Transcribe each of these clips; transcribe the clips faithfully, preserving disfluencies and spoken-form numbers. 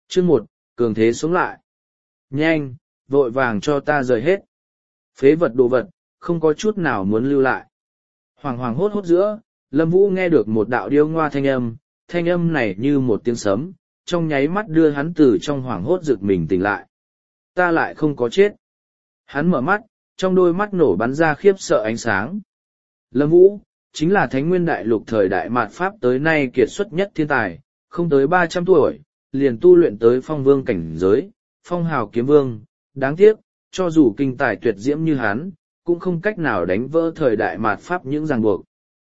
Chương một, cường thế sống lại. Nhanh, vội vàng cho ta rời hết. Phế vật đồ vật, không có chút nào muốn lưu lại. Hoàng hoàng hốt hốt giữa, Lâm Vũ nghe được một đạo điêu ngoa thanh âm, thanh âm này như một tiếng sấm, trong nháy mắt đưa hắn từ trong hoàng hốt giựt mình tỉnh lại. Ta lại không có chết. Hắn mở mắt, trong đôi mắt nổ bắn ra khiếp sợ ánh sáng. Lâm Vũ, chính là Thánh Nguyên Đại Lục thời đại mạt Pháp tới nay kiệt xuất nhất thiên tài, không tới ba trăm tuổi, liền tu luyện tới phong vương cảnh giới, phong hào kiếm vương, đáng tiếc, cho dù kinh tài tuyệt diễm như hắn, cũng không cách nào đánh vỡ thời đại mạt Pháp những ràng buộc.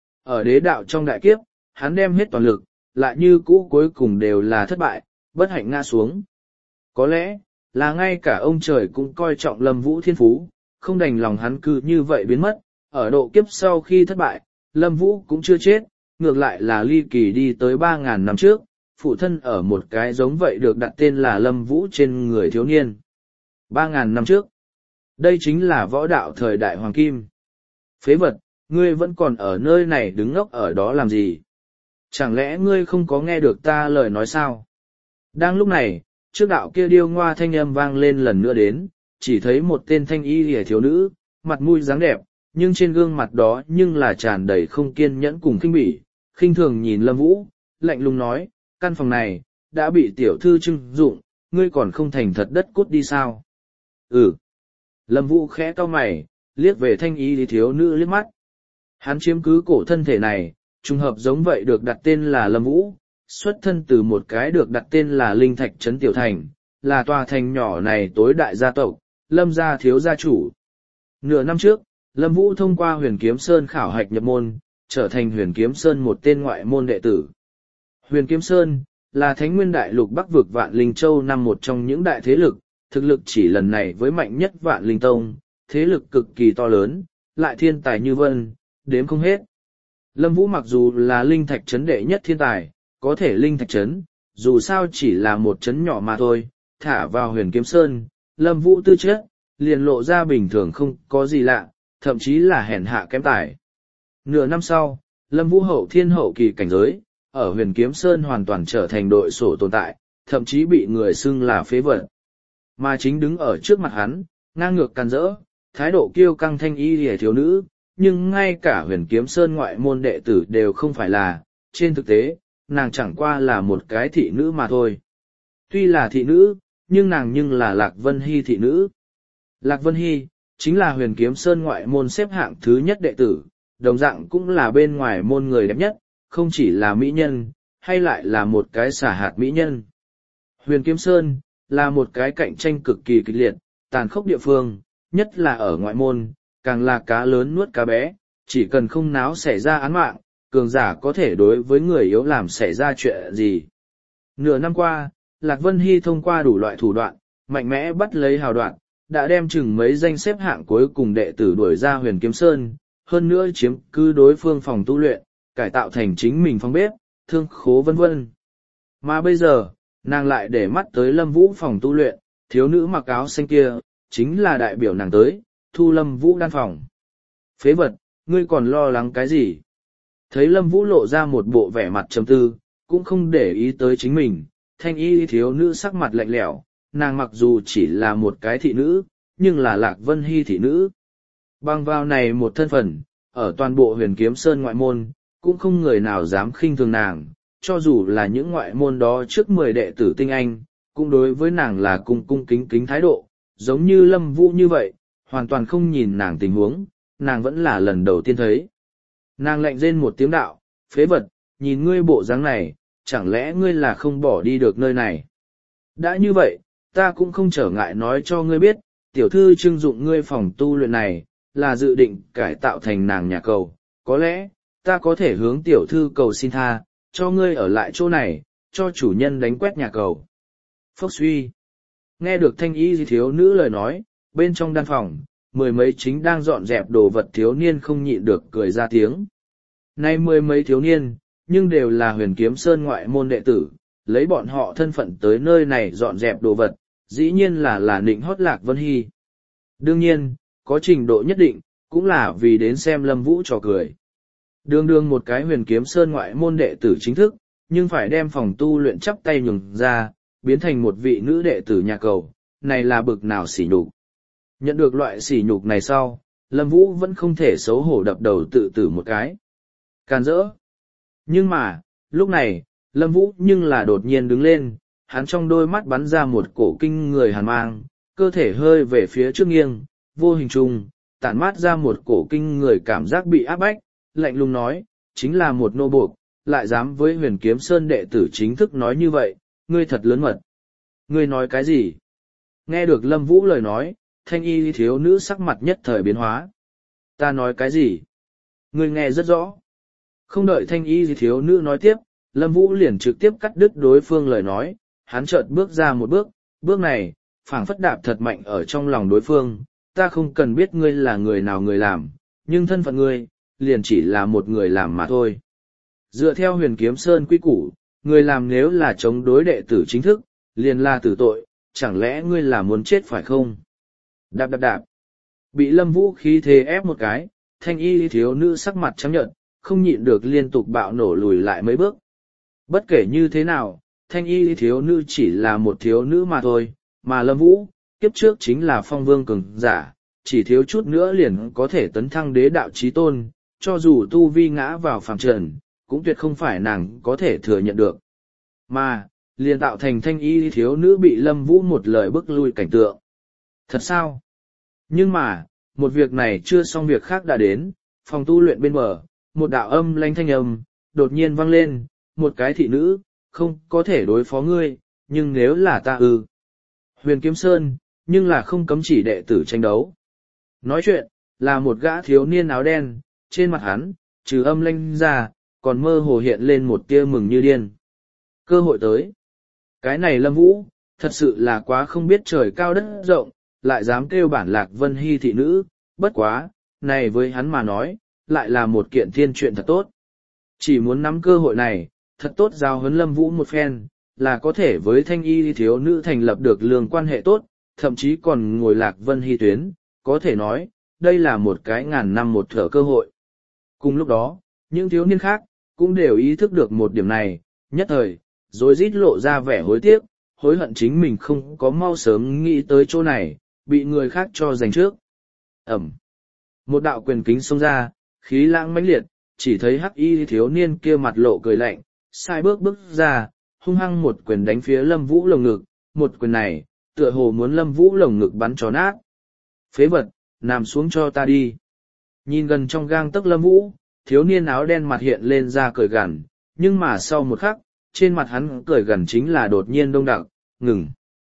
Ở đế đạo trong đại kiếp, hắn đem hết toàn lực, lại như cũ cuối cùng đều là thất bại, bất hạnh ngã xuống. Có lẽ, là ngay cả ông trời cũng coi trọng Lâm Vũ thiên phú, không đành lòng hắn cứ như vậy biến mất, ở độ kiếp sau khi thất bại, Lâm Vũ cũng chưa chết, ngược lại là ly kỳ đi tới ba ngàn năm trước, phụ thân ở một cái giống vậy được đặt tên là Lâm Vũ trên người thiếu niên. ba ngàn năm trước, đây chính là võ đạo thời đại hoàng kim. Phế vật, ngươi vẫn còn ở nơi này đứng ngốc ở đó làm gì? Chẳng lẽ ngươi không có nghe được ta lời nói sao? Đang lúc này, trước đạo kia điêu ngoa thanh âm vang lên lần nữa đến, chỉ thấy một tên thanh y lìa thiếu nữ, mặt mũi dáng đẹp, nhưng trên gương mặt đó nhưng là tràn đầy không kiên nhẫn cùng khinh bỉ, khinh thường nhìn Lâm Vũ, lạnh lùng nói, căn phòng này, đã bị tiểu thư trưng dụng, ngươi còn không thành thật đất cút đi sao? Ừ. Lâm Vũ khẽ cau mày, liếc về thanh y thiếu nữ liếc mắt. Hắn chiếm cứ cổ thân thể này, trùng hợp giống vậy được đặt tên là Lâm Vũ, xuất thân từ một cái được đặt tên là Linh Thạch Trấn Tiểu Thành, là tòa thành nhỏ này tối đại gia tộc, Lâm gia thiếu gia chủ. Nửa năm trước, Lâm Vũ thông qua Huyền Kiếm Sơn khảo hạch nhập môn, trở thành Huyền Kiếm Sơn một tên ngoại môn đệ tử. Huyền Kiếm Sơn là Thánh Nguyên Đại Lục Bắc vực Vạn Linh Châu năm một trong những đại thế lực, thực lực chỉ lần này với mạnh nhất Vạn Linh Tông, thế lực cực kỳ to lớn, lại thiên tài như vân, đếm không hết. Lâm Vũ mặc dù là Linh Thạch Trấn đệ nhất thiên tài, có thể Linh Thạch Trấn, dù sao chỉ là một trấn nhỏ mà thôi, thả vào Huyền Kiếm Sơn, Lâm Vũ tư chất, liền lộ ra bình thường không có gì lạ, thậm chí là hèn hạ kém tài. Nửa năm sau, Lâm Vũ hậu thiên hậu kỳ cảnh giới, ở Huyền Kiếm Sơn hoàn toàn trở thành đội sổ tồn tại, thậm chí bị người xưng là phế vật. Mà chính đứng ở trước mặt hắn, ngang ngược can rỡ, thái độ kiêu căng thanh y lìa thiếu nữ, nhưng ngay cả Huyền Kiếm Sơn ngoại môn đệ tử đều không phải là, trên thực tế, nàng chẳng qua là một cái thị nữ mà thôi. Tuy là thị nữ, nhưng nàng nhưng là Lạc Vân Hy thị nữ. Lạc Vân Hy, chính là Huyền Kiếm Sơn ngoại môn xếp hạng thứ nhất đệ tử, đồng dạng cũng là bên ngoài môn người đẹp nhất, không chỉ là mỹ nhân, hay lại là một cái xả hạt mỹ nhân. Huyền Kiếm Sơn, là một cái cạnh tranh cực kỳ kịch liệt, tàn khốc địa phương, nhất là ở ngoại môn, càng là cá lớn nuốt cá bé, chỉ cần không náo xảy ra án mạng, cường giả có thể đối với người yếu làm xảy ra chuyện gì. Nửa năm qua, Lạc Vân Hy thông qua đủ loại thủ đoạn, mạnh mẽ bắt lấy hào đoạn, đã đem chừng mấy danh xếp hạng cuối cùng đệ tử đuổi ra Huyền Kiếm Sơn, hơn nữa chiếm cứ đối phương phòng tu luyện, cải tạo thành chính mình phòng bếp, thương khố vân vân. Mà bây giờ, nàng lại để mắt tới Lâm Vũ phòng tu luyện, thiếu nữ mặc áo xanh kia, chính là đại biểu nàng tới, thu Lâm Vũ đan phòng. Phế vật, ngươi còn lo lắng cái gì? Thấy Lâm Vũ lộ ra một bộ vẻ mặt trầm tư, cũng không để ý tới chính mình, thanh y thiếu nữ sắc mặt lạnh lẽo, nàng mặc dù chỉ là một cái thị nữ, nhưng là Lạc Vân Hy thị nữ. Bằng vào này một thân phận, ở toàn bộ Huyền Kiếm Sơn ngoại môn, cũng không người nào dám khinh thường nàng, cho dù là những ngoại môn đó trước mười đệ tử tinh anh, cũng đối với nàng là cung cung kính kính thái độ, giống như Lâm Vũ như vậy, hoàn toàn không nhìn nàng tình huống, nàng vẫn là lần đầu tiên thấy. Nàng lạnh rên một tiếng đạo, phế vật, nhìn ngươi bộ dáng này, chẳng lẽ ngươi là không bỏ đi được nơi này? Đã như vậy, ta cũng không trở ngại nói cho ngươi biết, tiểu thư trưng dụng ngươi phòng tu luyện này, là dự định cải tạo thành nàng nhà cầu, có lẽ, ta có thể hướng tiểu thư cầu xin tha, cho ngươi ở lại chỗ này, cho chủ nhân đánh quét nhà cầu. Phốc suy. Nghe được thanh y thiếu nữ lời nói, bên trong đan phòng, mười mấy chính đang dọn dẹp đồ vật thiếu niên không nhịn được cười ra tiếng. Nay mười mấy thiếu niên, nhưng đều là Huyền Kiếm Sơn ngoại môn đệ tử, lấy bọn họ thân phận tới nơi này dọn dẹp đồ vật, dĩ nhiên là là nịnh hót Lạc Vân Hy. Đương nhiên, có trình độ nhất định, cũng là vì đến xem Lâm Vũ trò cười. Đường đường một cái Huyền Kiếm Sơn ngoại môn đệ tử chính thức, nhưng phải đem phòng tu luyện chắp tay nhường ra, biến thành một vị nữ đệ tử nhà cầu, này là bực nào sỉ nhục. Nhận được loại sỉ nhục này sau, Lâm Vũ vẫn không thể xấu hổ đập đầu tự tử một cái. Càn rỡ. Nhưng mà, lúc này, Lâm Vũ nhưng là đột nhiên đứng lên, hắn trong đôi mắt bắn ra một cổ kinh người hàn mang, cơ thể hơi về phía trước nghiêng, vô hình trùng, tản mát ra một cổ kinh người cảm giác bị áp bách, lạnh lùng nói, chính là một nô buộc, lại dám với Huyền Kiếm Sơn đệ tử chính thức nói như vậy, ngươi thật lớn mật. Ngươi nói cái gì? Nghe được Lâm Vũ lời nói, thanh y thiếu nữ sắc mặt nhất thời biến hóa. Ta nói cái gì? Ngươi nghe rất rõ. Không đợi thanh y thiếu nữ nói tiếp, Lâm Vũ liền trực tiếp cắt đứt đối phương lời nói, hắn chợt bước ra một bước, bước này, phảng phất đạp thật mạnh ở trong lòng đối phương, ta không cần biết ngươi là người nào người làm, nhưng thân phận ngươi, liền chỉ là một người làm mà thôi. Dựa theo Huyền Kiếm Sơn quy củ, người làm nếu là chống đối đệ tử chính thức, liền là tử tội, chẳng lẽ ngươi là muốn chết phải không? Đạp đạp đạp. Bị Lâm Vũ khí thế ép một cái, thanh y thiếu nữ sắc mặt trắng nhợt, không nhịn được liên tục bạo nổ lùi lại mấy bước. Bất kể như thế nào, thanh y thiếu nữ chỉ là một thiếu nữ mà thôi, mà Lâm Vũ, kiếp trước chính là phong vương cường giả, chỉ thiếu chút nữa liền có thể tấn thăng đế đạo chí tôn, cho dù tu vi ngã vào phàm trần, cũng tuyệt không phải nàng có thể thừa nhận được. Mà, liền tạo thành thanh y thiếu nữ bị Lâm Vũ một lời bức lui cảnh tượng. Thật sao? Nhưng mà, một việc này chưa xong việc khác đã đến, phòng tu luyện bên bờ, một đạo âm lanh thanh âm, đột nhiên vang lên, một cái thị nữ, không có thể đối phó ngươi, nhưng nếu là ta ư. Huyền Kiếm Sơn, nhưng là không cấm chỉ đệ tử tranh đấu. Nói chuyện, là một gã thiếu niên áo đen, trên mặt hắn, trừ âm lanh ra, còn mơ hồ hiện lên một tia mừng như điên. Cơ hội tới. Cái này Lâm Vũ, thật sự là quá không biết trời cao đất rộng, lại dám kêu bản Lạc Vân Hy thị nữ, bất quá, này với hắn mà nói, lại là một kiện thiên chuyện thật tốt. Chỉ muốn nắm cơ hội này, thật tốt giao huấn Lâm Vũ một phen, là có thể với thanh y thiếu nữ thành lập được lường quan hệ tốt, thậm chí còn ngồi Lạc Vân Hy tuyến, có thể nói, đây là một cái ngàn năm một thở cơ hội. Cùng lúc đó, những thiếu niên khác, cũng đều ý thức được một điểm này, nhất thời, rồi rít lộ ra vẻ hối tiếc, hối hận chính mình không có mau sớm nghĩ tới chỗ này, bị người khác cho giành trước. Ẩm. Một đạo quyền kính xông ra, khí lãng mãnh liệt, chỉ thấy hắc y thiếu niên kia mặt lộ cười lạnh, sai bước bước ra, hung hăng một quyền đánh phía Lâm Vũ lồng ngực, một quyền này, tựa hồ muốn Lâm Vũ lồng ngực bắn cho nát. Phế vật, nằm xuống cho ta đi. Nhìn gần trong gang tấc Lâm Vũ, thiếu niên áo đen mặt hiện lên ra cười gằn, nhưng mà sau một khắc, trên mặt hắn cười gằn chính là đột nhiên đông đặc, ngừng.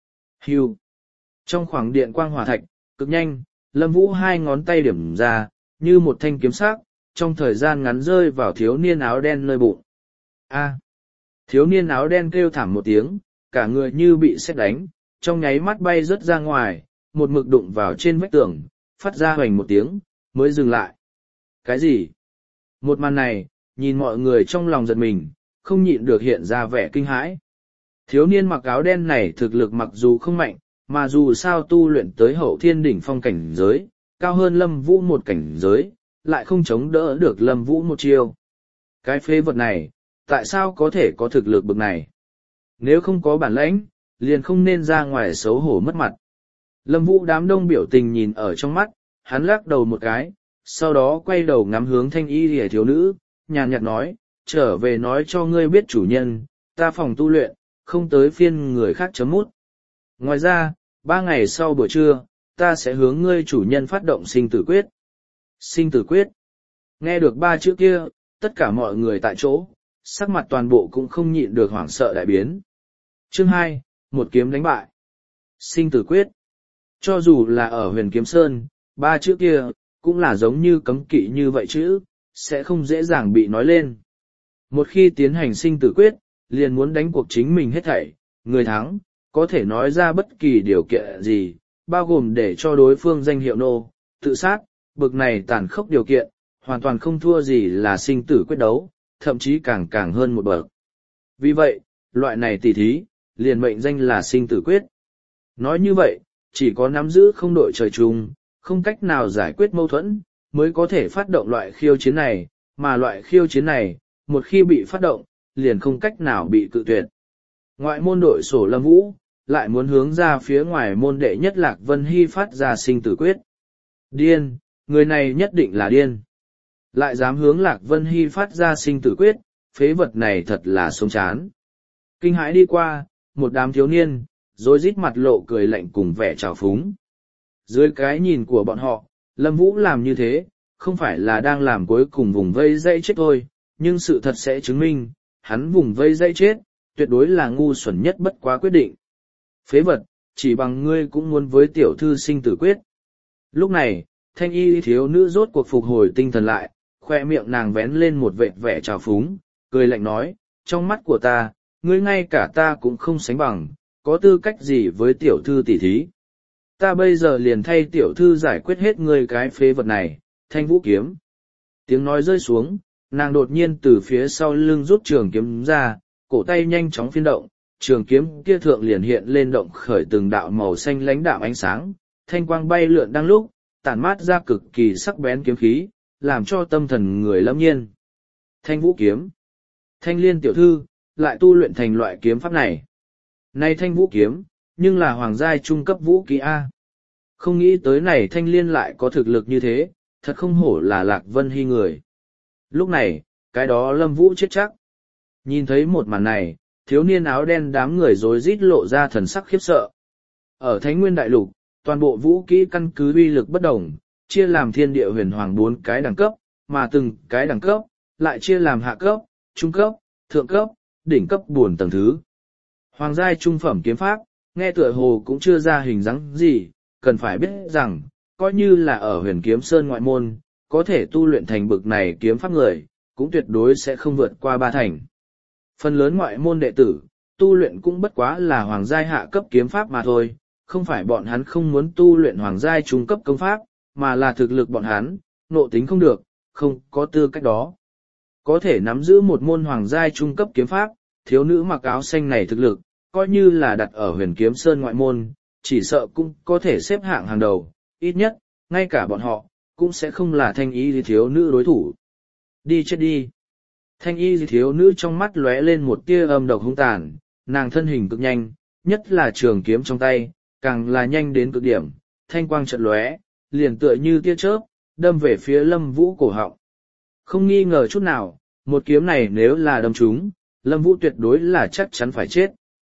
Hưu. Trong khoảng điện quang hỏa thạch, cực nhanh, Lâm Vũ hai ngón tay điểm ra, như một thanh kiếm sắc, trong thời gian ngắn rơi vào thiếu niên áo đen nơi bụng. A. Thiếu niên áo đen kêu thảm một tiếng, cả người như bị sét đánh, trong nháy mắt bay rớt ra ngoài, một mực đụng vào trên vách tường, phát ra hoành một tiếng, mới dừng lại. Cái gì? Một màn này, nhìn mọi người trong lòng giật mình, không nhịn được hiện ra vẻ kinh hãi. Thiếu niên mặc áo đen này thực lực mặc dù không mạnh, mà dù sao tu luyện tới hậu thiên đỉnh phong cảnh giới, cao hơn Lâm Vũ một cảnh giới, lại không chống đỡ được Lâm Vũ một chiêu. Cái phế vật này, tại sao có thể có thực lực bực này? Nếu không có bản lãnh, liền không nên ra ngoài xấu hổ mất mặt. Lâm Vũ đám đông biểu tình nhìn ở trong mắt, hắn lắc đầu một cái, sau đó quay đầu ngắm hướng thanh y lìa thiếu nữ, nhàn nhạt nói, trở về nói cho ngươi biết chủ nhân, ta phòng tu luyện, không tới phiên người khác chấm mút. Ngoài ra, ba ngày sau buổi trưa, ta sẽ hướng ngươi chủ nhân phát động sinh tử quyết. Sinh tử quyết. Nghe được ba chữ kia, tất cả mọi người tại chỗ, sắc mặt toàn bộ cũng không nhịn được hoảng sợ đại biến. Chương hai, một kiếm đánh bại. Sinh tử quyết. Cho dù là ở Huyền Kiếm Sơn, ba chữ kia, cũng là giống như cấm kỵ như vậy chứ, sẽ không dễ dàng bị nói lên. Một khi tiến hành sinh tử quyết, liền muốn đánh cuộc chính mình hết thảy, người thắng, có thể nói ra bất kỳ điều kiện gì, bao gồm để cho đối phương danh hiệu nô, tự sát, bực này tàn khốc điều kiện, hoàn toàn không thua gì là sinh tử quyết đấu, thậm chí càng càng hơn một bậc. Vì vậy, loại này tỉ thí, liền mệnh danh là sinh tử quyết. Nói như vậy, chỉ có nắm giữ không đội trời chung, không cách nào giải quyết mâu thuẫn, mới có thể phát động loại khiêu chiến này, mà loại khiêu chiến này, một khi bị phát động, liền không cách nào bị cự tuyệt. Ngoại môn đội sổ Lâm Vũ, lại muốn hướng ra phía ngoài môn đệ nhất Lạc Vân Hy phát ra sinh tử quyết. Điên, người này nhất định là điên. Lại dám hướng Lạc Vân Hy phát ra sinh tử quyết, phế vật này thật là sống chán. Kinh hãi đi qua, một đám thiếu niên, rồi rít mặt lộ cười lạnh cùng vẻ trào phúng. Dưới cái nhìn của bọn họ, Lâm Vũ làm như thế, không phải là đang làm cuối cùng vùng vây dây chết thôi, nhưng sự thật sẽ chứng minh, hắn vùng vây dây chết, tuyệt đối là ngu xuẩn nhất bất quá quyết định. Phế vật, chỉ bằng ngươi cũng muốn với tiểu thư sinh tử quyết. Lúc này, thanh y thiếu nữ rốt cuộc phục hồi tinh thần lại, khoe miệng nàng vén lên một vệt vẻ trào phúng, cười lạnh nói, trong mắt của ta, ngươi ngay cả ta cũng không sánh bằng, có tư cách gì với tiểu thư tỷ thí. Ta bây giờ liền thay tiểu thư giải quyết hết ngươi cái phế vật này, thanh vũ kiếm. Tiếng nói rơi xuống, nàng đột nhiên từ phía sau lưng rút trường kiếm ra, cổ tay nhanh chóng phiên động, trường kiếm kia thượng liền hiện lên động khởi từng đạo màu xanh lánh đạm ánh sáng, thanh quang bay lượn đang lúc, tản mát ra cực kỳ sắc bén kiếm khí, làm cho tâm thần người lâm nhiên. Thanh vũ kiếm. Thanh liên tiểu thư, lại tu luyện thành loại kiếm pháp này. Này thanh vũ kiếm, nhưng là hoàng giai trung cấp vũ kỹ A. Không nghĩ tới này thanh liên lại có thực lực như thế, thật không hổ là Lạc Vân Hy người. Lúc này, cái đó Lâm Vũ chết chắc. Nhìn thấy một màn này, thiếu niên áo đen đám người rối rít lộ ra thần sắc khiếp sợ. Ở Thánh Nguyên Đại Lục, toàn bộ vũ kỹ căn cứ uy lực bất đồng, chia làm thiên địa huyền hoàng bốn cái đẳng cấp, mà từng cái đẳng cấp, lại chia làm hạ cấp, trung cấp, thượng cấp, đỉnh cấp buồn tầng thứ. Hoàng giai trung phẩm kiếm pháp, nghe tựa hồ cũng chưa ra hình dáng gì, cần phải biết rằng, coi như là ở huyền kiếm sơn ngoại môn, có thể tu luyện thành bực này kiếm pháp người, cũng tuyệt đối sẽ không vượt qua ba thành. Phần lớn ngoại môn đệ tử, tu luyện cũng bất quá là hoàng giai hạ cấp kiếm pháp mà thôi, không phải bọn hắn không muốn tu luyện hoàng giai trung cấp công pháp, mà là thực lực bọn hắn, nộ tính không được, không có tư cách đó. Có thể nắm giữ một môn hoàng giai trung cấp kiếm pháp, thiếu nữ mặc áo xanh này thực lực, coi như là đặt ở huyền kiếm sơn ngoại môn, chỉ sợ cũng có thể xếp hạng hàng đầu, ít nhất, ngay cả bọn họ, cũng sẽ không là thanh y thiếu nữ đối thủ. Đi chết đi. Thanh y thiếu nữ trong mắt lóe lên một tia âm độc hung tàn, nàng thân hình cực nhanh, nhất là trường kiếm trong tay, càng là nhanh đến cực điểm, thanh quang trận lóe, liền tựa như tia chớp, đâm về phía Lâm Vũ cổ họng. Không nghi ngờ chút nào, một kiếm này nếu là đâm trúng, Lâm Vũ tuyệt đối là chắc chắn phải chết.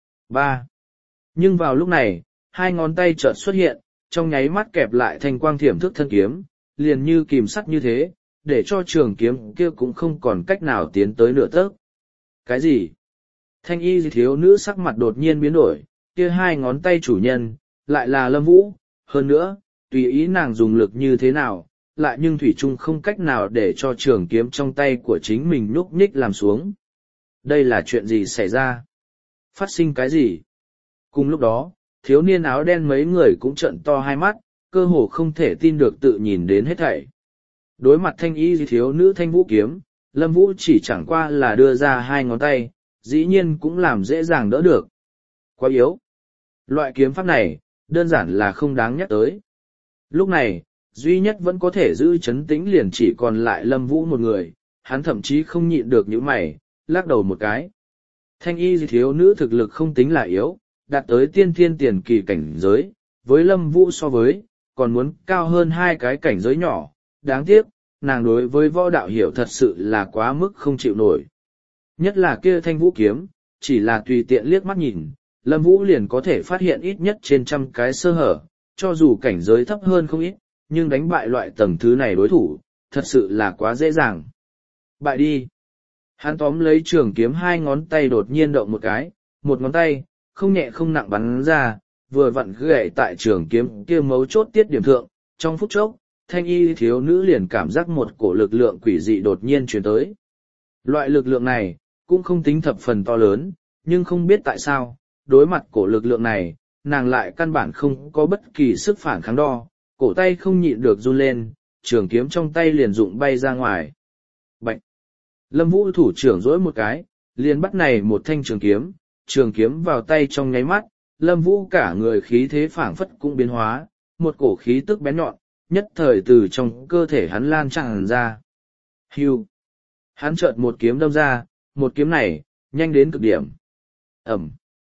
Ba. Nhưng vào lúc này, hai ngón tay chợt xuất hiện, trong nháy mắt kẹp lại thanh quang thiểm thức thân kiếm, liền như kìm sắt như thế, để cho trường kiếm kia cũng không còn cách nào tiến tới nửa tấc. Cái gì? Thanh y thiếu nữ sắc mặt đột nhiên biến đổi, kia hai ngón tay chủ nhân, lại là Lâm Vũ, hơn nữa, tùy ý nàng dùng lực như thế nào, lại nhưng thủy chung không cách nào để cho trường kiếm trong tay của chính mình nhúc nhích làm xuống. Đây là chuyện gì xảy ra? Phát sinh cái gì? Cùng lúc đó, thiếu niên áo đen mấy người cũng trợn to hai mắt, cơ hồ không thể tin được tự nhìn đến hết thảy. Đối mặt thanh y thiếu nữ thanh vũ kiếm, Lâm Vũ chỉ chẳng qua là đưa ra hai ngón tay, dĩ nhiên cũng làm dễ dàng đỡ được. Quá yếu. Loại kiếm pháp này, đơn giản là không đáng nhắc tới. Lúc này, duy nhất vẫn có thể giữ chấn tĩnh liền chỉ còn lại Lâm Vũ một người, hắn thậm chí không nhịn được những mày, lắc đầu một cái. Thanh y thiếu nữ thực lực không tính là yếu, đạt tới tiên thiên tiền kỳ cảnh giới, với Lâm Vũ so với, còn muốn cao hơn hai cái cảnh giới nhỏ, đáng tiếc, nàng đối với võ đạo hiểu thật sự là quá mức không chịu nổi. Nhất là kia thanh vũ kiếm, chỉ là tùy tiện liếc mắt nhìn, Lâm Vũ liền có thể phát hiện ít nhất trên trăm cái sơ hở, cho dù cảnh giới thấp hơn không ít, nhưng đánh bại loại tầng thứ này đối thủ, thật sự là quá dễ dàng. Bại đi. Hắn tóm lấy trường kiếm hai ngón tay đột nhiên động một cái, một ngón tay, không nhẹ không nặng bắn ra, vừa vặn gãy tại trường kiếm kia mấu chốt tiết điểm thượng, trong phút chốc, thanh y thiếu nữ liền cảm giác một cổ lực lượng quỷ dị đột nhiên truyền tới. Loại lực lượng này, cũng không tính thập phần to lớn, nhưng không biết tại sao, đối mặt cổ lực lượng này, nàng lại căn bản không có bất kỳ sức phản kháng đo, cổ tay không nhịn được run lên, trường kiếm trong tay liền rụng bay ra ngoài. Bạch! Lâm Vũ thủ trưởng dỗi một cái, liền bắt này một thanh trường kiếm, trường kiếm vào tay trong nháy mắt, Lâm Vũ cả người khí thế phảng phất cũng biến hóa, một cổ khí tức bén nhọn, nhất thời từ trong cơ thể hắn lan tràn ra. Hưu! Hắn chợt một kiếm đâm ra, một kiếm này, nhanh đến cực điểm. Ẩm!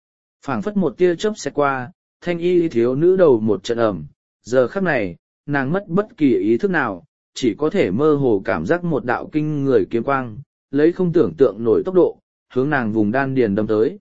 Phảng phất một tia chớp xẹt qua, thanh y thiếu nữ đầu một trận ẩm, giờ khắc này, nàng mất bất kỳ ý thức nào, chỉ có thể mơ hồ cảm giác một đạo kinh người kiếm quang, lấy không tưởng tượng nổi tốc độ, hướng nàng vùng đan điền đâm tới.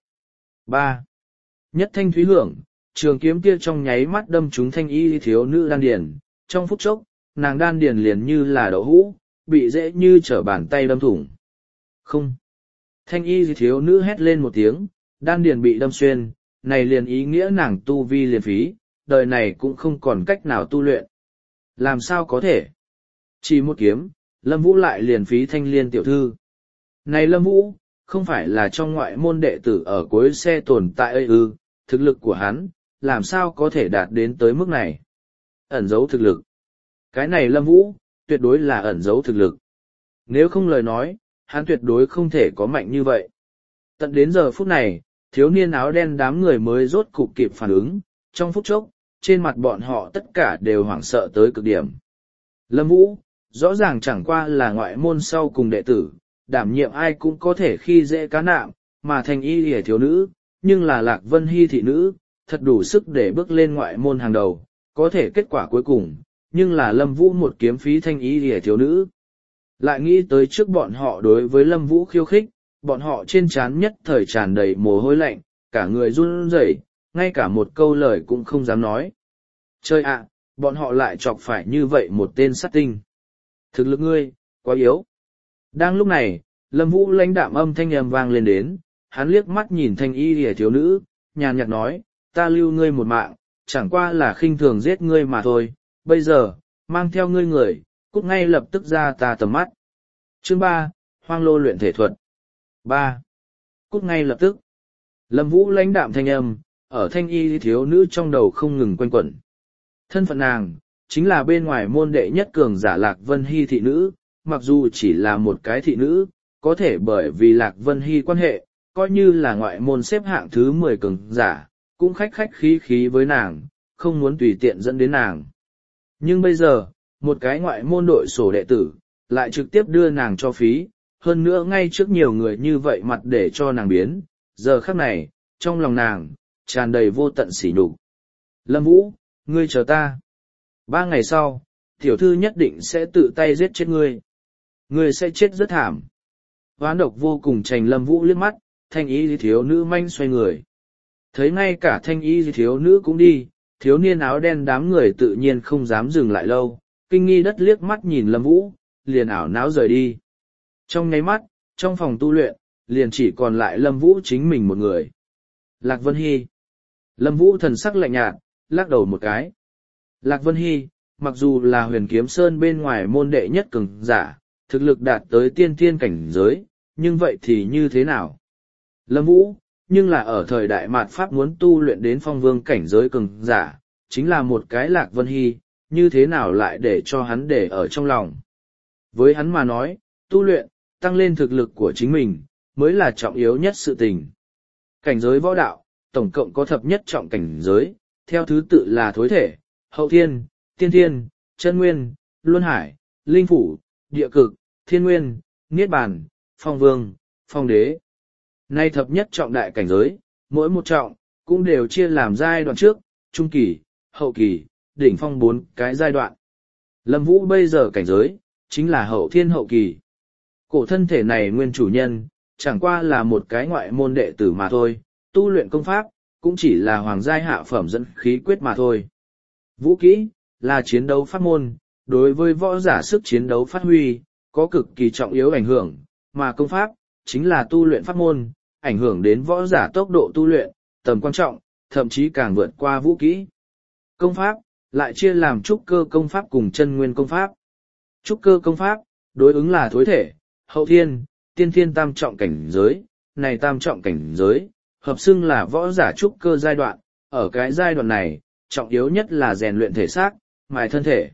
ba. Nhất thanh thúy hưởng, trường kiếm kia trong nháy mắt đâm trúng thanh y thiếu nữ đan điền, trong phút chốc, nàng đan điền liền như là đậu hũ, bị dễ như trở bàn tay đâm thủng. Không. Thanh y thiếu nữ hét lên một tiếng, đan điền bị đâm xuyên, này liền ý nghĩa nàng tu vi liền phí, đời này cũng không còn cách nào tu luyện. Làm sao có thể? Chỉ một kiếm, Lâm Vũ lại liền phí thanh liên tiểu thư. Này Lâm Vũ, không phải là trong ngoại môn đệ tử ở cuối xe tồn tại ơi ư, thực lực của hắn, làm sao có thể đạt đến tới mức này? Ẩn giấu thực lực. Cái này Lâm Vũ, tuyệt đối là ẩn giấu thực lực. Nếu không lời nói, hắn tuyệt đối không thể có mạnh như vậy. Tận đến giờ phút này, thiếu niên áo đen đám người mới rốt cục kịp phản ứng, trong phút chốc, trên mặt bọn họ tất cả đều hoảng sợ tới cực điểm. Lâm Vũ, rõ ràng chẳng qua là ngoại môn sau cùng đệ tử, đảm nhiệm ai cũng có thể khi dễ cá nạm, mà thành y hề thiếu nữ, nhưng là Lạc Vân Hy thị nữ, thật đủ sức để bước lên ngoại môn hàng đầu, có thể kết quả cuối cùng, nhưng là Lâm Vũ một kiếm phí thanh y hề thiếu nữ. Lại nghĩ tới trước bọn họ đối với Lâm Vũ khiêu khích, bọn họ trên trán nhất thời tràn đầy mồ hôi lạnh, cả người run rẩy, ngay cả một câu lời cũng không dám nói. Trời ạ, bọn họ lại chọc phải như vậy một tên sát tinh. Thực lực ngươi, quá yếu. Đang lúc này, Lâm Vũ lãnh đạm âm thanh âm vang lên đến, hắn liếc mắt nhìn thanh y lìa thiếu nữ, nhàn nhạt nói, ta lưu ngươi một mạng, chẳng qua là khinh thường giết ngươi mà thôi, bây giờ, mang theo ngươi người, cút ngay lập tức ra ta tầm mắt. Chương ba, Hoang lô luyện thể thuật. ba. Cút ngay lập tức. Lâm Vũ lãnh đạm thanh âm, ở thanh y thiếu nữ trong đầu không ngừng quanh quẩn. Thân phận nàng, chính là bên ngoài môn đệ nhất cường giả Lạc Vân Hy thị nữ, mặc dù chỉ là một cái thị nữ, có thể bởi vì Lạc Vân Hy quan hệ, coi như là ngoại môn xếp hạng thứ mười cường giả, cũng khách khách khí khí với nàng, không muốn tùy tiện dẫn đến nàng. Nhưng bây giờ, một cái ngoại môn đội sổ đệ tử, lại trực tiếp đưa nàng cho phí, hơn nữa ngay trước nhiều người như vậy mặt để cho nàng biến, giờ khắc này, trong lòng nàng, tràn đầy vô tận sỉ nhục. Lâm Vũ, ngươi chờ ta. Ba ngày sau, tiểu thư nhất định sẽ tự tay giết chết ngươi. Ngươi sẽ chết rất thảm. Hoán độc vô cùng trành Lâm Vũ liếc mắt, thanh y thiếu nữ manh xoay người. Thấy ngay cả thanh y thiếu nữ cũng đi, thiếu niên áo đen đám người tự nhiên không dám dừng lại lâu, kinh nghi đất liếc mắt nhìn Lâm Vũ, liền ảo não rời đi. Trong nháy mắt, trong phòng tu luyện, liền chỉ còn lại Lâm Vũ chính mình một người. Lạc Vân Hy. Lâm Vũ thần sắc lạnh nhạt, lắc đầu một cái. Lạc Vân Hy, mặc dù là Huyền Kiếm Sơn bên ngoài môn đệ nhất cường giả, thực lực đạt tới tiên thiên cảnh giới, nhưng vậy thì như thế nào? Lâm Vũ, nhưng là ở thời đại mạt Pháp muốn tu luyện đến phong vương cảnh giới cường giả, chính là một cái Lạc Vân Hy, như thế nào lại để cho hắn để ở trong lòng? Với hắn mà nói, tu luyện, tăng lên thực lực của chính mình, mới là trọng yếu nhất sự tình. Cảnh giới võ đạo, tổng cộng có thập nhất trọng cảnh giới, theo thứ tự là thối thể, hậu thiên, tiên thiên, chân nguyên, luân hải, linh phủ, địa cực, thiên nguyên, niết bàn, phong vương, phong đế. Nay thập nhất trọng đại cảnh giới, mỗi một trọng, cũng đều chia làm giai đoạn trước, trung kỳ, hậu kỳ, đỉnh phong bốn cái giai đoạn. Lâm Vũ bây giờ cảnh giới, chính là hậu thiên hậu kỳ. Cổ thân thể này nguyên chủ nhân, chẳng qua là một cái ngoại môn đệ tử mà thôi, tu luyện công pháp, cũng chỉ là hoàng giai hạ phẩm dẫn khí quyết mà thôi. Vũ kỹ, là chiến đấu pháp môn, đối với võ giả sức chiến đấu phát huy, có cực kỳ trọng yếu ảnh hưởng, mà công pháp, chính là tu luyện pháp môn, ảnh hưởng đến võ giả tốc độ tu luyện, tầm quan trọng, thậm chí càng vượt qua vũ kỹ. Công pháp, lại chia làm trúc cơ công pháp cùng chân nguyên công pháp. Trúc cơ công pháp, đối ứng là thối thể, hậu thiên, tiên thiên tam trọng cảnh giới, này tam trọng cảnh giới, hợp xưng là võ giả trúc cơ giai đoạn, ở cái giai đoạn này, trọng yếu nhất là rèn luyện thể xác, mài thân thể.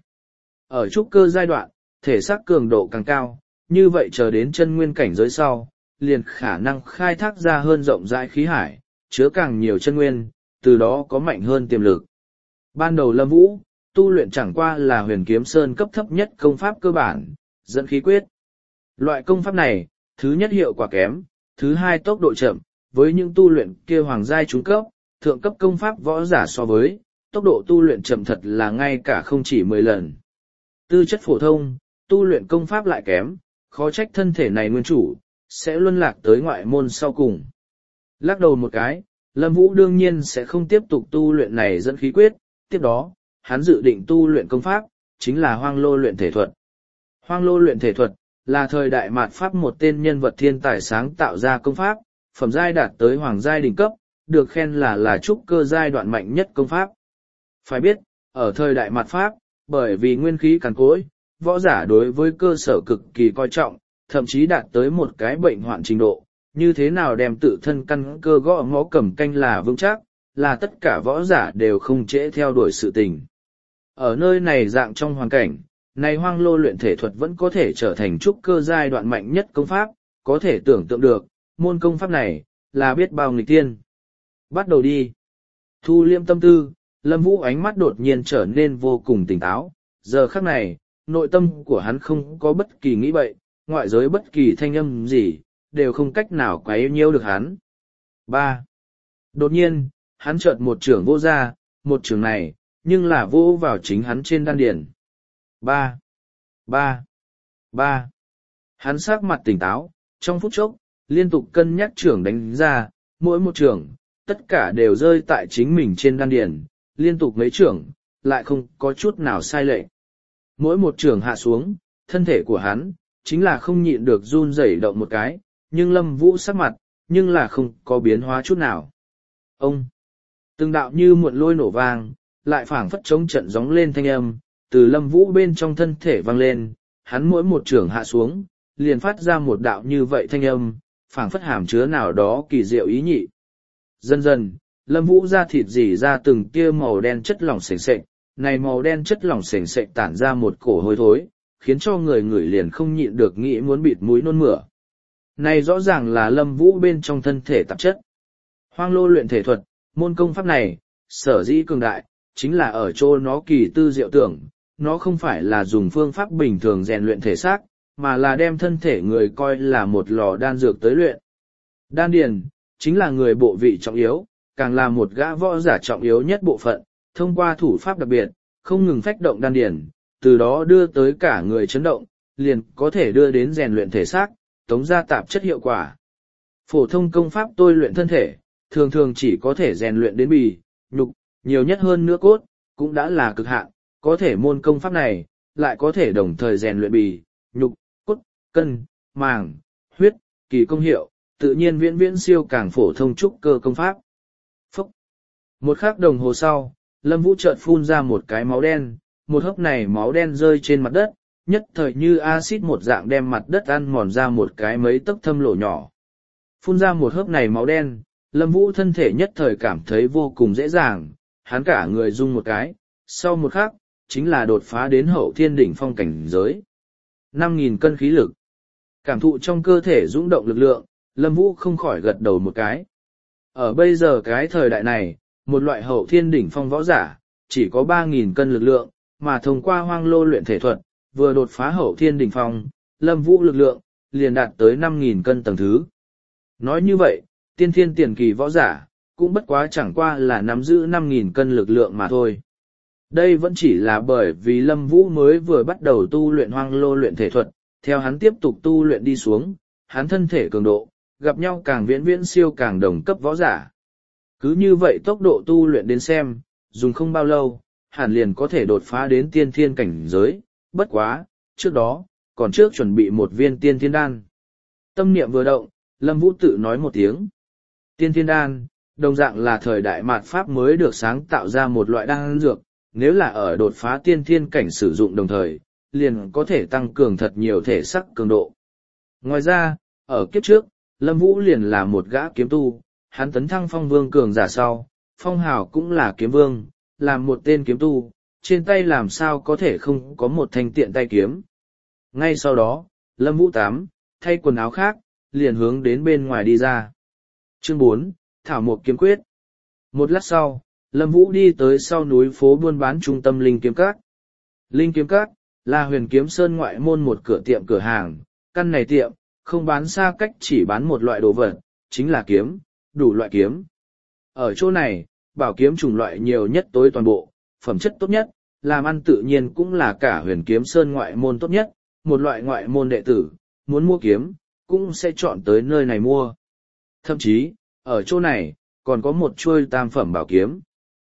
Ở trúc cơ giai đoạn, thể xác cường độ càng cao, như vậy chờ đến chân nguyên cảnh giới sau, liền khả năng khai thác ra hơn rộng rãi khí hải, chứa càng nhiều chân nguyên, từ đó có mạnh hơn tiềm lực. Ban đầu Lâm Vũ, tu luyện chẳng qua là Huyền Kiếm Sơn cấp thấp nhất công pháp cơ bản, dẫn khí quyết. Loại công pháp này, thứ nhất hiệu quả kém, thứ hai tốc độ chậm, với những tu luyện kia hoàng giai trung cấp, thượng cấp công pháp võ giả so với, tốc độ tu luyện chậm thật là ngay cả không chỉ mười lần. Tư chất phổ thông, tu luyện công pháp lại kém, khó trách thân thể này nguyên chủ, sẽ luân lạc tới ngoại môn sau cùng. Lắc đầu một cái, Lâm Vũ đương nhiên sẽ không tiếp tục tu luyện này dẫn khí quyết, tiếp đó, hắn dự định tu luyện công pháp, chính là hoang lô luyện thể thuật. Hoang lô luyện thể thuật, là thời đại mạt Pháp một tên nhân vật thiên tài sáng tạo ra công pháp, phẩm giai đạt tới hoàng giai đỉnh cấp, được khen là là trúc cơ giai đoạn mạnh nhất công pháp. Phải biết, ở thời đại mạt Pháp, bởi vì nguyên khí cằn cỗi, võ giả đối với cơ sở cực kỳ coi trọng, thậm chí đạt tới một cái bệnh hoạn trình độ, như thế nào đem tự thân căn cơ gõ ngõ cầm canh là vững chắc, là tất cả võ giả đều không trễ theo đuổi sự tình. Ở nơi này dạng trong hoàn cảnh, này hoang lô luyện thể thuật vẫn có thể trở thành trúc cơ giai đoạn mạnh nhất công pháp, có thể tưởng tượng được, môn công pháp này, là biết bao nghịch tiên. Bắt đầu đi. Thu liêm tâm tư, Lâm Vũ ánh mắt đột nhiên trở nên vô cùng tỉnh táo, giờ khắc này, nội tâm của hắn không có bất kỳ nghĩ bậy, ngoại giới bất kỳ thanh âm gì, đều không cách nào quấy nhiễu được hắn. ba. Đột nhiên, hắn chợt một trường vô ra, một trường này, nhưng là vô vào chính hắn trên đan điền. ba. ba. ba. Hắn sắc mặt tỉnh táo, trong phút chốc, liên tục cân nhắc trường đánh ra, mỗi một trường, tất cả đều rơi tại chính mình trên đan điền, liên tục mấy trường, lại không có chút nào sai lệch. Mỗi một trường hạ xuống, thân thể của hắn, chính là không nhịn được run rẩy động một cái, nhưng Lâm Vũ sắc mặt, nhưng là không có biến hóa chút nào. Ông! Từng đạo như muộn lôi nổ vang, lại phảng phất chống trận gióng lên thanh âm, từ Lâm Vũ bên trong thân thể vang lên, hắn mỗi một trường hạ xuống, liền phát ra một đạo như vậy thanh âm, phảng phất hàm chứa nào đó kỳ diệu ý nhị. Dần dần, Lâm Vũ ra thịt rỉ ra từng tia màu đen chất lỏng sền sệt, này màu đen chất lỏng sền sệt tản ra một cổ hôi thối, khiến cho người ngửi liền không nhịn được nghĩ muốn bịt mũi nôn mửa. Này rõ ràng là Lâm Vũ bên trong thân thể tạp chất. Hoang lô luyện thể thuật, môn công pháp này, sở dĩ cường đại, chính là ở chỗ nó kỳ tư diệu tưởng, nó không phải là dùng phương pháp bình thường rèn luyện thể xác, mà là đem thân thể người coi là một lò đan dược tới luyện. Đan điền, chính là người bộ vị trọng yếu, càng là một gã võ giả trọng yếu nhất bộ phận, thông qua thủ pháp đặc biệt, không ngừng phách động đan điền, từ đó đưa tới cả người chấn động, liền có thể đưa đến rèn luyện thể xác, tống ra tạp chất hiệu quả. Phổ thông công pháp tôi luyện thân thể, thường thường chỉ có thể rèn luyện đến bì, nhục, nhiều nhất hơn nữa cốt, cũng đã là cực hạn, có thể môn công pháp này, lại có thể đồng thời rèn luyện bì, nhục, cốt, cân, màng, huyết, kỳ công hiệu, tự nhiên viễn viễn siêu càng phổ thông trúc cơ công pháp. Phúc! Một khắc đồng hồ sau, Lâm Vũ chợt phun ra một cái máu đen, một hớp này máu đen rơi trên mặt đất, nhất thời như axit một dạng đem mặt đất ăn mòn ra một cái mấy tấc thâm lỗ nhỏ. Phun ra một hớp này máu đen, Lâm Vũ thân thể nhất thời cảm thấy vô cùng dễ dàng, hắn cả người rung một cái, sau một khắc, chính là đột phá đến hậu thiên đỉnh phong cảnh giới. năm nghìn cân khí lực. Cảm thụ trong cơ thể dũng động lực lượng, Lâm Vũ không khỏi gật đầu một cái. Ở bây giờ cái thời đại này, một loại hậu thiên đỉnh phong võ giả, chỉ có ba nghìn cân lực lượng, mà thông qua hoang lô luyện thể thuật, vừa đột phá hậu thiên đỉnh phong, Lâm Vũ lực lượng, liền đạt tới năm nghìn cân tầng thứ. Nói như vậy, tiên thiên tiền kỳ võ giả, cũng bất quá chẳng qua là nắm giữ năm nghìn cân lực lượng mà thôi. Đây vẫn chỉ là bởi vì Lâm Vũ mới vừa bắt đầu tu luyện hoang lô luyện thể thuật, theo hắn tiếp tục tu luyện đi xuống, hắn thân thể cường độ, gặp nhau càng viễn viễn siêu càng đồng cấp võ giả. Cứ như vậy tốc độ tu luyện đến xem, dùng không bao lâu, hẳn liền có thể đột phá đến tiên thiên cảnh giới, bất quá, trước đó, còn trước chuẩn bị một viên tiên thiên đan. Tâm niệm vừa động, Lâm Vũ tự nói một tiếng. Tiên thiên đan, đồng dạng là thời đại mạt Pháp mới được sáng tạo ra một loại đan dược, nếu là ở đột phá tiên thiên cảnh sử dụng đồng thời, liền có thể tăng cường thật nhiều thể sắc cường độ. Ngoài ra, ở kiếp trước, Lâm Vũ liền là một gã kiếm tu, hắn tấn thăng phong vương cường giả sau, phong hào cũng là kiếm vương, là một tên kiếm tu, trên tay làm sao có thể không có một thanh tiện tay kiếm. Ngay sau đó, Lâm Vũ tám, thay quần áo khác, liền hướng đến bên ngoài đi ra. Chương bốn, Thảo Mộc Kiếm Quyết. Một lát sau, Lâm Vũ đi tới sau núi phố buôn bán trung tâm Linh Kiếm Các. Linh Kiếm Các là Huyền Kiếm Sơn ngoại môn một cửa tiệm cửa hàng, căn này tiệm không bán xa cách, chỉ bán một loại đồ vật, chính là kiếm, đủ loại kiếm. Ở chỗ này, bảo kiếm chủng loại nhiều nhất tối toàn bộ, phẩm chất tốt nhất, làm ăn tự nhiên cũng là cả huyền kiếm sơn ngoại môn tốt nhất, một loại ngoại môn đệ tử, muốn mua kiếm, cũng sẽ chọn tới nơi này mua. Thậm chí, ở chỗ này, còn có một chuôi tam phẩm bảo kiếm.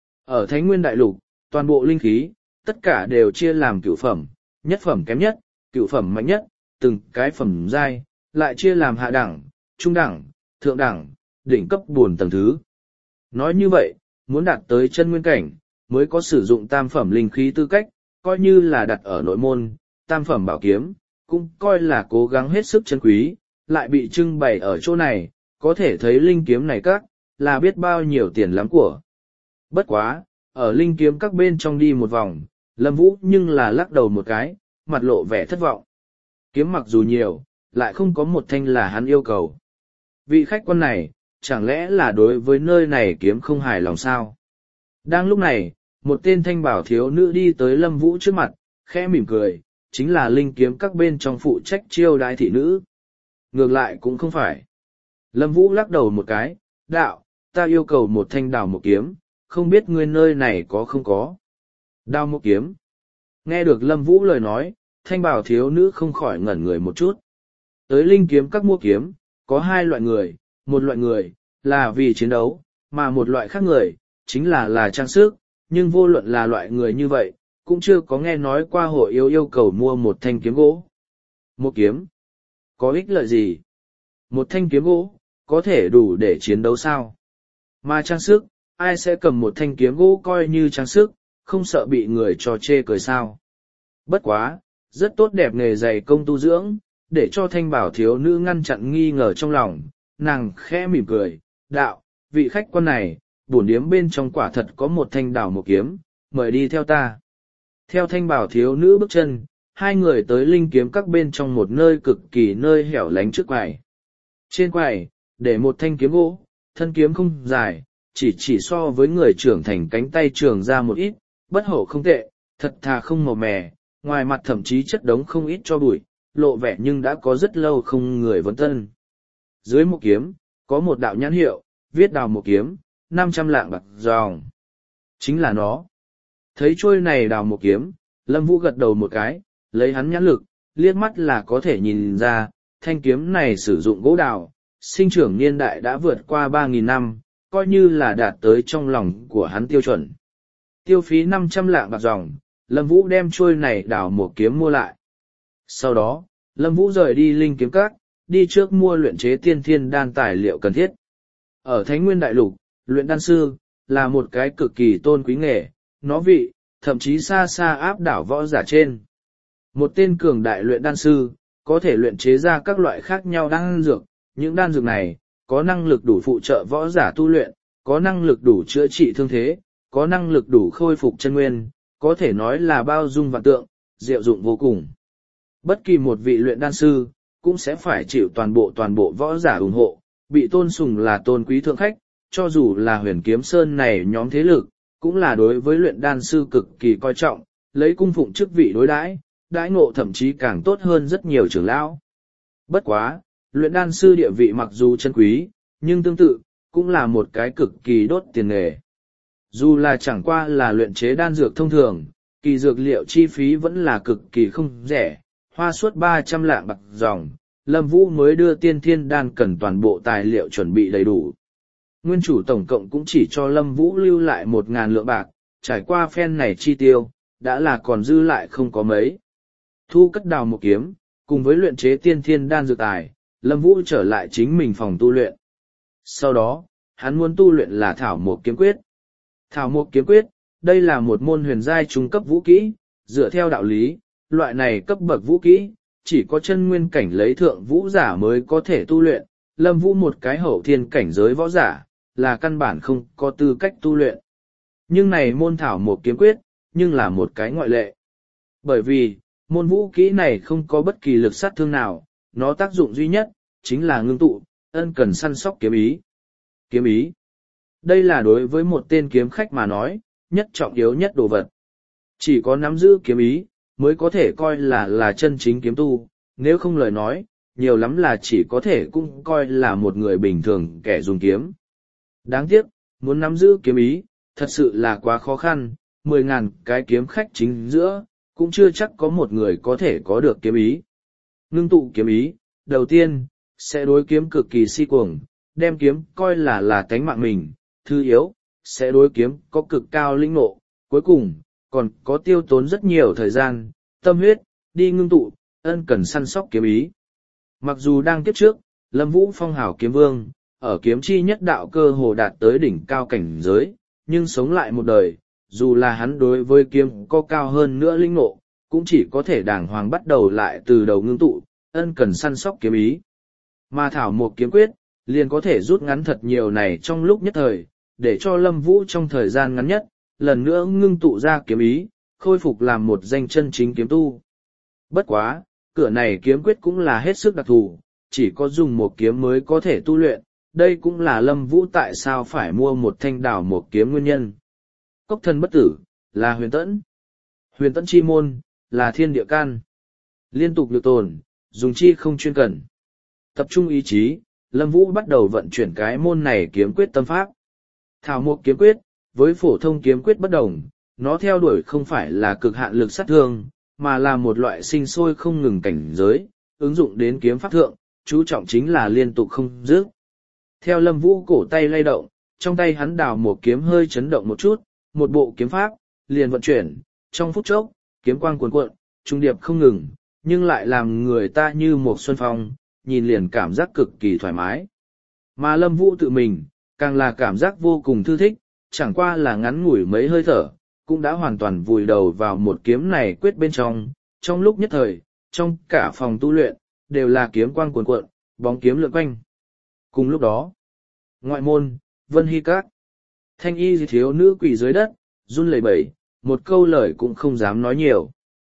Ở Thánh Nguyên Đại Lục, toàn bộ linh khí, tất cả đều chia làm cửu phẩm, nhất phẩm kém nhất, cửu phẩm mạnh nhất, từng cái phẩm giai, lại chia làm hạ đẳng, trung đẳng, thượng đẳng, đỉnh cấp buồn tầng thứ. Nói như vậy, muốn đạt tới chân nguyên cảnh, mới có sử dụng tam phẩm linh khí tư cách, coi như là đặt ở nội môn, tam phẩm bảo kiếm, cũng coi là cố gắng hết sức chân quý, lại bị trưng bày ở chỗ này, có thể thấy linh kiếm này các, là biết bao nhiêu tiền lắm của. Bất quá, ở linh kiếm các bên trong đi một vòng, Lâm Vũ nhưng là lắc đầu một cái, mặt lộ vẻ thất vọng. Kiếm mặc dù nhiều, lại không có một thanh là hắn yêu cầu. Vị khách quan này, chẳng lẽ là đối với nơi này kiếm không hài lòng sao? Đang lúc này, một tên thanh bảo thiếu nữ đi tới Lâm Vũ trước mặt, khẽ mỉm cười, chính là linh kiếm các bên trong phụ trách chiêu đãi thị nữ. Ngược lại cũng không phải. Lâm Vũ lắc đầu một cái, đạo, ta yêu cầu một thanh đào một kiếm, không biết ngươi nơi này có không có. Đào một kiếm. Nghe được Lâm Vũ lời nói, thanh bảo thiếu nữ không khỏi ngẩn người một chút. Tới linh kiếm các mua kiếm, có hai loại người, một loại người, là vì chiến đấu, mà một loại khác người, chính là là trang sức, nhưng vô luận là loại người như vậy, cũng chưa có nghe nói qua hội yêu yêu cầu mua một thanh kiếm gỗ. Một kiếm? Có ích lợi gì? Một thanh kiếm gỗ, có thể đủ để chiến đấu sao? Mà trang sức, ai sẽ cầm một thanh kiếm gỗ coi như trang sức, không sợ bị người trò chê cười sao? Bất quá, rất tốt đẹp nghề dày công tu dưỡng, để cho thanh bảo thiếu nữ ngăn chặn nghi ngờ trong lòng, nàng khẽ mỉm cười, đạo, vị khách quan này, bổn điếm bên trong quả thật có một thanh đào một kiếm, mời đi theo ta. Theo thanh bảo thiếu nữ bước chân, hai người tới linh kiếm các bên trong một nơi cực kỳ nơi hẻo lánh trước quầy. Trên quầy, để một thanh kiếm gỗ, thân kiếm không dài, chỉ chỉ so với người trưởng thành cánh tay trường ra một ít, bất hổ không tệ, thật thà không màu mè, ngoài mặt thậm chí chất đống không ít cho bụi, lộ vẻ nhưng đã có rất lâu không người vấn tân. Dưới một kiếm, có một đạo nhãn hiệu, viết đào một kiếm, năm trăm lạng bạc dòng. Chính là nó. Thấy trôi này đào một kiếm, Lâm Vũ gật đầu một cái, lấy hắn nhãn lực, liếc mắt là có thể nhìn ra, thanh kiếm này sử dụng gỗ đào, sinh trưởng niên đại đã vượt qua ba nghìn năm, coi như là đạt tới trong lòng của hắn tiêu chuẩn. Tiêu phí năm trăm lạng bạc dòng, Lâm Vũ đem trôi này đào một kiếm mua lại. Sau đó, Lâm Vũ rời đi linh kiếm các, đi trước mua luyện chế tiên thiên đan tài liệu cần thiết. Ở Thánh Nguyên Đại Lục, luyện đan sư, là một cái cực kỳ tôn quý nghề, nó vị, thậm chí xa xa áp đảo võ giả trên. Một tên cường đại luyện đan sư, có thể luyện chế ra các loại khác nhau đan dược, những đan dược này, có năng lực đủ phụ trợ võ giả tu luyện, có năng lực đủ chữa trị thương thế, có năng lực đủ khôi phục chân nguyên, có thể nói là bao dung vạn tượng, diệu dụng vô cùng. Bất kỳ một vị luyện đan sư, cũng sẽ phải chịu toàn bộ toàn bộ võ giả ủng hộ, bị tôn sùng là tôn quý thượng khách, cho dù là huyền kiếm sơn này nhóm thế lực, cũng là đối với luyện đan sư cực kỳ coi trọng, lấy cung phụng chức vị đối đãi, đãi ngộ thậm chí càng tốt hơn rất nhiều trưởng lão. Bất quá, luyện đan sư địa vị mặc dù chân quý, nhưng tương tự, cũng là một cái cực kỳ đốt tiền nghề. Dù là chẳng qua là luyện chế đan dược thông thường, kỳ dược liệu chi phí vẫn là cực kỳ không rẻ, hoa suốt ba trăm lạng bạc dòng, Lâm Vũ mới đưa tiên thiên đan cần toàn bộ tài liệu chuẩn bị đầy đủ. Nguyên chủ tổng cộng cũng chỉ cho Lâm Vũ lưu lại một ngàn lượng bạc, trải qua phen này chi tiêu, đã là còn dư lại không có mấy. Thu cất đào một kiếm, cùng với luyện chế tiên thiên đan dược tài, Lâm Vũ trở lại chính mình phòng tu luyện. Sau đó, hắn muốn tu luyện là Thảo Mộc Kiếm Quyết. Thảo Mộc Kiếm Quyết, đây là một môn huyền giai trung cấp vũ kỹ, dựa theo đạo lý, loại này cấp bậc vũ kỹ, chỉ có chân nguyên cảnh lấy thượng vũ giả mới có thể tu luyện, Lâm Vũ một cái hậu thiên cảnh giới võ giả, là căn bản không có tư cách tu luyện. Nhưng này môn Thảo Mộc Kiếm Quyết, nhưng là một cái ngoại lệ. Bởi vì, môn vũ kỹ này không có bất kỳ lực sát thương nào, nó tác dụng duy nhất, chính là ngưng tụ, ân cần săn sóc kiếm ý. Kiếm ý. Đây là đối với một tên kiếm khách mà nói, nhất trọng yếu nhất đồ vật. Chỉ có nắm giữ kiếm ý, mới có thể coi là là chân chính kiếm tu, nếu không lời nói, nhiều lắm là chỉ có thể cũng coi là một người bình thường kẻ dùng kiếm. Đáng tiếc, muốn nắm giữ kiếm ý, thật sự là quá khó khăn, mười ngàn cái kiếm khách chính giữa, cũng chưa chắc có một người có thể có được kiếm ý. Ngưng tụ kiếm ý, đầu tiên, sẽ đối kiếm cực kỳ si cuồng, đem kiếm coi là là tánh mạng mình, thứ yếu, sẽ đối kiếm có cực cao linh ngộ, cuối cùng, còn có tiêu tốn rất nhiều thời gian, tâm huyết, đi ngưng tụ, ân cần săn sóc kiếm ý. Mặc dù đang kiếp trước, Lâm Vũ phong hào kiếm vương, ở kiếm chi nhất đạo cơ hồ đạt tới đỉnh cao cảnh giới, nhưng sống lại một đời, dù là hắn đối với kiếm có cao hơn nữa linh ngộ, cũng chỉ có thể đàng hoàng bắt đầu lại từ đầu ngưng tụ, ân cần săn sóc kiếm ý. Mà thảo một kiếm quyết, liền có thể rút ngắn thật nhiều này trong lúc nhất thời, để cho Lâm Vũ trong thời gian ngắn nhất, lần nữa ngưng tụ ra kiếm ý, khôi phục làm một danh chân chính kiếm tu. Bất quá, cửa này kiếm quyết cũng là hết sức đặc thù, chỉ có dùng một kiếm mới có thể tu luyện, đây cũng là Lâm Vũ tại sao phải mua một thanh đảo một kiếm nguyên nhân. Cốc thân bất tử, là huyền tẫn. Huyền tẫn chi môn, là thiên địa can. Liên tục được tồn, dùng chi không chuyên cần. Tập trung ý chí, Lâm Vũ bắt đầu vận chuyển cái môn này kiếm quyết tâm pháp. Thảo mộc kiếm quyết, với phổ thông kiếm quyết bất đồng, nó theo đuổi không phải là cực hạn lực sát thương, mà là một loại sinh sôi không ngừng cảnh giới, ứng dụng đến kiếm pháp thượng, chú trọng chính là liên tục không dứt. Theo Lâm Vũ cổ tay lay động, trong tay hắn đào một kiếm hơi chấn động một chút, một bộ kiếm pháp, liền vận chuyển, trong phút chốc, kiếm quang cuồn cuộn, trung điệp không ngừng, nhưng lại làm người ta như một xuân phong, nhìn liền cảm giác cực kỳ thoải mái. Mà Lâm Vũ tự mình, càng là cảm giác vô cùng thư thích, chẳng qua là ngắn ngủi mấy hơi thở, cũng đã hoàn toàn vùi đầu vào một kiếm này quyết bên trong, trong lúc nhất thời, trong cả phòng tu luyện, đều là kiếm quang cuồn cuộn, bóng kiếm lượn quanh. Cùng lúc đó, ngoại môn, Vân Hy Các, thanh y thiếu nữ quỳ dưới đất, run lẩy bẩy, một câu lời cũng không dám nói nhiều.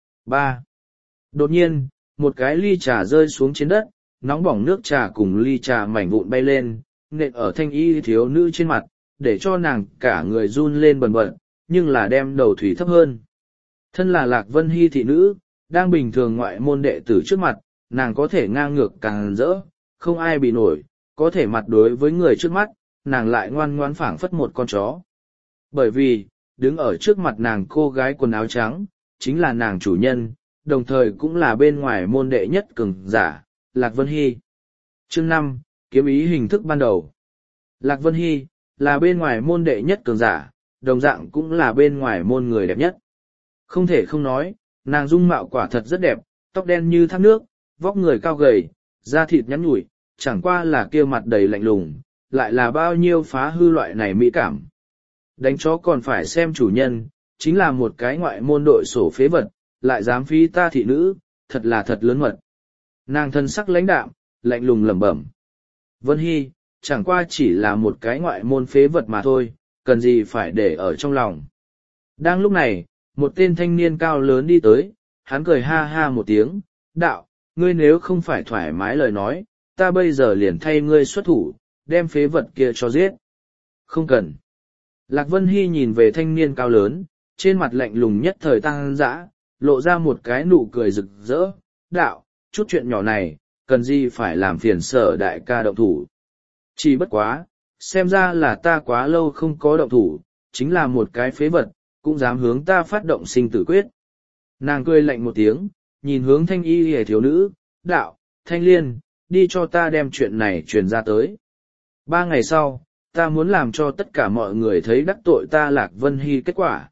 ba. Đột nhiên, một cái ly trà rơi xuống trên đất, nóng bỏng nước trà cùng ly trà mảnh vụn bay lên, nện ở thanh y thiếu nữ trên mặt, để cho nàng cả người run lên bần bật, nhưng là đem đầu thủy thấp hơn. Thân là Lạc Vân Hy thị nữ, đang bình thường ngoại môn đệ tử trước mặt, nàng có thể ngang ngược càng rỡ, không ai bị nổi, có thể mặt đối với người trước mắt, nàng lại ngoan ngoãn phảng phất một con chó. Bởi vì, đứng ở trước mặt nàng cô gái quần áo trắng, chính là nàng chủ nhân, đồng thời cũng là bên ngoài môn đệ nhất cường giả, Lạc Vân Hy. Chương năm, kiếm ý hình thức ban đầu. Lạc Vân Hy, là bên ngoài môn đệ nhất cường giả, đồng dạng cũng là bên ngoài môn người đẹp nhất. Không thể không nói, nàng dung mạo quả thật rất đẹp, tóc đen như thác nước, vóc người cao gầy, da thịt nhắn nhủi, chẳng qua là kia mặt đầy lạnh lùng, lại là bao nhiêu phá hư loại này mỹ cảm. Đánh chó còn phải xem chủ nhân, chính là một cái ngoại môn đội sổ phế vật, lại dám phí ta thị nữ, thật là thật lớn mật. Nàng thân sắc lãnh đạm, lạnh lùng lẩm bẩm. Vân Hy, chẳng qua chỉ là một cái ngoại môn phế vật mà thôi, cần gì phải để ở trong lòng. Đang lúc này, một tên thanh niên cao lớn đi tới, hắn cười ha ha một tiếng, đạo, ngươi nếu không phải thoải mái lời nói, ta bây giờ liền thay ngươi xuất thủ, đem phế vật kia cho giết. Không cần. Lạc Vân Hy nhìn về thanh niên cao lớn, trên mặt lạnh lùng nhất thời tăng dã, lộ ra một cái nụ cười rực rỡ, đạo, chút chuyện nhỏ này, cần gì phải làm phiền sở đại ca động thủ. Chỉ bất quá, xem ra là ta quá lâu không có động thủ, chính là một cái phế vật, cũng dám hướng ta phát động sinh tử quyết. Nàng cười lạnh một tiếng, nhìn hướng thanh y hề thiếu nữ, đạo, thanh liên, đi cho ta đem chuyện này truyền ra tới. Ba ngày sau, ta muốn làm cho tất cả mọi người thấy đắc tội ta Lạc Vân Hy kết quả.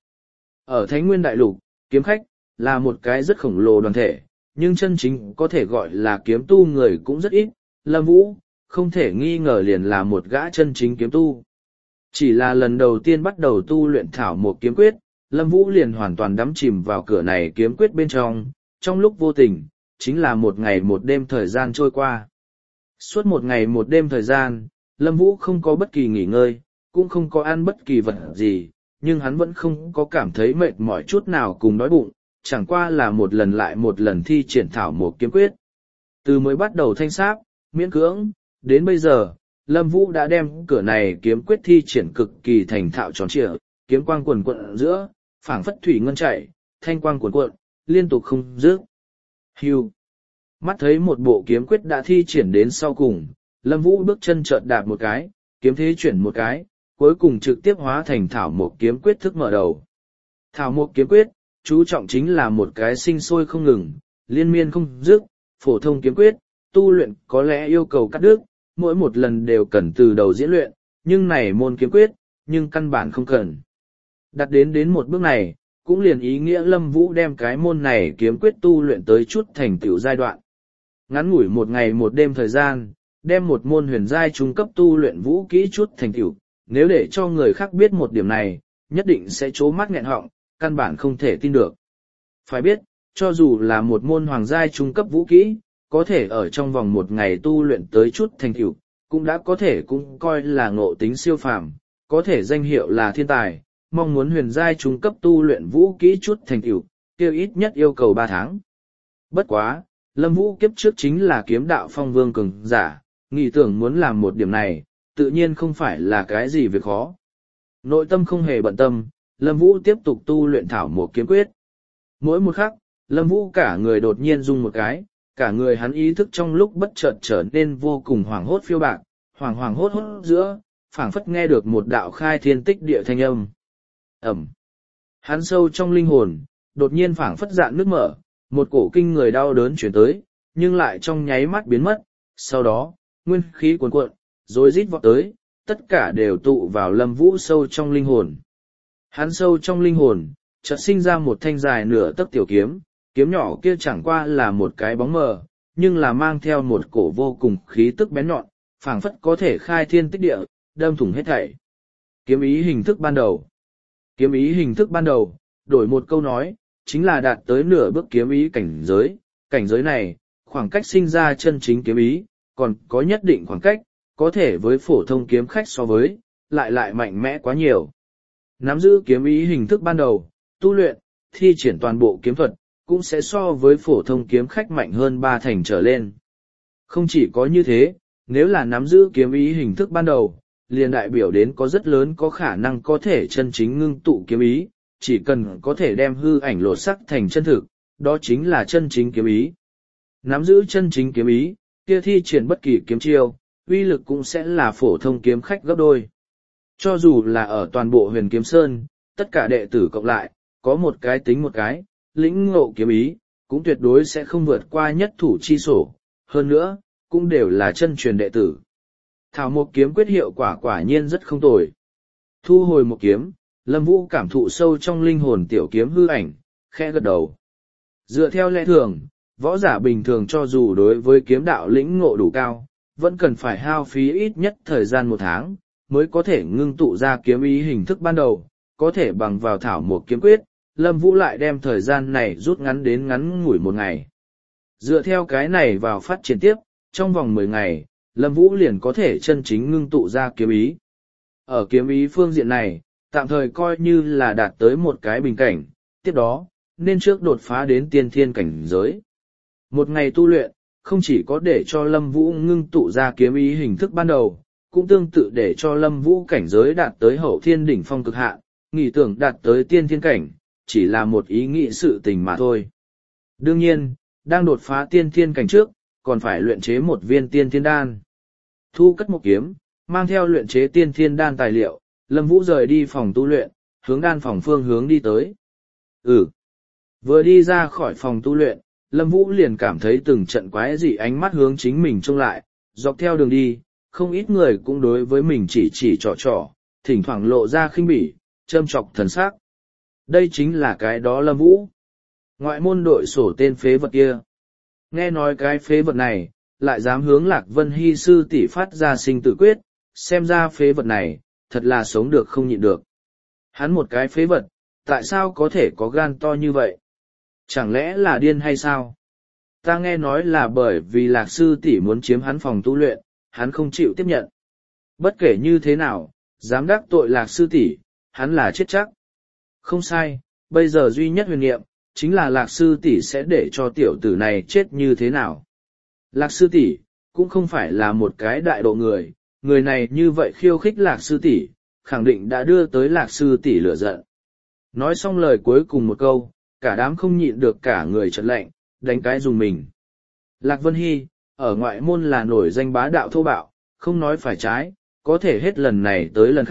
Ở Thánh Nguyên Đại Lục, kiếm khách, là một cái rất khổng lồ đoàn thể, nhưng chân chính có thể gọi là kiếm tu người cũng rất ít. Lâm Vũ, không thể nghi ngờ liền là một gã chân chính kiếm tu. Chỉ là lần đầu tiên bắt đầu tu luyện thảo một kiếm quyết, Lâm Vũ liền hoàn toàn đắm chìm vào cửa này kiếm quyết bên trong, trong lúc vô tình, chính là một ngày một đêm thời gian trôi qua. Suốt một ngày một đêm thời gian, Lâm Vũ không có bất kỳ nghỉ ngơi, cũng không có ăn bất kỳ vật gì, nhưng hắn vẫn không có cảm thấy mệt mỏi chút nào cùng đói bụng, chẳng qua là một lần lại một lần thi triển thảo một kiếm quyết. Từ mới bắt đầu thanh sáp, miễn cưỡng, đến bây giờ, Lâm Vũ đã đem cửa này kiếm quyết thi triển cực kỳ thành thạo tròn trịa, kiếm quang quần quận ở giữa, phảng phất thủy ngân chảy, thanh quang cuồn cuộn, liên tục không dứt. Hưu. Mắt thấy một bộ kiếm quyết đã thi triển đến sau cùng, Lâm Vũ bước chân chợt đạp một cái, kiếm thế chuyển một cái, cuối cùng trực tiếp hóa thành thảo mộc kiếm quyết thức mở đầu. Thảo mộc kiếm quyết, chú trọng chính là một cái sinh sôi không ngừng, liên miên không dứt, phổ thông kiếm quyết, tu luyện có lẽ yêu cầu cắt đứt, mỗi một lần đều cần từ đầu diễn luyện, nhưng này môn kiếm quyết, nhưng căn bản không cần. Đặt đến đến một bước này, cũng liền ý nghĩa Lâm Vũ đem cái môn này kiếm quyết tu luyện tới chút thành tựu giai đoạn. Ngắn ngủi một ngày một đêm thời gian, đem một môn huyền giai trung cấp tu luyện vũ kỹ chút thành tựu, nếu để cho người khác biết một điểm này, nhất định sẽ trố mắt nghẹn họng, căn bản không thể tin được. Phải biết, cho dù là một môn hoàng giai trung cấp vũ kỹ, có thể ở trong vòng một ngày tu luyện tới chút thành tựu, cũng đã có thể cũng coi là ngộ tính siêu phàm, có thể danh hiệu là thiên tài, mong muốn huyền giai trung cấp tu luyện vũ kỹ chút thành tựu, kêu ít nhất yêu cầu ba tháng. Bất quá, Lâm Vũ kiếp trước chính là kiếm đạo phong vương cường giả, nghĩ tưởng muốn làm một điểm này, tự nhiên không phải là cái gì việc khó. Nội tâm không hề bận tâm, Lâm Vũ tiếp tục tu luyện thảo một kiếm quyết. Mỗi một khắc, Lâm Vũ cả người đột nhiên rung một cái, cả người hắn ý thức trong lúc bất chợt trở nên vô cùng hoảng hốt phiêu bạc, hoảng hoảng hốt hốt giữa, phảng phất nghe được một đạo khai thiên tích địa thanh âm. Ẩm. Hắn sâu trong linh hồn, đột nhiên phảng phất dạn nước mở, một cổ kinh người đau đớn chuyển tới, nhưng lại trong nháy mắt biến mất, sau đó, nguyên khí cuồn cuộn, rồi rít vọt tới, tất cả đều tụ vào Lâm Vũ sâu trong linh hồn. Hắn sâu trong linh hồn, chợt sinh ra một thanh dài nửa tấc tiểu kiếm, kiếm nhỏ kia chẳng qua là một cái bóng mờ, nhưng là mang theo một cổ vô cùng khí tức bén nhọn, phảng phất có thể khai thiên tích địa, đâm thủng hết thảy. Kiếm ý hình thức ban đầu. Kiếm ý hình thức ban đầu, đổi một câu nói, chính là đạt tới nửa bước kiếm ý cảnh giới. Cảnh giới này, khoảng cách sinh ra chân chính kiếm ý, còn có nhất định khoảng cách, có thể với phổ thông kiếm khách so với, lại lại mạnh mẽ quá nhiều. Nắm giữ kiếm ý hình thức ban đầu, tu luyện, thi triển toàn bộ kiếm thuật, cũng sẽ so với phổ thông kiếm khách mạnh hơn ba thành trở lên. Không chỉ có như thế, nếu là nắm giữ kiếm ý hình thức ban đầu, liền đại biểu đến có rất lớn có khả năng có thể chân chính ngưng tụ kiếm ý, chỉ cần có thể đem hư ảnh lột sắc thành chân thực, đó chính là chân chính kiếm ý. Nắm giữ chân chính kiếm ý, kia thi triển bất kỳ kiếm chiêu, uy lực cũng sẽ là phổ thông kiếm khách gấp đôi. Cho dù là ở toàn bộ huyền kiếm sơn, tất cả đệ tử cộng lại, có một cái tính một cái, lĩnh ngộ kiếm ý, cũng tuyệt đối sẽ không vượt qua nhất thủ chi sổ, hơn nữa, cũng đều là chân truyền đệ tử. Thảo một kiếm quyết hiệu quả quả nhiên rất không tồi. Thu hồi một kiếm, Lâm Vũ cảm thụ sâu trong linh hồn tiểu kiếm hư ảnh, khẽ gật đầu. Dựa theo lẽ thường, võ giả bình thường cho dù đối với kiếm đạo lĩnh ngộ đủ cao, vẫn cần phải hao phí ít nhất thời gian một tháng, mới có thể ngưng tụ ra kiếm ý hình thức ban đầu, có thể bằng vào thảo một kiếm quyết, Lâm Vũ lại đem thời gian này rút ngắn đến ngắn ngủi một ngày. Dựa theo cái này vào phát triển tiếp, trong vòng mười ngày, Lâm Vũ liền có thể chân chính ngưng tụ ra kiếm ý. Ở kiếm ý phương diện này, tạm thời coi như là đạt tới một cái bình cảnh, tiếp đó, nên trước đột phá đến tiên thiên cảnh giới. Một ngày tu luyện, không chỉ có để cho Lâm Vũ ngưng tụ ra kiếm ý hình thức ban đầu, cũng tương tự để cho Lâm Vũ cảnh giới đạt tới hậu thiên đỉnh phong cực hạn, nghĩ tưởng đạt tới tiên thiên cảnh, chỉ là một ý nghĩ sự tình mà thôi. Đương nhiên, đang đột phá tiên thiên cảnh trước, còn phải luyện chế một viên tiên thiên đan. Thu cất một kiếm, mang theo luyện chế tiên thiên đan tài liệu, Lâm Vũ rời đi phòng tu luyện, hướng đan phòng phương hướng đi tới. Ừ. Vừa đi ra khỏi phòng tu luyện, Lâm Vũ liền cảm thấy từng trận quái dị ánh mắt hướng chính mình trông lại, dọc theo đường đi, không ít người cũng đối với mình chỉ chỉ trò trò, thỉnh thoảng lộ ra khinh bỉ, châm chọc thần sắc. Đây chính là cái đó Lâm Vũ. Ngoại môn đội sổ tên phế vật kia. Nghe nói cái phế vật này, lại dám hướng Lạc Vân Hy sư tỷ phát ra sinh tử quyết, xem ra phế vật này, thật là sống được không nhịn được. Hắn một cái phế vật, tại sao có thể có gan to như vậy? Chẳng lẽ là điên hay sao? Ta nghe nói là bởi vì Lạc sư tỷ muốn chiếm hắn phòng tu luyện, hắn không chịu tiếp nhận. Bất kể như thế nào, dám đắc tội Lạc sư tỷ, hắn là chết chắc. Không sai, bây giờ duy nhất huyền niệm, chính là Lạc sư tỷ sẽ để cho tiểu tử này chết như thế nào. Lạc sư tỷ cũng không phải là một cái đại độ người, người này như vậy khiêu khích Lạc sư tỷ, khẳng định đã đưa tới Lạc sư tỷ lửa giận. Nói xong lời cuối cùng một câu, cả đám không nhịn được cả người trật lạnh, đánh cái dùng mình. Lạc Vân Hy, ở ngoại môn là nổi danh bá đạo thô bạo, không nói phải trái, có thể hết lần này tới lần khác,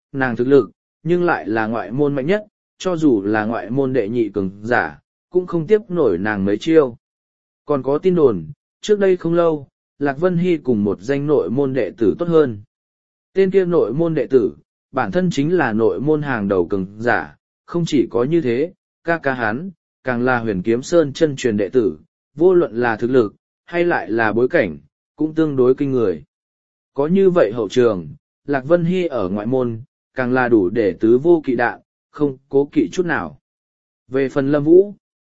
nàng thực lực, nhưng lại là ngoại môn mạnh nhất, cho dù là ngoại môn đệ nhị cường giả, cũng không tiếp nổi nàng mấy chiêu. Còn có tin đồn, trước đây không lâu, Lạc Vân Hy cùng một danh nội môn đệ tử tốt hơn. Tên kia nội môn đệ tử, bản thân chính là nội môn hàng đầu cường giả, không chỉ có như thế, ca ca hắn, càng là Huyền Kiếm Sơn chân truyền đệ tử, vô luận là thực lực, hay lại là bối cảnh, cũng tương đối kinh người. Có như vậy hậu trường, Lạc Vân Hy ở ngoại môn, càng là đủ để tứ vô kỵ đạn, không cố kỵ chút nào. Về phần Lâm Vũ,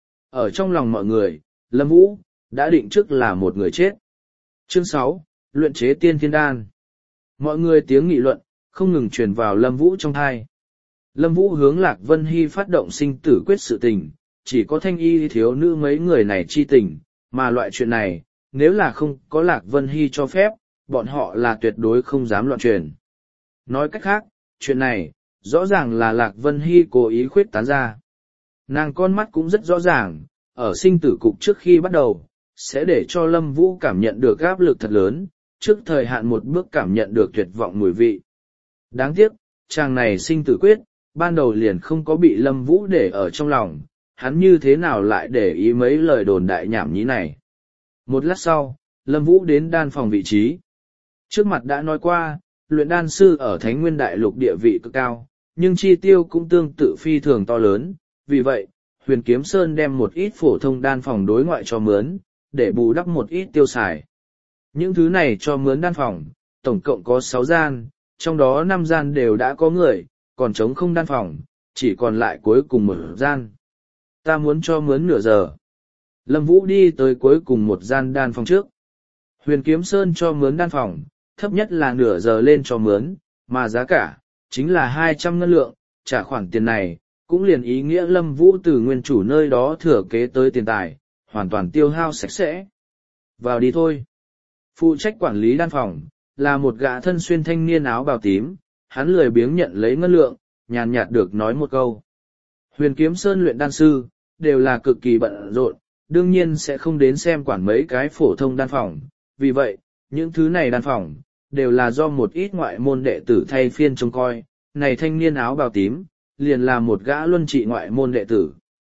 ở trong lòng mọi người, Lâm Vũ, đã định trước là một người chết. Chương sáu, Luyện chế tiên thiên đan. Mọi người tiếng nghị luận, không ngừng truyền vào Lâm Vũ trong thai. Lâm Vũ hướng Lạc Vân Hy phát động sinh tử quyết sự tình, chỉ có thanh y thiếu nữ mấy người này chi tình, mà loại chuyện này, nếu là không có Lạc Vân Hy cho phép, bọn họ là tuyệt đối không dám loạn truyền. Nói cách khác, chuyện này, rõ ràng là Lạc Vân Hy cố ý khuyết tán ra. Nàng con mắt cũng rất rõ ràng, ở sinh tử cục trước khi bắt đầu, sẽ để cho Lâm Vũ cảm nhận được áp lực thật lớn, trước thời hạn một bước cảm nhận được tuyệt vọng mùi vị. Đáng tiếc, chàng này sinh tử quyết, ban đầu liền không có bị Lâm Vũ để ở trong lòng, hắn như thế nào lại để ý mấy lời đồn đại nhảm nhí này. Một lát sau, Lâm Vũ đến đan phòng vị trí. Trước mặt đã nói qua, luyện đan sư ở Thánh Nguyên Đại Lục địa vị cực cao, nhưng chi tiêu cũng tương tự phi thường to lớn, vì vậy, Huyền Kiếm Sơn đem một ít phổ thông đan phòng đối ngoại cho mướn, để bù đắp một ít tiêu xài. Những thứ này cho mướn đan phòng, tổng cộng có sáu gian, trong đó năm gian đều đã có người, còn trống không đan phòng, chỉ còn lại cuối cùng một gian. Ta muốn cho mướn nửa giờ. Lâm Vũ đi tới cuối cùng một gian đan phòng trước. Huyền Kiếm Sơn cho mướn đan phòng, thấp nhất là nửa giờ lên cho mướn, mà giá cả, chính là hai trăm ngân lượng, trả khoản tiền này, cũng liền ý nghĩa Lâm Vũ từ nguyên chủ nơi đó thừa kế tới tiền tài, hoàn toàn tiêu hao sạch sẽ. Vào đi thôi. Phụ trách quản lý đan phòng, là một gã thân xuyên thanh niên áo bào tím, hắn lười biếng nhận lấy ngân lượng, nhàn nhạt được nói một câu. Huyền Kiếm Sơn luyện đan sư, đều là cực kỳ bận rộn, đương nhiên sẽ không đến xem quản mấy cái phổ thông đan phòng, vì vậy, những thứ này đan phòng, đều là do một ít ngoại môn đệ tử thay phiên trông coi, này thanh niên áo bào tím, liền là một gã luân trị ngoại môn đệ tử.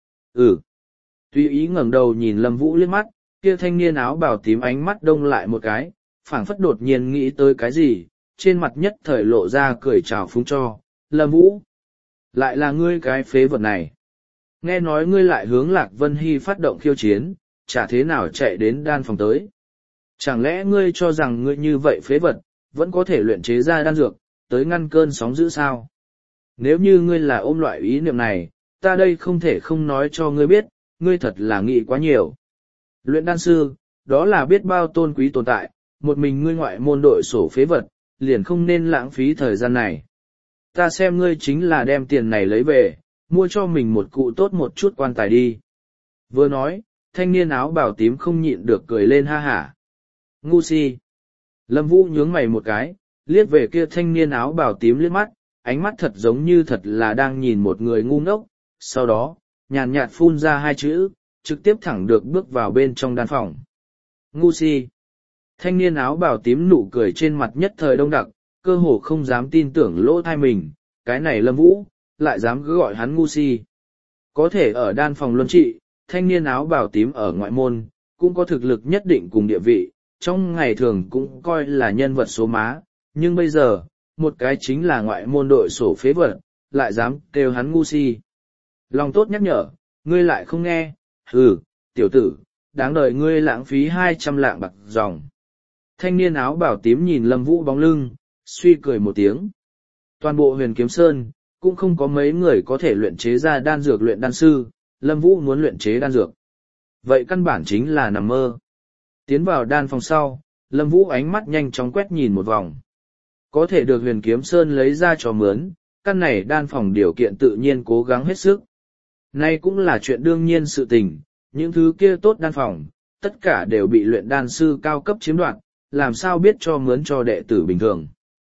Ừ. Tuy ý ngẩng đầu nhìn Lâm Vũ liếc mắt, kia thanh niên áo bào tím ánh mắt đông lại một cái, phảng phất đột nhiên nghĩ tới cái gì, trên mặt nhất thời lộ ra cười chào phúng cho, Lâm Vũ. Lại là ngươi cái phế vật này. Nghe nói ngươi lại hướng Lạc Vân Hy phát động khiêu chiến, chả thế nào chạy đến đan phòng tới. Chẳng lẽ ngươi cho rằng ngươi như vậy phế vật, vẫn có thể luyện chế ra đan dược, tới ngăn cơn sóng dữ sao? Nếu như ngươi là ôm loại ý niệm này, ta đây không thể không nói cho ngươi biết, ngươi thật là nghĩ quá nhiều. Luyện đan sư, đó là biết bao tôn quý tồn tại, một mình ngươi ngoại môn đội sổ phế vật, liền không nên lãng phí thời gian này. Ta xem ngươi chính là đem tiền này lấy về, mua cho mình một cụ tốt một chút quan tài đi. Vừa nói, thanh niên áo bào tím không nhịn được cười lên ha hả. Ngu si. Lâm Vũ nhướng mày một cái, liếc về kia thanh niên áo bào tím liếc mắt, ánh mắt thật giống như thật là đang nhìn một người ngu ngốc, sau đó, nhàn nhạt phun ra hai chữ, trực tiếp thẳng được bước vào bên trong đan phòng. Ngu si. Thanh niên áo bào tím nụ cười trên mặt nhất thời đông đặc, cơ hồ không dám tin tưởng lỗ thai mình, cái này Lâm Vũ, lại dám cứ gọi hắn ngu si. Có thể ở đan phòng luân trị, thanh niên áo bào tím ở ngoại môn, cũng có thực lực nhất định cùng địa vị, trong ngày thường cũng coi là nhân vật số má, nhưng bây giờ, một cái chính là ngoại môn đội sổ phế vật, lại dám kêu hắn ngu si. Lòng tốt nhắc nhở, ngươi lại không nghe, hừ, tiểu tử, đáng đời ngươi lãng phí hai trăm lạng bạc dòng. Thanh niên áo bảo tím nhìn Lâm Vũ bóng lưng, suy cười một tiếng. Toàn bộ Huyền Kiếm Sơn, cũng không có mấy người có thể luyện chế ra đan dược luyện đan sư, Lâm Vũ muốn luyện chế đan dược. Vậy căn bản chính là nằm mơ. Tiến vào đan phòng sau, Lâm Vũ ánh mắt nhanh chóng quét nhìn một vòng. Có thể được Huyền Kiếm Sơn lấy ra cho mướn, căn này đan phòng điều kiện tự nhiên cố gắng hết sức. Nay cũng là chuyện đương nhiên sự tình, những thứ kia tốt đan phòng, tất cả đều bị luyện đan sư cao cấp chiếm đoạt, làm sao biết cho mướn cho đệ tử bình thường.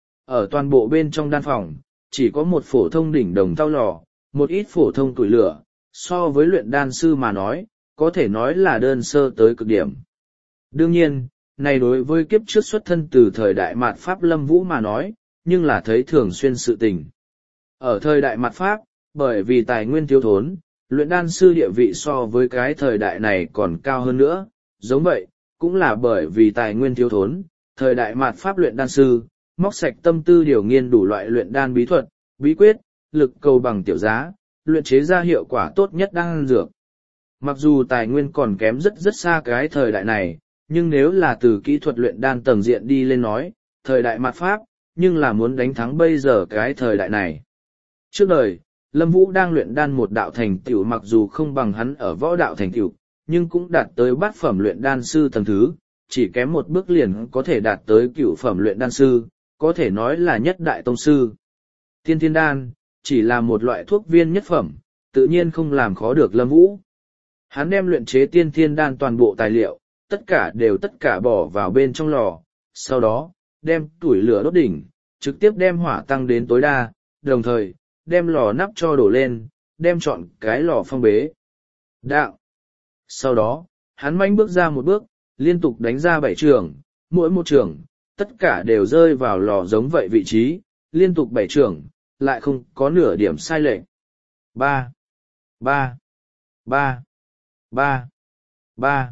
Ở toàn bộ bên trong đan phòng, chỉ có một phổ thông đỉnh đồng thau lò, một ít phổ thông củi lửa, so với luyện đan sư mà nói, có thể nói là đơn sơ tới cực điểm. Đương nhiên, này đối với kiếp trước xuất thân từ thời đại mạt Pháp Lâm Vũ mà nói, nhưng là thấy thường xuyên sự tình. Ở thời đại mặt Pháp, bởi vì tài nguyên thiếu thốn, luyện đan sư địa vị so với cái thời đại này còn cao hơn nữa, giống vậy, cũng là bởi vì tài nguyên thiếu thốn, thời đại mặt Pháp luyện đan sư, móc sạch tâm tư điều nghiên đủ loại luyện đan bí thuật, bí quyết, lực cầu bằng tiểu giá, luyện chế ra hiệu quả tốt nhất đan dược. Mặc dù tài nguyên còn kém rất rất xa cái thời đại này, nhưng nếu là từ kỹ thuật luyện đan tầng diện đi lên nói, thời đại mặt Pháp, nhưng là muốn đánh thắng bây giờ cái thời đại này. Trước đời, Lâm Vũ đang luyện đan một đạo thành tựu mặc dù không bằng hắn ở võ đạo thành tựu, nhưng cũng đạt tới bát phẩm luyện đan sư tầng thứ, chỉ kém một bước liền có thể đạt tới cửu phẩm luyện đan sư, có thể nói là nhất đại tông sư. Tiên thiên đan, chỉ là một loại thuốc viên nhất phẩm, tự nhiên không làm khó được Lâm Vũ. Hắn đem luyện chế tiên thiên đan toàn bộ tài liệu, tất cả đều tất cả bỏ vào bên trong lò, sau đó, đem củi lửa đốt đỉnh, trực tiếp đem hỏa tăng đến tối đa, đồng thời, đem lò nắp cho đổ lên, đem chọn cái lò phong bế. Đạo. Sau đó, hắn manh bước ra một bước, liên tục đánh ra bảy trường, mỗi một trường, tất cả đều rơi vào lò giống vậy vị trí, liên tục bảy trường, lại không có nửa điểm sai lệch. Ba, ba, ba, ba, ba,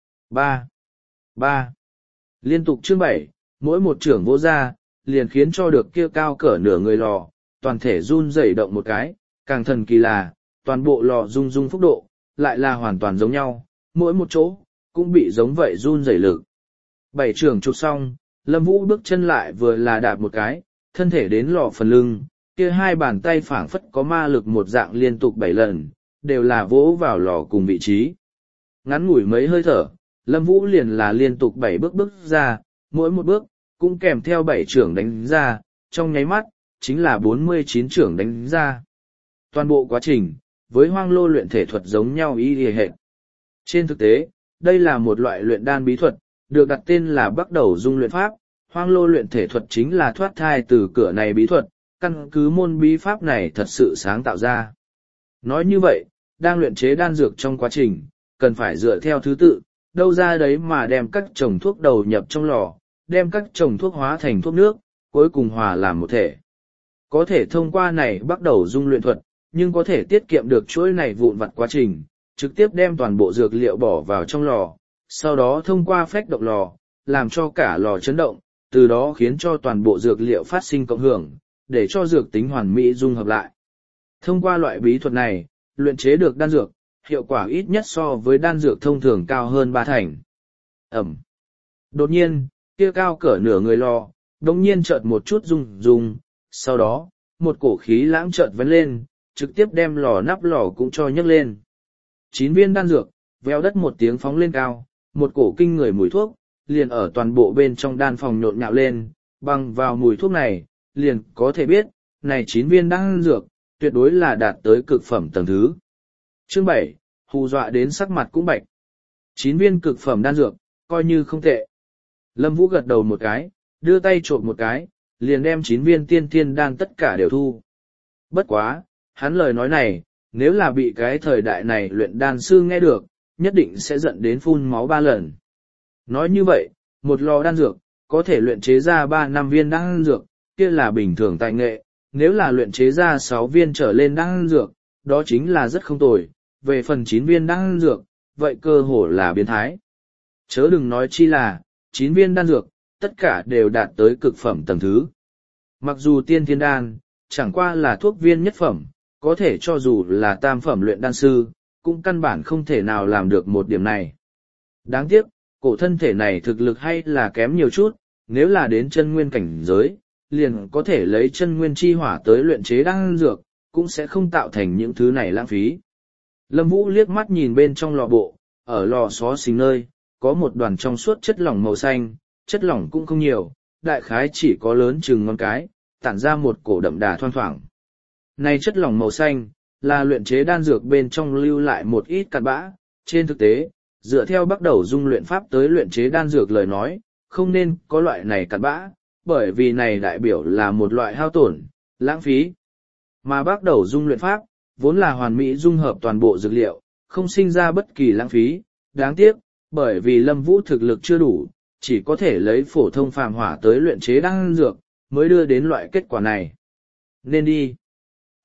ba, ba. Liên tục chương bảy, mỗi một trường vô ra, liền khiến cho được kia cao cỡ nửa người lò, toàn thể run rẩy động một cái, càng thần kỳ là, toàn bộ lò rung rung phúc độ, lại là hoàn toàn giống nhau, mỗi một chỗ, cũng bị giống vậy run rẩy lực. Bảy trường chụp xong, Lâm Vũ bước chân lại vừa là đạp một cái, thân thể đến lò phần lưng, kia hai bàn tay phảng phất có ma lực một dạng liên tục bảy lần, đều là vỗ vào lò cùng vị trí. Ngắn ngủi mấy hơi thở, Lâm Vũ liền là liên tục bảy bước bước ra, mỗi một bước, cũng kèm theo bảy trưởng đánh ra, trong nháy mắt, chính là bốn mươi chín trưởng đánh ra. Toàn bộ quá trình, với hoang lô luyện thể thuật giống nhau y y hệt. Trên thực tế, đây là một loại luyện đan bí thuật, được đặt tên là bắt đầu dung luyện pháp, hoang lô luyện thể thuật chính là thoát thai từ cửa này bí thuật, căn cứ môn bí pháp này thật sự sáng tạo ra. Nói như vậy, đang luyện chế đan dược trong quá trình, cần phải dựa theo thứ tự, đâu ra đấy mà đem các chồng thuốc đầu nhập trong lò, đem các chồng thuốc hóa thành thuốc nước, cuối cùng hòa làm một thể. Có thể thông qua này bắt đầu dung luyện thuật, nhưng có thể tiết kiệm được chuỗi này vụn vặt quá trình, trực tiếp đem toàn bộ dược liệu bỏ vào trong lò, sau đó thông qua phách động lò, làm cho cả lò chấn động, từ đó khiến cho toàn bộ dược liệu phát sinh cộng hưởng, để cho dược tính hoàn mỹ dung hợp lại. Thông qua loại bí thuật này, luyện chế được đan dược, hiệu quả ít nhất so với đan dược thông thường cao hơn ba thành. Ẩm. Đột nhiên, kia cao cỡ nửa người lò, đột nhiên chợt một chút rung rung, sau đó, một cổ khí lãng chợt vấn lên, trực tiếp đem lò nắp lò cũng cho nhấc lên. Chín viên đan dược, veo đất một tiếng phóng lên cao, một cổ kinh người mùi thuốc, liền ở toàn bộ bên trong đan phòng nhộn nhạo lên, bằng vào mùi thuốc này, liền có thể biết, này chín viên đan dược, tuyệt đối là đạt tới cực phẩm tầng thứ. Chương bảy, hù dọa đến sắc mặt cũng bạch. Chín viên cực phẩm đan dược, coi như không tệ. Lâm Vũ gật đầu một cái, đưa tay trộm một cái, liền đem chín viên tiên thiên đan tất cả đều thu. Bất quá, hắn lời nói này, nếu là bị cái thời đại này luyện đan sư nghe được, nhất định sẽ giận đến phun máu ba lần. Nói như vậy, một lò đan dược, có thể luyện chế ra ba năm viên đan dược, kia là bình thường tài nghệ, nếu là luyện chế ra sáu viên trở lên đan dược, đó chính là rất không tồi, về phần chín viên đan dược, vậy cơ hồ là biến thái. Chớ đừng nói chi là, chín viên đan dược, tất cả đều đạt tới cực phẩm tầng thứ. Mặc dù tiên thiên đan, chẳng qua là thuốc viên nhất phẩm, có thể cho dù là tam phẩm luyện đan sư, cũng căn bản không thể nào làm được một điểm này. Đáng tiếc, cổ thân thể này thực lực hay là kém nhiều chút, nếu là đến chân nguyên cảnh giới, liền có thể lấy chân nguyên chi hỏa tới luyện chế đan dược, cũng sẽ không tạo thành những thứ này lãng phí. Lâm Vũ liếc mắt nhìn bên trong lò bộ, ở lò xó xình nơi, có một đoàn trong suốt chất lỏng màu xanh, chất lỏng cũng không nhiều, đại khái chỉ có lớn chừng ngón cái, tản ra một cổ đậm đà thoang thoảng. Này chất lỏng màu xanh, là luyện chế đan dược bên trong lưu lại một ít cặn bã, trên thực tế, dựa theo bắt đầu dung luyện pháp tới luyện chế đan dược lời nói, không nên có loại này cặn bã, bởi vì này đại biểu là một loại hao tổn, lãng phí. Mà bắt đầu dung luyện pháp, vốn là hoàn mỹ dung hợp toàn bộ dược liệu, không sinh ra bất kỳ lãng phí, đáng tiếc, bởi vì Lâm Vũ thực lực chưa đủ, chỉ có thể lấy phổ thông phàm hỏa tới luyện chế đan dược, mới đưa đến loại kết quả này. Nên đi.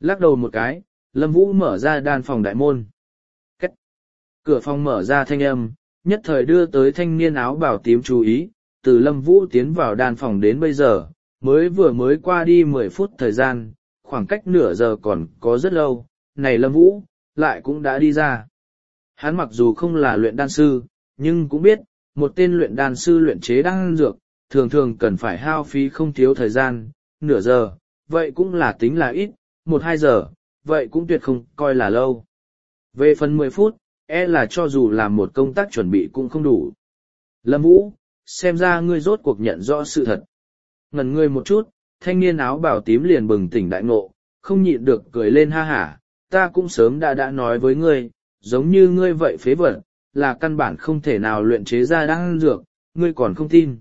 Lắc đầu một cái, Lâm Vũ mở ra đan phòng đại môn. Cách. Cửa phòng mở ra thanh âm, nhất thời đưa tới thanh niên áo bào tím chú ý, từ Lâm Vũ tiến vào đan phòng đến bây giờ, mới vừa mới qua đi mười phút thời gian, khoảng cách nửa giờ còn có rất lâu, này Lâm Vũ, lại cũng đã đi ra. Hắn mặc dù không là luyện đan sư, nhưng cũng biết, một tên luyện đan sư luyện chế đan dược, thường thường cần phải hao phí không thiếu thời gian, nửa giờ, vậy cũng là tính là ít, một hai giờ, vậy cũng tuyệt không coi là lâu. Về phần mười phút, e là cho dù làm một công tác chuẩn bị cũng không đủ. Lâm Vũ, xem ra ngươi rốt cuộc nhận rõ sự thật. Ngẩn ngươi một chút, thanh niên áo bào tím liền bừng tỉnh đại ngộ, không nhịn được cười lên ha hả, ta cũng sớm đã đã nói với ngươi, giống như ngươi vậy phế vật, là căn bản không thể nào luyện chế ra đan dược, ngươi còn không tin.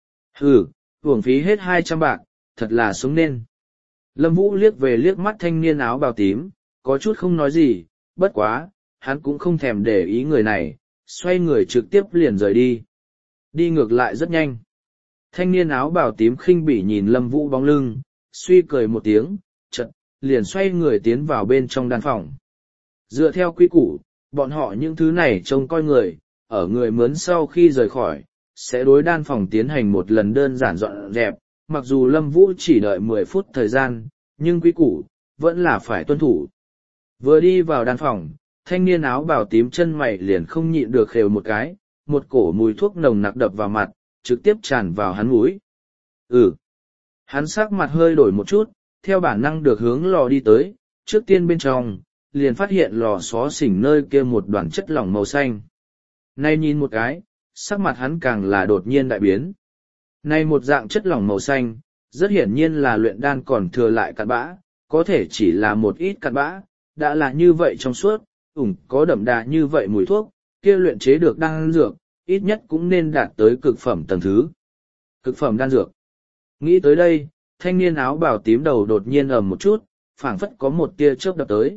Hừ, uổng phí hết hai trăm bạc, thật là sống nên. Lâm Vũ liếc về liếc mắt thanh niên áo bào tím, có chút không nói gì, bất quá, hắn cũng không thèm để ý người này, xoay người trực tiếp liền rời đi. Đi ngược lại rất nhanh. Thanh niên áo bào tím khinh bỉ nhìn Lâm Vũ bóng lưng, suy cười một tiếng, chợt liền xoay người tiến vào bên trong đan phòng. Dựa theo quy củ, bọn họ những thứ này trông coi người, ở người mướn sau khi rời khỏi, sẽ đối đan phòng tiến hành một lần đơn giản dọn dẹp, mặc dù Lâm Vũ chỉ đợi mười phút thời gian, nhưng quy củ, vẫn là phải tuân thủ. Vừa đi vào đan phòng, thanh niên áo bào tím chân mày liền không nhịn được khều một cái, một cổ mùi thuốc nồng nặc đập vào mặt, trực tiếp tràn vào hắn mũi. Ừ. Hắn sắc mặt hơi đổi một chút, theo bản năng được hướng lò đi tới, trước tiên bên trong, liền phát hiện lò xó xỉnh nơi kia một đoàn chất lỏng màu xanh. Nay nhìn một cái, sắc mặt hắn càng là đột nhiên đại biến. Nay một dạng chất lỏng màu xanh, rất hiển nhiên là luyện đan còn thừa lại cặn bã, có thể chỉ là một ít cặn bã, đã là như vậy trong suốt, ủng có đậm đà như vậy mùi thuốc, kia luyện chế được đan dược, ít nhất cũng nên đạt tới cực phẩm tầng thứ. Cực phẩm đan dược. Nghĩ tới đây, thanh niên áo bào tím đầu đột nhiên ầm một chút, phảng phất có một tia chớp đập tới.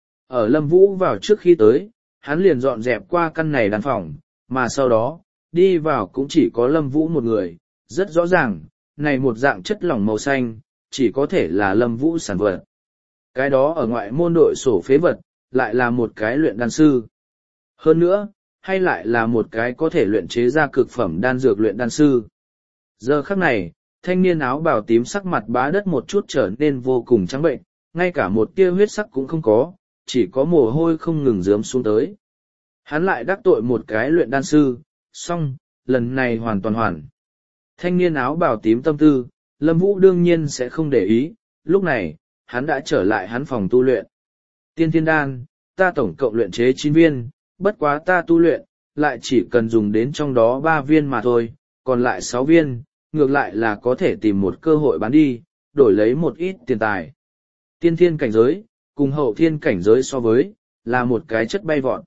Ở Lâm Vũ vào trước khi tới, hắn liền dọn dẹp qua căn này đan phòng, mà sau đó, đi vào cũng chỉ có Lâm Vũ một người, rất rõ ràng, này một dạng chất lỏng màu xanh, chỉ có thể là Lâm Vũ sản vật. Cái đó ở ngoại môn đội sổ phế vật, lại là một cái luyện đan sư. Hơn nữa, hay lại là một cái có thể luyện chế ra cực phẩm đan dược luyện đan sư. Giờ khắc này, thanh niên áo bào tím sắc mặt bá đất một chút trở nên vô cùng trắng bệnh, ngay cả một tia huyết sắc cũng không có, chỉ có mồ hôi không ngừng rớm xuống tới. Hắn lại đắc tội một cái luyện đan sư, xong, lần này hoàn toàn hoàn. Thanh niên áo bào tím tâm tư, Lâm Vũ đương nhiên sẽ không để ý, lúc này, hắn đã trở lại hắn phòng tu luyện. Tiên thiên đan, ta tổng cộng luyện chế chín viên, bất quá ta tu luyện, lại chỉ cần dùng đến trong đó ba viên mà thôi, còn lại sáu viên, ngược lại là có thể tìm một cơ hội bán đi, đổi lấy một ít tiền tài. Tiên thiên cảnh giới, cùng hậu thiên cảnh giới so với, là một cái chất bay vọt.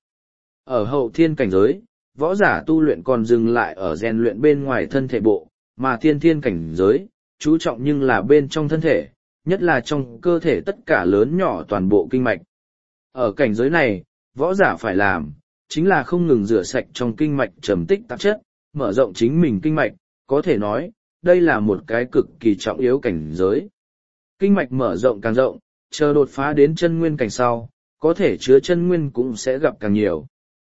Ở hậu thiên cảnh giới, võ giả tu luyện còn dừng lại ở rèn luyện bên ngoài thân thể bộ, mà tiên thiên cảnh giới, chú trọng nhưng là bên trong thân thể, nhất là trong cơ thể tất cả lớn nhỏ toàn bộ kinh mạch. Ở cảnh giới này, võ giả phải làm, chính là không ngừng rửa sạch trong kinh mạch trầm tích tạp chất, mở rộng chính mình kinh mạch, có thể nói, đây là một cái cực kỳ trọng yếu cảnh giới. Kinh mạch mở rộng càng rộng, chờ đột phá đến chân nguyên cảnh sau, có thể chứa chân nguyên cũng sẽ gặp càng nhiều.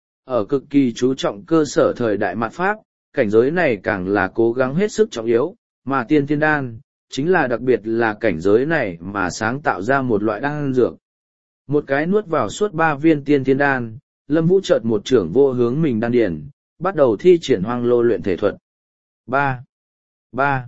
Ở cực kỳ chú trọng cơ sở thời đại mạt Pháp, cảnh giới này càng là cố gắng hết sức trọng yếu, mà tiên thiên đan, chính là đặc biệt là cảnh giới này mà sáng tạo ra một loại đan dược. Một cái nuốt vào suốt ba viên tiên thiên đan, Lâm Vũ chợt một trưởng vô hướng mình đan điển, bắt đầu thi triển hoang lô luyện thể thuật. Ba, ba,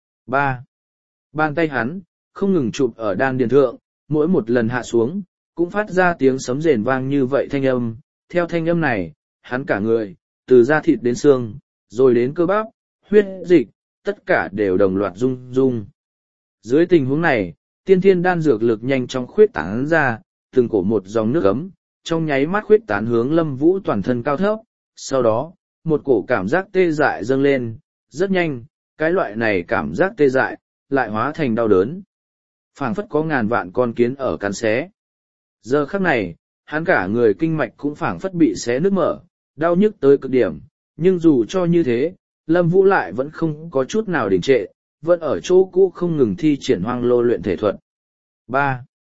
ba. Bàn tay hắn, không ngừng chụp ở đan điển thượng, mỗi một lần hạ xuống, cũng phát ra tiếng sấm rền vang như vậy thanh âm. Theo thanh âm này, hắn cả người, từ da thịt đến xương, rồi đến cơ bắp, huyết dịch, tất cả đều đồng loạt rung rung. Dưới tình huống này, tiên thiên đan dược lực nhanh chóng khuyết tán ra, từng cổ một dòng nước ấm, trong nháy mắt khuyết tán hướng Lâm Vũ toàn thân cao thấp, sau đó, một cổ cảm giác tê dại dâng lên, rất nhanh, cái loại này cảm giác tê dại, lại hóa thành đau đớn. Phảng phất có ngàn vạn con kiến ở cắn xé. Giờ khắc này, hắn cả người kinh mạch cũng phảng phất bị xé nứt mở, đau nhức tới cực điểm, nhưng dù cho như thế, Lâm Vũ lại vẫn không có chút nào đình trệ, vẫn ở chỗ cũ không ngừng thi triển hoang lô luyện thể thuật. Ba,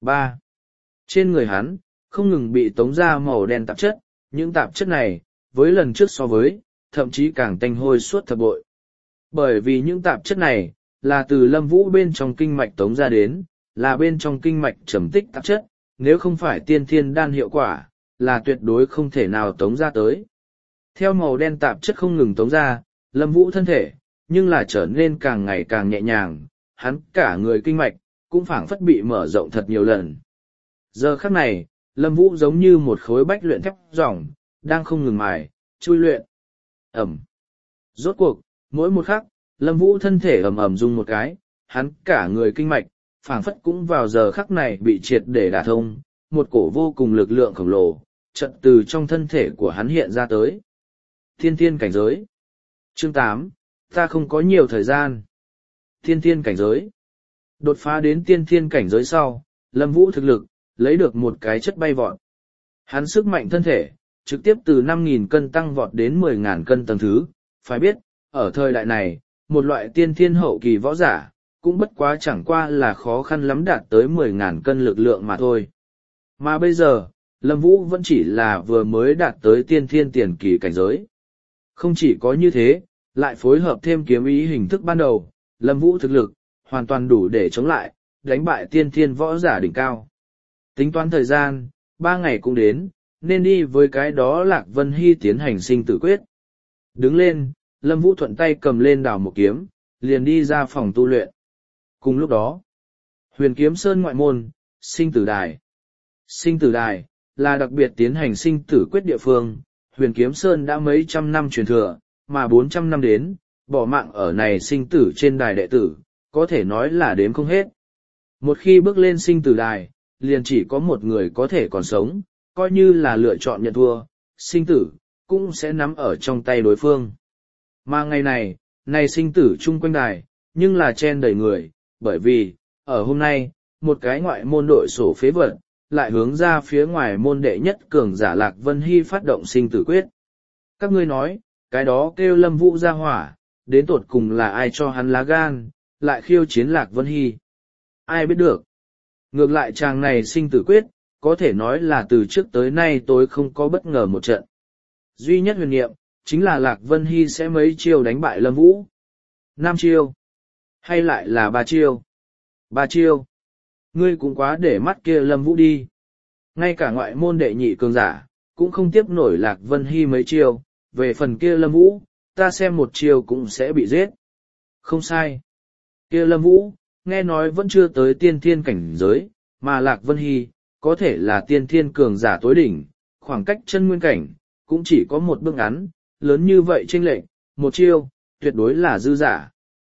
ba. Trên người hắn, không ngừng bị tống ra màu đen tạp chất, những tạp chất này, với lần trước so với, thậm chí càng tanh hôi suốt thập bội. Bởi vì những tạp chất này, là từ Lâm Vũ bên trong kinh mạch tống ra đến, là bên trong kinh mạch trầm tích tạp chất, nếu không phải tiên thiên đan hiệu quả, là tuyệt đối không thể nào tống ra tới. Theo màu đen tạp chất không ngừng tống ra, Lâm Vũ thân thể, nhưng là trở nên càng ngày càng nhẹ nhàng, hắn cả người kinh mạch, cũng phảng phất bị mở rộng thật nhiều lần. Giờ khắc này, Lâm Vũ giống như một khối bách luyện thép ròng, đang không ngừng mài, chui luyện. Ẩm. Rốt cuộc, mỗi một khắc, Lâm Vũ thân thể ầm ầm rung một cái, hắn cả người kinh mạch, phảng phất cũng vào giờ khắc này bị triệt để đả thông, một cổ vô cùng lực lượng khổng lồ, trận từ trong thân thể của hắn hiện ra tới. Thiên thiên cảnh giới. Chương tám, ta không có nhiều thời gian. Thiên thiên cảnh giới. Đột phá đến tiên thiên cảnh giới sau, Lâm Vũ thực lực, lấy được một cái chất bay vọt. Hắn sức mạnh thân thể, trực tiếp từ năm nghìn cân tăng vọt đến mười nghìn cân tầng thứ. Phải biết, ở thời đại này, một loại tiên thiên hậu kỳ võ giả, cũng bất quá chẳng qua là khó khăn lắm đạt tới mười nghìn cân lực lượng mà thôi. Mà bây giờ, Lâm Vũ vẫn chỉ là vừa mới đạt tới tiên thiên tiền kỳ cảnh giới. Không chỉ có như thế, lại phối hợp thêm kiếm ý hình thức ban đầu, Lâm Vũ thực lực, hoàn toàn đủ để chống lại, đánh bại tiên thiên võ giả đỉnh cao. Tính toán thời gian, ba ngày cũng đến, nên đi với cái đó Lạc Vân Hy tiến hành sinh tử quyết. Đứng lên, Lâm Vũ thuận tay cầm lên đào một kiếm, liền đi ra phòng tu luyện. Cùng lúc đó, Huyền Kiếm Sơn ngoại môn, sinh tử đài. Sinh tử đài, là đặc biệt tiến hành sinh tử quyết địa phương, Huyền Kiếm Sơn đã mấy trăm năm truyền thừa, mà bốn trăm năm đến, bỏ mạng ở này sinh tử trên đài đệ tử, có thể nói là đếm không hết. Một khi bước lên sinh tử đài, liền chỉ có một người có thể còn sống, coi như là lựa chọn nhận thua, sinh tử, cũng sẽ nắm ở trong tay đối phương. Mà ngày này, này sinh tử chung quanh đài, nhưng là chen đầy người, bởi vì, ở hôm nay, một cái ngoại môn đội sổ phế vật, lại hướng ra phía ngoài môn đệ nhất cường giả Lạc Vân Hy phát động sinh tử quyết. Các ngươi nói, cái đó kêu Lâm Vũ ra hỏa, đến tột cùng là ai cho hắn lá gan, lại khiêu chiến Lạc Vân Hy. Ai biết được. Ngược lại chàng này sinh tử quyết, có thể nói là từ trước tới nay tôi không có bất ngờ một trận. Duy nhất huyền niệm, chính là Lạc Vân Hy sẽ mấy chiêu đánh bại Lâm Vũ. Năm chiêu. Hay lại là ba chiêu. Ba chiêu. Ngươi cũng quá để mắt kia Lâm Vũ đi. Ngay cả ngoại môn đệ nhị cường giả, cũng không tiếp nổi Lạc Vân Hy mấy chiêu, về phần kia Lâm Vũ, ta xem một chiêu cũng sẽ bị giết. Không sai. Kia Lâm Vũ, nghe nói vẫn chưa tới tiên thiên cảnh giới, mà Lạc Vân Hy, có thể là tiên thiên cường giả tối đỉnh, khoảng cách chân nguyên cảnh, cũng chỉ có một bước ngắn, lớn như vậy chênh lệch, một chiêu, tuyệt đối là dư giả.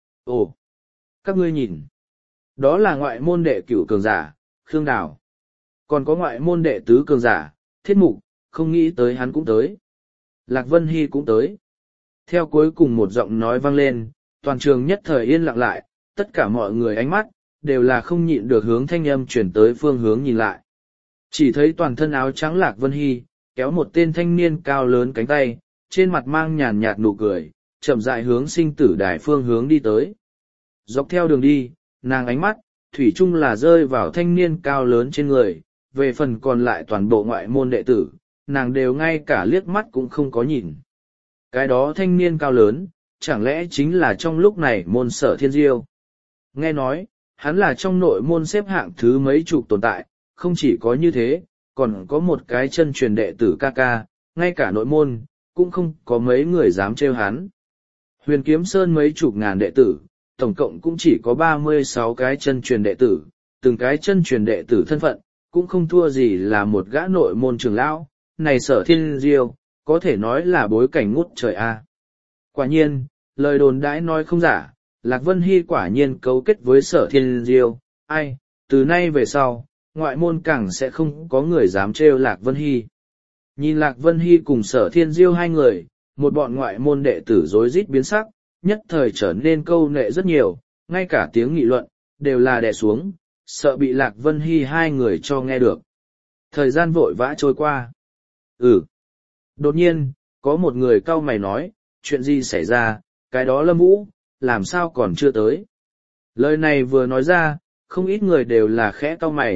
Ồ, các ngươi nhìn, đó là ngoại môn đệ cửu cường giả, Khương Đào. Còn có ngoại môn đệ tứ cường giả, Thiết Mục, không nghĩ tới hắn cũng tới. Lạc Vân Hy cũng tới. Theo cuối cùng một giọng nói vang lên, toàn trường nhất thời yên lặng lại, tất cả mọi người ánh mắt, đều là không nhịn được hướng thanh âm chuyển tới phương hướng nhìn lại. Chỉ thấy toàn thân áo trắng Lạc Vân Hy, kéo một tên thanh niên cao lớn cánh tay, trên mặt mang nhàn nhạt nụ cười, chậm rãi hướng sinh tử đài phương hướng đi tới. Dọc theo đường đi, nàng ánh mắt, thủy chung là rơi vào thanh niên cao lớn trên người, về phần còn lại toàn bộ ngoại môn đệ tử, nàng đều ngay cả liếc mắt cũng không có nhìn. Cái đó thanh niên cao lớn, chẳng lẽ chính là trong lúc này môn Sở Thiên Diêu. Nghe nói, hắn là trong nội môn xếp hạng thứ mấy chục tồn tại, không chỉ có như thế, còn có một cái chân truyền đệ tử ca ca, ngay cả nội môn, cũng không có mấy người dám trêu hắn. Huyền Kiếm Sơn mấy chục ngàn đệ tử, tổng cộng cũng chỉ có ba mươi sáu cái chân truyền đệ tử, từng cái chân truyền đệ tử thân phận, cũng không thua gì là một gã nội môn trưởng lão, này Sở Thiên Diêu, có thể nói là bối cảnh ngút trời a. Quả nhiên, lời đồn đãi nói không giả, Lạc Vân Hy quả nhiên cấu kết với Sở Thiên Diêu, ai, từ nay về sau, ngoại môn càng sẽ không có người dám trêu Lạc Vân Hy. Nhìn Lạc Vân Hy cùng Sở Thiên Diêu hai người, một bọn ngoại môn đệ tử rối rít biến sắc, nhất thời trở nên câu nệ rất nhiều, ngay cả tiếng nghị luận, đều là đè xuống, sợ bị Lạc Vân Hy hai người cho nghe được. Thời gian vội vã trôi qua. Ừ. Đột nhiên, có một người cau mày nói, chuyện gì xảy ra, cái đó Lâm Vũ, làm sao còn chưa tới. Lời này vừa nói ra, không ít người đều là khẽ cau mày,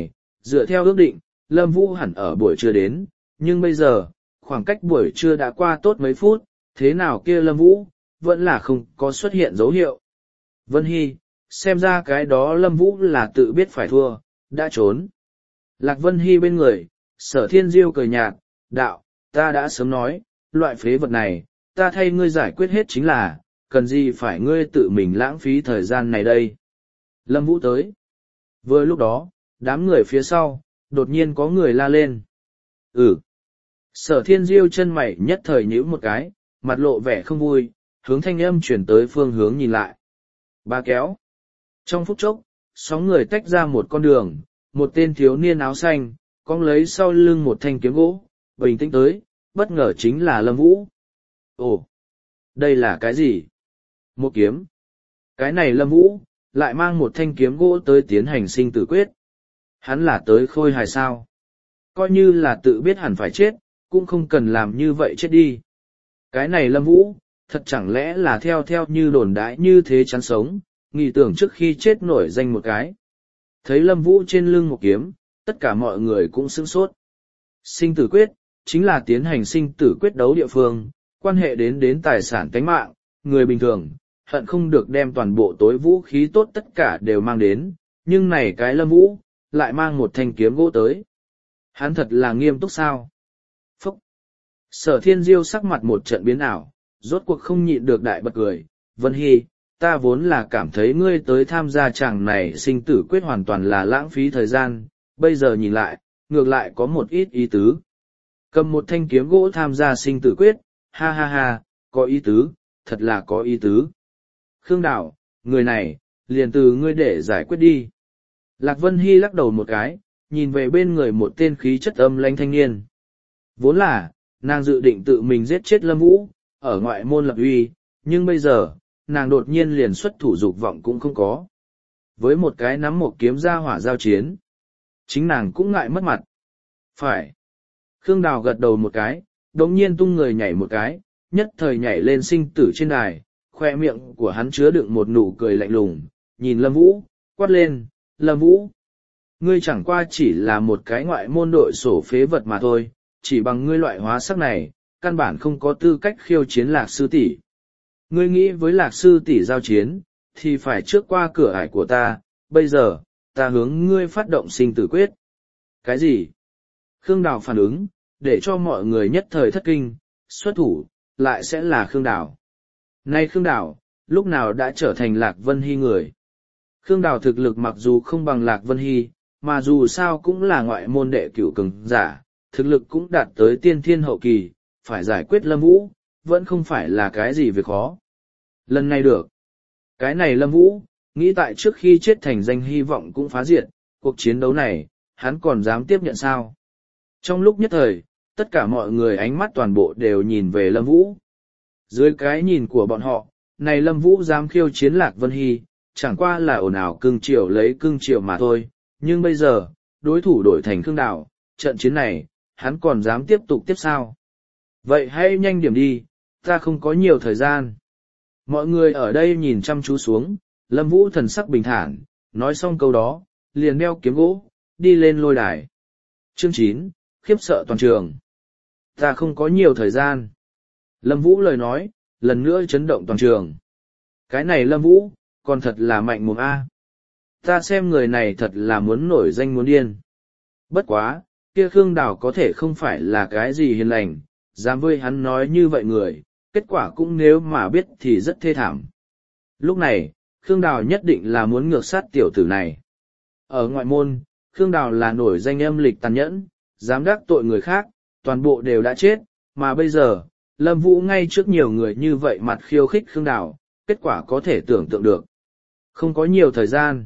dựa theo ước định, Lâm Vũ hẳn ở buổi trưa đến, nhưng bây giờ, khoảng cách buổi trưa đã qua tốt mấy phút, thế nào kia Lâm Vũ, vẫn là không có xuất hiện dấu hiệu. Vân Hy, xem ra cái đó Lâm Vũ là tự biết phải thua, đã trốn. Lạc Vân Hy bên người, Sở Thiên Diêu cười nhạt, đạo, ta đã sớm nói, loại phế vật này, ta thay ngươi giải quyết hết chính là, cần gì phải ngươi tự mình lãng phí thời gian này đây. Lâm Vũ tới. Vừa lúc đó, đám người phía sau, đột nhiên có người la lên. Ừ. Sở Thiên Diêu chân mày nhất thời nhíu một cái, mặt lộ vẻ không vui, hướng thanh âm chuyển tới phương hướng nhìn lại. Ba kéo. Trong phút chốc, sáu người tách ra một con đường, một tên thiếu niên áo xanh, cong lấy sau lưng một thanh kiếm gỗ, bình tĩnh tới, bất ngờ chính là Lâm Vũ. Ồ, đây là cái gì? Một kiếm. Cái này Lâm Vũ, lại mang một thanh kiếm gỗ tới tiến hành sinh tử quyết. Hắn là tới khôi hài sao? Coi như là tự biết hẳn phải chết, cũng không cần làm như vậy chết đi. Cái này Lâm Vũ, thật chẳng lẽ là theo theo như đồn đãi như thế chán sống, nghĩ tưởng trước khi chết nổi danh một cái. Thấy Lâm Vũ trên lưng một kiếm, tất cả mọi người cũng sửng sốt. Sinh tử quyết, chính là tiến hành sinh tử quyết đấu địa phương, quan hệ đến đến tài sản tánh mạng, người bình thường, hận không được đem toàn bộ tối vũ khí tốt tất cả đều mang đến, nhưng này cái Lâm Vũ, lại mang một thanh kiếm gỗ tới. Hắn thật là nghiêm túc sao? Phúc! Sở Thiên Diêu sắc mặt một trận biến ảo, rốt cuộc không nhịn được đại bật cười. Vân Hy, ta vốn là cảm thấy ngươi tới tham gia chàng này sinh tử quyết hoàn toàn là lãng phí thời gian, bây giờ nhìn lại, ngược lại có một ít ý tứ. Cầm một thanh kiếm gỗ tham gia sinh tử quyết, ha ha ha, có ý tứ, thật là có ý tứ. Khương Đào, người này, liền từ ngươi để giải quyết đi. Lạc Vân Hy lắc đầu một cái, nhìn về bên người một tên khí chất âm lãnh thanh niên. Vốn là, nàng dự định tự mình giết chết Lâm Vũ, ở ngoại môn lập uy, nhưng bây giờ, nàng đột nhiên liền xuất thủ dục vọng cũng không có. Với một cái nắm một kiếm ra hỏa giao chiến, chính nàng cũng ngại mất mặt. Phải. Khương Đào gật đầu một cái, đống nhiên tung người nhảy một cái, nhất thời nhảy lên sinh tử trên đài, khoe miệng của hắn chứa đựng một nụ cười lạnh lùng, nhìn Lâm Vũ, quát lên, Lâm Vũ. Ngươi chẳng qua chỉ là một cái ngoại môn đội sổ phế vật mà thôi, chỉ bằng ngươi loại hóa sắc này, căn bản không có tư cách khiêu chiến Lạc sư tỷ. Ngươi nghĩ với Lạc sư tỷ giao chiến, thì phải trước qua cửa ải của ta, bây giờ, ta hướng ngươi phát động sinh tử quyết. Cái gì? Khương Đào phản ứng, để cho mọi người nhất thời thất kinh, xuất thủ, lại sẽ là Khương Đào. Nay Khương Đào, lúc nào đã trở thành Lạc Vân Hy người? Khương Đào thực lực mặc dù không bằng Lạc Vân Hy, mà dù sao cũng là ngoại môn đệ cửu cường giả, thực lực cũng đạt tới tiên thiên hậu kỳ, phải giải quyết Lâm Vũ, vẫn không phải là cái gì việc khó. Lần này được. Cái này Lâm Vũ, nghĩ tại trước khi chết thành danh hy vọng cũng phá diệt, cuộc chiến đấu này, hắn còn dám tiếp nhận sao? Trong lúc nhất thời, tất cả mọi người ánh mắt toàn bộ đều nhìn về Lâm Vũ. Dưới cái nhìn của bọn họ, này Lâm Vũ dám khiêu chiến Lạc Vân Hy, chẳng qua là ồn ào cưng chiều lấy cưng chiều mà thôi, nhưng bây giờ, đối thủ đổi thành Khương Đào, trận chiến này, hắn còn dám tiếp tục tiếp sao? Vậy hãy nhanh điểm đi, ta không có nhiều thời gian. Mọi người ở đây nhìn chăm chú xuống, Lâm Vũ thần sắc bình thản, nói xong câu đó, liền đeo kiếm gỗ, đi lên lôi đài. Chương chín, khiếp sợ toàn trường. Ta không có nhiều thời gian. Lâm Vũ lời nói, lần nữa chấn động toàn trường. Cái này Lâm Vũ, còn thật là mạnh mồm A. Ta xem người này thật là muốn nổi danh muốn điên. Bất quá, kia Khương Đào có thể không phải là cái gì hiền lành, dám với hắn nói như vậy người, kết quả cũng nếu mà biết thì rất thê thảm. Lúc này, Khương Đào nhất định là muốn ngược sát tiểu tử này. Ở ngoại môn, Khương Đào là nổi danh âm lịch tàn nhẫn, dám đắc tội người khác, toàn bộ đều đã chết, mà bây giờ, Lâm Vũ ngay trước nhiều người như vậy mặt khiêu khích Khương Đào, kết quả có thể tưởng tượng được. Không có nhiều thời gian.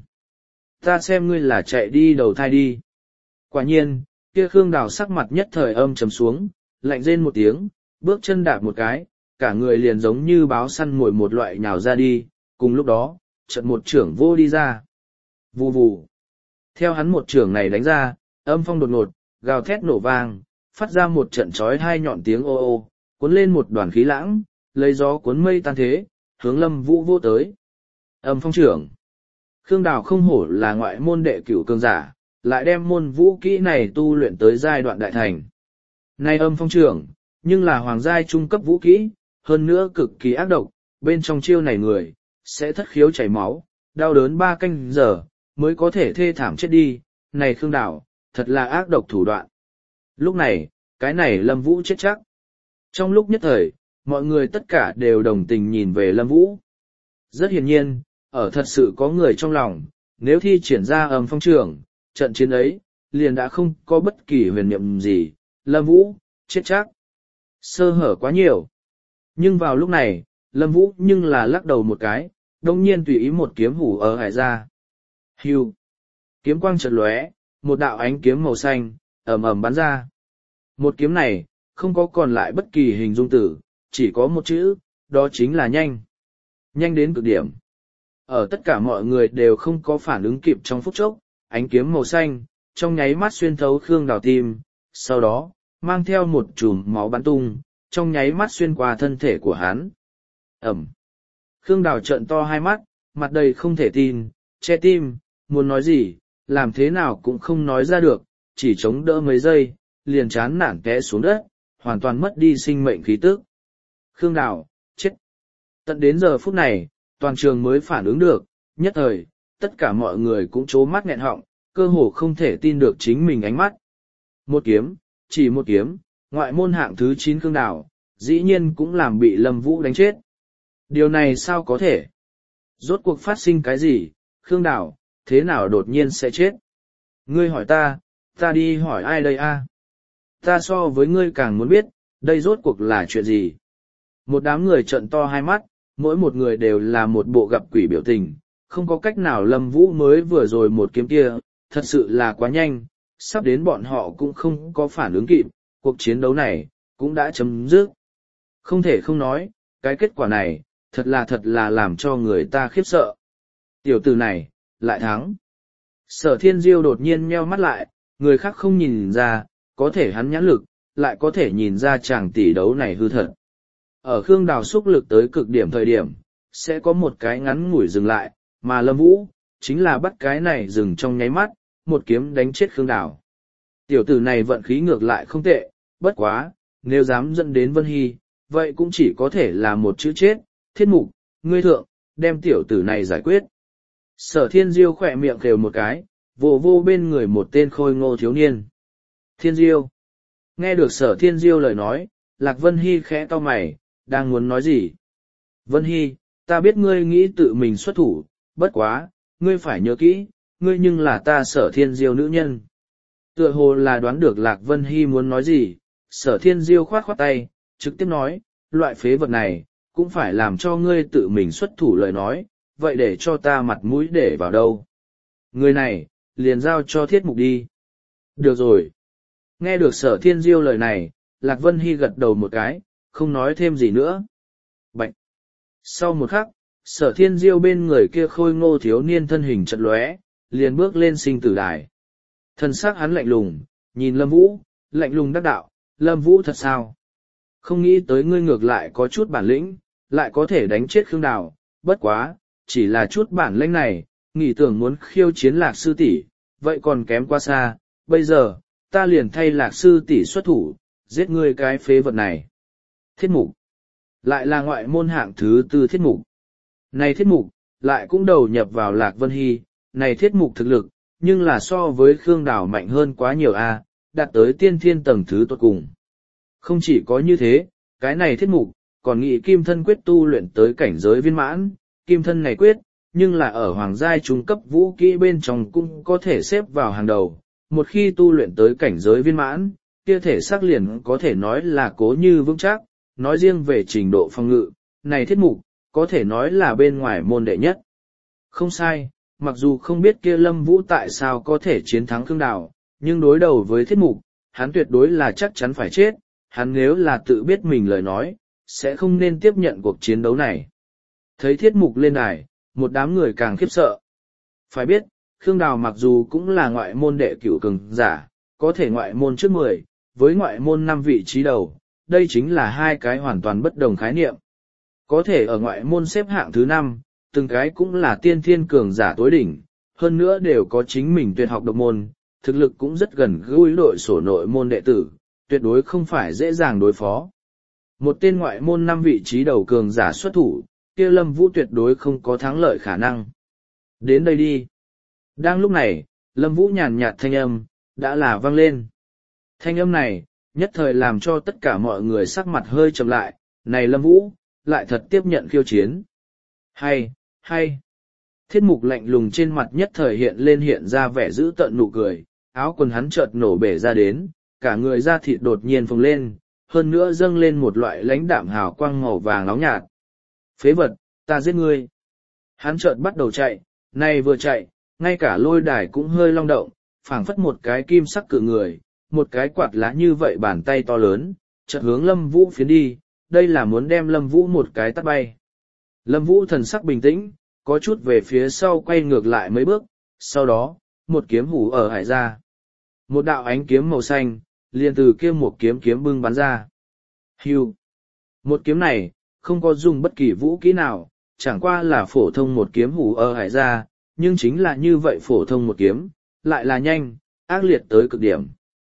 Ta xem ngươi là chạy đi đầu thai đi. Quả nhiên, kia Khương Đào sắc mặt nhất thời âm trầm xuống, lạnh rên một tiếng, bước chân đạp một cái, cả người liền giống như báo săn mồi một loại nhào ra đi, cùng lúc đó, chợt một trưởng vô đi ra. Vù vù. Theo hắn một trưởng này đánh ra, âm phong đột ngột, gào thét nổ vang, phát ra một trận chói hai nhọn tiếng ô ô, cuốn lên một đoàn khí lãng, lấy gió cuốn mây tan thế, hướng Lâm Vũ vô tới. Âm phong trưởng. Khương Đào không hổ là ngoại môn đệ cửu cường giả, lại đem môn vũ kỹ này tu luyện tới giai đoạn đại thành. Nay âm phong trưởng, nhưng là hoàng giai trung cấp vũ kỹ, hơn nữa cực kỳ ác độc, bên trong chiêu này người, sẽ thất khiếu chảy máu, đau đớn ba canh giờ, mới có thể thê thảm chết đi, này Khương Đào, thật là ác độc thủ đoạn. Lúc này, cái này Lâm Vũ chết chắc. Trong lúc nhất thời, mọi người tất cả đều đồng tình nhìn về Lâm Vũ. Rất hiển nhiên, ở thật sự có người trong lòng, nếu thi triển ra âm phong trường, trận chiến ấy, liền đã không có bất kỳ huyền niệm gì, Lâm Vũ, chết chắc. Sơ hở quá nhiều. Nhưng vào lúc này, Lâm Vũ nhưng là lắc đầu một cái, đồng nhiên tùy ý một kiếm hủ ở hải ra. Hưu. Kiếm quang chợt lóe, một đạo ánh kiếm màu xanh, ầm ầm bắn ra. Một kiếm này, không có còn lại bất kỳ hình dung tử, chỉ có một chữ, đó chính là nhanh. Nhanh đến cực điểm. Ở tất cả mọi người đều không có phản ứng kịp trong phút chốc, ánh kiếm màu xanh, trong nháy mắt xuyên thấu Khương Đào tim, sau đó, mang theo một chùm máu bắn tung, trong nháy mắt xuyên qua thân thể của hắn. Ẩm. Khương Đào trợn to hai mắt, mặt đầy không thể tin, che tim, muốn nói gì, làm thế nào cũng không nói ra được, chỉ chống đỡ mấy giây, liền chán nản té xuống đất, hoàn toàn mất đi sinh mệnh khí tức. Khương Đào, chết. Tận đến giờ phút này, toàn trường mới phản ứng được, nhất thời, tất cả mọi người cũng trố mắt nghẹn họng, cơ hồ không thể tin được chính mình ánh mắt. Một kiếm, chỉ một kiếm, ngoại môn hạng thứ chín Khương Đào, dĩ nhiên cũng làm bị Lâm Vũ đánh chết. Điều này sao có thể? Rốt cuộc phát sinh cái gì, Khương Đào, thế nào đột nhiên sẽ chết? Ngươi hỏi ta, ta đi hỏi ai đây a? Ta so với ngươi càng muốn biết, đây rốt cuộc là chuyện gì? Một đám người trợn to hai mắt, mỗi một người đều là một bộ gặp quỷ biểu tình, không có cách nào Lâm Vũ mới vừa rồi một kiếm kia, thật sự là quá nhanh, sắp đến bọn họ cũng không có phản ứng kịp, cuộc chiến đấu này, cũng đã chấm dứt. Không thể không nói, cái kết quả này, thật là thật là làm cho người ta khiếp sợ. Tiểu tử này, lại thắng. Sở Thiên Diêu đột nhiên nheo mắt lại, người khác không nhìn ra, có thể hắn nhãn lực, lại có thể nhìn ra chàng tỷ đấu này hư thật. Ở Khương Đào xúc lực tới cực điểm thời điểm, sẽ có một cái ngắn ngủi dừng lại, mà Lâm Vũ, chính là bắt cái này dừng trong nháy mắt, một kiếm đánh chết Khương Đào. Tiểu tử này vận khí ngược lại không tệ, bất quá, nếu dám dẫn đến Vân Hy, vậy cũng chỉ có thể là một chữ chết, Thiết Mục, ngươi thượng, đem tiểu tử này giải quyết. Sở Thiên Diêu khỏe miệng khều một cái, vô vô bên người một tên khôi ngô thiếu niên. Thiên Diêu. Nghe được Sở Thiên Diêu lời nói, Lạc Vân Hy khẽ to mày, đang muốn nói gì? Vân Hy, ta biết ngươi nghĩ tự mình xuất thủ, bất quá, ngươi phải nhớ kỹ, ngươi nhưng là ta Sở Thiên Diêu nữ nhân. Tựa hồ là đoán được Lạc Vân Hy muốn nói gì, Sở Thiên Diêu khoát khoát tay, trực tiếp nói, loại phế vật này, cũng phải làm cho ngươi tự mình xuất thủ lời nói, vậy để cho ta mặt mũi để vào đâu. Người này, liền giao cho Thiết Mục đi. Được rồi. Nghe được Sở Thiên Diêu lời này, Lạc Vân Hy gật đầu một cái, không nói thêm gì nữa. Bạch. Sau một khắc, Sở Thiên Diêu bên người kia khôi ngô thiếu niên thân hình chật lóe, liền bước lên sinh tử đài. Thân xác hắn lạnh lùng, nhìn Lâm Vũ, lạnh lùng đắc đạo, Lâm Vũ thật sao? Không nghĩ tới ngươi ngược lại có chút bản lĩnh, lại có thể đánh chết Khương Đào, bất quá, chỉ là chút bản lĩnh này, nghĩ tưởng muốn khiêu chiến Lạc sư tỷ, vậy còn kém quá xa, bây giờ, ta liền thay Lạc sư tỷ xuất thủ, giết ngươi cái phế vật này. Thiết Mục. Lại là ngoại môn hạng thứ tư Thiết Mục. Này Thiết Mục, lại cũng đầu nhập vào Lạc Vân Hy, này Thiết Mục thực lực, nhưng là so với Khương Đào mạnh hơn quá nhiều a, đạt tới tiên thiên tầng thứ tốt cùng. Không chỉ có như thế, cái này Thiết Mục, còn nghĩ kim thân quyết tu luyện tới cảnh giới viên mãn, kim thân này quyết, nhưng là ở hoàng giai trung cấp vũ kỹ bên trong cũng có thể xếp vào hàng đầu. Một khi tu luyện tới cảnh giới viên mãn, kia thể xác liền có thể nói là cố như vững chắc, nói riêng về trình độ phòng ngự, này Thiết Mục, có thể nói là bên ngoài môn đệ nhất. Không sai, mặc dù không biết kia Lâm Vũ tại sao có thể chiến thắng Khương Đào, nhưng đối đầu với Thiết Mục, hắn tuyệt đối là chắc chắn phải chết, hắn nếu là tự biết mình lời nói, sẽ không nên tiếp nhận cuộc chiến đấu này. Thấy Thiết Mục lên đài, một đám người càng khiếp sợ. Phải biết, Khương Đào mặc dù cũng là ngoại môn đệ cửu cường giả, có thể ngoại môn trước mười, với ngoại môn năm vị trí đầu, đây chính là hai cái hoàn toàn bất đồng khái niệm. Có thể ở ngoại môn xếp hạng thứ năm, từng cái cũng là tiên thiên cường giả tối đỉnh, hơn nữa đều có chính mình tuyệt học độc môn, thực lực cũng rất gần gũi đội sổ nội môn đệ tử, tuyệt đối không phải dễ dàng đối phó. Một tên ngoại môn năm vị trí đầu cường giả xuất thủ, kia Lâm Vũ tuyệt đối không có thắng lợi khả năng. Đến đây đi. Đang lúc này, Lâm Vũ nhàn nhạt thanh âm, đã là vang lên. Thanh âm này, nhất thời làm cho tất cả mọi người sắc mặt hơi trầm lại, này Lâm Vũ, lại thật tiếp nhận khiêu chiến. Hay, hay. Thiết mục lạnh lùng trên mặt nhất thời hiện lên hiện ra vẻ dữ tợn nụ cười, áo quần hắn chợt nổ bể ra đến, cả người da thịt đột nhiên phồng lên, hơn nữa dâng lên một loại lãnh đạm hào quang màu vàng nóng nhạt. Phế vật, ta giết ngươi. Hắn chợt bắt đầu chạy, này vừa chạy, ngay cả lôi đài cũng hơi long động, phảng phất một cái kim sắc cự người, một cái quạt lá như vậy bàn tay to lớn, chợt hướng Lâm Vũ phiến đi, đây là muốn đem Lâm Vũ một cái tát bay. Lâm Vũ thần sắc bình tĩnh, có chút về phía sau quay ngược lại mấy bước, sau đó, một kiếm hủ ở hải ra. Một đạo ánh kiếm màu xanh, liền từ kia một kiếm kiếm bưng bắn ra. Hưu. Một kiếm này, không có dùng bất kỳ vũ kỹ nào, chẳng qua là phổ thông một kiếm hủ ở hải ra, nhưng chính là như vậy phổ thông một kiếm, lại là nhanh, ác liệt tới cực điểm.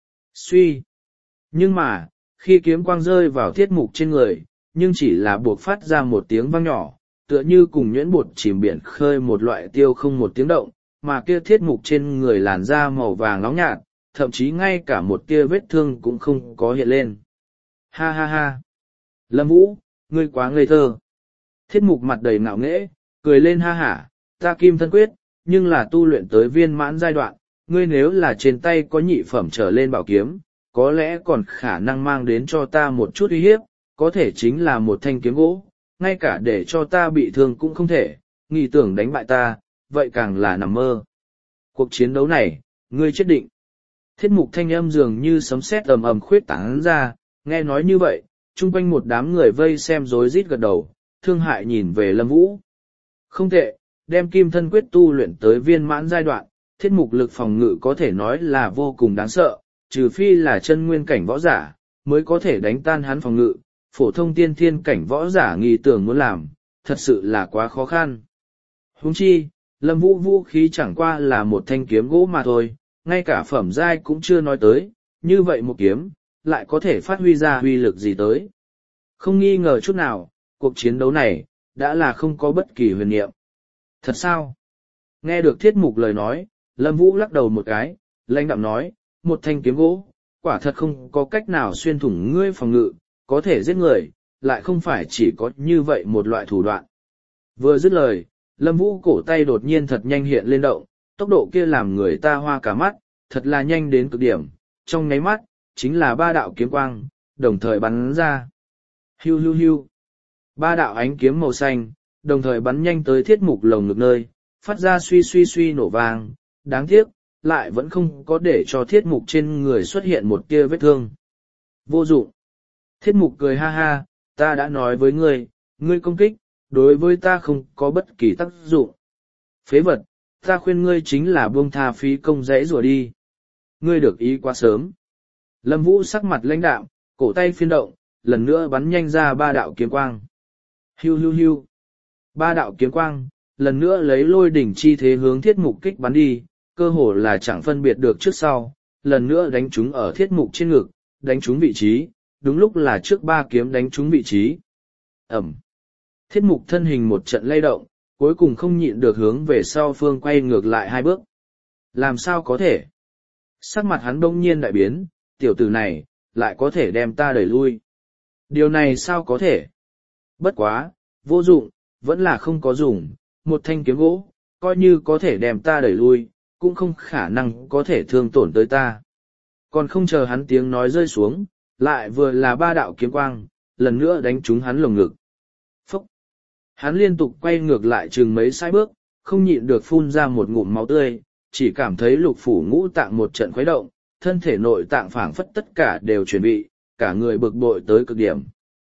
Suy. Nhưng mà, khi kiếm quang rơi vào thiết mục trên người, nhưng chỉ là buộc phát ra một tiếng vang nhỏ, tựa như cùng nhuyễn bột chìm biển khơi một loại tiêu không một tiếng động, mà kia thiết mục trên người làn da màu vàng nóng nhạt, thậm chí ngay cả một tia vết thương cũng không có hiện lên. Ha ha ha! Lâm Vũ, ngươi quá ngây thơ! Thiết mục mặt đầy ngạo nghễ, cười lên ha hả, ta kim thân quyết, nhưng là tu luyện tới viên mãn giai đoạn, ngươi nếu là trên tay có nhị phẩm trở lên bảo kiếm, có lẽ còn khả năng mang đến cho ta một chút uy hiếp, có thể chính là một thanh kiếm gỗ, ngay cả để cho ta bị thương cũng không thể, nghĩ tưởng đánh bại ta, vậy càng là nằm mơ. Cuộc chiến đấu này, ngươi chết định. Thiết mục thanh âm dường như sấm sét ầm ầm khuyết tán ra, nghe nói như vậy, chung quanh một đám người vây xem rối rít gật đầu, thương hại nhìn về Lâm Vũ. Không tệ, đem kim thân quyết tu luyện tới viên mãn giai đoạn, thiết mục lực phòng ngự có thể nói là vô cùng đáng sợ, trừ phi là chân nguyên cảnh võ giả, mới có thể đánh tan hắn phòng ngự, phổ thông tiên thiên cảnh võ giả nghi tưởng muốn làm, thật sự là quá khó khăn. Huống chi, Lâm Vũ vũ khí chẳng qua là một thanh kiếm gỗ mà thôi, ngay cả phẩm giai cũng chưa nói tới, như vậy một kiếm, lại có thể phát huy ra huy lực gì tới. Không nghi ngờ chút nào, cuộc chiến đấu này, đã là không có bất kỳ huyền niệm. Thật sao? Nghe được thiết mục lời nói, Lâm Vũ lắc đầu một cái, lãnh đạm nói, một thanh kiếm gỗ, quả thật không có cách nào xuyên thủng ngươi phòng ngự, có thể giết người, lại không phải chỉ có như vậy một loại thủ đoạn. Vừa dứt lời, Lâm Vũ cổ tay đột nhiên thật nhanh hiện lên động, tốc độ kia làm người ta hoa cả mắt, thật là nhanh đến cực điểm, trong nháy mắt, chính là ba đạo kiếm quang, đồng thời bắn ra. Hiu hiu hiu. Ba đạo ánh kiếm màu xanh, đồng thời bắn nhanh tới thiết mục lồng ngực nơi, phát ra suy suy suy nổ vang, đáng tiếc, lại vẫn không có để cho thiết mục trên người xuất hiện một tia vết thương. Vô dụng. Thiết mục cười ha ha, ta đã nói với ngươi, ngươi công kích, đối với ta không có bất kỳ tác dụng. Phế vật, ta khuyên ngươi chính là buông tha phí công rẽ rùa đi. Ngươi được ý quá sớm. Lâm Vũ sắc mặt lãnh đạm, cổ tay phiên động, lần nữa bắn nhanh ra ba đạo kiếm quang. Hiu hiu hiu. Ba đạo kiếm quang, lần nữa lấy lôi đỉnh chi thế hướng thiết mục kích bắn đi, cơ hồ là chẳng phân biệt được trước sau, lần nữa đánh chúng ở thiết mục trên ngực, đánh trúng vị trí, đúng lúc là trước ba kiếm đánh trúng vị trí. Ẩm. Thiết mục thân hình một trận lay động, cuối cùng không nhịn được hướng về sau phương quay ngược lại hai bước. Làm sao có thể? Sắc mặt hắn đông nhiên đại biến, tiểu tử này, lại có thể đem ta đẩy lui. Điều này sao có thể? Bất quá, vô dụng, vẫn là không có dùng, một thanh kiếm gỗ, coi như có thể đem ta đẩy lui, cũng không khả năng có thể thương tổn tới ta. Còn không chờ hắn tiếng nói rơi xuống, lại vừa là ba đạo kiếm quang, lần nữa đánh trúng hắn lồng ngực. Phúc! Hắn liên tục quay ngược lại chừng mấy sai bước, không nhịn được phun ra một ngụm máu tươi, chỉ cảm thấy lục phủ ngũ tạng một trận khuấy động, thân thể nội tạng phảng phất tất cả đều chuẩn bị, cả người bực bội tới cực điểm.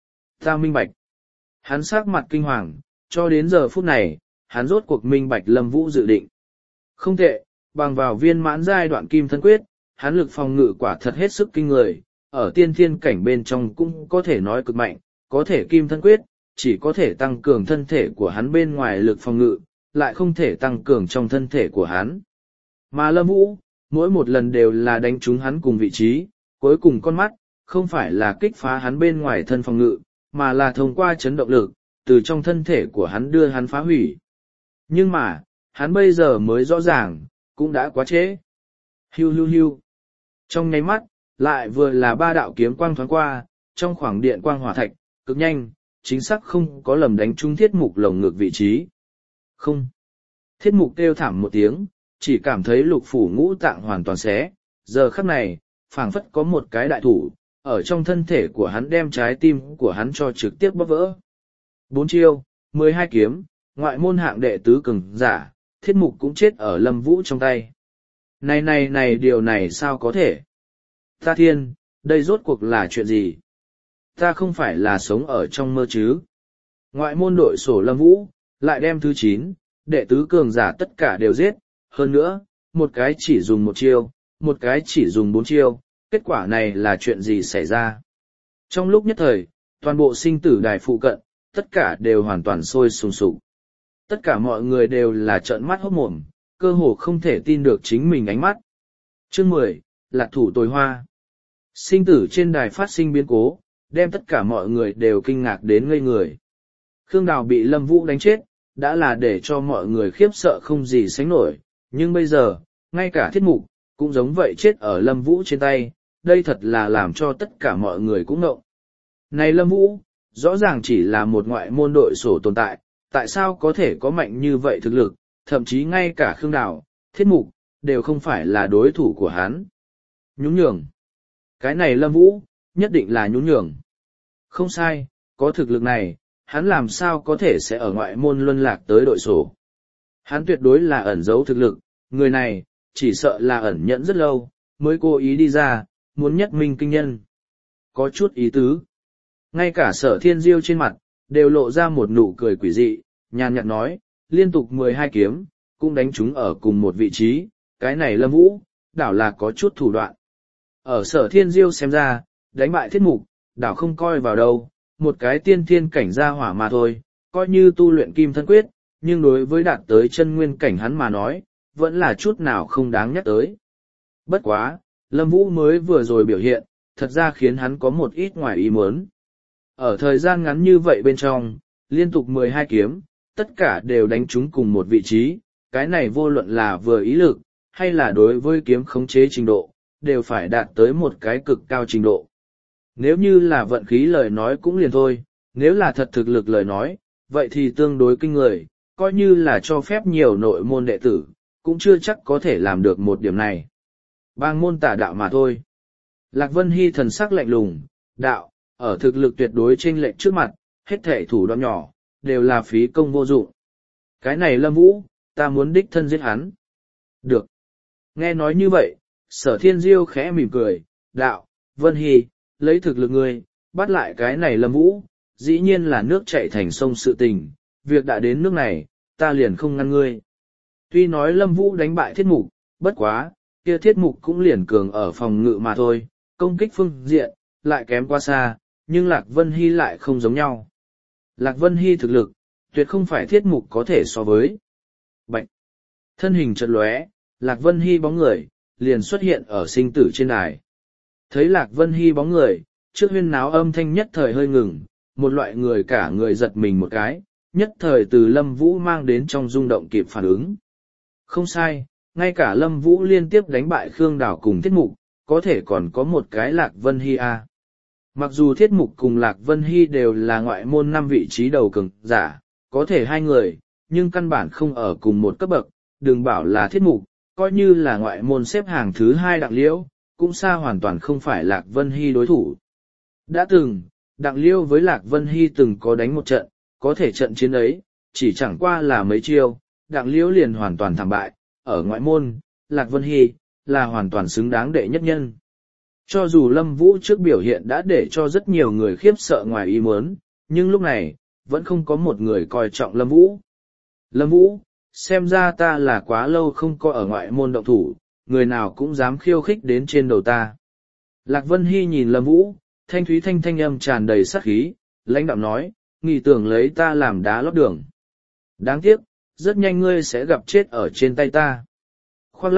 Ta minh bạch. Hắn sắc mặt kinh hoàng, cho đến giờ phút này, hắn rốt cuộc minh bạch Lâm Vũ dự định. Không tệ, bằng vào viên mãn giai đoạn kim thân quyết, hắn lực phòng ngự quả thật hết sức kinh người, ở tiên thiên cảnh bên trong cũng có thể nói cực mạnh, có thể kim thân quyết, chỉ có thể tăng cường thân thể của hắn bên ngoài lực phòng ngự, lại không thể tăng cường trong thân thể của hắn. Mà Lâm Vũ, mỗi một lần đều là đánh trúng hắn cùng vị trí, cuối cùng con mắt, không phải là kích phá hắn bên ngoài thân phòng ngự, mà là thông qua chấn động lực, từ trong thân thể của hắn đưa hắn phá hủy. Nhưng mà, hắn bây giờ mới rõ ràng, cũng đã quá trễ. Hiu hiu hiu. Trong nháy mắt, lại vừa là ba đạo kiếm quang thoáng qua, trong khoảng điện quang hỏa thạch, cực nhanh, chính xác không có lầm đánh trúng thiết mục lồng ngực vị trí. Không. Thiết mục kêu thảm một tiếng, chỉ cảm thấy lục phủ ngũ tạng hoàn toàn xé, giờ khắc này, phảng phất có một cái đại thủ, ở trong thân thể của hắn đem trái tim của hắn cho trực tiếp bóp vỡ. Bốn chiêu, mười hai kiếm, ngoại môn hạng đệ tứ cường giả, thiết mục cũng chết ở Lâm Vũ trong tay. Này này này điều này sao có thể? Ta thiên, đây rốt cuộc là chuyện gì? Ta không phải là sống ở trong mơ chứ? Ngoại môn đội sổ Lâm Vũ, lại đem thứ chín, đệ tứ cường giả tất cả đều giết, hơn nữa, một cái chỉ dùng một chiêu, một cái chỉ dùng bốn chiêu, kết quả này là chuyện gì xảy ra? Trong lúc nhất thời, toàn bộ sinh tử đài phụ cận, tất cả đều hoàn toàn sôi sùng sục. Tất cả mọi người đều là trợn mắt hốt mồm, cơ hồ không thể tin được chính mình ánh mắt. Chương mười, Lạc thủ tồi hoa. Sinh tử trên đài phát sinh biến cố, đem tất cả mọi người đều kinh ngạc đến ngây người. Khương Đào bị Lâm Vũ đánh chết, đã là để cho mọi người khiếp sợ không gì sánh nổi, nhưng bây giờ, ngay cả thiết mục, cũng giống vậy chết ở Lâm Vũ trên tay, đây thật là làm cho tất cả mọi người cũng ngộng. Này Lâm Vũ, rõ ràng chỉ là một ngoại môn đội sổ tồn tại, tại sao có thể có mạnh như vậy thực lực, thậm chí ngay cả Khương Đào, thiết mục, đều không phải là đối thủ của hắn. Nhún nhường. Cái này Lâm Vũ, nhất định là nhún nhường. Không sai, có thực lực này, hắn làm sao có thể sẽ ở ngoại môn luân lạc tới đội sổ. Hắn tuyệt đối là ẩn giấu thực lực, người này, chỉ sợ là ẩn nhẫn rất lâu, mới cố ý đi ra, muốn nhất minh kinh nhân. Có chút ý tứ. Ngay cả Sở Thiên Diêu trên mặt, đều lộ ra một nụ cười quỷ dị, nhàn nhạt nói, liên tục mười hai kiếm, cũng đánh chúng ở cùng một vị trí, cái này Lâm Vũ, đảo là có chút thủ đoạn. Ở Sở Thiên Diêu xem ra, đánh bại thiết mục, đảo không coi vào đâu, một cái tiên thiên cảnh gia hỏa mà thôi, coi như tu luyện kim thân quyết, nhưng đối với đạt tới chân nguyên cảnh hắn mà nói, vẫn là chút nào không đáng nhắc tới. Bất quá, Lâm Vũ mới vừa rồi biểu hiện, thật ra khiến hắn có một ít ngoài ý muốn. Ở thời gian ngắn như vậy bên trong, liên tục mười hai kiếm, tất cả đều đánh trúng cùng một vị trí, cái này vô luận là vừa ý lực, hay là đối với kiếm khống chế trình độ, đều phải đạt tới một cái cực cao trình độ. Nếu như là vận khí lời nói cũng liền thôi, nếu là thật thực lực lời nói, vậy thì tương đối kinh người, coi như là cho phép nhiều nội môn đệ tử, cũng chưa chắc có thể làm được một điểm này. Bang môn tả đạo mà thôi. Lạc Vân Hy thần sắc lạnh lùng, đạo, ở thực lực tuyệt đối chênh lệch trước mặt, hết thể thủ đoạn nhỏ, đều là phí công vô dụng. Cái này Lâm Vũ, ta muốn đích thân giết hắn. Được. Nghe nói như vậy, Sở Thiên Diêu khẽ mỉm cười, đạo, Vân Hy, lấy thực lực ngươi, bắt lại cái này Lâm Vũ, dĩ nhiên là nước chảy thành sông sự tình, việc đã đến nước này, ta liền không ngăn ngươi. Tuy nói Lâm Vũ đánh bại thiết mục, bất quá, kia thiết mục cũng liền cường ở phòng ngự mà thôi, công kích phương diện, lại kém quá xa, nhưng Lạc Vân Hy lại không giống nhau. Lạc Vân Hy thực lực, tuyệt không phải thiết mục có thể so với. Bạch! Thân hình chợt lóe, Lạc Vân Hy bóng người, liền xuất hiện ở sinh tử trên đài. Thấy Lạc Vân Hy bóng người, trước huyên náo âm thanh nhất thời hơi ngừng, một loại người cả người giật mình một cái, nhất thời từ Lâm Vũ mang đến trong rung động kịp phản ứng. Không sai, ngay cả Lâm Vũ liên tiếp đánh bại Khương Đào cùng thiết mục, có thể còn có một cái Lạc Vân Hy à. Mặc dù thiết mục cùng Lạc Vân Hy đều là ngoại môn năm vị trí đầu cường giả, có thể hai người, nhưng căn bản không ở cùng một cấp bậc, đừng bảo là thiết mục, coi như là ngoại môn xếp hàng thứ hai Đặng Liễu, cũng xa hoàn toàn không phải Lạc Vân Hy đối thủ. Đã từng, Đặng Liễu với Lạc Vân Hy từng có đánh một trận, có thể trận chiến ấy, chỉ chẳng qua là mấy chiêu, Đặng Liễu liền hoàn toàn thảm bại, ở ngoại môn, Lạc Vân Hy, là hoàn toàn xứng đáng đệ nhất nhân. Cho dù Lâm Vũ trước biểu hiện đã để cho rất nhiều người khiếp sợ ngoài ý muốn, nhưng lúc này, vẫn không có một người coi trọng Lâm Vũ. Lâm Vũ, xem ra ta là quá lâu không có ở ngoại môn động thủ, người nào cũng dám khiêu khích đến trên đầu ta. Lạc Vân Hy nhìn Lâm Vũ, thanh thúy thanh thanh âm tràn đầy sát khí, lãnh đạm nói, nghĩ tưởng lấy ta làm đá lót đường. Đáng tiếc, rất nhanh ngươi sẽ gặp chết ở trên tay ta. Khoác lác,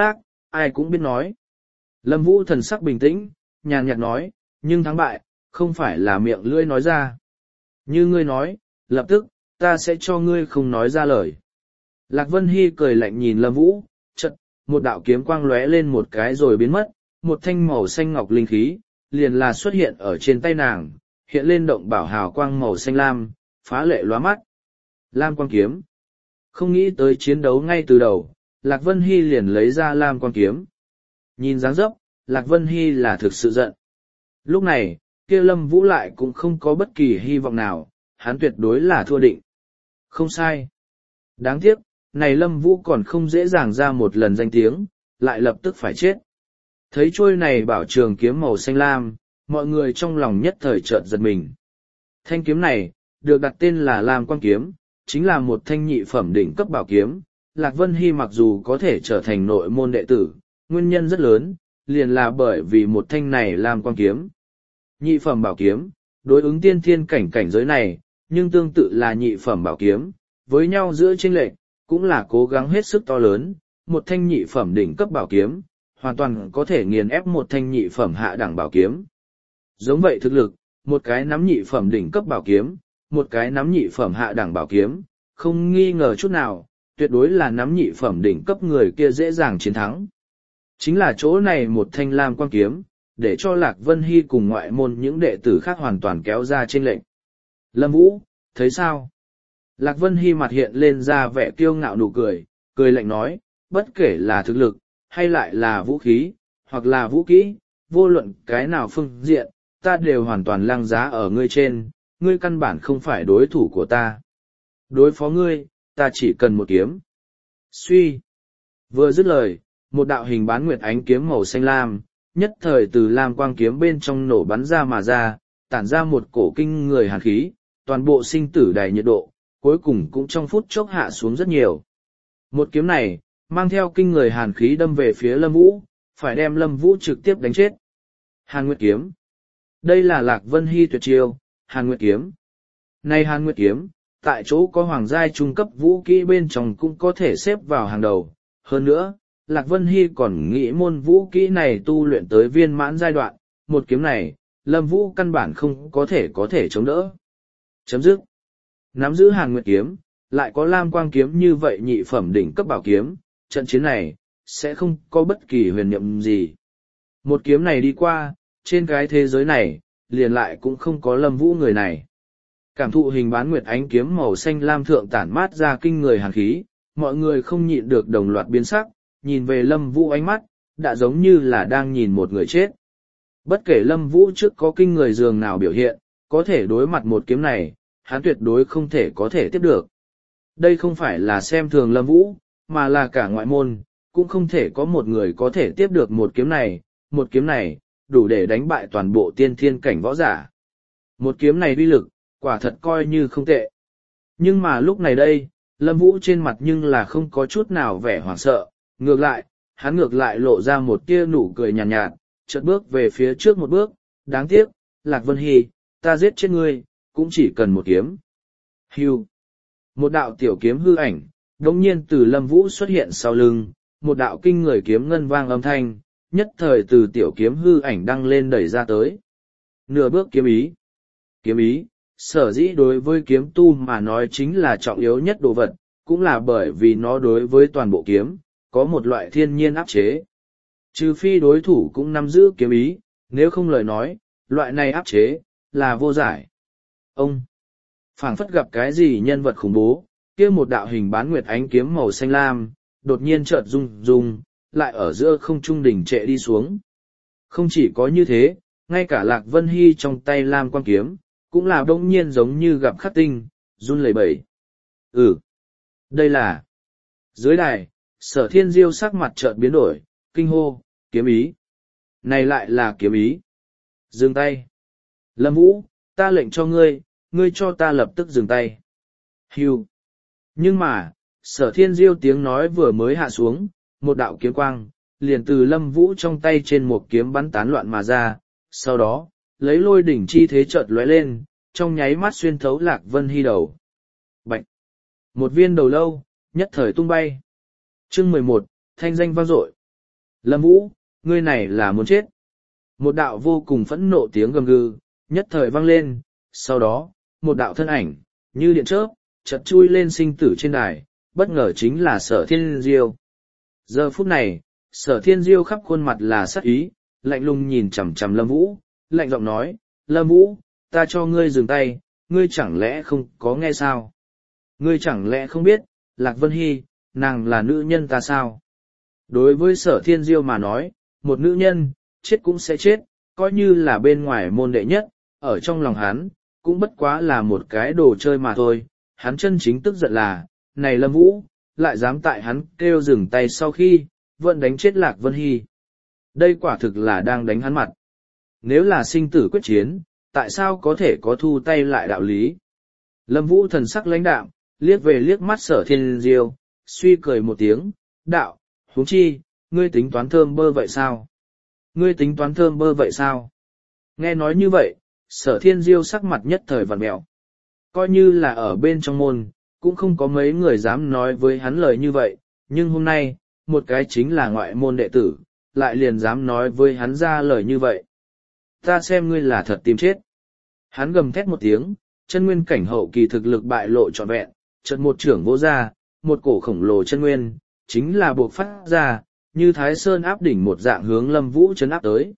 ai cũng biết nói. Lâm Vũ thần sắc bình tĩnh, nhàn nhạt nói, nhưng thắng bại, không phải là miệng lưỡi nói ra. Như ngươi nói, lập tức, ta sẽ cho ngươi không nói ra lời. Lạc Vân Hy cười lạnh nhìn Lâm Vũ, chợt, một đạo kiếm quang lóe lên một cái rồi biến mất, một thanh màu xanh ngọc linh khí, liền là xuất hiện ở trên tay nàng, hiện lên động bảo hào quang màu xanh lam, phá lệ lóa mắt. Lam quang kiếm. Không nghĩ tới chiến đấu ngay từ đầu, Lạc Vân Hy liền lấy ra lam quang kiếm. Nhìn dáng dấp, Lạc Vân Hy là thực sự giận. Lúc này, kia Lâm Vũ lại cũng không có bất kỳ hy vọng nào, hắn tuyệt đối là thua định. Không sai. Đáng tiếc, này Lâm Vũ còn không dễ dàng ra một lần danh tiếng, lại lập tức phải chết. Thấy trôi này bảo trường kiếm màu xanh lam, mọi người trong lòng nhất thời chợt giật mình. Thanh kiếm này, được đặt tên là Lam Quang Kiếm, chính là một thanh nhị phẩm đỉnh cấp bảo kiếm. Lạc Vân Hy mặc dù có thể trở thành nội môn đệ tử, nguyên nhân rất lớn, liền là bởi vì một thanh này Lam Quang Kiếm. Nhị phẩm bảo kiếm, đối ứng tiên thiên cảnh cảnh giới này, nhưng tương tự là nhị phẩm bảo kiếm, với nhau giữa chênh lệch, cũng là cố gắng hết sức to lớn, một thanh nhị phẩm đỉnh cấp bảo kiếm, hoàn toàn có thể nghiền ép một thanh nhị phẩm hạ đẳng bảo kiếm. Giống vậy thực lực, một cái nắm nhị phẩm đỉnh cấp bảo kiếm, một cái nắm nhị phẩm hạ đẳng bảo kiếm, không nghi ngờ chút nào, tuyệt đối là nắm nhị phẩm đỉnh cấp người kia dễ dàng chiến thắng. Chính là chỗ này một thanh lam quang kiếm, để cho Lạc Vân Hy cùng ngoại môn những đệ tử khác hoàn toàn kéo ra trên lệnh. Lâm Vũ, thấy sao? Lạc Vân Hy mặt hiện lên ra vẻ kiêu ngạo nụ cười, cười lạnh nói, bất kể là thực lực, hay lại là vũ khí, hoặc là vũ kỹ, vô luận cái nào phương diện, ta đều hoàn toàn lăng giá ở ngươi trên, ngươi căn bản không phải đối thủ của ta. Đối phó ngươi, ta chỉ cần một kiếm. Suy. Vừa dứt lời, một đạo hình bán nguyệt ánh kiếm màu xanh lam, nhất thời từ lam quang kiếm bên trong nổ bắn ra mà ra, tản ra một cổ kinh người hàn khí, toàn bộ sinh tử đầy nhiệt độ, cuối cùng cũng trong phút chốc hạ xuống rất nhiều. Một kiếm này, mang theo kinh người hàn khí đâm về phía Lâm Vũ, phải đem Lâm Vũ trực tiếp đánh chết. Hàn Nguyệt Kiếm. Đây là Lạc Vân Hy tuyệt chiêu, Hàn Nguyệt Kiếm. Này Hàn Nguyệt Kiếm, tại chỗ có hoàng giai trung cấp vũ kỹ bên trong cũng có thể xếp vào hàng đầu. Hơn nữa, Lạc Vân Hy còn nghĩ môn vũ kỹ này tu luyện tới viên mãn giai đoạn, một kiếm này, Lâm Vũ căn bản không có thể có thể chống đỡ. Chấm dứt. Nắm giữ Hàn Nguyệt Kiếm, lại có Lam Quang Kiếm như vậy nhị phẩm đỉnh cấp bảo kiếm, trận chiến này, sẽ không có bất kỳ huyền niệm gì. Một kiếm này đi qua, trên cái thế giới này, liền lại cũng không có Lâm Vũ người này. Cảm thụ hình bán nguyệt ánh kiếm màu xanh lam thượng tản mát ra kinh người hàn khí, mọi người không nhịn được đồng loạt biến sắc, nhìn về Lâm Vũ ánh mắt, đã giống như là đang nhìn một người chết. Bất kể Lâm Vũ trước có kinh người dường nào biểu hiện, có thể đối mặt một kiếm này, hắn tuyệt đối không thể có thể tiếp được. Đây không phải là xem thường Lâm Vũ, mà là cả ngoại môn, cũng không thể có một người có thể tiếp được một kiếm này, một kiếm này, đủ để đánh bại toàn bộ tiên thiên cảnh võ giả. Một kiếm này uy lực, quả thật coi như không tệ. Nhưng mà lúc này đây, Lâm Vũ trên mặt nhưng là không có chút nào vẻ hoảng sợ, ngược lại, hắn ngược lại lộ ra một tia nụ cười nhàn nhạt, nhạt, chợt bước về phía trước một bước, đáng tiếc, Lạc Vân Hy, ta giết chết ngươi, cũng chỉ cần một kiếm. Hưu. Một đạo tiểu kiếm hư ảnh, đống nhiên từ Lâm Vũ xuất hiện sau lưng, một đạo kinh người kiếm ngân vang âm thanh, nhất thời từ tiểu kiếm hư ảnh đăng lên đẩy ra tới. Nửa bước kiếm ý. Kiếm ý, sở dĩ đối với kiếm tu mà nói chính là trọng yếu nhất đồ vật, cũng là bởi vì nó đối với toàn bộ kiếm, có một loại thiên nhiên áp chế. Trừ phi đối thủ cũng nắm giữ kiếm ý, nếu không lời nói, loại này áp chế, là vô giải. Ông, phảng phất gặp cái gì nhân vật khủng bố, kia một đạo hình bán nguyệt ánh kiếm màu xanh lam, đột nhiên chợt rung rung, lại ở giữa không trung đỉnh trệ đi xuống. Không chỉ có như thế, ngay cả Lạc Vân Hy trong tay lam quang kiếm, cũng là đông nhiên giống như gặp khắc tinh, run lẩy bẩy. Ừ, đây là... Dưới đài, Sở Thiên Diêu sắc mặt chợt biến đổi, kinh hô, kiếm ý. Này lại là kiếm ý. Dừng tay. Lâm Vũ, ta lệnh cho ngươi, ngươi cho ta lập tức dừng tay. Hưu. Nhưng mà, Sở Thiên Diêu tiếng nói vừa mới hạ xuống, một đạo kiếm quang, liền từ Lâm Vũ trong tay trên một kiếm bắn tán loạn mà ra, sau đó, lấy lôi đỉnh chi thế chợt lóe lên, trong nháy mắt xuyên thấu Lạc Vân Hy đầu. Bạch! Một viên đầu lâu, nhất thời tung bay. Chương mười một, thanh danh vang dội. Lâm Vũ, ngươi này là muốn chết. Một đạo vô cùng phẫn nộ tiếng gầm gừ, nhất thời vang lên, sau đó, một đạo thân ảnh, như điện chớp, chợt chui lên sinh tử trên đài, bất ngờ chính là Sở Thiên Diêu. Giờ phút này, Sở Thiên Diêu khắp khuôn mặt là sát ý, lạnh lùng nhìn chằm chằm Lâm Vũ, lạnh giọng nói, Lâm Vũ, ta cho ngươi dừng tay, ngươi chẳng lẽ không có nghe sao? Ngươi chẳng lẽ không biết, Lạc Vân Hy, nàng là nữ nhân ta sao? Đối với Sở Thiên Diêu mà nói, một nữ nhân, chết cũng sẽ chết, coi như là bên ngoài môn đệ nhất, ở trong lòng hắn, cũng bất quá là một cái đồ chơi mà thôi. Hắn chân chính tức giận là, này Lâm Vũ, lại dám tại hắn kêu dừng tay sau khi, vẫn đánh chết Lạc Vân Hy. Đây quả thực là đang đánh hắn mặt. Nếu là sinh tử quyết chiến, tại sao có thể có thu tay lại đạo lý? Lâm Vũ thần sắc lãnh đạm, liếc về liếc mắt Sở Thiên Diêu, suy cười một tiếng, đạo, huống chi, ngươi tính toán thơm bơ vậy sao? Ngươi tính toán thơm bơ vậy sao? Nghe nói như vậy, Sở Thiên Diêu sắc mặt nhất thời vặn mẹo. Coi như là ở bên trong môn, cũng không có mấy người dám nói với hắn lời như vậy, nhưng hôm nay, một cái chính là ngoại môn đệ tử, lại liền dám nói với hắn ra lời như vậy. Ta xem ngươi là thật tìm chết. Hắn gầm thét một tiếng, chân nguyên cảnh hậu kỳ thực lực bại lộ trọn vẹn, chợt một trưởng vỗ ra, một cổ khổng lồ chân nguyên, chính là buộc phát ra, như Thái Sơn áp đỉnh một dạng hướng Lâm Vũ chấn áp tới.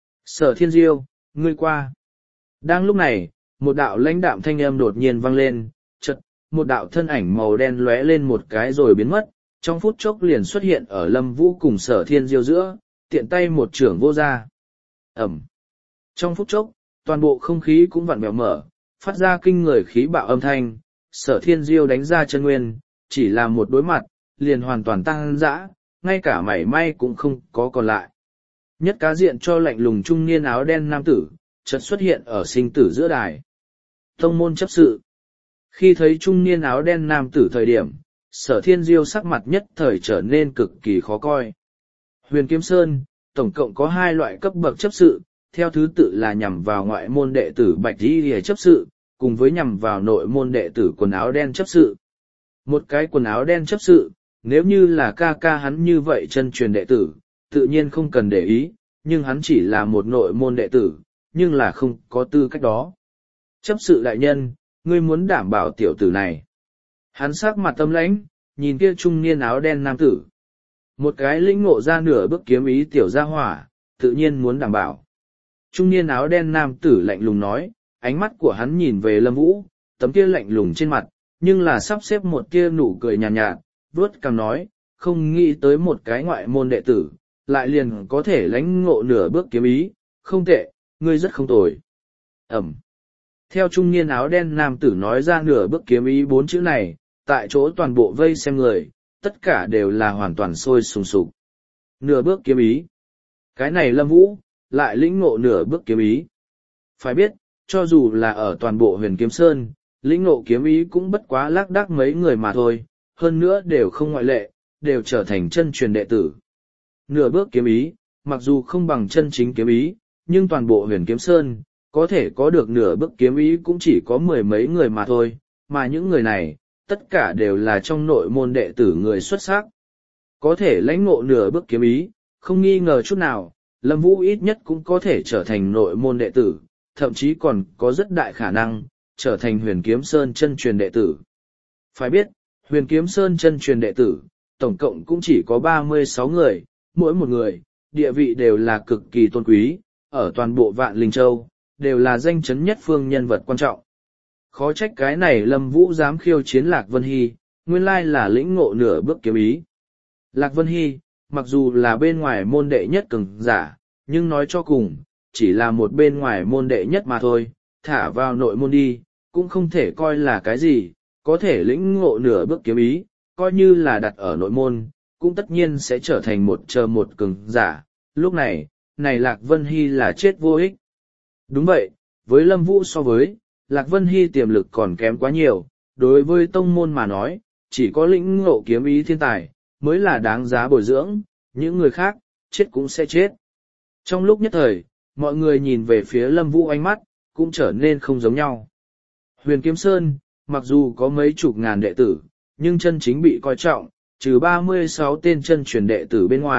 Sở Thiên Diêu, ngươi qua. Đang lúc này, một đạo lãnh đạm thanh âm đột nhiên vang lên, chợt, một đạo thân ảnh màu đen lóe lên một cái rồi biến mất, trong phút chốc liền xuất hiện ở Lâm Vũ cùng Sở Thiên Diêu giữa, tiện tay một trưởng vô ra. Ẩm. Trong phút chốc, toàn bộ không khí cũng vặn vẹo mở, phát ra kinh người khí bạo âm thanh, Sở Thiên Diêu đánh ra chân nguyên, chỉ là một đối mặt, liền hoàn toàn tăng dã, ngay cả mảy may cũng không có còn lại. Nhất cá diện cho lạnh lùng trung niên áo đen nam tử, chợt xuất hiện ở sinh tử giữa đài. Tông môn chấp sự. Khi thấy trung niên áo đen nam tử thời điểm, Sở Thiên Diêu sắc mặt nhất thời trở nên cực kỳ khó coi. Huyền Kiếm Sơn, tổng cộng có hai loại cấp bậc chấp sự, theo thứ tự là nhằm vào ngoại môn đệ tử Bạch Y Lìa chấp sự, cùng với nhằm vào nội môn đệ tử quần áo đen chấp sự. Một cái quần áo đen chấp sự, nếu như là ca ca hắn như vậy chân truyền đệ tử, tự nhiên không cần để ý, nhưng hắn chỉ là một nội môn đệ tử, nhưng là không có tư cách đó. Chấp sự đại nhân, ngươi muốn đảm bảo tiểu tử này. Hắn sắc mặt tâm lãnh, nhìn kia trung niên áo đen nam tử. Một cái lĩnh ngộ ra nửa bước kiếm ý tiểu gia hỏa, tự nhiên muốn đảm bảo. Trung niên áo đen nam tử lạnh lùng nói, ánh mắt của hắn nhìn về Lâm Vũ, tấm kia lạnh lùng trên mặt, nhưng là sắp xếp một kia nụ cười nhàn nhạt, nhạt, vuốt cằm nói, không nghĩ tới một cái ngoại môn đệ tử, lại liền có thể lãnh ngộ nửa bước kiếm ý, không tệ, ngươi rất không tồi. Ẩm. Theo trung niên áo đen nam tử nói ra nửa bước kiếm ý bốn chữ này, tại chỗ toàn bộ vây xem người, tất cả đều là hoàn toàn sôi sùng sục. Nửa bước kiếm ý. Cái này Lâm Vũ, lại lĩnh ngộ nửa bước kiếm ý. Phải biết, cho dù là ở toàn bộ huyền kiếm sơn, lĩnh ngộ kiếm ý cũng bất quá lác đác mấy người mà thôi, hơn nữa đều không ngoại lệ, đều trở thành chân truyền đệ tử. Nửa bước kiếm ý, mặc dù không bằng chân chính kiếm ý, nhưng toàn bộ huyền kiếm sơn, có thể có được nửa bước kiếm ý cũng chỉ có mười mấy người mà thôi, mà những người này, tất cả đều là trong nội môn đệ tử người xuất sắc. Có thể lãnh ngộ nửa bước kiếm ý, không nghi ngờ chút nào, Lâm Vũ ít nhất cũng có thể trở thành nội môn đệ tử, thậm chí còn có rất đại khả năng, trở thành huyền kiếm sơn chân truyền đệ tử. Phải biết, huyền kiếm sơn chân truyền đệ tử, tổng cộng cũng chỉ có ba mươi sáu người, mỗi một người, địa vị đều là cực kỳ tôn quý, ở toàn bộ Vạn Linh Châu, đều là danh chấn nhất phương nhân vật quan trọng. Khó trách cái này Lâm Vũ dám khiêu chiến Lạc Vân Hy, nguyên lai là lĩnh ngộ nửa bước kiếm ý. Lạc Vân Hy, mặc dù là bên ngoài môn đệ nhất cường giả, nhưng nói cho cùng, chỉ là một bên ngoài môn đệ nhất mà thôi, thả vào nội môn đi, cũng không thể coi là cái gì, có thể lĩnh ngộ nửa bước kiếm ý, coi như là đặt ở nội môn, cũng tất nhiên sẽ trở thành một chờ một cường giả. Lúc này, này Lạc Vân Hy là chết vô ích. Đúng vậy, với Lâm Vũ so với, Lạc Vân Hy tiềm lực còn kém quá nhiều, đối với tông môn mà nói, chỉ có lĩnh ngộ kiếm ý thiên tài, mới là đáng giá bồi dưỡng, những người khác, chết cũng sẽ chết. Trong lúc nhất thời, mọi người nhìn về phía Lâm Vũ ánh mắt, cũng trở nên không giống nhau. Huyền Kiếm Sơn, mặc dù có mấy chục ngàn đệ tử, nhưng chân chính bị coi trọng, trừ ba mươi sáu tên chân truyền đệ tử bên ngoài,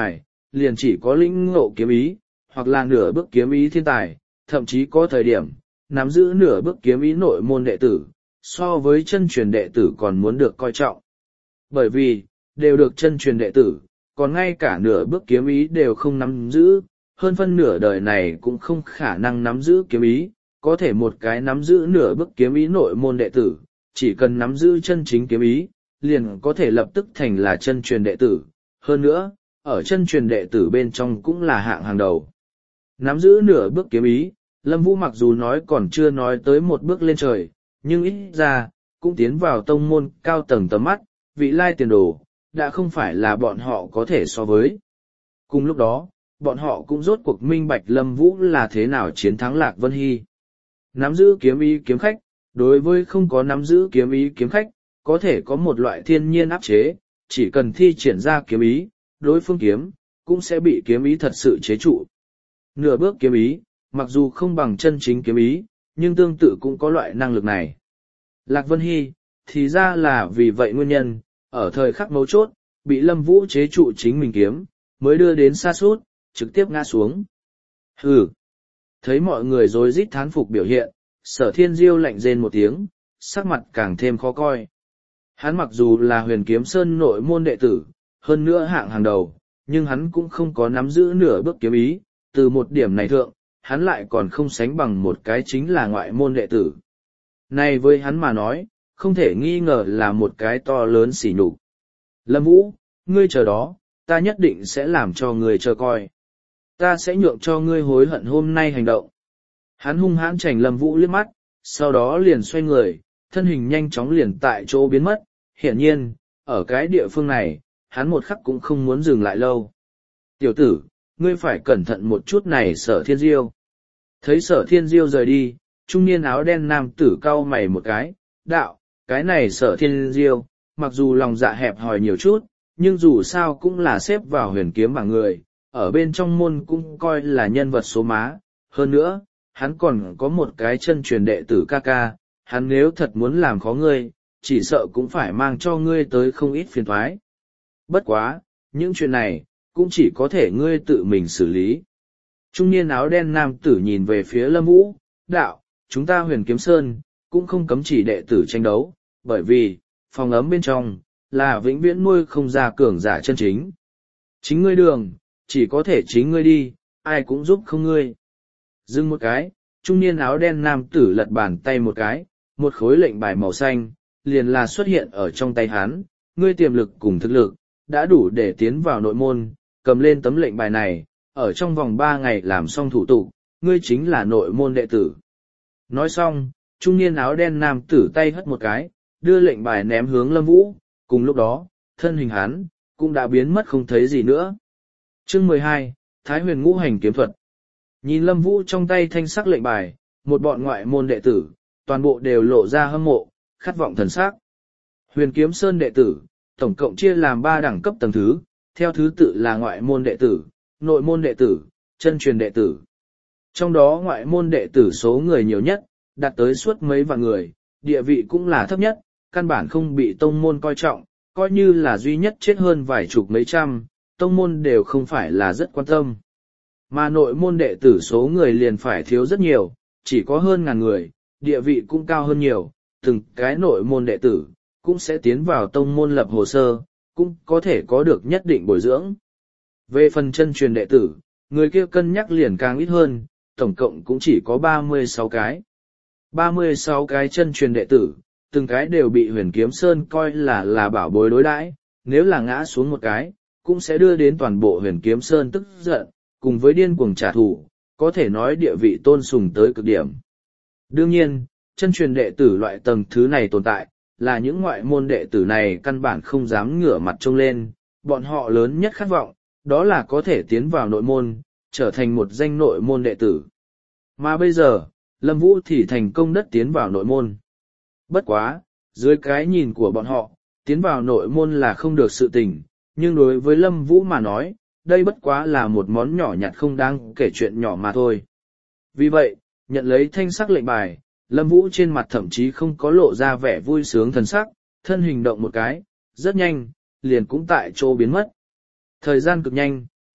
liền chỉ có lĩnh ngộ kiếm ý, hoặc là nửa bước kiếm ý thiên tài, thậm chí có thời điểm, nắm giữ nửa bước kiếm ý nội môn đệ tử, so với chân truyền đệ tử còn muốn được coi trọng. Bởi vì, đều được chân truyền đệ tử, còn ngay cả nửa bước kiếm ý đều không nắm giữ, hơn phân nửa đời này cũng không khả năng nắm giữ kiếm ý, có thể một cái nắm giữ nửa bước kiếm ý nội môn đệ tử, chỉ cần nắm giữ chân chính kiếm ý, liền có thể lập tức thành là chân truyền đệ tử. Hơn nữa, ở chân truyền đệ tử bên trong cũng là hạng hàng đầu. Nắm giữ nửa bước kiếm ý, Lâm Vũ mặc dù nói còn chưa nói tới một bước lên trời, nhưng ít ra, cũng tiến vào tông môn cao tầng tầm mắt, vị lai tiền đồ, đã không phải là bọn họ có thể so với. Cùng lúc đó, bọn họ cũng rốt cuộc minh bạch Lâm Vũ là thế nào chiến thắng Lạc Vân Hy. Nắm giữ kiếm ý kiếm khách, đối với không có nắm giữ kiếm ý kiếm khách, có thể có một loại thiên nhiên áp chế, chỉ cần thi triển ra kiếm ý, đối phương kiếm, cũng sẽ bị kiếm ý thật sự chế trụ. Nửa bước kiếm ý, mặc dù không bằng chân chính kiếm ý, nhưng tương tự cũng có loại năng lực này. Lạc Vân Hy, thì ra là vì vậy nguyên nhân, ở thời khắc mấu chốt, bị Lâm Vũ chế trụ chính mình kiếm, mới đưa đến sa sút, trực tiếp ngã xuống. Hừ! Thấy mọi người rối rít thán phục biểu hiện, Sở Thiên Diêu lạnh rên một tiếng, sắc mặt càng thêm khó coi. Hắn mặc dù là Huyền Kiếm Sơn nội môn đệ tử, hơn nữa hạng hàng đầu, nhưng hắn cũng không có nắm giữ nửa bước kiếm ý, từ một điểm này thượng, hắn lại còn không sánh bằng một cái chính là ngoại môn đệ tử. Này với hắn mà nói, không thể nghi ngờ là một cái to lớn sỉ nhục. Lâm Vũ, ngươi chờ đó, ta nhất định sẽ làm cho ngươi chờ coi. Ta sẽ nhượng cho ngươi hối hận hôm nay hành động. Hắn hung hãn chảnh Lâm Vũ liếc mắt, sau đó liền xoay người, thân hình nhanh chóng liền tại chỗ biến mất. Hiển nhiên, ở cái địa phương này, hắn một khắc cũng không muốn dừng lại lâu. Tiểu tử, ngươi phải cẩn thận một chút này. Sở Thiên Diêu. Thấy Sở Thiên Diêu rời đi, trung niên áo đen nam tử cau mày một cái, đạo, cái này Sở Thiên Diêu, mặc dù lòng dạ hẹp hòi nhiều chút, nhưng dù sao cũng là xếp vào huyền kiếm bảng người, ở bên trong môn cũng coi là nhân vật số má. Hơn nữa, hắn còn có một cái chân truyền đệ tử ca ca, hắn nếu thật muốn làm khó ngươi, chỉ sợ cũng phải mang cho ngươi tới không ít phiền toái. Bất quá, những chuyện này, cũng chỉ có thể ngươi tự mình xử lý. Trung niên áo đen nam tử nhìn về phía Lâm Vũ, đạo, chúng ta Huyền Kiếm Sơn, cũng không cấm chỉ đệ tử tranh đấu, bởi vì, phòng ấm bên trong, là vĩnh viễn nuôi không ra cường giả chân chính. Chính ngươi đường, chỉ có thể chính ngươi đi, ai cũng giúp không ngươi. Dừng một cái, trung niên áo đen nam tử lật bàn tay một cái, một khối lệnh bài màu xanh, liền là xuất hiện ở trong tay hắn, ngươi tiềm lực cùng thực lực, đã đủ để tiến vào nội môn, cầm lên tấm lệnh bài này, ở trong vòng ba ngày làm xong thủ tục, ngươi chính là nội môn đệ tử. Nói xong, trung niên áo đen nam tử tay hất một cái, đưa lệnh bài ném hướng Lâm Vũ, cùng lúc đó, thân hình hắn, cũng đã biến mất không thấy gì nữa. Chương mười hai, Thái Huyền Ngũ Hành Kiếm Thuật. Nhìn Lâm Vũ trong tay thanh sắc lệnh bài, một bọn ngoại môn đệ tử, toàn bộ đều lộ ra hâm mộ, khát vọng thần sắc. Huyền Kiếm Sơn đệ tử, tổng cộng chia làm ba đẳng cấp tầng thứ, theo thứ tự là ngoại môn đệ tử, nội môn đệ tử, chân truyền đệ tử. Trong đó ngoại môn đệ tử số người nhiều nhất, đạt tới suốt mấy vạn người, địa vị cũng là thấp nhất, căn bản không bị tông môn coi trọng, coi như là duy nhất chết hơn vài chục mấy trăm, tông môn đều không phải là rất quan tâm. Mà nội môn đệ tử số người liền phải thiếu rất nhiều, chỉ có hơn ngàn người, địa vị cũng cao hơn nhiều, từng cái nội môn đệ tử, cũng sẽ tiến vào tông môn lập hồ sơ, cũng có thể có được nhất định bồi dưỡng. Về phần chân truyền đệ tử, người kia cân nhắc liền càng ít hơn, tổng cộng cũng chỉ có ba mươi sáu cái. ba mươi sáu cái chân truyền đệ tử, từng cái đều bị Huyền Kiếm Sơn coi là là bảo bối đối đãi, nếu là ngã xuống một cái, cũng sẽ đưa đến toàn bộ Huyền Kiếm Sơn tức giận, cùng với điên cuồng trả thù, có thể nói địa vị tôn sùng tới cực điểm. Đương nhiên, chân truyền đệ tử loại tầng thứ này tồn tại, là những ngoại môn đệ tử này căn bản không dám ngửa mặt trông lên, bọn họ lớn nhất khát vọng, đó là có thể tiến vào nội môn, trở thành một danh nội môn đệ tử. Mà bây giờ, Lâm Vũ thì thành công đất tiến vào nội môn. Bất quá, dưới cái nhìn của bọn họ, tiến vào nội môn là không được sự tình, nhưng đối với Lâm Vũ mà nói, đây bất quá là một món nhỏ nhặt không đáng kể chuyện nhỏ mà thôi. Vì vậy, nhận lấy thanh sắc lệnh bài, Lâm Vũ trên mặt thậm chí không có lộ ra vẻ vui sướng thần sắc, thân hình động một cái, rất nhanh, liền cũng tại chỗ biến mất. Thời gian cực nhanh,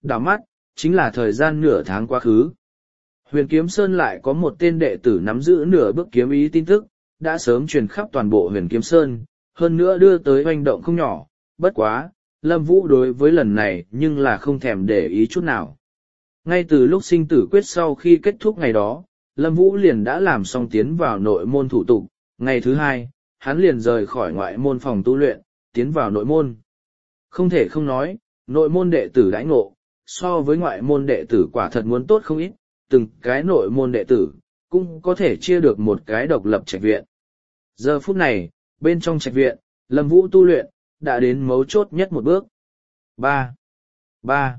Đảo mắt, chính là thời gian nửa tháng quá khứ. Huyền Kiếm Sơn lại có một tên đệ tử nắm giữ nửa bước kiếm ý tin tức, đã sớm truyền khắp toàn bộ Huyền Kiếm Sơn, hơn nữa đưa tới hoành động không nhỏ, bất quá, Lâm Vũ đối với lần này nhưng là không thèm để ý chút nào. Ngay từ lúc sinh tử quyết sau khi kết thúc ngày đó, Lâm Vũ liền đã làm xong tiến vào nội môn thủ tục, ngày thứ hai, hắn liền rời khỏi ngoại môn phòng tu luyện, tiến vào nội môn. Không thể không nói, nội môn đệ tử đãi ngộ, so với ngoại môn đệ tử quả thật muốn tốt không ít, từng cái nội môn đệ tử, cũng có thể chia được một cái độc lập trạch viện. Giờ phút này, bên trong trạch viện, Lâm Vũ tu luyện, đã đến mấu chốt nhất một bước. Ba, ba,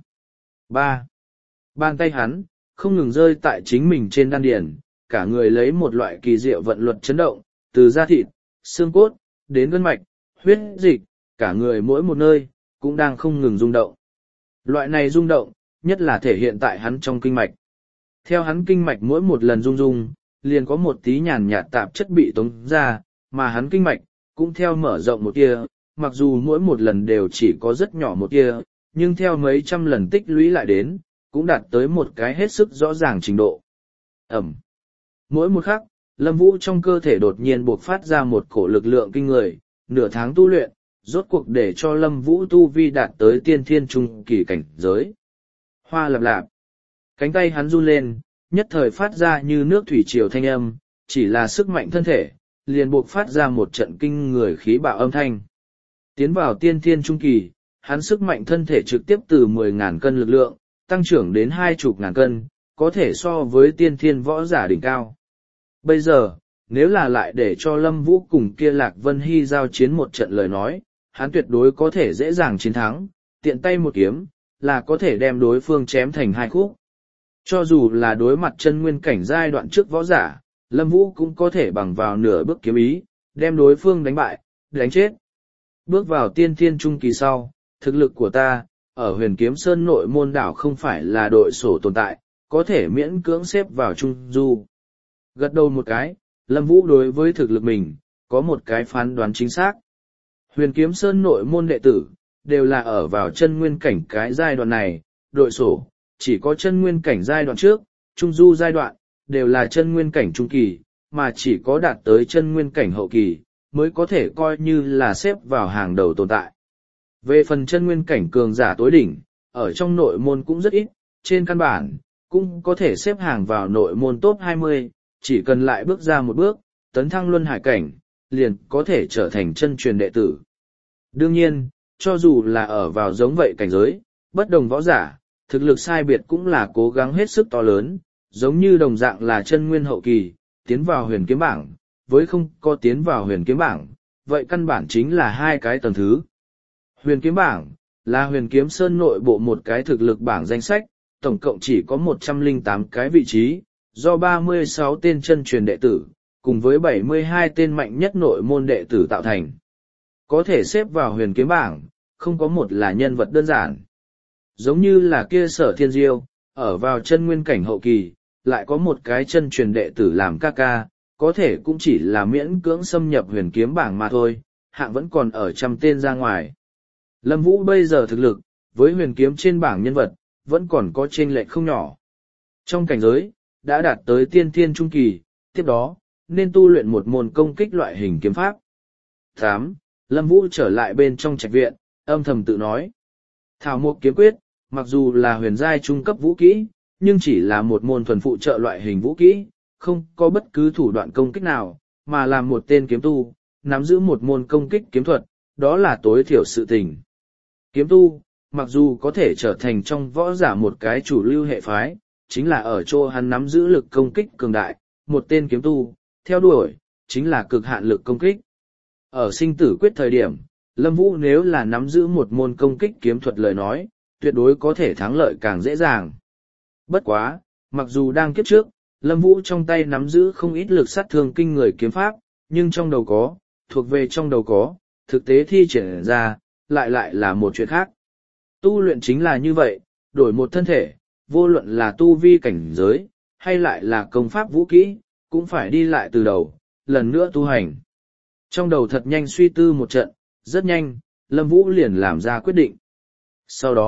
ba. Bàn tay hắn, không ngừng rơi tại chính mình trên đan điền, cả người lấy một loại kỳ diệu vận luật chấn động, từ da thịt, xương cốt, đến gân mạch, huyết dịch, cả người mỗi một nơi, cũng đang không ngừng rung động. Loại này rung động, nhất là thể hiện tại hắn trong kinh mạch. Theo hắn kinh mạch mỗi một lần rung rung, liền có một tí nhàn nhạt tạp chất bị tống ra, mà hắn kinh mạch, cũng theo mở rộng một tia, mặc dù mỗi một lần đều chỉ có rất nhỏ một tia, nhưng theo mấy trăm lần tích lũy lại đến, cũng đạt tới một cái hết sức rõ ràng trình độ. Ẩm. Mỗi một khắc, Lâm Vũ trong cơ thể đột nhiên buộc phát ra một cổ lực lượng kinh người, nửa tháng tu luyện, rốt cuộc để cho Lâm Vũ tu vi đạt tới tiên thiên trung kỳ cảnh giới. Hoa lập lạp. Cánh tay hắn run lên, nhất thời phát ra như nước thủy triều thanh âm, chỉ là sức mạnh thân thể, liền buộc phát ra một trận kinh người khí bạo âm thanh. Tiến vào tiên thiên trung kỳ, hắn sức mạnh thân thể trực tiếp từ mười ngàn cân lực lượng, tăng trưởng đến hai chục ngàn cân, có thể so với tiên thiên võ giả đỉnh cao. Bây giờ, nếu là lại để cho Lâm Vũ cùng kia Lạc Vân Hy giao chiến một trận lời nói, hắn tuyệt đối có thể dễ dàng chiến thắng, tiện tay một kiếm, là có thể đem đối phương chém thành hai khúc. Cho dù là đối mặt chân nguyên cảnh giai đoạn trước võ giả, Lâm Vũ cũng có thể bằng vào nửa bước kiếm ý, đem đối phương đánh bại, đánh chết. Bước vào tiên thiên trung kỳ sau, thực lực của ta, ở Huyền Kiếm Sơn nội môn đảo không phải là đội sổ tồn tại, có thể miễn cưỡng xếp vào trung du. Gật đầu một cái, Lâm Vũ đối với thực lực mình, có một cái phán đoán chính xác. Huyền Kiếm Sơn nội môn đệ tử, đều là ở vào chân nguyên cảnh cái giai đoạn này, đội sổ, chỉ có chân nguyên cảnh giai đoạn trước, trung du giai đoạn, đều là chân nguyên cảnh trung kỳ, mà chỉ có đạt tới chân nguyên cảnh hậu kỳ, mới có thể coi như là xếp vào hàng đầu tồn tại. Về phần chân nguyên cảnh cường giả tối đỉnh, ở trong nội môn cũng rất ít, trên căn bản, cũng có thể xếp hàng vào nội môn top hai mươi, chỉ cần lại bước ra một bước, tấn thăng luân hải cảnh, liền có thể trở thành chân truyền đệ tử. Đương nhiên, cho dù là ở vào giống vậy cảnh giới, bất đồng võ giả, thực lực sai biệt cũng là cố gắng hết sức to lớn, giống như đồng dạng là chân nguyên hậu kỳ, tiến vào huyền kiếm bảng, với không có tiến vào huyền kiếm bảng, vậy căn bản chính là hai cái tầng thứ. Huyền kiếm bảng, là Huyền Kiếm Sơn nội bộ một cái thực lực bảng danh sách, tổng cộng chỉ có một trăm lẻ tám cái vị trí, do ba mươi sáu tên chân truyền đệ tử, cùng với bảy mươi hai tên mạnh nhất nội môn đệ tử tạo thành. Có thể xếp vào huyền kiếm bảng, không có một là nhân vật đơn giản. Giống như là kia Sở Thiên Diêu, ở vào chân nguyên cảnh hậu kỳ, lại có một cái chân truyền đệ tử làm ca ca, có thể cũng chỉ là miễn cưỡng xâm nhập huyền kiếm bảng mà thôi, hạng vẫn còn ở trăm tên ra ngoài. Lâm Vũ bây giờ thực lực, với huyền kiếm trên bảng nhân vật, vẫn còn có chênh lệch không nhỏ. Trong cảnh giới, đã đạt tới tiên thiên trung kỳ, tiếp đó, nên tu luyện một môn công kích loại hình kiếm pháp. tám. Lâm Vũ trở lại bên trong trạch viện, âm thầm tự nói. Thảo Mộc kiếm quyết, mặc dù là huyền giai trung cấp vũ kỹ, nhưng chỉ là một môn thuần phụ trợ loại hình vũ kỹ, không có bất cứ thủ đoạn công kích nào, mà là một tên kiếm tu, nắm giữ một môn công kích kiếm thuật, đó là tối thiểu sự tình. Kiếm tu, mặc dù có thể trở thành trong võ giả một cái chủ lưu hệ phái, chính là ở chỗ hắn nắm giữ lực công kích cường đại, một tên kiếm tu, theo đuổi, chính là cực hạn lực công kích. Ở sinh tử quyết thời điểm, Lâm Vũ nếu là nắm giữ một môn công kích kiếm thuật lời nói, tuyệt đối có thể thắng lợi càng dễ dàng. Bất quá, mặc dù đang kiếp trước, Lâm Vũ trong tay nắm giữ không ít lực sát thương kinh người kiếm pháp, nhưng trong đầu có, thuộc về trong đầu có, thực tế thi triển ra, lại lại là một chuyện khác. Tu luyện chính là như vậy, đổi một thân thể, vô luận là tu vi cảnh giới, hay lại là công pháp vũ kỹ, cũng phải đi lại từ đầu, lần nữa tu hành. Trong đầu thật nhanh suy tư một trận, rất nhanh, Lâm Vũ liền làm ra quyết định. Sau đó,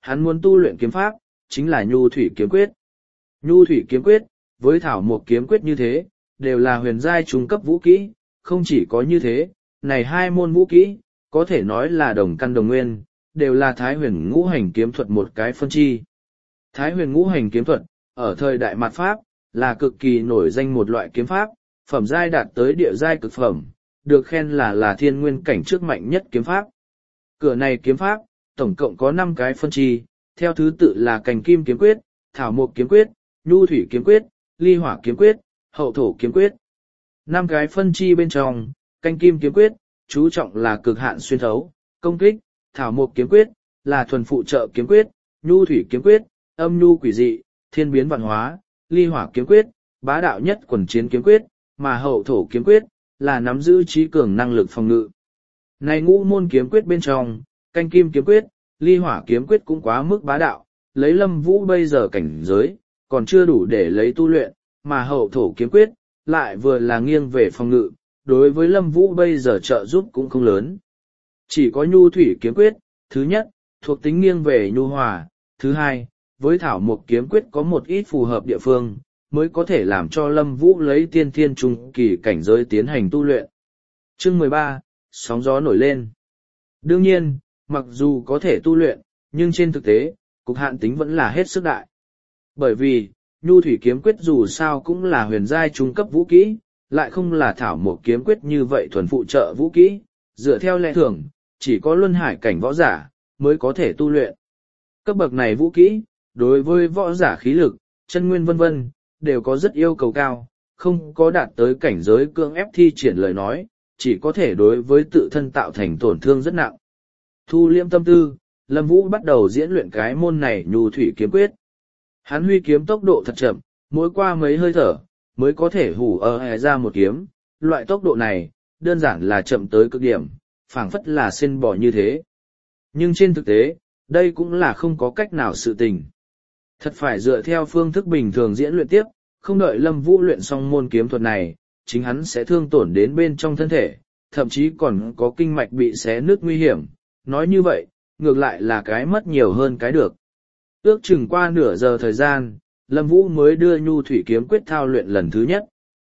hắn muốn tu luyện kiếm pháp, chính là nhu thủy kiếm quyết. Nhu thủy kiếm quyết, với thảo mộc kiếm quyết như thế, đều là huyền giai trung cấp vũ kỹ, không chỉ có như thế, này hai môn vũ kỹ, có thể nói là đồng căn đồng nguyên, đều là thái huyền ngũ hành kiếm thuật một cái phân chi. Thái huyền ngũ hành kiếm thuật, ở thời đại mạt Pháp, là cực kỳ nổi danh một loại kiếm pháp, phẩm giai đạt tới địa giai cực phẩm, được khen là là thiên nguyên cảnh trước mạnh nhất kiếm pháp. Cửa này kiếm pháp, tổng cộng có năm cái phân chi, theo thứ tự là cành kim kiếm quyết, thảo mộc kiếm quyết, nhu thủy kiếm quyết, ly hỏa kiếm quyết, hậu thổ kiếm quyết. Năm cái phân chi bên trong, canh kim kiếm quyết, chú trọng là cực hạn xuyên thấu, công kích, thảo mộc kiếm quyết, là thuần phụ trợ kiếm quyết, nhu thủy kiếm quyết, âm nhu quỷ dị, thiên biến vạn hóa, ly hỏa kiếm quyết, bá đạo nhất quần chiến kiếm quyết, mà hậu thổ kiếm quyết, là nắm giữ trí cường năng lực phòng ngự. Này ngũ môn kiếm quyết bên trong, canh kim kiếm quyết, ly hỏa kiếm quyết cũng quá mức bá đạo, lấy Lâm Vũ bây giờ cảnh giới, còn chưa đủ để lấy tu luyện, mà hậu thổ kiếm quyết, lại vừa là nghiêng về phòng ngự, đối với Lâm Vũ bây giờ trợ giúp cũng không lớn. Chỉ có nhu thủy kiếm quyết, thứ nhất, thuộc tính nghiêng về nhu hòa, thứ hai, với thảo mộc kiếm quyết có một ít phù hợp địa phương, mới có thể làm cho Lâm Vũ lấy tiên thiên trung kỳ cảnh giới tiến hành tu luyện. Chương mười ba, sóng gió nổi lên. Đương nhiên, mặc dù có thể tu luyện, nhưng trên thực tế, cục hạn tính vẫn là hết sức đại. Bởi vì, nhu thủy kiếm quyết dù sao cũng là huyền giai trung cấp vũ kỹ, lại không là thảo mộc kiếm quyết như vậy thuần phụ trợ vũ kỹ, dựa theo lẽ thường, chỉ có luân hải cảnh võ giả mới có thể tu luyện. Cấp bậc này vũ kỹ, đối với võ giả khí lực, chân nguyên vân vân, đều có rất yêu cầu cao, không có đạt tới cảnh giới cưỡng ép thi triển lời nói, chỉ có thể đối với tự thân tạo thành tổn thương rất nặng. Thu liễm tâm tư, Lâm Vũ bắt đầu diễn luyện cái môn này nhu thủy kiếm quyết. Hắn huy kiếm tốc độ thật chậm, mỗi qua mấy hơi thở, mới có thể hủ ở hè ra một kiếm, loại tốc độ này, đơn giản là chậm tới cực điểm, phảng phất là sen bò như thế. Nhưng trên thực tế, đây cũng là không có cách nào sự tình. Thật phải dựa theo phương thức bình thường diễn luyện tiếp, không đợi Lâm Vũ luyện xong môn kiếm thuật này, chính hắn sẽ thương tổn đến bên trong thân thể, thậm chí còn có kinh mạch bị xé nứt nguy hiểm. Nói như vậy, ngược lại là cái mất nhiều hơn cái được. Ước chừng qua nửa giờ thời gian, Lâm Vũ mới đưa nhu thủy kiếm quyết thao luyện lần thứ nhất.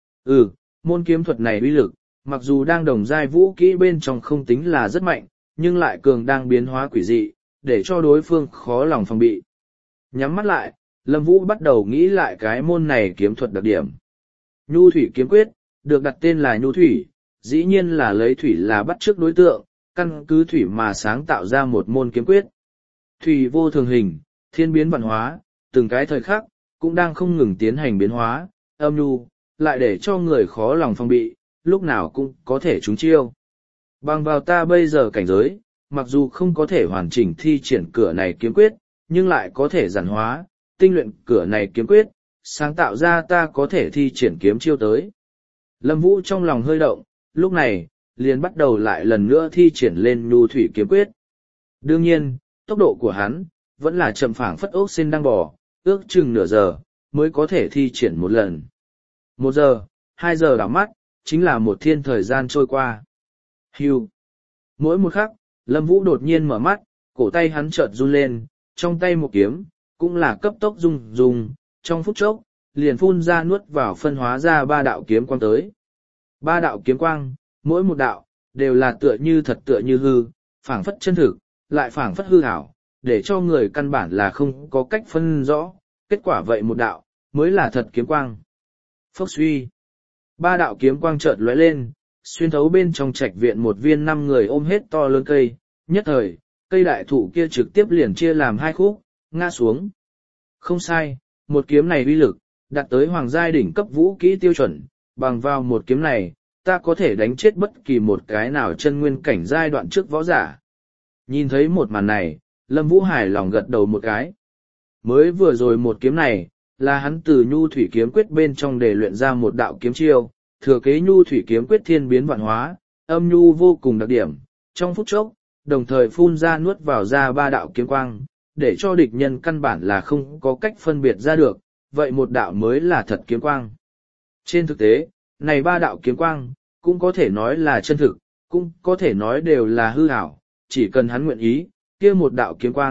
Ừ, môn kiếm thuật này uy lực, mặc dù đang đồng giai vũ kỹ bên trong không tính là rất mạnh, nhưng lại cường đang biến hóa quỷ dị, để cho đối phương khó lòng phòng bị. Nhắm mắt lại, Lâm Vũ bắt đầu nghĩ lại cái môn này kiếm thuật đặc điểm. Nhu thủy kiếm quyết, được đặt tên là nhu thủy, dĩ nhiên là lấy thủy là bắt chước đối tượng, căn cứ thủy mà sáng tạo ra một môn kiếm quyết. Thủy vô thường hình, thiên biến vạn hóa, từng cái thời khắc, cũng đang không ngừng tiến hành biến hóa, âm nhu, lại để cho người khó lòng phòng bị, lúc nào cũng có thể trúng chiêu. Bằng vào ta bây giờ cảnh giới, mặc dù không có thể hoàn chỉnh thi triển cửa này kiếm quyết, nhưng lại có thể giản hóa, tinh luyện cửa này kiếm quyết, sáng tạo ra ta có thể thi triển kiếm chiêu tới. Lâm Vũ trong lòng hơi động, lúc này, liền bắt đầu lại lần nữa thi triển lên nhu thủy kiếm quyết. Đương nhiên, tốc độ của hắn, vẫn là chậm phảng phất ốc sen đang bò, ước chừng nửa giờ, mới có thể thi triển một lần. Một giờ, hai giờ đảo mắt, chính là một thiên thời gian trôi qua. Hưu. Mỗi một khắc, Lâm Vũ đột nhiên mở mắt, cổ tay hắn chợt run lên, trong tay một kiếm, cũng là cấp tốc rung rung, trong phút chốc, liền phun ra nuốt vào phân hóa ra ba đạo kiếm quang tới. Ba đạo kiếm quang, mỗi một đạo, đều là tựa như thật tựa như hư, phảng phất chân thực, lại phảng phất hư ảo, để cho người căn bản là không có cách phân rõ, kết quả vậy một đạo, mới là thật kiếm quang. Phốc suy. Ba đạo kiếm quang chợt lóe lên, xuyên thấu bên trong trạch viện một viên năm người ôm hết to lớn cây, nhất thời, cây đại thụ kia trực tiếp liền chia làm hai khúc, ngã xuống. Không sai, một kiếm này uy lực, đạt tới hoàng giai đỉnh cấp vũ kỹ tiêu chuẩn, bằng vào một kiếm này, ta có thể đánh chết bất kỳ một cái nào chân nguyên cảnh giai đoạn trước võ giả. Nhìn thấy một màn này, Lâm Vũ hài lòng gật đầu một cái. Mới vừa rồi một kiếm này, là hắn từ nhu thủy kiếm quyết bên trong để luyện ra một đạo kiếm chiêu, thừa kế nhu thủy kiếm quyết thiên biến vạn hóa, âm nhu vô cùng đặc điểm, trong phút chốc, đồng thời phun ra nuốt vào ra ba đạo kiếm quang, để cho địch nhân căn bản là không có cách phân biệt ra được, vậy một đạo mới là thật kiếm quang. Trên thực tế, này ba đạo kiếm quang, cũng có thể nói là chân thực, cũng có thể nói đều là hư ảo, chỉ cần hắn nguyện ý, kia một đạo kiếm quang,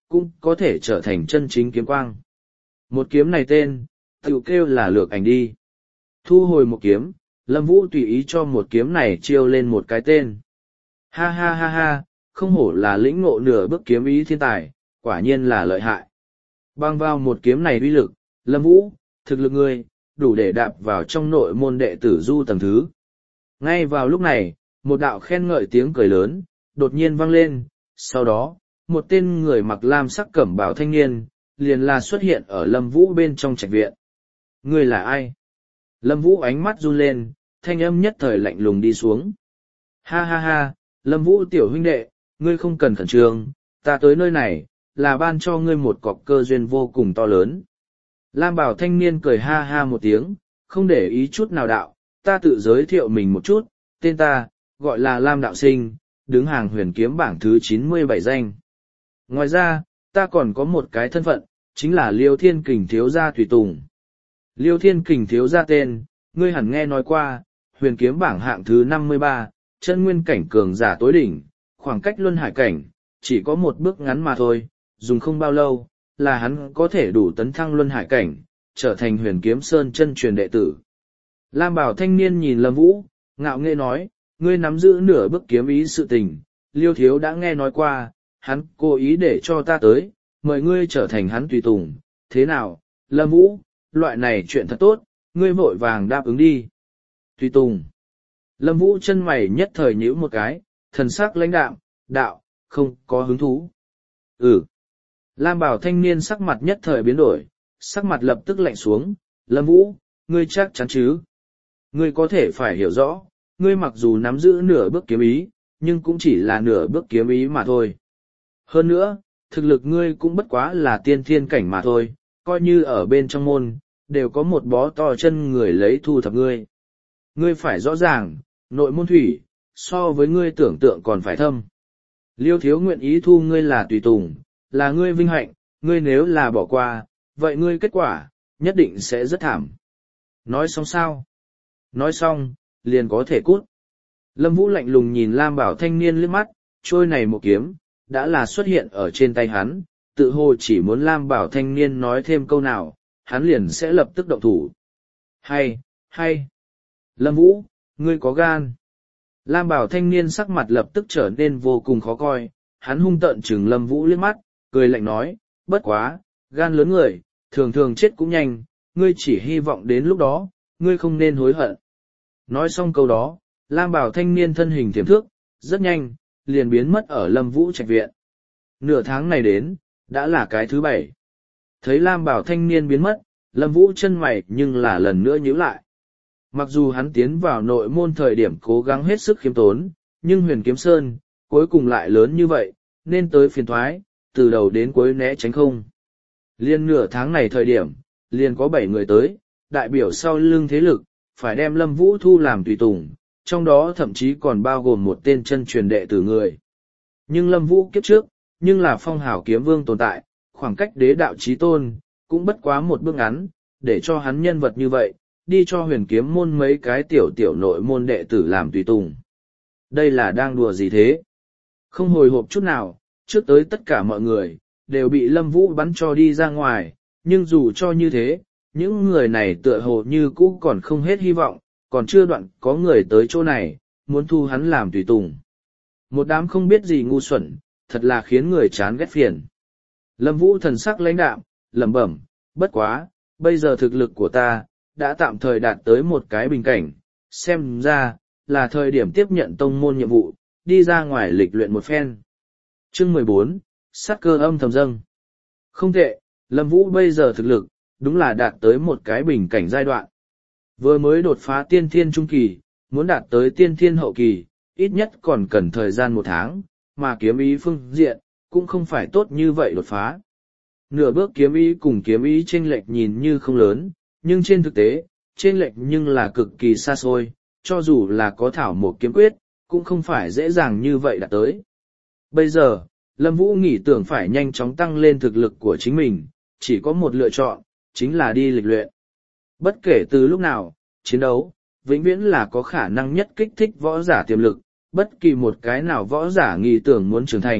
cũng có thể trở thành chân chính kiếm quang. Một kiếm này tên, tự kêu là lược ảnh đi. Thu hồi một kiếm, Lâm Vũ tùy ý cho một kiếm này chiêu lên một cái tên. Ha ha ha ha, không hổ là lĩnh ngộ nửa bước kiếm ý thiên tài, quả nhiên là lợi hại. Băng vào một kiếm này uy lực, Lâm Vũ, thực lực ngươi, đủ để đạp vào trong nội môn đệ tử du tầng thứ. Ngay vào lúc này, một đạo khen ngợi tiếng cười lớn, đột nhiên vang lên, sau đó, một tên người mặc lam sắc cẩm bào thanh niên, liền là xuất hiện ở Lâm Vũ bên trong trạch viện. Ngươi là ai? Lâm Vũ ánh mắt run lên, thanh âm nhất thời lạnh lùng đi xuống. Ha ha ha, Lâm Vũ tiểu huynh đệ, ngươi không cần khẩn trương, ta tới nơi này, là ban cho ngươi một cọc cơ duyên vô cùng to lớn. Lam bảo thanh niên cười ha ha một tiếng, không để ý chút nào đạo, ta tự giới thiệu mình một chút, tên ta, gọi là Lam đạo sinh, đứng hàng huyền kiếm bảng thứ chín mươi bảy danh. Ngoài ra, ta còn có một cái thân phận, chính là Liêu Thiên Kình thiếu gia tùy tùng. Liêu Thiên Kình thiếu gia tên, ngươi hẳn nghe nói qua, huyền kiếm bảng hạng thứ năm mươi ba, chân nguyên cảnh cường giả tối đỉnh, khoảng cách luân hải cảnh, chỉ có một bước ngắn mà thôi, dùng không bao lâu, là hắn có thể đủ tấn thăng luân hải cảnh, trở thành huyền kiếm sơn chân truyền đệ tử. Lam bảo thanh niên nhìn Lâm Vũ, ngạo nghễ nói, ngươi nắm giữ nửa bước kiếm ý sự tình, Liêu thiếu đã nghe nói qua, hắn cố ý để cho ta tới, mời ngươi trở thành hắn tùy tùng, thế nào, Lâm Vũ, loại này chuyện thật tốt, ngươi vội vàng đáp ứng đi. Tùy tùng. Lâm Vũ chân mày nhất thời nhíu một cái, thần sắc lãnh đạm, đạo, không có hứng thú. Ừ. Lam bảo thanh niên sắc mặt nhất thời biến đổi, sắc mặt lập tức lạnh xuống, Lâm Vũ, ngươi chắc chắn chứ? Ngươi có thể phải hiểu rõ, ngươi mặc dù nắm giữ nửa bước kiếm ý, nhưng cũng chỉ là nửa bước kiếm ý mà thôi. Hơn nữa, thực lực ngươi cũng bất quá là tiên thiên cảnh mà thôi, coi như ở bên trong môn, đều có một bó to chân người lấy thu thập ngươi. Ngươi phải rõ ràng, nội môn thủy, so với ngươi tưởng tượng còn phải thâm. Liêu thiếu nguyện ý thu ngươi là tùy tùng, là ngươi vinh hạnh, ngươi nếu là bỏ qua, vậy ngươi kết quả, nhất định sẽ rất thảm. Nói xong sao? Nói xong, liền có thể cút. Lâm Vũ lạnh lùng nhìn Lam bảo thanh niên liếc mắt, trôi này một kiếm, đã là xuất hiện ở trên tay hắn, tự hồ chỉ muốn Lam bảo thanh niên nói thêm câu nào, hắn liền sẽ lập tức động thủ. Hay, hay. Lâm Vũ, ngươi có gan. Lam bảo thanh niên sắc mặt lập tức trở nên vô cùng khó coi, hắn hung tợn chừng Lâm Vũ liếc mắt, cười lạnh nói, bất quá, gan lớn người, thường thường chết cũng nhanh, ngươi chỉ hy vọng đến lúc đó, ngươi không nên hối hận. Nói xong câu đó, Lam bảo thanh niên thân hình tiềm thước, rất nhanh, liền biến mất ở Lâm Vũ trạch viện. Nửa tháng này đến, đã là cái thứ bảy. Thấy Lam bảo thanh niên biến mất, Lâm Vũ chân mày nhưng là lần nữa nhíu lại. Mặc dù hắn tiến vào nội môn thời điểm cố gắng hết sức khiêm tốn, nhưng huyền kiếm sơn, cuối cùng lại lớn như vậy, nên tới phiền thoái, từ đầu đến cuối né tránh không. Liên nửa tháng này thời điểm, liền có bảy người tới, đại biểu sau lưng thế lực, phải đem Lâm Vũ thu làm tùy tùng, trong đó thậm chí còn bao gồm một tên chân truyền đệ tử người. Nhưng Lâm Vũ kiếp trước, nhưng là phong hào kiếm vương tồn tại, khoảng cách đế đạo chí tôn, cũng bất quá một bước ngắn, để cho hắn nhân vật như vậy, đi cho huyền kiếm môn mấy cái tiểu tiểu nội môn đệ tử làm tùy tùng. Đây là đang đùa gì thế? Không hồi hộp chút nào, trước tới tất cả mọi người, đều bị Lâm Vũ bắn cho đi ra ngoài, nhưng dù cho như thế, những người này tựa hồ như cũ còn không hết hy vọng, còn chưa đoạn có người tới chỗ này, muốn thu hắn làm tùy tùng. Một đám không biết gì ngu xuẩn, thật là khiến người chán ghét phiền. Lâm Vũ thần sắc lãnh đạm, lẩm bẩm, bất quá, bây giờ thực lực của ta, đã tạm thời đạt tới một cái bình cảnh, xem ra, là thời điểm tiếp nhận tông môn nhiệm vụ, đi ra ngoài lịch luyện một phen. Chương mười bốn, sát cơ âm thầm dâng. Không tệ, Lâm Vũ bây giờ thực lực, đúng là đạt tới một cái bình cảnh giai đoạn. Vừa mới đột phá tiên thiên trung kỳ, muốn đạt tới tiên thiên hậu kỳ, ít nhất còn cần thời gian một tháng, mà kiếm ý phương diện, cũng không phải tốt như vậy đột phá. Nửa bước kiếm ý cùng kiếm ý chênh lệch nhìn như không lớn, nhưng trên thực tế, chênh lệch nhưng là cực kỳ xa xôi, cho dù là có thảo một kiếm quyết, cũng không phải dễ dàng như vậy đạt tới. Bây giờ, Lâm Vũ nghĩ tưởng phải nhanh chóng tăng lên thực lực của chính mình, chỉ có một lựa chọn, chính là đi lịch luyện. Bất kể từ lúc nào, chiến đấu, vĩnh viễn là có khả năng nhất kích thích võ giả tiềm lực, bất kỳ một cái nào võ giả nghĩ tưởng muốn trưởng thành,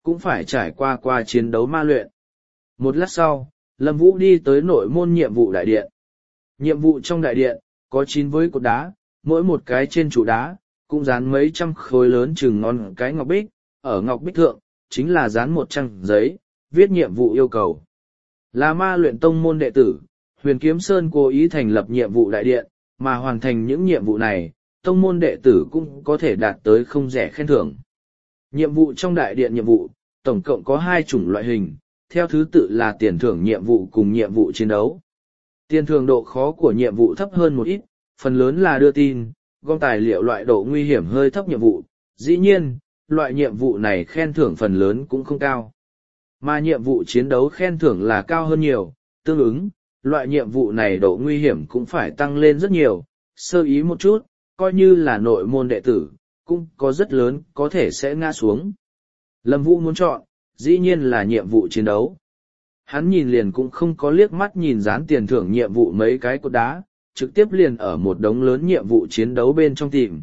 cũng phải trải qua qua chiến đấu ma luyện. Một lát sau, Lâm Vũ đi tới nội môn nhiệm vụ đại điện. Nhiệm vụ trong đại điện, có chín với cột đá, mỗi một cái trên trụ đá, cũng dán mấy trăm khối lớn chừng ngón cái ngọc bích, ở ngọc bích thượng, chính là dán một trang giấy, viết nhiệm vụ yêu cầu. Là ma luyện tông môn đệ tử, Huyền Kiếm Sơn cố ý thành lập nhiệm vụ đại điện, mà hoàn thành những nhiệm vụ này, tông môn đệ tử cũng có thể đạt tới không rẻ khen thưởng. Nhiệm vụ trong đại điện nhiệm vụ, tổng cộng có hai chủng loại hình, theo thứ tự là tiền thưởng nhiệm vụ cùng nhiệm vụ chiến đấu. Tiền thưởng độ khó của nhiệm vụ thấp hơn một ít, phần lớn là đưa tin, gom tài liệu loại độ nguy hiểm hơi thấp nhiệm vụ. Dĩ nhiên, loại nhiệm vụ này khen thưởng phần lớn cũng không cao. Mà nhiệm vụ chiến đấu khen thưởng là cao hơn nhiều, tương ứng, loại nhiệm vụ này độ nguy hiểm cũng phải tăng lên rất nhiều, sơ ý một chút, coi như là nội môn đệ tử, cũng có rất lớn có thể sẽ ngã xuống. Lâm Vũ muốn chọn, dĩ nhiên là nhiệm vụ chiến đấu. Hắn nhìn liền cũng không có liếc mắt nhìn dán tiền thưởng nhiệm vụ mấy cái cột đá, trực tiếp liền ở một đống lớn nhiệm vụ chiến đấu bên trong tìm.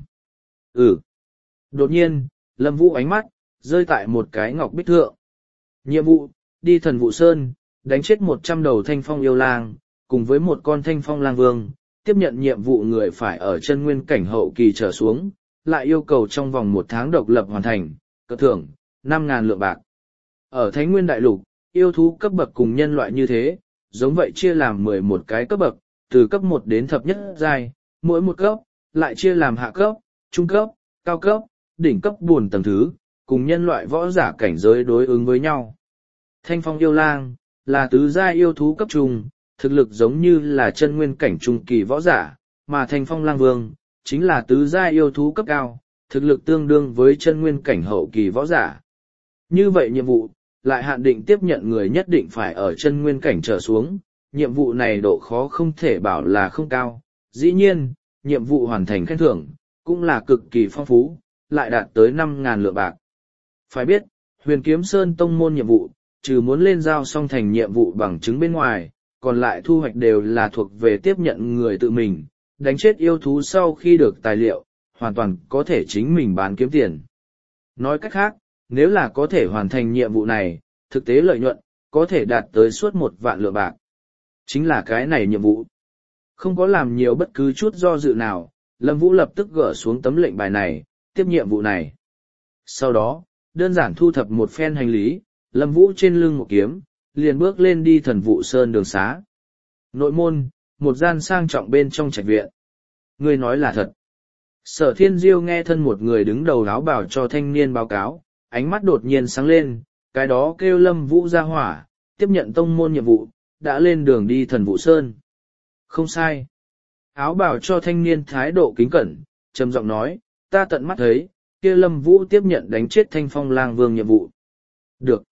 Ừ. Đột nhiên, Lâm Vũ ánh mắt, rơi tại một cái ngọc bích thượng. Nhiệm vụ, đi thần vụ sơn, đánh chết một trăm đầu thanh phong yêu lang, cùng với một con thanh phong lang vương, tiếp nhận nhiệm vụ người phải ở chân nguyên cảnh hậu kỳ trở xuống, lại yêu cầu trong vòng một tháng độc lập hoàn thành, cất thưởng, năm ngàn lượng bạc. Ở Thánh Nguyên Đại Lục, yêu thú cấp bậc cùng nhân loại như thế, giống vậy chia làm mười một cái cấp bậc, từ cấp một đến thập nhất giai, mỗi một cấp, lại chia làm hạ cấp, trung cấp, cao cấp, đỉnh cấp buồn tầng thứ, cùng nhân loại võ giả cảnh giới đối ứng với nhau. Thanh phong yêu lang, là tứ giai yêu thú cấp trung, thực lực giống như là chân nguyên cảnh trung kỳ võ giả, mà thanh phong lang vương, chính là tứ giai yêu thú cấp cao, thực lực tương đương với chân nguyên cảnh hậu kỳ võ giả. Như vậy nhiệm vụ, lại hạn định tiếp nhận người nhất định phải ở chân nguyên cảnh trở xuống, nhiệm vụ này độ khó không thể bảo là không cao. Dĩ nhiên, nhiệm vụ hoàn thành khen thưởng, cũng là cực kỳ phong phú, lại đạt tới năm ngàn lượng bạc. Phải biết, Huyền Kiếm Sơn tông môn nhiệm vụ, trừ muốn lên giao xong thành nhiệm vụ bằng chứng bên ngoài, còn lại thu hoạch đều là thuộc về tiếp nhận người tự mình, đánh chết yêu thú sau khi được tài liệu, hoàn toàn có thể chính mình bán kiếm tiền. Nói cách khác, nếu là có thể hoàn thành nhiệm vụ này, thực tế lợi nhuận, có thể đạt tới suốt một vạn lượng bạc. Chính là cái này nhiệm vụ. Không có làm nhiều bất cứ chút do dự nào, Lâm Vũ lập tức gỡ xuống tấm lệnh bài này, tiếp nhiệm vụ này. Sau đó, đơn giản thu thập một phen hành lý, Lâm Vũ trên lưng một kiếm, liền bước lên đi thần vụ sơn đường xá. Nội môn, một gian sang trọng bên trong trạch viện. Ngươi nói là thật. Sở Thiên Diêu nghe thân một người đứng đầu áo bảo cho thanh niên báo cáo, ánh mắt đột nhiên sáng lên, cái đó kêu Lâm Vũ ra hỏa, tiếp nhận tông môn nhiệm vụ, đã lên đường đi thần vụ sơn. Không sai. Áo bảo cho thanh niên thái độ kính cẩn, trầm giọng nói, ta tận mắt thấy, kia Lâm Vũ tiếp nhận đánh chết thanh phong lang vương nhiệm vụ. Được.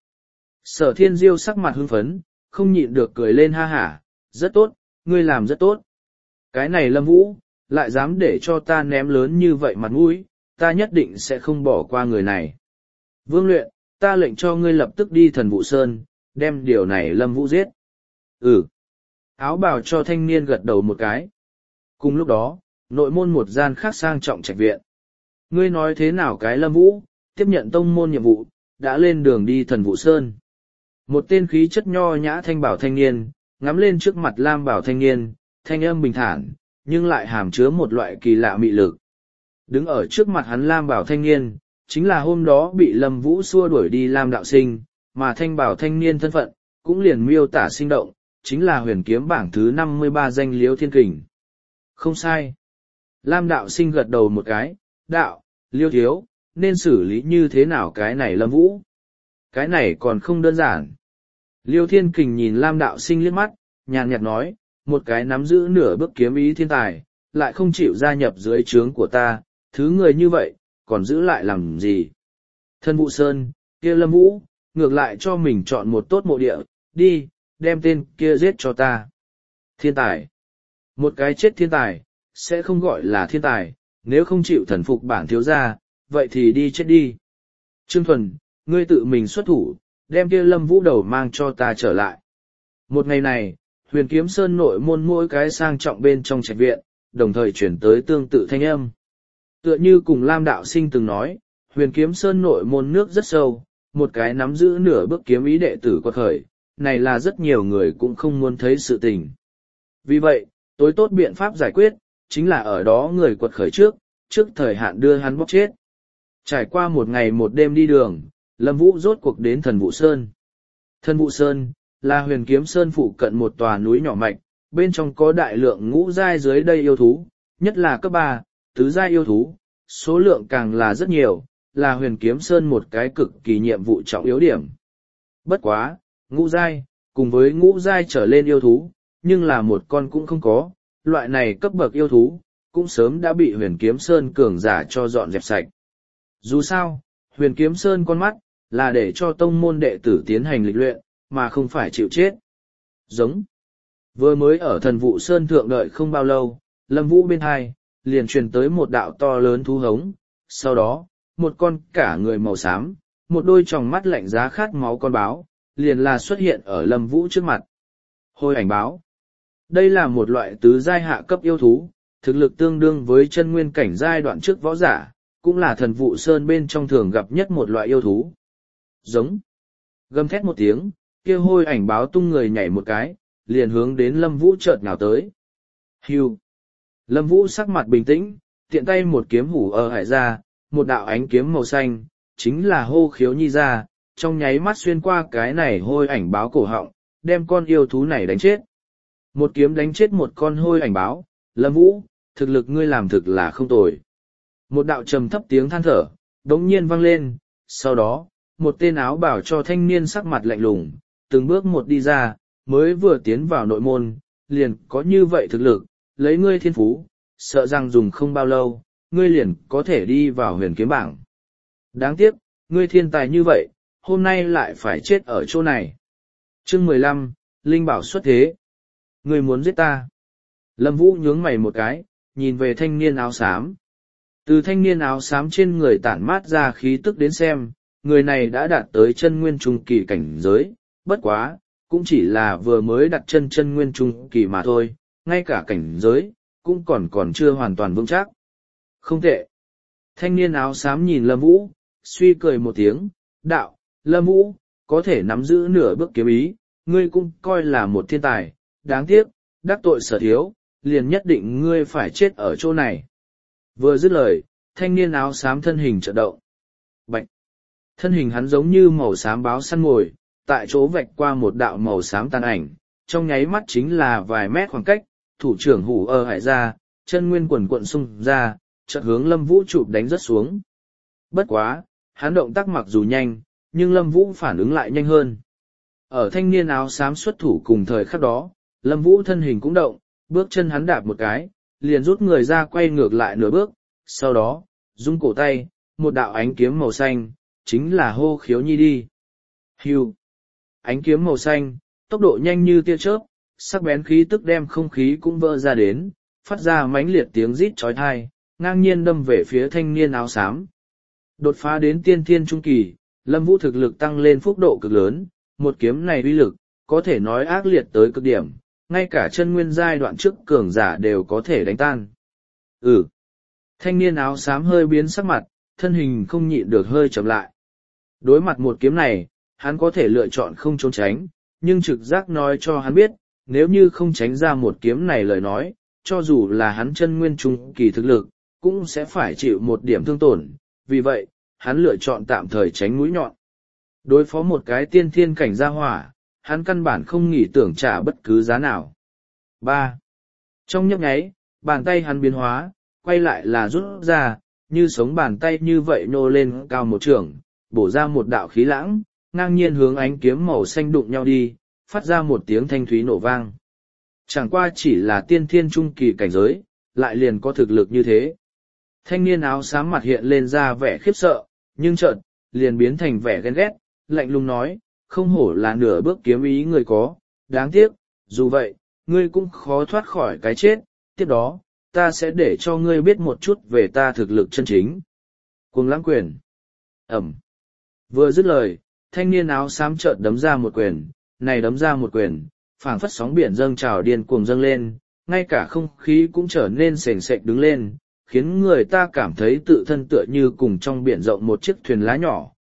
Sở Thiên Diêu sắc mặt hưng phấn, không nhịn được cười lên ha hả, rất tốt, ngươi làm rất tốt. Cái này Lâm Vũ, lại dám để cho ta ném lớn như vậy mặt mũi, ta nhất định sẽ không bỏ qua người này. Vương Luyện, ta lệnh cho ngươi lập tức đi thần vụ sơn, đem điều này Lâm Vũ giết. Ừ. Áo bào cho thanh niên gật đầu một cái. Cùng lúc đó, nội môn một gian khác sang trọng trạch viện. Ngươi nói thế nào cái Lâm Vũ, tiếp nhận tông môn nhiệm vụ, đã lên đường đi thần vụ sơn. Một tên khí chất nho nhã thanh bảo thanh niên, ngắm lên trước mặt lam bảo thanh niên, thanh âm bình thản, nhưng lại hàm chứa một loại kỳ lạ mị lực. Đứng ở trước mặt hắn lam bảo thanh niên, chính là hôm đó bị Lâm Vũ xua đuổi đi Lam đạo sinh, mà thanh bảo thanh niên thân phận, cũng liền miêu tả sinh động, chính là huyền kiếm bảng thứ năm mươi ba danh Liêu Thiên Kình. Không sai. Lam đạo sinh gật đầu một cái, đạo, Liêu thiếu, nên xử lý như thế nào cái này Lâm Vũ? Cái này còn không đơn giản. Liêu Thiên Kình nhìn Lam đạo sinh liếc mắt, nhàn nhạt nói, một cái nắm giữ nửa bước kiếm ý thiên tài, lại không chịu gia nhập dưới trướng của ta, thứ người như vậy, còn giữ lại làm gì? Thân vụ sơn, kia Lâm Vũ, ngược lại cho mình chọn một tốt mộ địa, đi, đem tên kia giết cho ta. Thiên tài. Một cái chết thiên tài, sẽ không gọi là thiên tài, nếu không chịu thần phục bản thiếu gia, vậy thì đi chết đi. Trương Thuần, ngươi tự mình xuất thủ, đem kia Lâm Vũ đầu mang cho ta trở lại. Một ngày này, Huyền Kiếm Sơn nội môn mỗi cái sang trọng bên trong trạch viện, đồng thời chuyển tới tương tự thanh âm. Tựa như cùng Lam đạo sinh từng nói, Huyền Kiếm Sơn nội môn nước rất sâu, một cái nắm giữ nửa bước kiếm ý đệ tử quật khởi, này là rất nhiều người cũng không muốn thấy sự tình. Vì vậy, tối tốt biện pháp giải quyết, chính là ở đó người quật khởi trước, trước thời hạn đưa hắn bóc chết. Trải qua một ngày một đêm đi đường, Lâm Vũ rốt cuộc đến Thần Vụ Sơn. Thần Vụ Sơn là Huyền Kiếm Sơn phụ cận một tòa núi nhỏ mạch, bên trong có đại lượng ngũ giai dưới đây yêu thú, nhất là cấp ba, tứ giai yêu thú, số lượng càng là rất nhiều, là Huyền Kiếm Sơn một cái cực kỳ nhiệm vụ trọng yếu điểm. Bất quá, ngũ giai, cùng với ngũ giai trở lên yêu thú, nhưng là một con cũng không có, loại này cấp bậc yêu thú, cũng sớm đã bị Huyền Kiếm Sơn cường giả cho dọn dẹp sạch. Dù sao, Huyền Kiếm Sơn con mắt, là để cho tông môn đệ tử tiến hành lịch luyện, mà không phải chịu chết. Giống. Vừa mới ở Thần Vụ Sơn thượng đợi không bao lâu, Lâm Vũ bên hai, liền truyền tới một đạo to lớn thú hống, sau đó, một con cả người màu xám, một đôi tròng mắt lạnh giá khát máu con báo, liền là xuất hiện ở Lâm Vũ trước mặt. Hôi ảnh báo. Đây là một loại tứ giai hạ cấp yêu thú, thực lực tương đương với chân nguyên cảnh giai đoạn trước võ giả, cũng là Thần Vụ Sơn bên trong thường gặp nhất một loại yêu thú. Giống. Gầm thét một tiếng, kia hôi ảnh báo tung người nhảy một cái, liền hướng đến Lâm Vũ chợt nhào tới. Hưu. Lâm Vũ sắc mặt bình tĩnh, tiện tay một kiếm hủ ở hải ra, một đạo ánh kiếm màu xanh, chính là hô khiếu nhi ra, trong nháy mắt xuyên qua cái này hôi ảnh báo cổ họng, đem con yêu thú này đánh chết. Một kiếm đánh chết một con hôi ảnh báo, Lâm Vũ, thực lực ngươi làm thực là không tồi. Một đạo trầm thấp tiếng than thở, đống nhiên vang lên, sau đó, một tên áo bảo cho thanh niên sắc mặt lạnh lùng, từng bước một đi ra, mới vừa tiến vào nội môn, liền có như vậy thực lực, lấy ngươi thiên phú, sợ rằng dùng không bao lâu, ngươi liền có thể đi vào huyền kiếm bảng. Đáng tiếc, ngươi thiên tài như vậy, hôm nay lại phải chết ở chỗ này. Chương mười lăm, Linh Bảo xuất thế. Ngươi muốn giết ta. Lâm Vũ nhướng mày một cái, nhìn về thanh niên áo xám. Từ thanh niên áo xám trên người tản mát ra khí tức đến xem, người này đã đạt tới chân nguyên trung kỳ cảnh giới, bất quá, cũng chỉ là vừa mới đặt chân chân nguyên trung kỳ mà thôi, ngay cả cảnh giới, cũng còn còn chưa hoàn toàn vững chắc. Không tệ. Thanh niên áo xám nhìn Lâm Vũ, suy cười một tiếng, đạo, Lâm Vũ, có thể nắm giữ nửa bước kiếm ý, ngươi cũng coi là một thiên tài, đáng tiếc, đắc tội sở thiếu, liền nhất định ngươi phải chết ở chỗ này. Vừa dứt lời, thanh niên áo xám thân hình chợt động. Bạch. Thân hình hắn giống như màu xám báo săn mồi, tại chỗ vạch qua một đạo màu xám tàn ảnh, trong nháy mắt chính là vài mét khoảng cách, thủ trưởng hủ ơ hải ra, chân nguyên quần cuộn xung ra, chợt hướng Lâm Vũ chụp đánh rất xuống. Bất quá, hắn động tác mặc dù nhanh, nhưng Lâm Vũ phản ứng lại nhanh hơn. Ở thanh niên áo xám xuất thủ cùng thời khắc đó, Lâm Vũ thân hình cũng động, bước chân hắn đạp một cái, liền rút người ra quay ngược lại nửa bước, sau đó, rung cổ tay, một đạo ánh kiếm màu xanh, chính là hô khiếu nhi đi. Hưu. Ánh kiếm màu xanh, tốc độ nhanh như tia chớp, sắc bén khí tức đem không khí cũng vỡ ra đến, phát ra mãnh liệt tiếng rít chói tai, ngang nhiên đâm về phía thanh niên áo xám. Đột phá đến tiên thiên trung kỳ, Lâm Vũ thực lực tăng lên phúc độ cực lớn, một kiếm này uy lực, có thể nói ác liệt tới cực điểm, ngay cả chân nguyên giai đoạn trước cường giả đều có thể đánh tan. Ừ. Thanh niên áo xám hơi biến sắc mặt, thân hình không nhịn được hơi chậm lại. Đối mặt một kiếm này, hắn có thể lựa chọn không trốn tránh, nhưng trực giác nói cho hắn biết, nếu như không tránh ra một kiếm này lời nói, cho dù là hắn chân nguyên trung kỳ thực lực, cũng sẽ phải chịu một điểm thương tổn, vì vậy, hắn lựa chọn tạm thời tránh mũi nhọn. Đối phó một cái tiên thiên cảnh gia hỏa, hắn căn bản không nghĩ tưởng trả bất cứ giá nào. ba. Trong nhấp nháy, bàn tay hắn biến hóa, quay lại là rút ra, như sống bàn tay như vậy nô lên cao một trường, bổ ra một đạo khí lãng, ngang nhiên hướng ánh kiếm màu xanh đụng nhau đi, phát ra một tiếng thanh thúy nổ vang. Chẳng qua chỉ là tiên thiên trung kỳ cảnh giới, lại liền có thực lực như thế. Thanh niên áo xám mặt hiện lên ra vẻ khiếp sợ, nhưng chợt liền biến thành vẻ ghen ghét, lạnh lùng nói, không hổ là nửa bước kiếm ý người có, đáng tiếc, dù vậy, ngươi cũng khó thoát khỏi cái chết, tiếp đó, ta sẽ để cho ngươi biết một chút về ta thực lực chân chính. Cuồng lãng quyền. Ẩm. Vừa dứt lời, thanh niên áo xám chợt đấm ra một quyền, này đấm ra một quyền, phảng phất sóng biển dâng trào điên cuồng dâng lên, ngay cả không khí cũng trở nên sền sệt đứng lên, khiến người ta cảm thấy tự thân tựa như cùng trong biển rộng một chiếc thuyền lá nhỏ,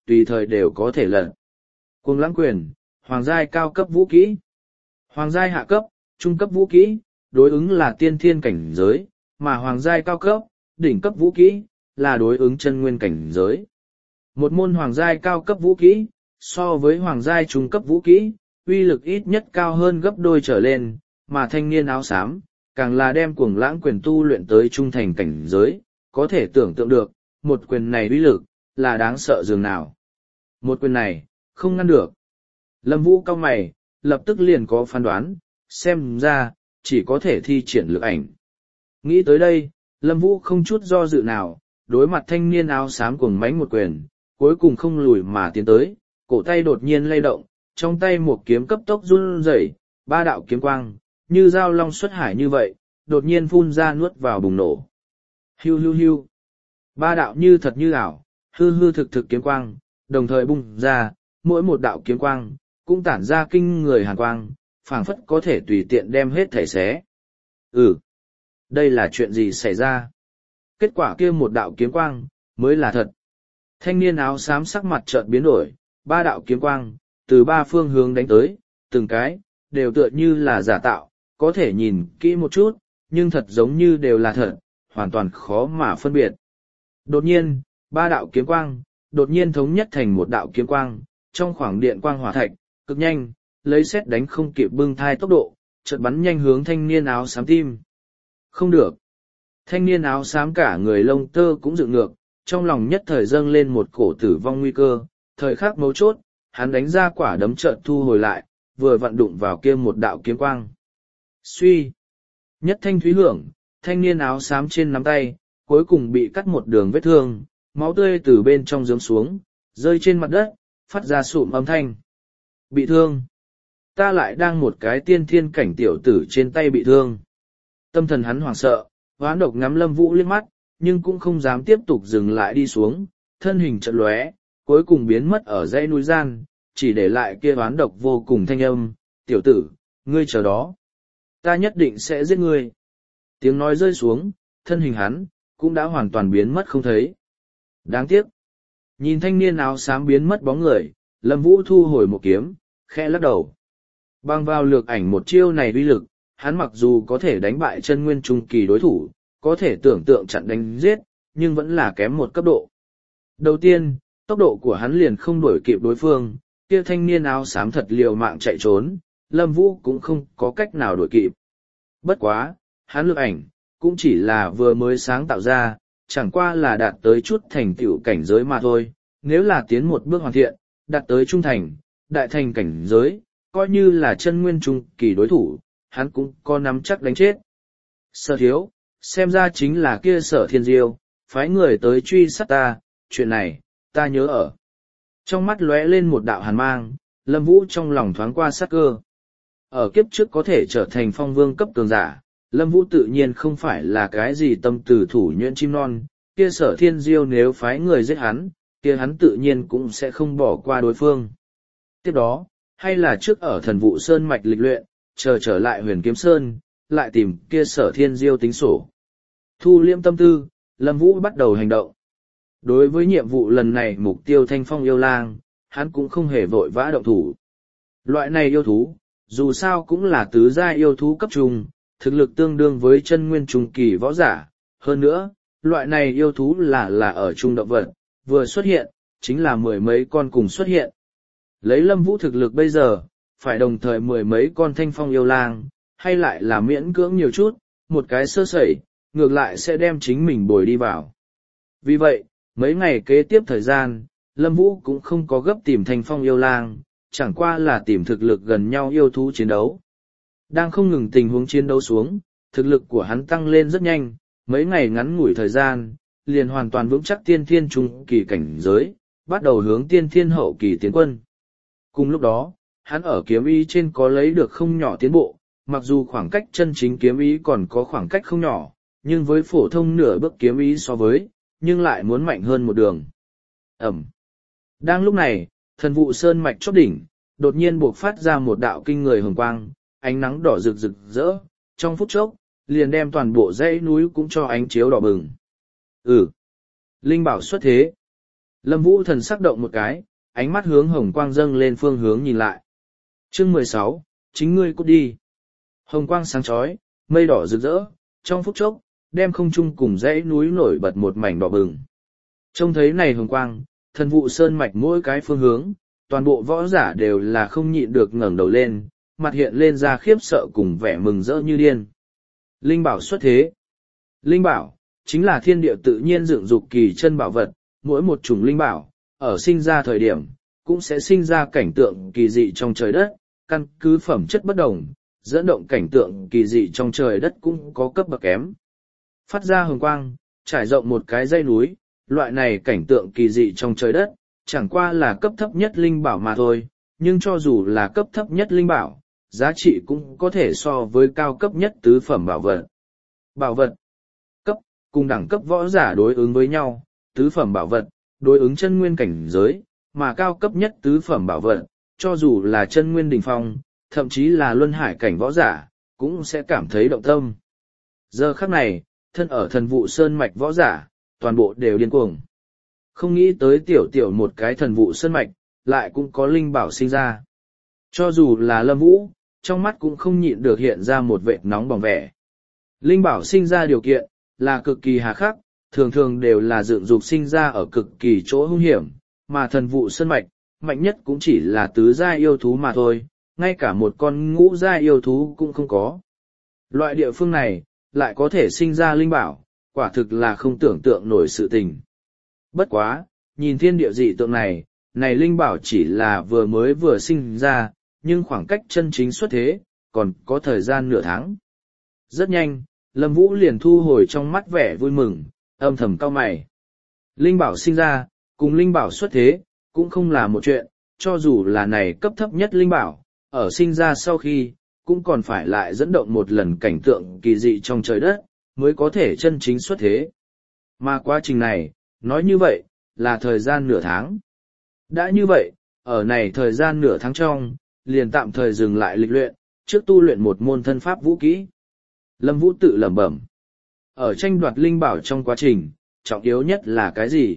tùy thời đều có thể lật. Cuồng lãng quyền, hoàng giai cao cấp vũ kỹ. Hoàng giai hạ cấp, trung cấp vũ kỹ, đối ứng là tiên thiên cảnh giới, mà hoàng giai cao cấp, đỉnh cấp vũ kỹ, là đối ứng chân nguyên cảnh giới. Một môn hoàng giai cao cấp vũ kỹ, so với hoàng giai trung cấp vũ kỹ, uy lực ít nhất cao hơn gấp đôi trở lên, mà thanh niên áo xám, càng là đem cuồng lãng quyền tu luyện tới trung thành cảnh giới, có thể tưởng tượng được, một quyền này uy lực, là đáng sợ dường nào. Một quyền này, không ngăn được. Lâm Vũ cau mày, lập tức liền có phán đoán, xem ra, chỉ có thể thi triển lực ảnh. Nghĩ tới đây, Lâm Vũ không chút do dự nào, đối mặt thanh niên áo xám cuồng mãnh một quyền, cuối cùng không lùi mà tiến tới, cổ tay đột nhiên lay động, trong tay một kiếm cấp tốc run rẩy, ba đạo kiếm quang, như dao long xuất hải như vậy, đột nhiên phun ra nuốt vào bùng nổ. Hiu hiu hiu. Ba đạo như thật như ảo, hư hư thực thực kiếm quang, đồng thời bung ra, mỗi một đạo kiếm quang, cũng tản ra kinh người hàn quang, phảng phất có thể tùy tiện đem hết thể xé. Ừ, đây là chuyện gì xảy ra? Kết quả kia một đạo kiếm quang, mới là thật. Thanh niên áo xám sắc mặt chợt biến đổi, ba đạo kiếm quang, từ ba phương hướng đánh tới, từng cái, đều tựa như là giả tạo, có thể nhìn kỹ một chút, nhưng thật giống như đều là thật, hoàn toàn khó mà phân biệt. Đột nhiên, ba đạo kiếm quang, đột nhiên thống nhất thành một đạo kiếm quang, trong khoảng điện quang hỏa thạch, cực nhanh, lấy xét đánh không kịp bưng thai tốc độ, chợt bắn nhanh hướng thanh niên áo xám tim. Không được. Thanh niên áo xám cả người lông tơ cũng dựng ngược, trong lòng nhất thời dâng lên một cổ tử vong nguy cơ, thời khắc mấu chốt, hắn đánh ra quả đấm chợt thu hồi lại, vừa vặn đụng vào kia một đạo kiếm quang. Suy. Nhất thanh thúy hưởng, thanh niên áo xám trên nắm tay, cuối cùng bị cắt một đường vết thương, máu tươi từ bên trong giếng xuống, rơi trên mặt đất, phát ra sụm âm thanh. Bị thương. Ta lại đang một cái tiên thiên cảnh tiểu tử trên tay bị thương. Tâm thần hắn hoảng sợ, hoán độc ngắm Lâm Vũ liếc mắt, nhưng cũng không dám tiếp tục dừng lại đi xuống, thân hình chợt lóe, cuối cùng biến mất ở dãy núi gian, chỉ để lại kia hoán độc vô cùng thanh âm, tiểu tử, ngươi chờ đó. Ta nhất định sẽ giết ngươi. Tiếng nói rơi xuống, thân hình hắn, cũng đã hoàn toàn biến mất không thấy. Đáng tiếc. Nhìn thanh niên áo xám biến mất bóng người, Lâm Vũ thu hồi một kiếm, khẽ lắc đầu. Bằng vào lược ảnh một chiêu này uy lực, hắn mặc dù có thể đánh bại chân nguyên trung kỳ đối thủ, có thể tưởng tượng chặn đánh giết, nhưng vẫn là kém một cấp độ. Đầu tiên, tốc độ của hắn liền không đuổi kịp đối phương, kia thanh niên áo xám thật liều mạng chạy trốn, Lâm Vũ cũng không có cách nào đuổi kịp. Bất quá, hắn lược ảnh, cũng chỉ là vừa mới sáng tạo ra, chẳng qua là đạt tới chút thành tựu cảnh giới mà thôi, nếu là tiến một bước hoàn thiện, đạt tới trung thành, đại thành cảnh giới, coi như là chân nguyên trung kỳ đối thủ, hắn cũng có nắm chắc đánh chết. Sở thiếu, xem ra chính là kia Sở Thiên Diêu, phái người tới truy sát ta, chuyện này, ta nhớ ở. Trong mắt lóe lên một đạo hàn mang, Lâm Vũ trong lòng thoáng qua sát cơ. Ở kiếp trước có thể trở thành phong vương cấp cường giả, Lâm Vũ tự nhiên không phải là cái gì tâm từ thủ nhuyễn chim non, kia Sở Thiên Diêu nếu phái người giết hắn, kia hắn tự nhiên cũng sẽ không bỏ qua đối phương. Tiếp đó, hay là trước ở Thần Vụ Sơn mạch lịch luyện, chờ trở lại Huyền Kiếm Sơn, lại tìm kia Sở Thiên Diêu tính sổ. Thu liêm tâm tư, Lâm Vũ bắt đầu hành động. Đối với nhiệm vụ lần này mục tiêu Thanh Phong yêu lang, hắn cũng không hề vội vã động thủ. Loại này yêu thú, dù sao cũng là tứ giai yêu thú cấp trung, thực lực tương đương với chân nguyên trung kỳ võ giả. Hơn nữa, loại này yêu thú là là ở trung động vật, vừa xuất hiện, chính là mười mấy con cùng xuất hiện. Lấy Lâm Vũ thực lực bây giờ, phải đồng thời mười mấy con Thanh Phong yêu lang, hay lại là miễn cưỡng nhiều chút, một cái sơ sẩy, ngược lại sẽ đem chính mình bồi đi vào. Vì vậy, mấy ngày kế tiếp thời gian, Lâm Vũ cũng không có gấp tìm Thanh Phong yêu lang, chẳng qua là tìm thực lực gần nhau yêu thú chiến đấu. Đang không ngừng tình huống chiến đấu xuống, thực lực của hắn tăng lên rất nhanh, mấy ngày ngắn ngủi thời gian, liền hoàn toàn vững chắc tiên thiên trung kỳ cảnh giới, bắt đầu hướng tiên thiên hậu kỳ tiến quân. Cùng lúc đó, hắn ở kiếm ý trên có lấy được không nhỏ tiến bộ, mặc dù khoảng cách chân chính kiếm ý còn có khoảng cách không nhỏ, nhưng với phổ thông nửa bước kiếm ý so với, nhưng lại muốn mạnh hơn một đường. Ẩm. Đang lúc này, Thần Vụ Sơn mạch chóp đỉnh, đột nhiên buộc phát ra một đạo kinh người hồng quang, ánh nắng đỏ rực rực rỡ, trong phút chốc, liền đem toàn bộ dãy núi cũng cho ánh chiếu đỏ bừng. Ừ. Linh bảo xuất thế. Lâm Vũ thần sắc động một cái, ánh mắt hướng hồng quang dâng lên phương hướng nhìn lại. Chương mười sáu, chính ngươi cút đi. Hồng quang sáng chói, mây đỏ rực rỡ, trong phút chốc, đem không trung cùng dãy núi nổi bật một mảnh đỏ bừng. Trông thấy này hồng quang, thần vụ sơn mạch mỗi cái phương hướng, toàn bộ võ giả đều là không nhịn được ngẩng đầu lên, mặt hiện lên ra khiếp sợ cùng vẻ mừng rỡ như điên. Linh bảo xuất thế. Linh bảo, chính là thiên địa tự nhiên dựng dục kỳ chân bảo vật, mỗi một chủng linh bảo, ở sinh ra thời điểm, cũng sẽ sinh ra cảnh tượng kỳ dị trong trời đất, căn cứ phẩm chất bất đồng, dẫn động cảnh tượng kỳ dị trong trời đất cũng có cấp bậc kém. Phát ra hồng quang, trải rộng một cái dãy núi, loại này cảnh tượng kỳ dị trong trời đất, chẳng qua là cấp thấp nhất linh bảo mà thôi, nhưng cho dù là cấp thấp nhất linh bảo, giá trị cũng có thể so với cao cấp nhất tứ phẩm bảo vật. Bảo vật cấp, cùng đẳng cấp võ giả đối ứng với nhau, tứ phẩm bảo vật, đối ứng chân nguyên cảnh giới, mà cao cấp nhất tứ phẩm bảo vật, cho dù là chân nguyên đỉnh phong, thậm chí là luân hải cảnh võ giả, cũng sẽ cảm thấy động tâm. Giờ khắc này, thân ở thần vụ sơn mạch võ giả, toàn bộ đều điên cuồng. Không nghĩ tới tiểu tiểu một cái thần vụ sơn mạch, lại cũng có linh bảo sinh ra. Cho dù là Lâm Vũ, trong mắt cũng không nhịn được hiện ra một vệt nóng bỏng vẻ. Linh bảo sinh ra điều kiện, là cực kỳ hà khắc, thường thường đều là dựng dục sinh ra ở cực kỳ chỗ hung hiểm, mà thần vụ sơn mạch, mạnh nhất cũng chỉ là tứ giai yêu thú mà thôi, ngay cả một con ngũ giai yêu thú cũng không có. Loại địa phương này, lại có thể sinh ra linh bảo, quả thực là không tưởng tượng nổi sự tình. Bất quá, nhìn thiên địa dị tượng này, này linh bảo chỉ là vừa mới vừa sinh ra, nhưng khoảng cách chân chính xuất thế, còn có thời gian nửa tháng. Rất nhanh, Lâm Vũ liền thu hồi trong mắt vẻ vui mừng, âm thầm cau mày. Linh bảo sinh ra, cùng linh bảo xuất thế, cũng không là một chuyện, cho dù là này cấp thấp nhất linh bảo, ở sinh ra sau khi, cũng còn phải lại dẫn động một lần cảnh tượng kỳ dị trong trời đất, mới có thể chân chính xuất thế. Mà quá trình này, nói như vậy, là thời gian nửa tháng. Đã như vậy, ở này thời gian nửa tháng trong, liền tạm thời dừng lại lịch luyện, trước tu luyện một môn thân pháp vũ kỹ. Lâm Vũ tự lẩm bẩm. Ở tranh đoạt linh bảo trong quá trình, trọng yếu nhất là cái gì?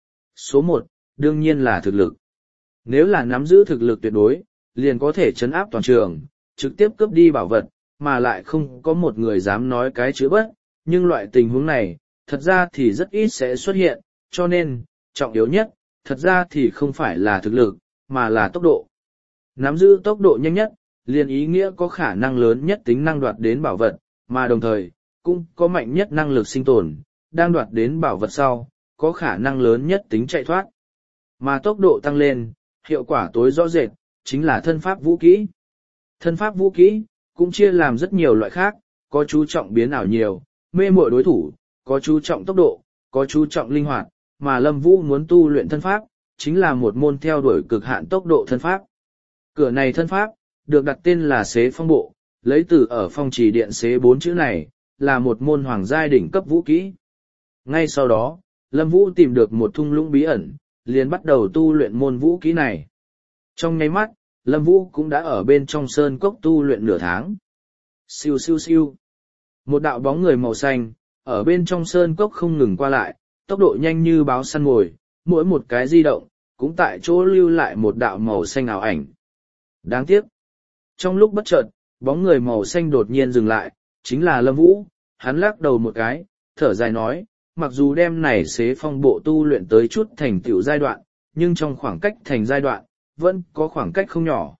Số một, đương nhiên là thực lực. Nếu là nắm giữ thực lực tuyệt đối, liền có thể trấn áp toàn trường, trực tiếp cướp đi bảo vật, mà lại không có một người dám nói cái chữ bất, nhưng loại tình huống này, thật ra thì rất ít sẽ xuất hiện, cho nên, trọng yếu nhất, thật ra thì không phải là thực lực, mà là tốc độ. Nắm giữ tốc độ nhanh nhất, liền ý nghĩa có khả năng lớn nhất tính năng đoạt đến bảo vật, mà đồng thời, cũng có mạnh nhất năng lực sinh tồn, đang đoạt đến bảo vật sau, có khả năng lớn nhất tính chạy thoát. Mà tốc độ tăng lên, hiệu quả tối rõ rệt, chính là thân pháp vũ kỹ. Thân pháp vũ kỹ, cũng chia làm rất nhiều loại khác, có chú trọng biến ảo nhiều, mê muội đối thủ, có chú trọng tốc độ, có chú trọng linh hoạt, mà Lâm Vũ muốn tu luyện thân pháp, chính là một môn theo đuổi cực hạn tốc độ thân pháp. Cửa này thân pháp, được đặt tên là Xế Phong Bộ, lấy từ ở phong trì điện xế bốn chữ này, là một môn hoàng giai đỉnh cấp vũ kỹ. Ngay sau đó, Lâm Vũ tìm được một thung lũng bí ẩn, liền bắt đầu tu luyện môn vũ kỹ này. Trong nháy mắt, Lâm Vũ cũng đã ở bên trong sơn cốc tu luyện nửa tháng. Siêu siêu siêu. Một đạo bóng người màu xanh, ở bên trong sơn cốc không ngừng qua lại, tốc độ nhanh như báo săn mồi, mỗi một cái di động, cũng tại chỗ lưu lại một đạo màu xanh ảo ảnh. Đáng tiếc. Trong lúc bất chợt, bóng người màu xanh đột nhiên dừng lại, chính là Lâm Vũ, hắn lắc đầu một cái, thở dài nói, mặc dù đem này Xế Phong Bộ tu luyện tới chút thành tựu giai đoạn, nhưng trong khoảng cách thành giai đoạn, vẫn có khoảng cách không nhỏ.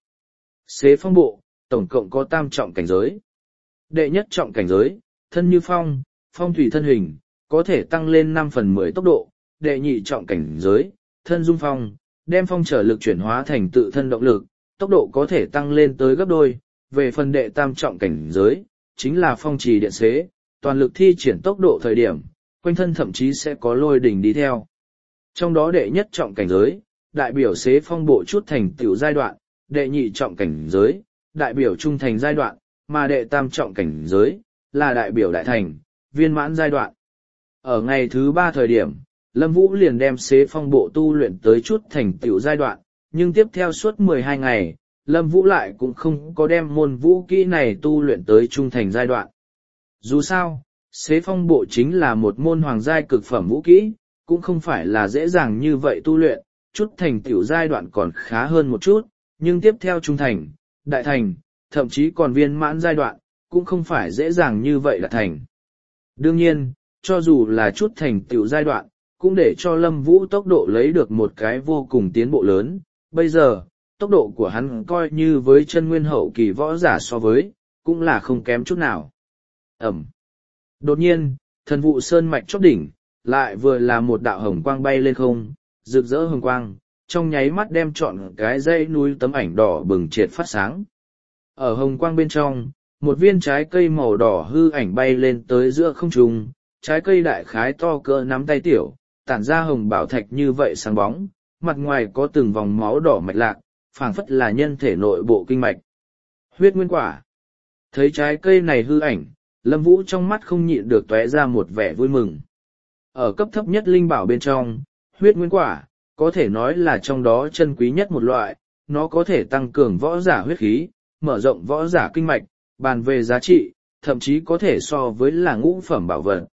Xế Phong Bộ, tổng cộng có tam trọng cảnh giới. Đệ nhất trọng cảnh giới, thân như phong, phong thủy thân hình, có thể tăng lên năm phần mười tốc độ. Đệ nhị trọng cảnh giới, thân dung phong, đem phong trở lực chuyển hóa thành tự thân động lực, tốc độ có thể tăng lên tới gấp đôi. Về phần đệ tam trọng cảnh giới, chính là phong trì điện xế, toàn lực thi triển tốc độ thời điểm, quanh thân thậm chí sẽ có lôi đỉnh đi theo. Trong đó đệ nhất trọng cảnh giới, đại biểu Xế Phong Bộ chút thành tựu giai đoạn, đệ nhị trọng cảnh giới, đại biểu trung thành giai đoạn, mà đệ tam trọng cảnh giới, là đại biểu đại thành, viên mãn giai đoạn. Ở ngày thứ ba thời điểm, Lâm Vũ liền đem Xế Phong Bộ tu luyện tới chút thành tựu giai đoạn, nhưng tiếp theo suốt mười hai ngày, Lâm Vũ lại cũng không có đem môn vũ kỹ này tu luyện tới trung thành giai đoạn. Dù sao, Xế Phong Bộ chính là một môn hoàng giai cực phẩm vũ kỹ, cũng không phải là dễ dàng như vậy tu luyện, chút thành tiểu giai đoạn còn khá hơn một chút, nhưng tiếp theo trung thành, đại thành, thậm chí còn viên mãn giai đoạn, cũng không phải dễ dàng như vậy là thành. Đương nhiên, cho dù là chút thành tiểu giai đoạn, cũng để cho Lâm Vũ tốc độ lấy được một cái vô cùng tiến bộ lớn. Bây giờ, tốc độ của hắn coi như với chân nguyên hậu kỳ võ giả so với, cũng là không kém chút nào. Ẩm. Đột nhiên, thần vụ sơn mạch chóp đỉnh, lại vừa là một đạo hồng quang bay lên không, rực rỡ hồng quang, trong nháy mắt đem trọn cái dãy núi tấm ảnh đỏ bừng triệt phát sáng. Ở hồng quang bên trong, một viên trái cây màu đỏ hư ảnh bay lên tới giữa không trung, trái cây đại khái to cỡ nắm tay tiểu, tản ra hồng bảo thạch như vậy sáng bóng, mặt ngoài có từng vòng máu đỏ mạch lạc, phảng phất là nhân thể nội bộ kinh mạch. Huyết nguyên quả. Thấy trái cây này hư ảnh, Lâm Vũ trong mắt không nhịn được tóe ra một vẻ vui mừng. Ở cấp thấp nhất linh bảo bên trong, huyết nguyên quả, có thể nói là trong đó chân quý nhất một loại, nó có thể tăng cường võ giả huyết khí, mở rộng võ giả kinh mạch, bàn về giá trị, thậm chí có thể so với là ngũ phẩm bảo vật.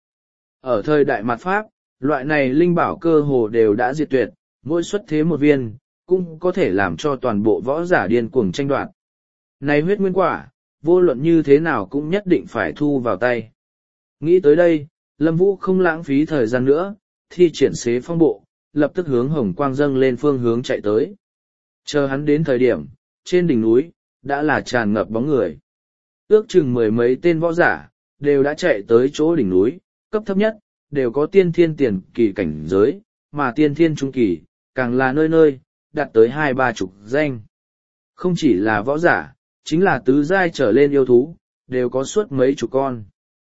Ở thời đại mạt Pháp, loại này linh bảo cơ hồ đều đã diệt tuyệt, mỗi xuất thế một viên, cũng có thể làm cho toàn bộ võ giả điên cuồng tranh đoạt. Này huyết nguyên quả, vô luận như thế nào cũng nhất định phải thu vào tay. Nghĩ tới đây, Lâm Vũ không lãng phí thời gian nữa, thi triển xế phong bộ, lập tức hướng hồng quang dâng lên phương hướng chạy tới. Chờ hắn đến thời điểm, trên đỉnh núi, đã là tràn ngập bóng người. Ước chừng mười mấy tên võ giả, đều đã chạy tới chỗ đỉnh núi, cấp thấp nhất, đều có tiên thiên tiền kỳ cảnh giới, mà tiên thiên trung kỳ, càng là nơi nơi, đạt tới hai ba chục danh. Không chỉ là võ giả, chính là tứ giai trở lên yêu thú, đều có suốt mấy chục con.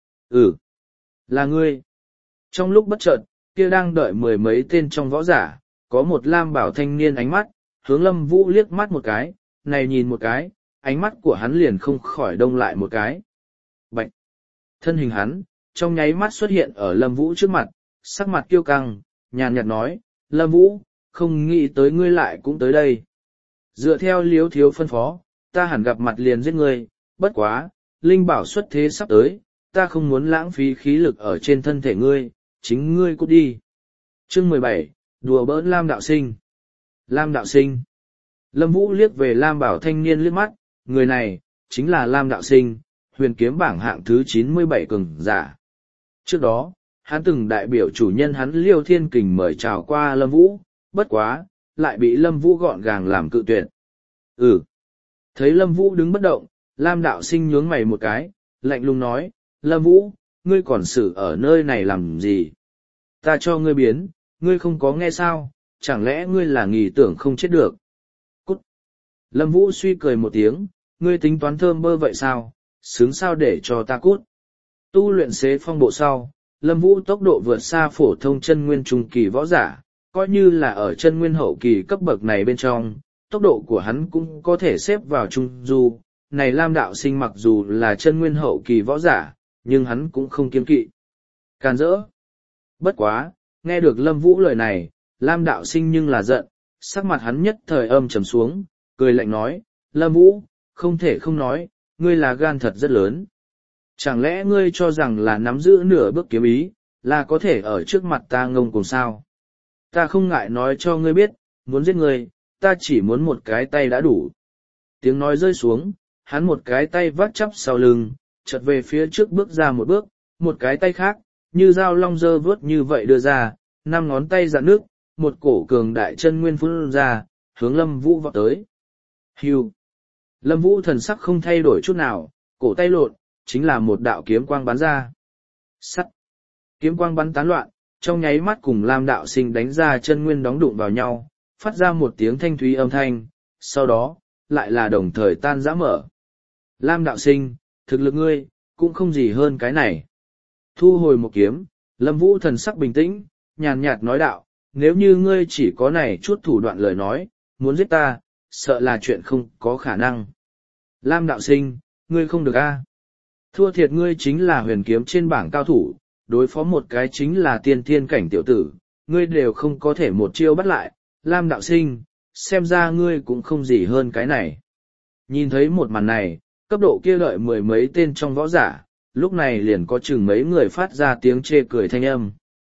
Ừ, là ngươi. Trong lúc bất chợt, kia đang đợi mười mấy tên trong võ giả, có một lam bảo thanh niên ánh mắt, hướng Lâm Vũ liếc mắt một cái, này nhìn một cái, ánh mắt của hắn liền không khỏi đông lại một cái. Bạch! Thân hình hắn, trong nháy mắt xuất hiện ở Lâm Vũ trước mặt, sắc mặt kiêu căng, nhàn nhạt nói, Lâm Vũ, không nghĩ tới ngươi lại cũng tới đây. Dựa theo Liếu thiếu phân phó, ta hẳn gặp mặt liền giết ngươi, bất quá, linh bảo xuất thế sắp tới, ta không muốn lãng phí khí lực ở trên thân thể ngươi, chính ngươi cút đi. Chương mười bảy, đùa bỡn Lam đạo sinh. Lam đạo sinh. Lâm Vũ liếc về Lam bảo thanh niên liếc mắt, người này, chính là Lam đạo sinh, huyền kiếm bảng hạng thứ chín mươi bảy cường giả. Trước đó, hắn từng đại biểu chủ nhân hắn Liêu Thiên Kình mời chào qua Lâm Vũ, bất quá, lại bị Lâm Vũ gọn gàng làm cự tuyệt. Ừ. Thấy Lâm Vũ đứng bất động, Lam đạo sinh nhướng mày một cái, lạnh lùng nói, Lâm Vũ, ngươi còn xử ở nơi này làm gì? Ta cho ngươi biến, ngươi không có nghe sao, chẳng lẽ ngươi là nghỉ tưởng không chết được? Cút! Lâm Vũ suy cười một tiếng, ngươi tính toán thơm bơ vậy sao, xứng sao để cho ta cút? Tu luyện xế phong bộ sau, Lâm Vũ tốc độ vượt xa phổ thông chân nguyên trung kỳ võ giả, coi như là ở chân nguyên hậu kỳ cấp bậc này bên trong, tốc độ của hắn cũng có thể xếp vào trung du. Này Lam đạo sinh mặc dù là chân nguyên hậu kỳ võ giả, nhưng hắn cũng không kiêng kỵ. Càn rỡ. Bất quá, nghe được Lâm Vũ lời này, Lam đạo sinh nhưng là giận, sắc mặt hắn nhất thời âm trầm xuống, cười lạnh nói, Lâm Vũ, không thể không nói, ngươi là gan thật rất lớn. Chẳng lẽ ngươi cho rằng là nắm giữ nửa bước kiếm ý, là có thể ở trước mặt ta ngông cuồng sao? Ta không ngại nói cho ngươi biết, muốn giết ngươi, ta chỉ muốn một cái tay đã đủ. Tiếng nói rơi xuống, hắn một cái tay vắt chắp sau lưng, chợt về phía trước bước ra một bước, một cái tay khác, như dao long dơ vớt như vậy đưa ra, năm ngón tay dạn nước, một cổ cường đại chân nguyên phun ra, hướng Lâm Vũ vọt tới. Hưu! Lâm Vũ thần sắc không thay đổi chút nào, cổ tay lộn, chính là một đạo kiếm quang bắn ra. Sắt! Kiếm quang bắn tán loạn, trong nháy mắt cùng Lam đạo sinh đánh ra chân nguyên đóng đụng vào nhau, phát ra một tiếng thanh thúy âm thanh, sau đó, lại là đồng thời tan rã mở. Lam đạo sinh, thực lực ngươi, cũng không gì hơn cái này. Thu hồi một kiếm, Lâm Vũ thần sắc bình tĩnh, nhàn nhạt nói đạo, nếu như ngươi chỉ có này chút thủ đoạn lời nói, muốn giết ta, sợ là chuyện không có khả năng. Lam đạo sinh, ngươi không được a. Thua thiệt ngươi chính là huyền kiếm trên bảng cao thủ, đối phó một cái chính là tiên thiên cảnh tiểu tử, ngươi đều không có thể một chiêu bắt lại. Lam đạo sinh, xem ra ngươi cũng không gì hơn cái này. Nhìn thấy một màn này, cấp độ kia đợi mười mấy tên trong võ giả, lúc này liền có chừng mấy người phát ra tiếng chê cười thanh âm.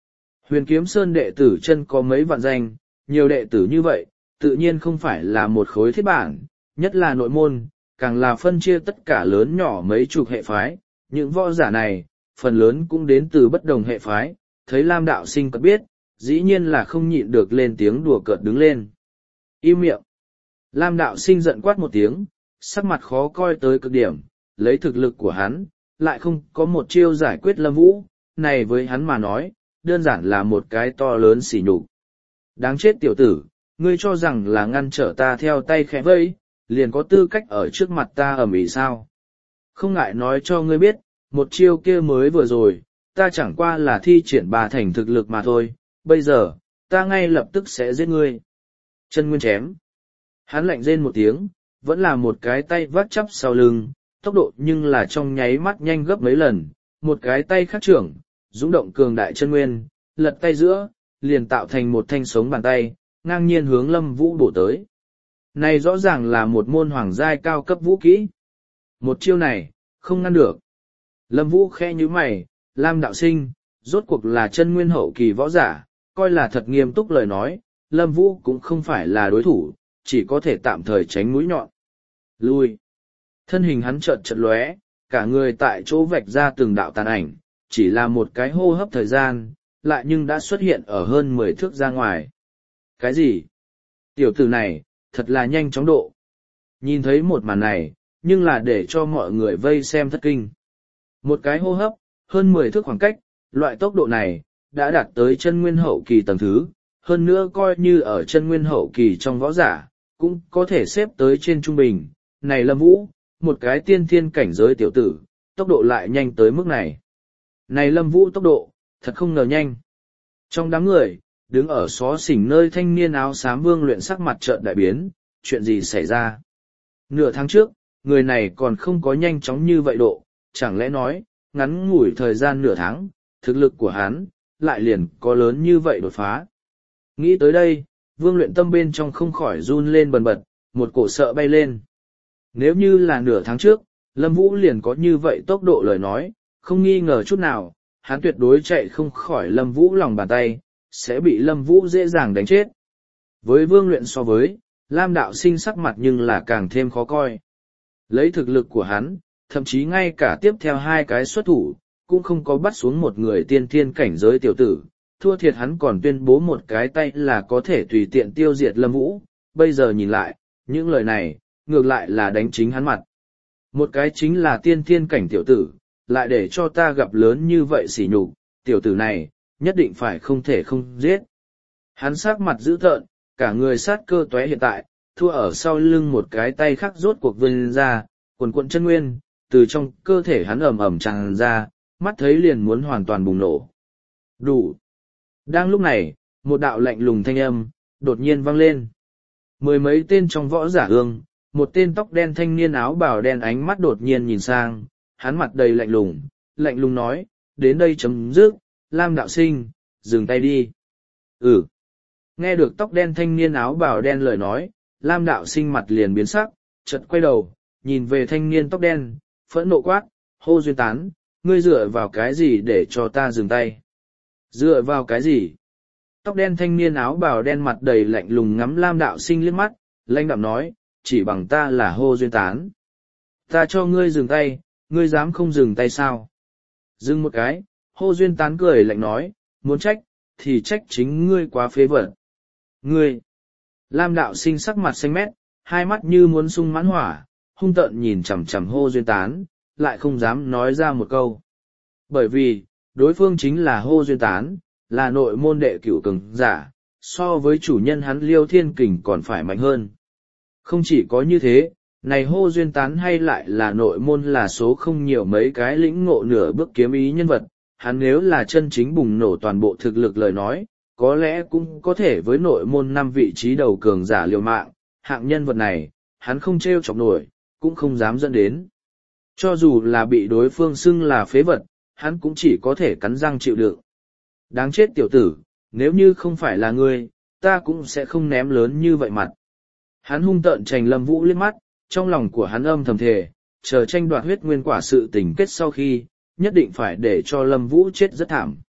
Huyền Kiếm Sơn đệ tử chân có mấy vạn danh, nhiều đệ tử như vậy, tự nhiên không phải là một khối thiết bản, nhất là nội môn, càng là phân chia tất cả lớn nhỏ mấy chục hệ phái, những võ giả này, phần lớn cũng đến từ bất đồng hệ phái, thấy Lam đạo sinh cất biết, dĩ nhiên là không nhịn được lên tiếng đùa cợt đứng lên. Im miệng! Lam đạo sinh giận quát một tiếng, sắc mặt khó coi tới cực điểm, lấy thực lực của hắn, lại không có một chiêu giải quyết Lâm Vũ, này với hắn mà nói, đơn giản là một cái to lớn xỉ nhục. Đáng chết tiểu tử, ngươi cho rằng là ngăn trở ta theo tay khẽ vây, liền có tư cách ở trước mặt ta ầm ĩ sao? Không ngại nói cho ngươi biết, một chiêu kia mới vừa rồi, ta chẳng qua là thi triển bà thành thực lực mà thôi, bây giờ, ta ngay lập tức sẽ giết ngươi. Chân nguyên chém. Hắn lạnh rên một tiếng, vẫn là một cái tay vắt chắp sau lưng, tốc độ nhưng là trong nháy mắt nhanh gấp mấy lần, một cái tay khác trưởng, dũng động cường đại chân nguyên, lật tay giữa, liền tạo thành một thanh sống bàn tay, ngang nhiên hướng Lâm Vũ bổ tới. Này rõ ràng là một môn hoàng giai cao cấp vũ kỹ. Một chiêu này, không ngăn được. Lâm Vũ khẽ nhíu mày, Lam đạo sinh, rốt cuộc là chân nguyên hậu kỳ võ giả, coi là thật nghiêm túc lời nói, Lâm Vũ cũng không phải là đối thủ, chỉ có thể tạm thời tránh mũi nhọn. Lui. Thân hình hắn chợt chợt lóe, cả người tại chỗ vạch ra từng đạo tàn ảnh, chỉ là một cái hô hấp thời gian, lại nhưng đã xuất hiện ở hơn mười thước ra ngoài. Cái gì? Tiểu tử này, thật là nhanh chóng độ. Nhìn thấy một màn này, nhưng là để cho mọi người vây xem thất kinh. Một cái hô hấp, hơn mười thước khoảng cách, loại tốc độ này, đã đạt tới chân nguyên hậu kỳ tầng thứ, hơn nữa coi như ở chân nguyên hậu kỳ trong võ giả, cũng có thể xếp tới trên trung bình. Này Lâm Vũ, một cái tiên thiên cảnh giới tiểu tử, tốc độ lại nhanh tới mức này. Này Lâm Vũ tốc độ, thật không ngờ nhanh. Trong đám người, đứng ở xó xỉnh nơi thanh niên áo xám Vương Luyện sắc mặt trợn đại biến, chuyện gì xảy ra? Nửa tháng trước, người này còn không có nhanh chóng như vậy độ, chẳng lẽ nói, ngắn ngủi thời gian nửa tháng, thực lực của hắn, lại liền có lớn như vậy đột phá. Nghĩ tới đây, Vương Luyện tâm bên trong không khỏi run lên bần bật, một cổ sợ bay lên. Nếu như là nửa tháng trước, Lâm Vũ liền có như vậy tốc độ lời nói, không nghi ngờ chút nào, hắn tuyệt đối chạy không khỏi Lâm Vũ lòng bàn tay, sẽ bị Lâm Vũ dễ dàng đánh chết. Với Vương Luyện so với, Lam đạo sinh sắc mặt nhưng là càng thêm khó coi. Lấy thực lực của hắn, thậm chí ngay cả tiếp theo hai cái xuất thủ, cũng không có bắt xuống một người tiên thiên cảnh giới tiểu tử, thua thiệt hắn còn tuyên bố một cái tay là có thể tùy tiện tiêu diệt Lâm Vũ, bây giờ nhìn lại, những lời này, ngược lại là đánh chính hắn mặt. Một cái chính là tiên thiên cảnh tiểu tử, lại để cho ta gặp lớn như vậy sỉ nhục, tiểu tử này, nhất định phải không thể không giết. Hắn sắc mặt dữ tợn, cả người sát cơ tóe hiện tại, thua ở sau lưng một cái tay khác rốt cuộc vươn ra, quần quận chân nguyên, từ trong cơ thể hắn ầm ầm tràn ra, mắt thấy liền muốn hoàn toàn bùng nổ. Đủ. Đang lúc này, một đạo lạnh lùng thanh âm, đột nhiên vang lên. Mười mấy tên trong võ giả ương, một tên tóc đen thanh niên áo bào đen ánh mắt đột nhiên nhìn sang, hắn mặt đầy lạnh lùng, lạnh lùng nói, đến đây chấm dứt, Lam đạo sinh, dừng tay đi. Ừ. Nghe được tóc đen thanh niên áo bào đen lời nói, Lam đạo sinh mặt liền biến sắc, chợt quay đầu, nhìn về thanh niên tóc đen, phẫn nộ quát, hô duyên tán, ngươi dựa vào cái gì để cho ta dừng tay? Dựa vào cái gì? Tóc đen thanh niên áo bào đen mặt đầy lạnh lùng ngắm Lam đạo sinh liếc mắt, lãnh đạm nói, chỉ bằng ta là hô duyên tán. Ta cho ngươi dừng tay, ngươi dám không dừng tay sao? Dừng một cái, hô duyên tán cười lạnh nói, muốn trách, thì trách chính ngươi quá phế vật. Ngươi! Lam đạo sinh sắc mặt xanh mét, hai mắt như muốn sung mãn hỏa, hung tợn nhìn chằm chằm hô duyên tán, lại không dám nói ra một câu. Bởi vì, đối phương chính là hô duyên tán, là nội môn đệ cửu cường giả, so với chủ nhân hắn Liêu Thiên Kình còn phải mạnh hơn. Không chỉ có như thế, này hô duyên tán hay lại là nội môn là số không nhiều mấy cái lĩnh ngộ nửa bước kiếm ý nhân vật, hắn nếu là chân chính bùng nổ toàn bộ thực lực lời nói, có lẽ cũng có thể với nội môn năm vị trí đầu cường giả liều mạng, hạng nhân vật này, hắn không trêu chọc nổi, cũng không dám dẫn đến. Cho dù là bị đối phương xưng là phế vật, hắn cũng chỉ có thể cắn răng chịu đựng. Đáng chết tiểu tử, nếu như không phải là ngươi, ta cũng sẽ không ném lớn như vậy mặt. Hắn hung tợn trành Lâm Vũ liếc mắt, trong lòng của hắn âm thầm thề, chờ tranh đoạt huyết nguyên quả sự tình kết sau khi, nhất định phải để cho Lâm Vũ chết rất thảm.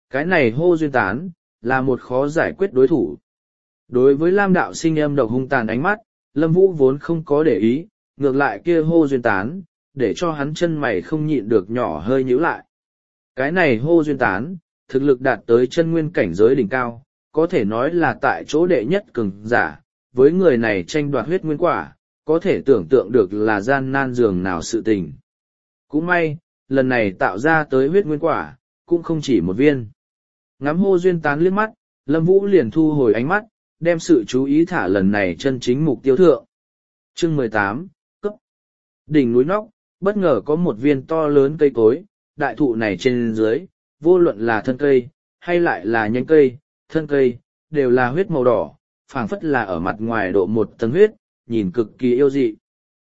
Cái này hô duyên tán, là một khó giải quyết đối thủ. Đối với Lam đạo sinh âm độc hung tàn ánh mắt, Lâm Vũ vốn không có để ý, ngược lại kia hô duyên tán, để cho hắn chân mày không nhịn được nhỏ hơi nhíu lại. Cái này hô duyên tán, thực lực đạt tới chân nguyên cảnh giới đỉnh cao, có thể nói là tại chỗ đệ nhất cường giả, với người này tranh đoạt huyết nguyên quả, có thể tưởng tượng được là gian nan dường nào sự tình. Cũng may, lần này tạo ra tới huyết nguyên quả, cũng không chỉ một viên. Ngắm hô duyên tán liếc mắt, Lâm Vũ liền thu hồi ánh mắt, đem sự chú ý thả lần này chân chính mục tiêu thượng. Chương mười tám, cấp. Đỉnh núi nóc, bất ngờ có một viên to lớn cây cối, đại thụ này trên dưới, vô luận là thân cây, hay lại là nhánh cây, thân cây, đều là huyết màu đỏ, phảng phất là ở mặt ngoài độ một tầng huyết, nhìn cực kỳ yêu dị.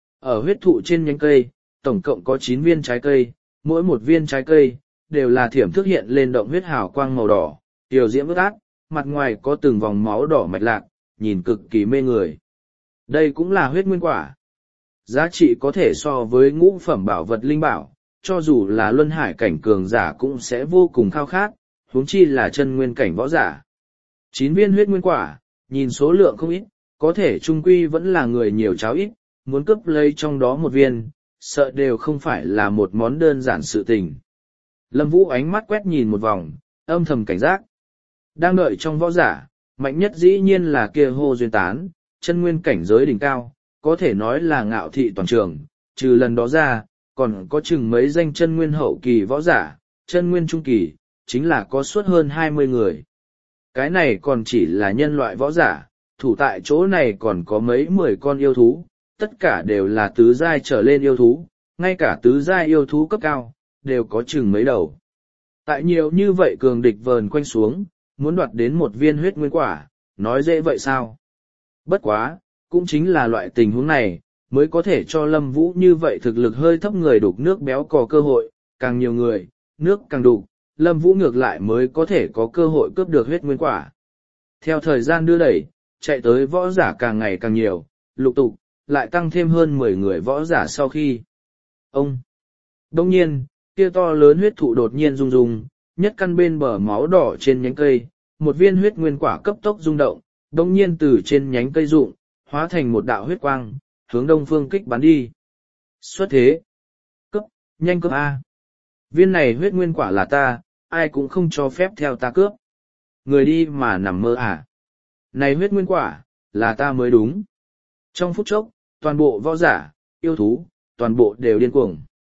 Ở huyết thụ trên nhánh cây, tổng cộng có chín viên trái cây, mỗi một viên trái cây, đều là thiểm thức hiện lên động huyết hào quang màu đỏ, tiểu diễm ướt át, mặt ngoài có từng vòng máu đỏ mạch lạc, nhìn cực kỳ mê người. Đây cũng là huyết nguyên quả. Giá trị có thể so với ngũ phẩm bảo vật linh bảo, cho dù là luân hải cảnh cường giả cũng sẽ vô cùng khao khát, huống chi là chân nguyên cảnh võ giả. Chín viên huyết nguyên quả, nhìn số lượng không ít, có thể trung quy vẫn là người nhiều cháo ít, muốn cướp lấy trong đó một viên, sợ đều không phải là một món đơn giản sự tình. Lâm Vũ ánh mắt quét nhìn một vòng, âm thầm cảnh giác. Đang đợi trong võ giả, mạnh nhất dĩ nhiên là kia hô duyên tán, chân nguyên cảnh giới đỉnh cao, có thể nói là ngạo thị toàn trường, trừ lần đó ra, còn có chừng mấy danh chân nguyên hậu kỳ võ giả, chân nguyên trung kỳ, chính là có suốt hơn hai mươi người. Cái này còn chỉ là nhân loại võ giả, thủ tại chỗ này còn có mấy mười con yêu thú, tất cả đều là tứ giai trở lên yêu thú, ngay cả tứ giai yêu thú cấp cao, đều có chừng mấy đầu. Tại nhiều như vậy cường địch vờn quanh xuống, muốn đoạt đến một viên huyết nguyên quả, nói dễ vậy sao? Bất quá, cũng chính là loại tình huống này, mới có thể cho Lâm Vũ như vậy thực lực hơi thấp người đục nước béo có cơ hội, càng nhiều người, nước càng đục, Lâm Vũ ngược lại mới có thể có cơ hội cướp được huyết nguyên quả. Theo thời gian đưa đẩy, chạy tới võ giả càng ngày càng nhiều, lục tục, lại tăng thêm hơn mười người võ giả sau khi. Ông! Đông nhiên, kia to lớn huyết thụ đột nhiên rung rung, nhất căn bên bờ máu đỏ trên nhánh cây, một viên huyết nguyên quả cấp tốc rung động, đông nhiên từ trên nhánh cây rụng, hóa thành một đạo huyết quang, hướng đông phương kích bắn đi. Xuất thế! Cấp! Nhanh cấp A! Viên này huyết nguyên quả là ta, ai cũng không cho phép theo ta cướp. Người đi mà nằm mơ à? Này huyết nguyên quả, là ta mới đúng. Trong phút chốc, toàn bộ võ giả, yêu thú, toàn bộ đều điên cuồng.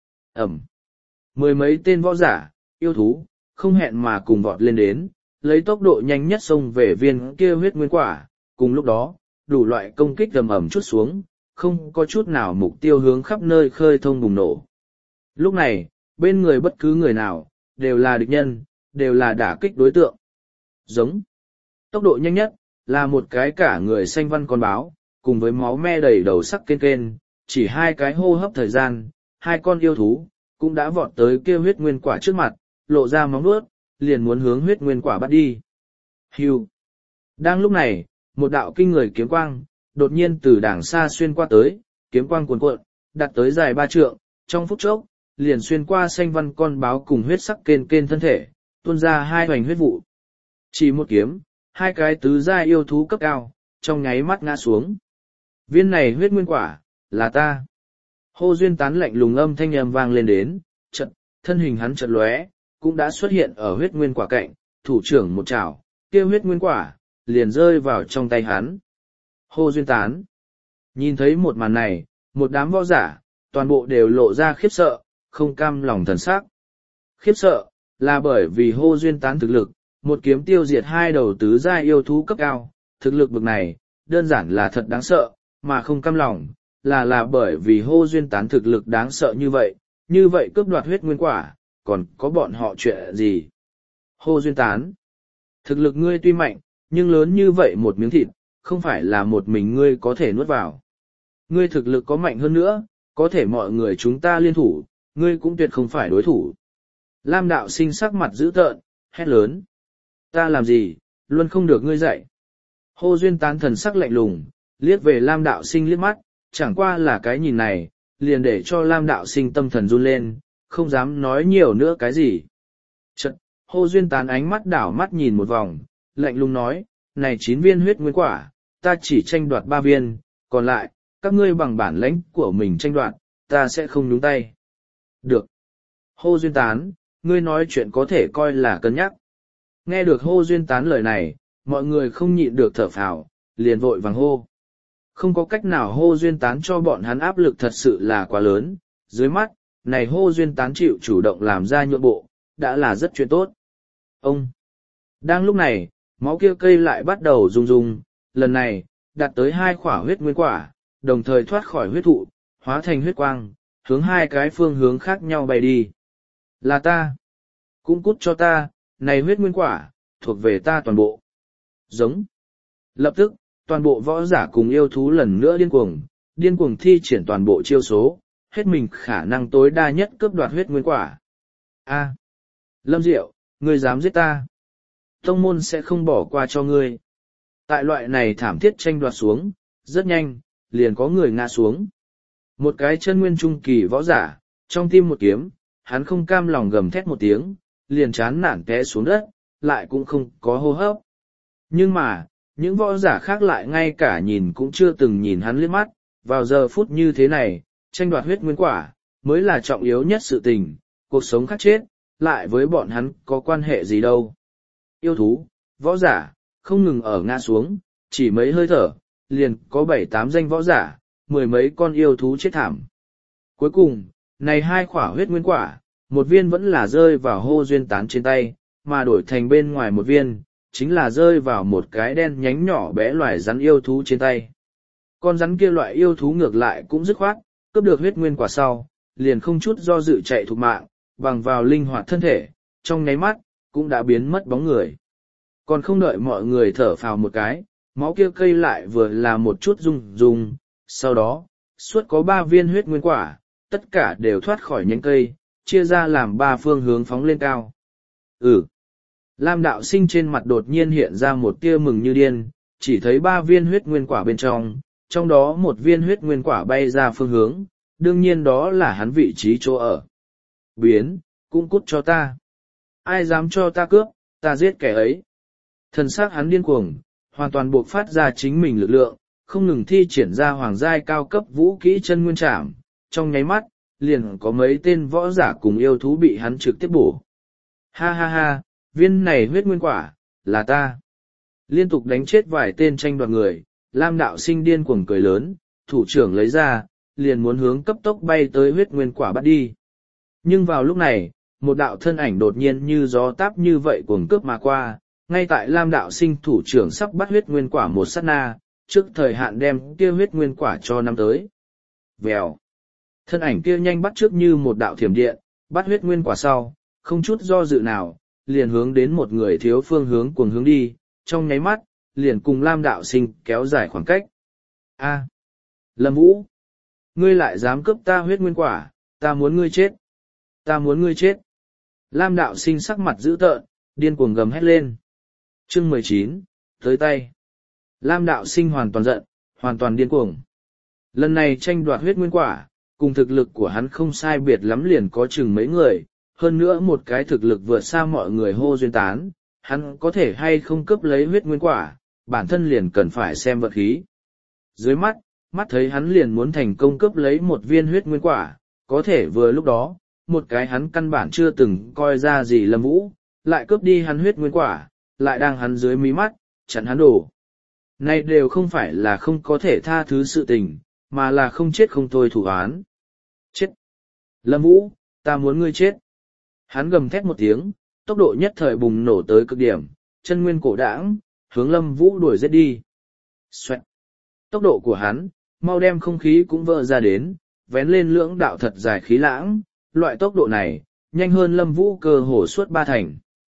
Ẩm. Mười mấy tên võ giả, yêu thú, không hẹn mà cùng vọt lên đến, lấy tốc độ nhanh nhất xông về viên kia huyết nguyên quả. Cùng lúc đó, đủ loại công kích ầm ầm chút xuống, không có chút nào mục tiêu hướng khắp nơi khơi thông bùng nổ. Lúc này, bên người bất cứ người nào, đều là địch nhân, đều là đả kích đối tượng. Giống. Tốc độ nhanh nhất, là một cái cả người xanh văn con báo, cùng với máu me đầy đầu sắc kên kên, chỉ hai cái hô hấp thời gian, hai con yêu thú, cũng đã vọt tới kia huyết nguyên quả trước mặt, lộ ra móng vuốt, liền muốn hướng huyết nguyên quả bắt đi. Hưu. Đang lúc này, một đạo kinh người kiếm quang, đột nhiên từ đàng xa xuyên qua tới, kiếm quang cuồn cuộn, đạt tới dài ba trượng, trong phút chốc, liền xuyên qua xanh văn con báo cùng huyết sắc kên kên thân thể, tuôn ra hai hoành huyết vụ. Chỉ một kiếm, hai cái tứ giai yêu thú cấp cao, trong nháy mắt ngã xuống. Viên này huyết nguyên quả, là ta. Hô duyên tán lạnh lùng âm thanh âm vang lên đến, chợt, thân hình hắn chợt lóe, cũng đã xuất hiện ở huyết nguyên quả cạnh, thủ trưởng một chảo, kia huyết nguyên quả, liền rơi vào trong tay hắn. Hô duyên tán. Nhìn thấy một màn này, một đám võ giả, toàn bộ đều lộ ra khiếp sợ, không cam lòng thần sắc. Khiếp sợ, là bởi vì hô duyên tán thực lực, một kiếm tiêu diệt hai đầu tứ giai yêu thú cấp cao, thực lực bực này, đơn giản là thật đáng sợ, mà không cam lòng, là là bởi vì hô duyên tán thực lực đáng sợ như vậy, như vậy cướp đoạt huyết nguyên quả, còn có bọn họ chuyện gì? Hô duyên tán, thực lực ngươi tuy mạnh, nhưng lớn như vậy một miếng thịt, không phải là một mình ngươi có thể nuốt vào. Ngươi thực lực có mạnh hơn nữa, có thể mọi người chúng ta liên thủ, ngươi cũng tuyệt không phải đối thủ. Lam đạo sinh sắc mặt dữ tợn, hét lớn. Ta làm gì, luôn không được ngươi dạy. Hô duyên tán thần sắc lạnh lùng, liếc về Lam đạo sinh liếc mắt, chẳng qua là cái nhìn này, liền để cho Lam đạo sinh tâm thần run lên, không dám nói nhiều nữa cái gì. Chật, Hô Duyên Tán ánh mắt đảo mắt nhìn một vòng, lạnh lùng nói, này chín viên huyết nguyên quả, ta chỉ tranh đoạt ba viên, còn lại, các ngươi bằng bản lãnh của mình tranh đoạt, ta sẽ không nhúng tay. Được. Hô Duyên Tán, ngươi nói chuyện có thể coi là cân nhắc. Nghe được Hô Duyên Tán lời này, mọi người không nhịn được thở phào, liền vội vàng hô. Không có cách nào Hô Duyên Tán cho bọn hắn áp lực thật sự là quá lớn, dưới mắt, này Hô Duyên Tán chịu chủ động làm ra nhượng bộ, đã là rất chuyện tốt. Ông! Đang lúc này, máu kia cây lại bắt đầu rung rung, lần này, đạt tới hai khỏa huyết nguyên quả, đồng thời thoát khỏi huyết thụ, hóa thành huyết quang, hướng hai cái phương hướng khác nhau bay đi. Là ta! Cũng cút cho ta, này huyết nguyên quả, thuộc về ta toàn bộ. Giống! Lập tức, toàn bộ võ giả cùng yêu thú lần nữa điên cuồng, điên cuồng thi triển toàn bộ chiêu số, hết mình khả năng tối đa nhất cướp đoạt huyết nguyên quả. A, Lâm Diệu, ngươi dám giết ta? Tông môn sẽ không bỏ qua cho ngươi. Tại loại này thảm thiết tranh đoạt xuống, rất nhanh, liền có người ngã xuống. Một cái chân nguyên trung kỳ võ giả, trong tim một kiếm, hắn không cam lòng gầm thét một tiếng, liền chán nản té xuống đất, lại cũng không có hô hấp. Nhưng mà, những võ giả khác lại ngay cả nhìn cũng chưa từng nhìn hắn liếc mắt, vào giờ phút như thế này, tranh đoạt huyết nguyên quả, mới là trọng yếu nhất sự tình, cuộc sống khác chết, lại với bọn hắn có quan hệ gì đâu. Yêu thú, võ giả, không ngừng ở ngã xuống, chỉ mấy hơi thở, liền có bảy tám danh võ giả, mười mấy con yêu thú chết thảm. Cuối cùng, này hai khỏa huyết nguyên quả, một viên vẫn là rơi vào Hô Duyên Tán trên tay, mà đổi thành bên ngoài một viên, chính là rơi vào một cái đen nhánh nhỏ bé loài rắn yêu thú trên tay. Con rắn kia loại yêu thú ngược lại cũng dứt khoát, cướp được huyết nguyên quả sau, liền không chút do dự chạy thục mạng, bằng vào linh hoạt thân thể, trong nháy mắt, cũng đã biến mất bóng người. Còn không đợi mọi người thở phào một cái, máu kia cây lại vừa là một chút rung rung, sau đó, suốt có ba viên huyết nguyên quả, tất cả đều thoát khỏi nhánh cây, chia ra làm ba phương hướng phóng lên cao. Ừ. Lam đạo sinh trên mặt đột nhiên hiện ra một tia mừng như điên, chỉ thấy ba viên huyết nguyên quả bên trong, trong đó một viên huyết nguyên quả bay ra phương hướng, đương nhiên đó là hắn vị trí chỗ ở. Biến, cũng cút cho ta. Ai dám cho ta cướp, ta giết kẻ ấy. Thần xác hắn điên cuồng, hoàn toàn buộc phát ra chính mình lực lượng, không ngừng thi triển ra hoàng giai cao cấp vũ kỹ chân nguyên trảm, trong nháy mắt, liền có mấy tên võ giả cùng yêu thú bị hắn trực tiếp bổ. Ha ha ha, viên này huyết nguyên quả, là ta. Liên tục đánh chết vài tên tranh đoạt người, Lam đạo sinh điên cuồng cười lớn, thủ trưởng lấy ra, liền muốn hướng cấp tốc bay tới huyết nguyên quả bắt đi. Nhưng vào lúc này, một đạo thân ảnh đột nhiên như gió táp như vậy cuồng cướp mà qua, ngay tại Lam đạo sinh thủ trưởng sắp bắt huyết nguyên quả một sát na, trước thời hạn đem kia huyết nguyên quả cho năm tới. Vèo. Thân ảnh kia nhanh bắt trước như một đạo thiểm điện, bắt huyết nguyên quả sau, không chút do dự nào, liền hướng đến một người thiếu phương hướng cuồng hướng đi, trong nháy mắt, liền cùng Lam đạo sinh kéo dài khoảng cách. A, Lâm Vũ, ngươi lại dám cướp ta huyết nguyên quả, ta muốn ngươi chết, ta muốn ngươi chết. Lam đạo sinh sắc mặt dữ tợn, điên cuồng gầm hét lên. Chương mười chín, tới tay. Lam đạo sinh hoàn toàn giận, hoàn toàn điên cuồng. Lần này tranh đoạt huyết nguyên quả, cùng thực lực của hắn không sai biệt lắm liền có chừng mấy người, hơn nữa một cái thực lực vượt xa mọi người Hô Duyên Tán, hắn có thể hay không cướp lấy huyết nguyên quả, bản thân liền cần phải xem vận khí. Dưới mắt, mắt thấy hắn liền muốn thành công cướp lấy một viên huyết nguyên quả, có thể vừa lúc đó, một cái hắn căn bản chưa từng coi ra gì Lâm Vũ, lại cướp đi hắn huyết nguyên quả, lại đang hắn dưới mí mắt, chặn hắn đổ. Này đều không phải là không có thể tha thứ sự tình, mà là không chết không thôi thủ án. Chết! Lâm Vũ, ta muốn ngươi chết! Hắn gầm thét một tiếng, tốc độ nhất thời bùng nổ tới cực điểm, chân nguyên cổ đãng, hướng Lâm Vũ đuổi giết đi. Xoẹt! Tốc độ của hắn, mau đem không khí cũng vỡ ra đến, vén lên lưỡng đạo thật dài khí lãng, loại tốc độ này, nhanh hơn Lâm Vũ cơ hồ suốt ba thành.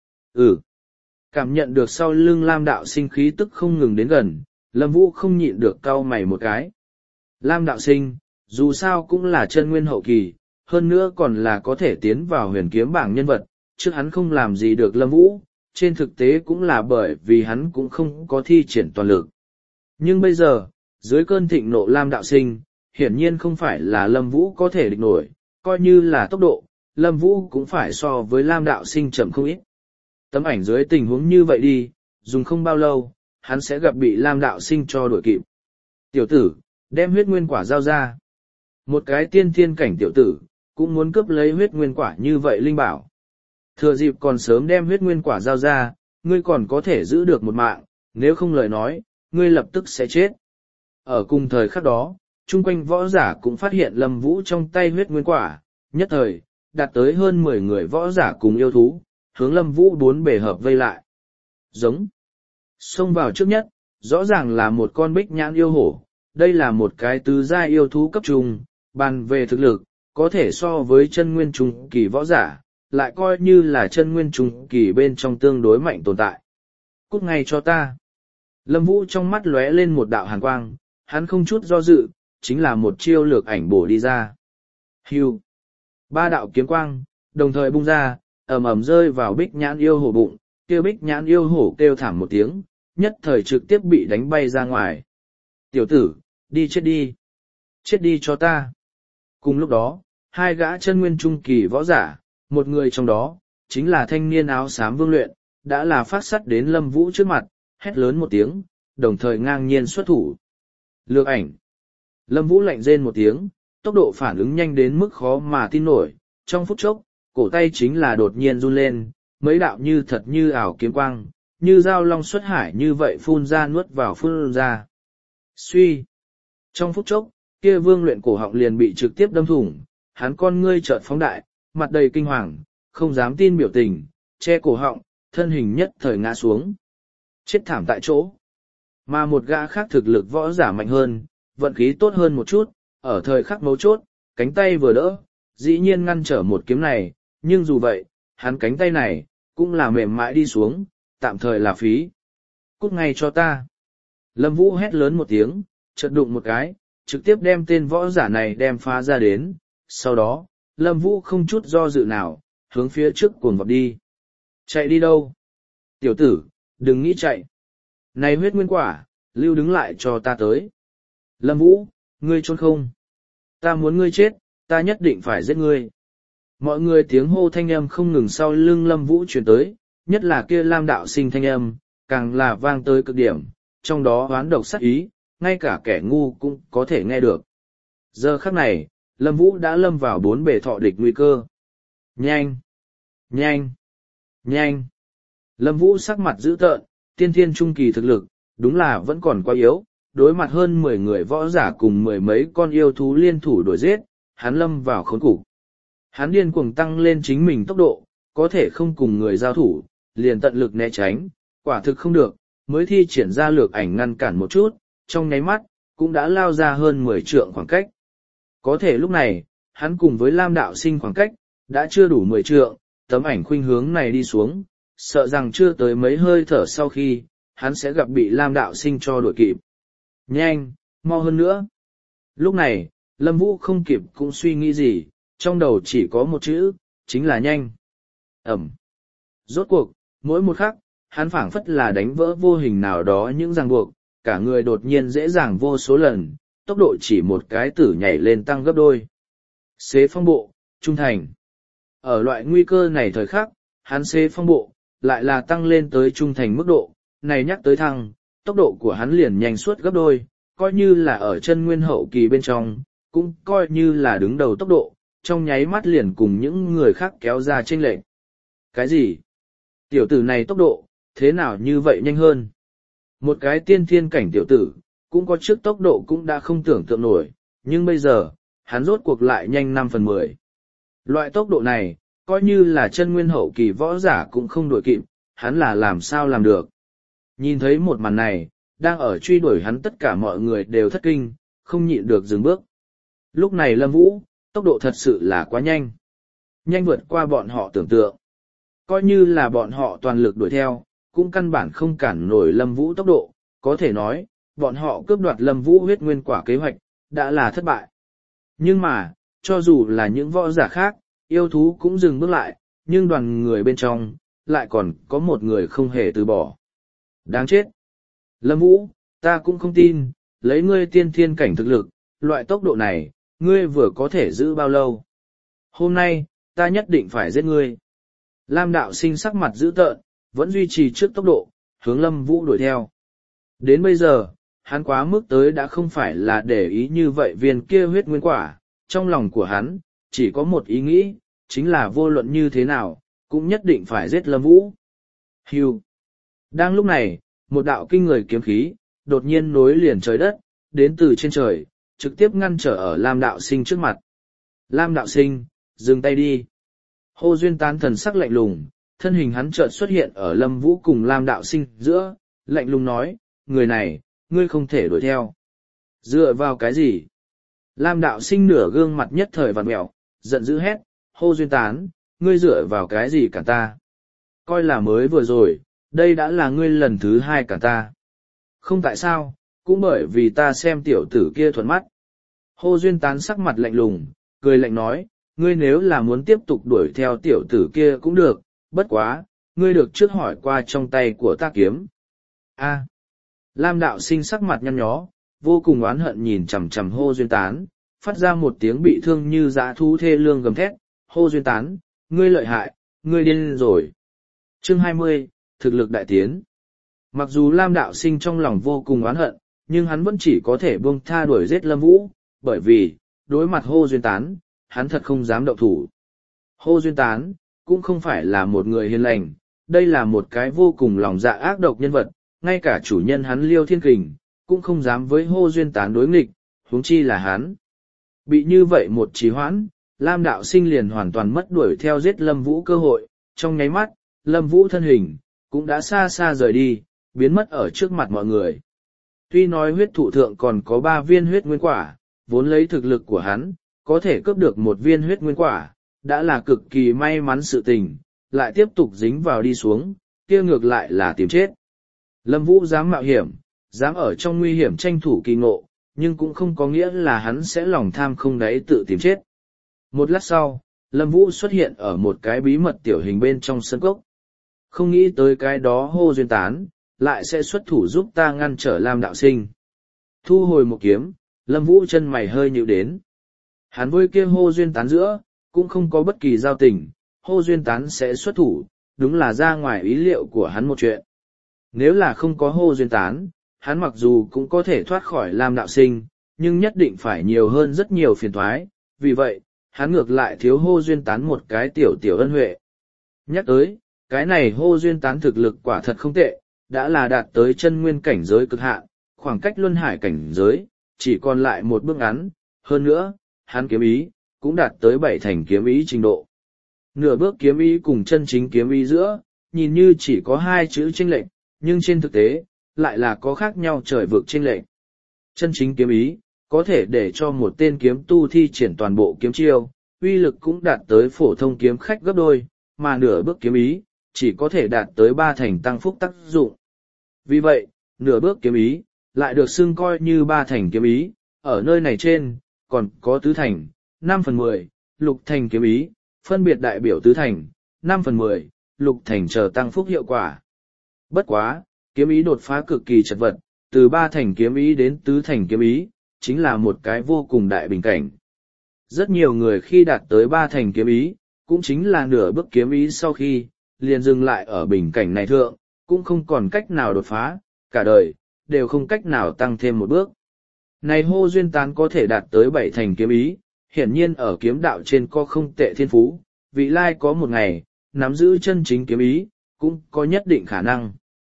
Ừ! Cảm nhận được sau lưng Lam đạo sinh khí tức không ngừng đến gần, Lâm Vũ không nhịn được cau mày một cái. Lam đạo sinh, dù sao cũng là chân nguyên hậu kỳ, hơn nữa còn là có thể tiến vào huyền kiếm bảng nhân vật, trước hắn không làm gì được Lâm Vũ, trên thực tế cũng là bởi vì hắn cũng không có thi triển toàn lực. Nhưng bây giờ, dưới cơn thịnh nộ Lam đạo sinh, hiển nhiên không phải là Lâm Vũ có thể địch nổi, coi như là tốc độ, Lâm Vũ cũng phải so với Lam đạo sinh chậm không ít. Tấm ảnh dưới tình huống như vậy đi, dùng không bao lâu, hắn sẽ gặp bị Lam đạo sinh cho đuổi kịp. Tiểu tử, đem huyết nguyên quả giao ra. Một cái tiên thiên cảnh tiểu tử, cũng muốn cướp lấy huyết nguyên quả như vậy linh bảo. Thừa dịp còn sớm đem huyết nguyên quả giao ra, ngươi còn có thể giữ được một mạng, nếu không lời nói, ngươi lập tức sẽ chết. Ở cùng thời khắc đó, chung quanh võ giả cũng phát hiện Lâm Vũ trong tay huyết nguyên quả, nhất thời, đạt tới hơn mười người võ giả cùng yêu thú, hướng Lâm Vũ bốn bề hợp vây lại. Giống. Xông vào trước nhất, rõ ràng là một con bích nhãn yêu hổ, đây là một cái tứ giai yêu thú cấp trung, bàn về thực lực, có thể so với chân nguyên trung kỳ võ giả, lại coi như là chân nguyên trung kỳ bên trong tương đối mạnh tồn tại. Cút ngay cho ta. Lâm Vũ trong mắt lóe lên một đạo hàn quang, hắn không chút do dự, chính là một chiêu lược ảnh bổ đi ra. Hưu. Ba đạo kiếm quang, đồng thời bung ra, ầm ầm rơi vào bích nhãn yêu hổ bụng, kêu bích nhãn yêu hổ kêu thảm một tiếng, nhất thời trực tiếp bị đánh bay ra ngoài. Tiểu tử, đi chết đi. Chết đi cho ta. Cùng lúc đó, hai gã chân nguyên trung kỳ võ giả, một người trong đó, chính là thanh niên áo xám Vương Luyện, đã là phát sắt đến Lâm Vũ trước mặt, hét lớn một tiếng, đồng thời ngang nhiên xuất thủ. Lược ảnh. Lâm Vũ lạnh rên một tiếng, tốc độ phản ứng nhanh đến mức khó mà tin nổi, trong phút chốc, cổ tay chính là đột nhiên run lên, mấy đạo như thật như ảo kiếm quang, như dao long xuất hải như vậy phun ra nuốt vào phun ra. Suy. Trong phút chốc, kia Vương Luyện cổ họng liền bị trực tiếp đâm thủng, hắn con ngươi chợt phóng đại, mặt đầy kinh hoàng, không dám tin biểu tình, che cổ họng, thân hình nhất thời ngã xuống. Chết thảm tại chỗ. Mà một gã khác thực lực võ giả mạnh hơn, vận khí tốt hơn một chút, ở thời khắc mấu chốt, cánh tay vừa đỡ, dĩ nhiên ngăn trở một kiếm này, nhưng dù vậy, hắn cánh tay này, cũng là mềm mại đi xuống, tạm thời là phí. Cút ngay cho ta. Lâm Vũ hét lớn một tiếng, chợt đụng một cái, trực tiếp đem tên võ giả này đem phá ra đến, sau đó, Lâm Vũ không chút do dự nào, hướng phía trước cuồng vọt đi. Chạy đi đâu? Tiểu tử, đừng nghĩ chạy. Này huyết nguyên quả, lưu đứng lại cho ta tới. Lâm Vũ, ngươi trốn không? Ta muốn ngươi chết, ta nhất định phải giết ngươi. Mọi người tiếng hô thanh âm không ngừng sau lưng Lâm Vũ truyền tới, nhất là kia Lam đạo sinh thanh âm, càng là vang tới cực điểm, trong đó oán độc sát ý, ngay cả kẻ ngu cũng có thể nghe được. Giờ khắc này, Lâm Vũ đã lâm vào bốn bề thọ địch nguy cơ. Nhanh! Nhanh! Nhanh! Lâm Vũ sắc mặt dữ tợn, tiên thiên trung kỳ thực lực, đúng là vẫn còn quá yếu, đối mặt hơn mười người võ giả cùng mười mấy con yêu thú liên thủ đuổi giết, hắn lâm vào khốn cục. Hắn điên cuồng tăng lên chính mình tốc độ, có thể không cùng người giao thủ, liền tận lực né tránh, quả thực không được, mới thi triển ra lược ảnh ngăn cản một chút, trong nháy mắt, cũng đã lao ra hơn mười trượng khoảng cách. Có thể lúc này, hắn cùng với Lam đạo sinh khoảng cách, đã chưa đủ mười trượng, tấm ảnh khuynh hướng này đi xuống, sợ rằng chưa tới mấy hơi thở sau khi, hắn sẽ gặp bị Lam đạo sinh cho đuổi kịp. Nhanh, mau hơn nữa. Lúc này, Lâm Vũ không kịp cũng suy nghĩ gì, trong đầu chỉ có một chữ, chính là nhanh. Ẩm. Rốt cuộc, mỗi một khắc, hắn phảng phất là đánh vỡ vô hình nào đó những ràng buộc, cả người đột nhiên dễ dàng vô số lần, tốc độ chỉ một cái tử nhảy lên tăng gấp đôi. Xế phong bộ, trung thành. Ở loại nguy cơ này thời khắc, hắn xế phong bộ, lại là tăng lên tới trung thành mức độ, này nhắc tới thăng, tốc độ của hắn liền nhanh suốt gấp đôi, coi như là ở chân nguyên hậu kỳ bên trong, cũng coi như là đứng đầu tốc độ, trong nháy mắt liền cùng những người khác kéo ra chênh lệch. Cái gì? Tiểu tử này tốc độ, thế nào như vậy nhanh hơn? Một cái tiên thiên cảnh tiểu tử, cũng có trước tốc độ cũng đã không tưởng tượng nổi, nhưng bây giờ, hắn rốt cuộc lại nhanh năm phần mười. Loại tốc độ này, coi như là chân nguyên hậu kỳ võ giả cũng không đuổi kịp, hắn là làm sao làm được. Nhìn thấy một màn này, đang ở truy đuổi hắn tất cả mọi người đều thất kinh, không nhịn được dừng bước. Lúc này Lâm Vũ, tốc độ thật sự là quá nhanh. Nhanh vượt qua bọn họ tưởng tượng. Coi như là bọn họ toàn lực đuổi theo, cũng căn bản không cản nổi Lâm Vũ tốc độ, có thể nói, bọn họ cướp đoạt Lâm Vũ huyết nguyên quả kế hoạch, đã là thất bại. Nhưng mà, cho dù là những võ giả khác, yêu thú cũng dừng bước lại, nhưng đoàn người bên trong, lại còn có một người không hề từ bỏ. Đáng chết! Lâm Vũ, ta cũng không tin, lấy ngươi tiên thiên cảnh thực lực, loại tốc độ này, ngươi vừa có thể giữ bao lâu. Hôm nay, ta nhất định phải giết ngươi. Lam đạo sinh sắc mặt dữ tợn, vẫn duy trì trước tốc độ, hướng Lâm Vũ đuổi theo. Đến bây giờ, hắn quá mức tới đã không phải là để ý như vậy viên kia huyết nguyên quả, trong lòng của hắn, chỉ có một ý nghĩ, chính là vô luận như thế nào, cũng nhất định phải giết Lâm Vũ. Hưu. Đang lúc này, một đạo kinh người kiếm khí, đột nhiên nối liền trời đất, đến từ trên trời, trực tiếp ngăn trở ở Lam đạo sinh trước mặt. Lam đạo sinh, dừng tay đi. Hô Duyên Tán thần sắc lạnh lùng, thân hình hắn chợt xuất hiện ở Lâm Vũ cùng Lam đạo sinh giữa, lạnh lùng nói, người này, ngươi không thể đuổi theo. Dựa vào cái gì? Lam đạo sinh nửa gương mặt nhất thời vặn mẹo, giận dữ hét, Hô Duyên Tán, ngươi dựa vào cái gì cả ta? Coi là mới vừa rồi, đây đã là ngươi lần thứ hai cả ta. Không tại sao, cũng bởi vì ta xem tiểu tử kia thuận mắt. Hô Duyên Tán sắc mặt lạnh lùng, cười lạnh nói, ngươi nếu là muốn tiếp tục đuổi theo tiểu tử kia cũng được, bất quá, ngươi được trước hỏi qua trong tay của ta kiếm. A. Lam đạo sinh sắc mặt nhăn nhó, vô cùng oán hận nhìn chằm chằm Hô Duyên Tán, phát ra một tiếng bị thương như dã thú thê lương gầm thét, Hô Duyên Tán, ngươi lợi hại, ngươi điên rồi. Chương hai mươi, thực lực đại tiến. Mặc dù Lam đạo sinh trong lòng vô cùng oán hận, nhưng hắn vẫn chỉ có thể buông tha đuổi giết Lâm Vũ, bởi vì, đối mặt Hô Duyên Tán, hắn thật không dám động thủ. Hô Duyên Tán, cũng không phải là một người hiền lành, đây là một cái vô cùng lòng dạ ác độc nhân vật, ngay cả chủ nhân hắn Liêu Thiên Kình, cũng không dám với Hô Duyên Tán đối nghịch, huống chi là hắn. Bị như vậy một trì hoãn, Lam đạo sinh liền hoàn toàn mất đuổi theo giết Lâm Vũ cơ hội, trong nháy mắt, Lâm Vũ thân hình, cũng đã xa xa rời đi, biến mất ở trước mặt mọi người. Tuy nói huyết thụ thượng còn có ba viên huyết nguyên quả, vốn lấy thực lực của hắn, có thể cướp được một viên huyết nguyên quả, đã là cực kỳ may mắn sự tình, lại tiếp tục dính vào đi xuống, kia ngược lại là tìm chết. Lâm Vũ dám mạo hiểm, dám ở trong nguy hiểm tranh thủ kỳ ngộ, nhưng cũng không có nghĩa là hắn sẽ lòng tham không đáy tự tìm chết. Một lát sau, Lâm Vũ xuất hiện ở một cái bí mật tiểu hình bên trong sân cốc. Không nghĩ tới cái đó Hô Duyên Tán, lại sẽ xuất thủ giúp ta ngăn trở Lam đạo sinh. Thu hồi một kiếm, Lâm Vũ chân mày hơi nhíu đến. Hắn với kia Hô Duyên Tán giữa, cũng không có bất kỳ giao tình, Hô Duyên Tán sẽ xuất thủ, đúng là ra ngoài ý liệu của hắn một chuyện. Nếu là không có Hô Duyên Tán, hắn mặc dù cũng có thể thoát khỏi Lam đạo sinh, nhưng nhất định phải nhiều hơn rất nhiều phiền toái, vì vậy, hắn ngược lại thiếu Hô Duyên Tán một cái tiểu tiểu ân huệ. Nhắc tới, cái này Hô Duyên Tán thực lực quả thật không tệ, đã là đạt tới chân nguyên cảnh giới cực hạn, khoảng cách luân hải cảnh giới, chỉ còn lại một bước ngắn, hơn nữa, hắn kiếm ý, cũng đạt tới bảy thành kiếm ý trình độ. Nửa bước kiếm ý cùng chân chính kiếm ý giữa, nhìn như chỉ có hai chữ chênh lệch, nhưng trên thực tế, lại là có khác nhau trời vực chênh lệch. Chân chính kiếm ý, có thể để cho một tên kiếm tu thi triển toàn bộ kiếm chiêu, uy lực cũng đạt tới phổ thông kiếm khách gấp đôi, mà nửa bước kiếm ý, chỉ có thể đạt tới ba thành tăng phúc tác dụng. Vì vậy, nửa bước kiếm ý, lại được xưng coi như ba thành kiếm ý, ở nơi này trên, còn có tứ thành, năm phần mười, lục thành kiếm ý, phân biệt đại biểu tứ thành, năm phần mười, lục thành chờ tăng phúc hiệu quả. Bất quá, kiếm ý đột phá cực kỳ chật vật, từ ba thành kiếm ý đến tứ thành kiếm ý, chính là một cái vô cùng đại bình cảnh. Rất nhiều người khi đạt tới ba thành kiếm ý, cũng chính là nửa bước kiếm ý sau khi, liền dừng lại ở bình cảnh này thượng, cũng không còn cách nào đột phá, cả đời, đều không cách nào tăng thêm một bước. Này Hô Duyên Tán có thể đạt tới bảy thành kiếm ý, hiển nhiên ở kiếm đạo trên có không tệ thiên phú, vị lai có một ngày, nắm giữ chân chính kiếm ý, cũng có nhất định khả năng.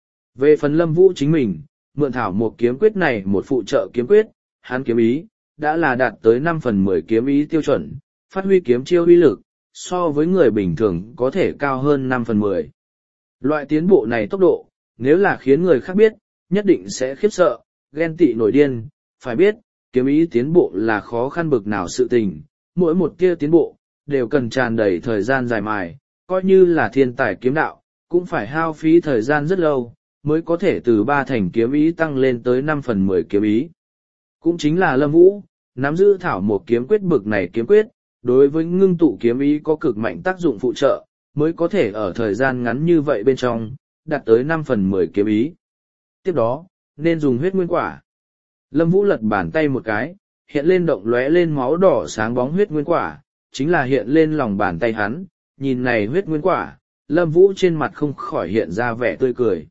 Về phần Lâm Vũ chính mình, mượn thảo một kiếm quyết này một phụ trợ kiếm quyết, hắn kiếm ý, đã là đạt tới năm phần mười kiếm ý tiêu chuẩn, phát huy kiếm chiêu uy lực, so với người bình thường có thể cao hơn năm phần mười. Loại tiến bộ này tốc độ, nếu là khiến người khác biết, nhất định sẽ khiếp sợ, ghen tị nổi điên, phải biết, kiếm ý tiến bộ là khó khăn bực nào sự tình, mỗi một tia tiến bộ, đều cần tràn đầy thời gian dài mài, coi như là thiên tài kiếm đạo, cũng phải hao phí thời gian rất lâu, mới có thể từ ba thành kiếm ý tăng lên tới năm phần mười kiếm ý. Cũng chính là Lâm Vũ, nắm giữ thảo một kiếm quyết bực này kiếm quyết, đối với ngưng tụ kiếm ý có cực mạnh tác dụng phụ trợ, mới có thể ở thời gian ngắn như vậy bên trong, đạt tới năm phần mười kiếm ý. Tiếp đó, nên dùng huyết nguyên quả. Lâm Vũ lật bàn tay một cái, hiện lên động lóe lên máu đỏ sáng bóng huyết nguyên quả, chính là hiện lên lòng bàn tay hắn, nhìn này huyết nguyên quả, Lâm Vũ trên mặt không khỏi hiện ra vẻ tươi cười.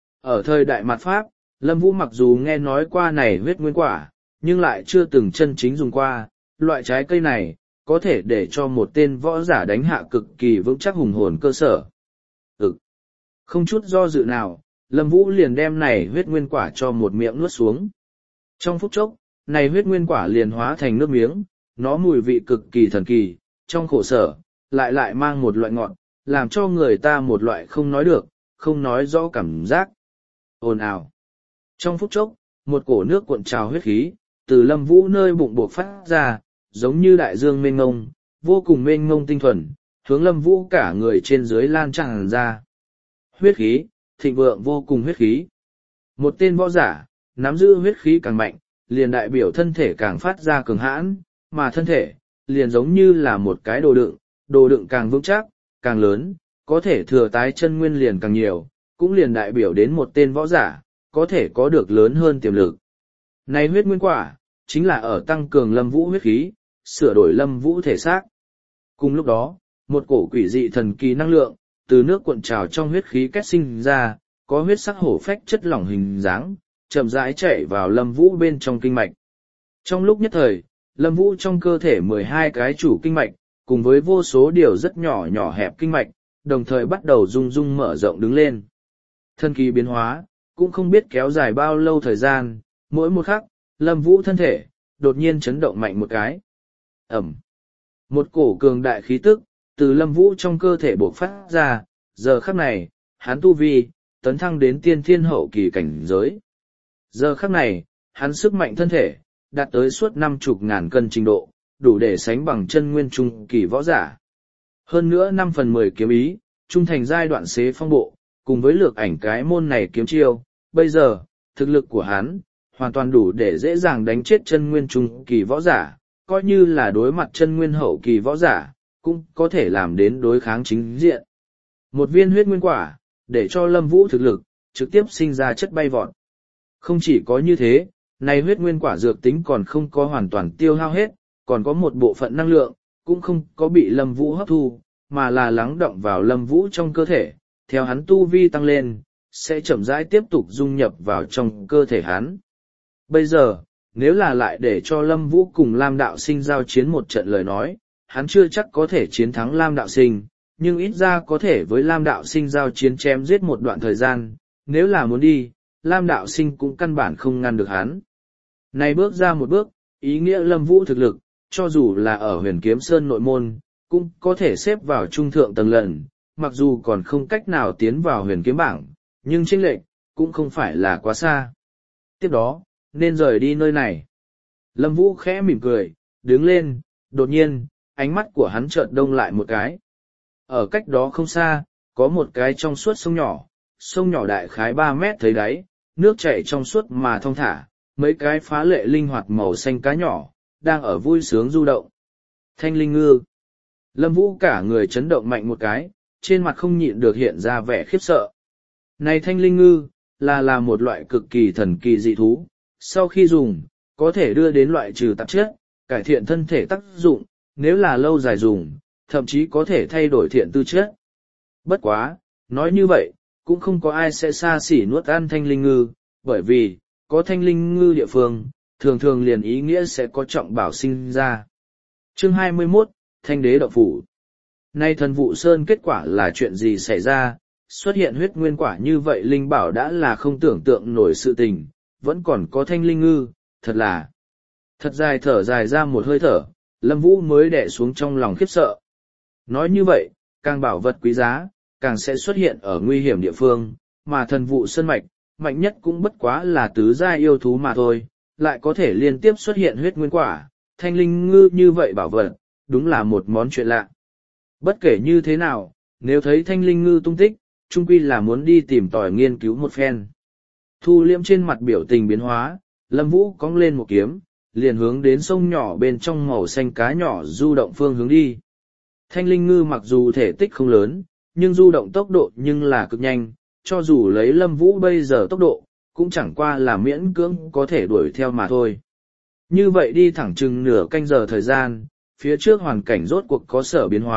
Ở thời đại mạt Pháp, Lâm Vũ mặc dù nghe nói qua này huyết nguyên quả, nhưng lại chưa từng chân chính dùng qua, loại trái cây này, có thể để cho một tên võ giả đánh hạ cực kỳ vững chắc hùng hồn cơ sở. Ừ. Không chút do dự nào, Lâm Vũ liền đem này huyết nguyên quả cho một miệng nuốt xuống. Trong phút chốc, này huyết nguyên quả liền hóa thành nước miếng, nó mùi vị cực kỳ thần kỳ, trong khổ sở, lại lại mang một loại ngọt, làm cho người ta một loại không nói được, không nói rõ cảm giác. Ồn ào. Trong phút chốc, một cổ nước cuộn trào huyết khí, từ Lâm Vũ nơi bụng buộc phát ra, giống như đại dương mênh ngông, vô cùng mênh ngông tinh thuần, hướng Lâm Vũ cả người trên dưới lan tràn ra. Huyết khí, thịnh vượng vô cùng huyết khí. Một tên võ giả, nắm giữ huyết khí càng mạnh, liền đại biểu thân thể càng phát ra cường hãn, mà thân thể, liền giống như là một cái đồ đựng, đồ đựng càng vững chắc, càng lớn, có thể thừa tái chân nguyên liền càng nhiều, cũng liền đại biểu đến một tên võ giả, có thể có được lớn hơn tiềm lực. Này huyết nguyên quả, chính là ở tăng cường Lâm Vũ huyết khí, sửa đổi Lâm Vũ thể xác. Cùng lúc đó, một cổ quỷ dị thần kỳ năng lượng, từ nước cuộn trào trong huyết khí kết sinh ra, có huyết sắc hổ phách chất lỏng hình dáng, chậm rãi chạy vào Lâm Vũ bên trong kinh mạch. Trong lúc nhất thời, Lâm Vũ trong cơ thể mười hai cái chủ kinh mạch, cùng với vô số điều rất nhỏ nhỏ hẹp kinh mạch, đồng thời bắt đầu rung rung mở rộng đứng lên. Thần kỳ biến hóa, cũng không biết kéo dài bao lâu thời gian, mỗi một khắc, Lâm Vũ thân thể, đột nhiên chấn động mạnh một cái. Ẩm. Một cổ cường đại khí tức, từ Lâm Vũ trong cơ thể bộc phát ra, giờ khắc này, hắn tu vi, tấn thăng đến tiên thiên hậu kỳ cảnh giới. Giờ khắc này, hắn sức mạnh thân thể, đạt tới suốt năm chục ngàn cân trình độ, đủ để sánh bằng chân nguyên trung kỳ võ giả. Hơn nữa năm phần mười kiếm ý, trung thành giai đoạn xế phong bộ, cùng với lược ảnh cái môn này kiếm chiêu, bây giờ, thực lực của hắn, hoàn toàn đủ để dễ dàng đánh chết chân nguyên trung kỳ võ giả, coi như là đối mặt chân nguyên hậu kỳ võ giả, cũng có thể làm đến đối kháng chính diện. Một viên huyết nguyên quả, để cho Lâm Vũ thực lực, trực tiếp sinh ra chất bay vọt. Không chỉ có như thế, này huyết nguyên quả dược tính còn không có hoàn toàn tiêu hao hết, còn có một bộ phận năng lượng, cũng không có bị Lâm Vũ hấp thu, mà là lắng động vào Lâm Vũ trong cơ thể, theo hắn tu vi tăng lên, sẽ chậm rãi tiếp tục dung nhập vào trong cơ thể hắn. Bây giờ, nếu là lại để cho Lâm Vũ cùng Lam Đạo Sinh giao chiến một trận lời nói, hắn chưa chắc có thể chiến thắng Lam Đạo Sinh, nhưng ít ra có thể với Lam Đạo Sinh giao chiến chém giết một đoạn thời gian, nếu là muốn đi, Lam Đạo Sinh cũng căn bản không ngăn được hắn. Này bước ra một bước, ý nghĩa Lâm Vũ thực lực, cho dù là ở Huyền Kiếm Sơn nội môn, cũng có thể xếp vào trung thượng tầng lần, mặc dù còn không cách nào tiến vào Huyền Kiếm bảng, nhưng chênh lệch cũng không phải là quá xa. Tiếp đó, nên rời đi nơi này. Lâm Vũ khẽ mỉm cười, đứng lên, đột nhiên, ánh mắt của hắn chợt đông lại một cái. Ở cách đó không xa, có một cái trong suốt sông nhỏ, sông nhỏ đại khái ba mét thấy đáy, nước chảy trong suốt mà thong thả, mấy cái phá lệ linh hoạt màu xanh cá nhỏ, đang ở vui sướng du động. Thanh linh ngư. Lâm Vũ cả người chấn động mạnh một cái, trên mặt không nhịn được hiện ra vẻ khiếp sợ. Này thanh linh ngư, là là một loại cực kỳ thần kỳ dị thú, sau khi dùng, có thể đưa đến loại trừ tạp chất, cải thiện thân thể tác dụng, nếu là lâu dài dùng, thậm chí có thể thay đổi thiện tư chất. Bất quá, nói như vậy, cũng không có ai sẽ xa xỉ nuốt ăn thanh linh ngư, bởi vì, có thanh linh ngư địa phương, thường thường liền ý nghĩa sẽ có trọng bảo sinh ra. Chương hai mươi mốt, Thanh đế động phủ. Nay thần vụ sơn kết quả là chuyện gì xảy ra, xuất hiện huyết nguyên quả như vậy linh bảo đã là không tưởng tượng nổi sự tình, vẫn còn có thanh linh ngư, thật là. Thật dài thở dài ra một hơi thở, Lâm Vũ mới đè xuống trong lòng khiếp sợ. Nói như vậy, càng bảo vật quý giá, càng sẽ xuất hiện ở nguy hiểm địa phương, mà thần vụ sơn mạch, mạnh nhất cũng bất quá là tứ giai yêu thú mà thôi, lại có thể liên tiếp xuất hiện huyết nguyên quả, thanh linh ngư như vậy bảo vật, đúng là một món chuyện lạ. Bất kể như thế nào, nếu thấy thanh linh ngư tung tích, chung quy là muốn đi tìm tòi nghiên cứu một phen. Thu liễm trên mặt biểu tình biến hóa, Lâm Vũ cong lên một kiếm, liền hướng đến sông nhỏ bên trong màu xanh cá nhỏ du động phương hướng đi. Thanh linh ngư mặc dù thể tích không lớn, nhưng du động tốc độ nhưng là cực nhanh, cho dù lấy Lâm Vũ bây giờ tốc độ, cũng chẳng qua là miễn cưỡng có thể đuổi theo mà thôi. Như vậy đi thẳng chừng nửa canh giờ thời gian, phía trước hoàn cảnh rốt cuộc có sở biến hóa,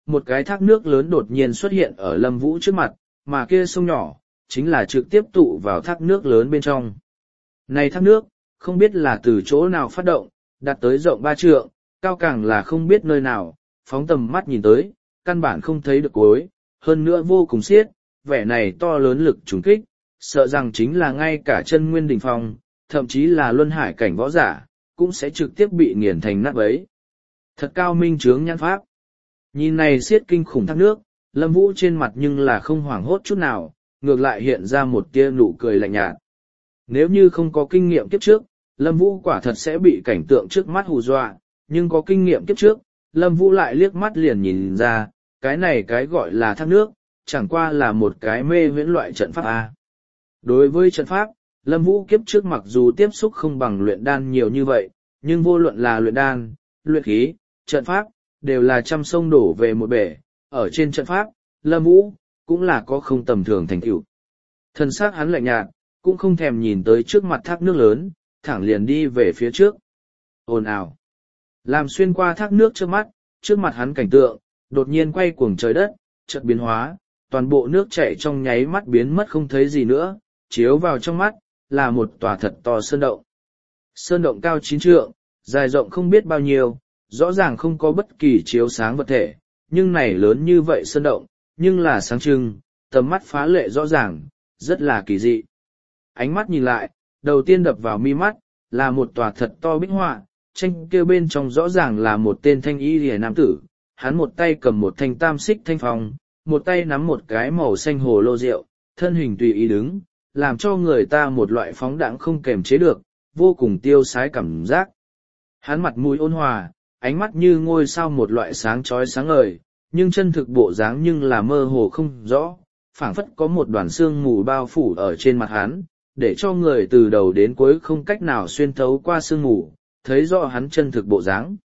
một cái thác nước lớn đột nhiên xuất hiện ở Lâm Vũ trước mặt, mà kia sông nhỏ, chính là trực tiếp tụ vào thác nước lớn bên trong. Này thác nước, không biết là từ chỗ nào phát động, đạt tới rộng ba trượng, cao càng là không biết nơi nào, phóng tầm mắt nhìn tới, căn bản không thấy được cuối, hơn nữa vô cùng xiết, vẻ này to lớn lực trùng kích, sợ rằng chính là ngay cả chân nguyên đỉnh phong, thậm chí là luân hải cảnh võ giả, cũng sẽ trực tiếp bị nghiền thành nát bấy. Thật cao minh chướng nhãn pháp. Nhìn này xiết kinh khủng thác nước, Lâm Vũ trên mặt nhưng là không hoảng hốt chút nào, ngược lại hiện ra một tia nụ cười lạnh nhạt. Nếu như không có kinh nghiệm kiếp trước, Lâm Vũ quả thật sẽ bị cảnh tượng trước mắt hù dọa, nhưng có kinh nghiệm kiếp trước, Lâm Vũ lại liếc mắt liền nhìn ra, cái này cái gọi là thác nước, chẳng qua là một cái mê huyễn loại trận pháp A. Đối với trận pháp, Lâm Vũ kiếp trước mặc dù tiếp xúc không bằng luyện đan nhiều như vậy, nhưng vô luận là luyện đan, luyện khí, trận pháp, đều là trăm sông đổ về một bể, ở trên trận pháp, Lâm Vũ, cũng là có không tầm thường thành tựu. Thần sắc hắn lạnh nhạt, cũng không thèm nhìn tới trước mặt thác nước lớn, thẳng liền đi về phía trước. Ồn ào. Làm xuyên qua thác nước trước mắt, trước mặt hắn cảnh tượng, đột nhiên quay cuồng trời đất, chợt biến hóa, toàn bộ nước chảy trong nháy mắt biến mất không thấy gì nữa, chiếu vào trong mắt, là một tòa thật to sơn động. Sơn động cao chín trượng, dài rộng không biết bao nhiêu, rõ ràng không có bất kỳ chiếu sáng vật thể, nhưng này lớn như vậy sơn động, nhưng là sáng trưng, tầm mắt phá lệ rõ ràng, rất là kỳ dị. Ánh mắt nhìn lại, đầu tiên đập vào mi mắt, là một tòa thật to bích họa, tranh kia bên trong rõ ràng là một tên thanh y lìa nam tử, hắn một tay cầm một thanh tam xích thanh phong, một tay nắm một cái màu xanh hồ lô rượu, thân hình tùy ý đứng, làm cho người ta một loại phóng đãng không kềm chế được, vô cùng tiêu sái cảm giác. Hắn mặt mũi ôn hòa, ánh mắt như ngôi sao một loại sáng chói sáng ngời, nhưng chân thực bộ dáng nhưng là mơ hồ không rõ, phảng phất có một đoàn sương mù bao phủ ở trên mặt hắn, để cho người từ đầu đến cuối không cách nào xuyên thấu qua sương mù, thấy rõ hắn chân thực bộ dáng.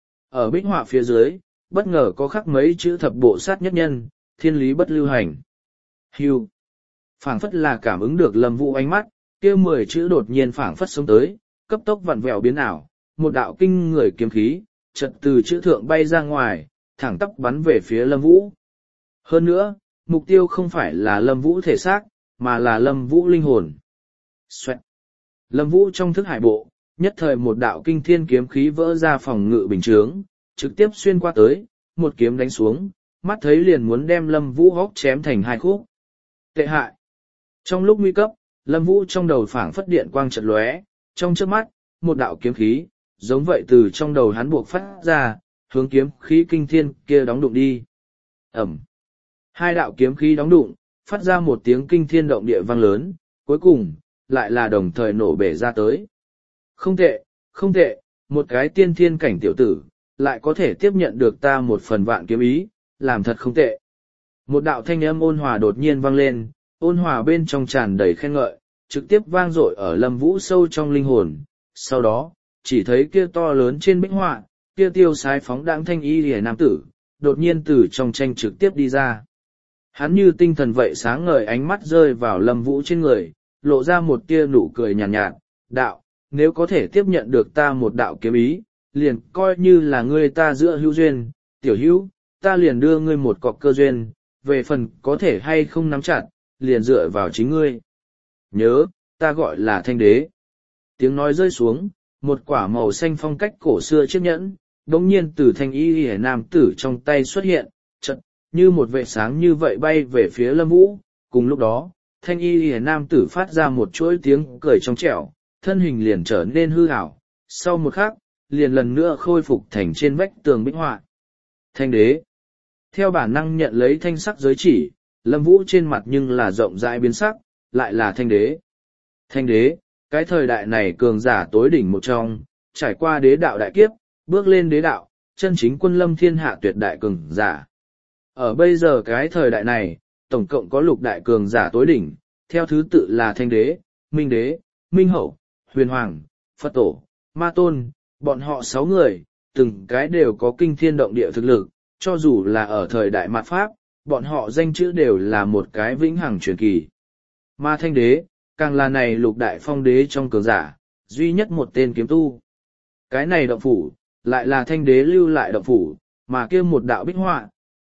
Ở bích họa phía dưới, bất ngờ có khắc mấy chữ thập bộ sát nhất nhân, thiên lý bất lưu hành. Hưu. Phảng phất là cảm ứng được Lâm Vũ ánh mắt, kia mười chữ đột nhiên phảng phất sống tới, cấp tốc vặn vẹo biến ảo, một đạo kinh người kiếm khí, chợt từ chữ thượng bay ra ngoài, thẳng tắp bắn về phía Lâm Vũ. Hơn nữa, mục tiêu không phải là Lâm Vũ thể xác, mà là Lâm Vũ linh hồn. Xoẹt. Lâm Vũ trong thức hải bộ, nhất thời một đạo kinh thiên kiếm khí vỡ ra phòng ngự bình chướng, trực tiếp xuyên qua tới, một kiếm đánh xuống, mắt thấy liền muốn đem Lâm Vũ hốc chém thành hai khúc. Tệ hại. Trong lúc nguy cấp, Lâm Vũ trong đầu phảng phất điện quang chợt lóe, trong chớp mắt, một đạo kiếm khí, giống vậy từ trong đầu hắn buộc phát ra, hướng kiếm khí kinh thiên kia đóng đụng đi. Ẩm. Hai đạo kiếm khí đóng đụng, phát ra một tiếng kinh thiên động địa vang lớn, cuối cùng, lại là đồng thời nổ bể ra tới. Không tệ, không tệ, một cái tiên thiên cảnh tiểu tử, lại có thể tiếp nhận được ta một phần vạn kiếm ý, làm thật không tệ. Một đạo thanh âm ôn hòa đột nhiên vang lên, ôn hòa bên trong tràn đầy khen ngợi, trực tiếp vang dội ở Lâm Vũ sâu trong linh hồn. Sau đó, chỉ thấy kia to lớn trên bích họa, kia tiêu sái phóng đãng thanh y liễu nam tử, đột nhiên từ trong tranh trực tiếp đi ra. Hắn như tinh thần vậy sáng ngời ánh mắt rơi vào Lâm Vũ trên người, lộ ra một tia nụ cười nhàn nhạt, nhạt, đạo, nếu có thể tiếp nhận được ta một đạo kiếm ý, liền coi như là ngươi ta giữa hữu duyên, tiểu hữu, ta liền đưa ngươi một cọc cơ duyên, về phần có thể hay không nắm chặt, liền dựa vào chính ngươi. Nhớ, ta gọi là Thanh Đế. Tiếng nói rơi xuống, một quả màu xanh phong cách cổ xưa chiếc nhẫn, đống nhiên từ thanh y liễu nam tử trong tay xuất hiện, chợt như một vệ sáng như vậy bay về phía Lâm Vũ. Cùng lúc đó, thanh y liễu nam tử phát ra một chuỗi tiếng cười trong trẻo, thân hình liền trở nên hư ảo, sau một khắc, liền lần nữa khôi phục thành trên vách tường bích họa. Thanh Đế. Theo bản năng nhận lấy thanh sắc giới chỉ, Lâm Vũ trên mặt nhưng là rộng rãi biến sắc, lại là Thanh Đế. Thanh Đế, cái thời đại này cường giả tối đỉnh một trong, trải qua đế đạo đại kiếp, bước lên đế đạo, chân chính quân lâm thiên hạ tuyệt đại cường giả. Ở bây giờ cái thời đại này, tổng cộng có lục đại cường giả tối đỉnh, theo thứ tự là Thanh Đế, Minh Đế, Minh Hậu, Huyền Hoàng, Phật Tổ, Ma Tôn, bọn họ sáu người, từng cái đều có kinh thiên động địa thực lực, cho dù là ở thời đại mạt Pháp, bọn họ danh chữ đều là một cái vĩnh hằng truyền kỳ. Ma Thanh Đế, càng là này lục đại phong đế trong cường giả, duy nhất một tên kiếm tu. Cái này động phủ, lại là Thanh Đế lưu lại động phủ, mà kia một đạo bích họa,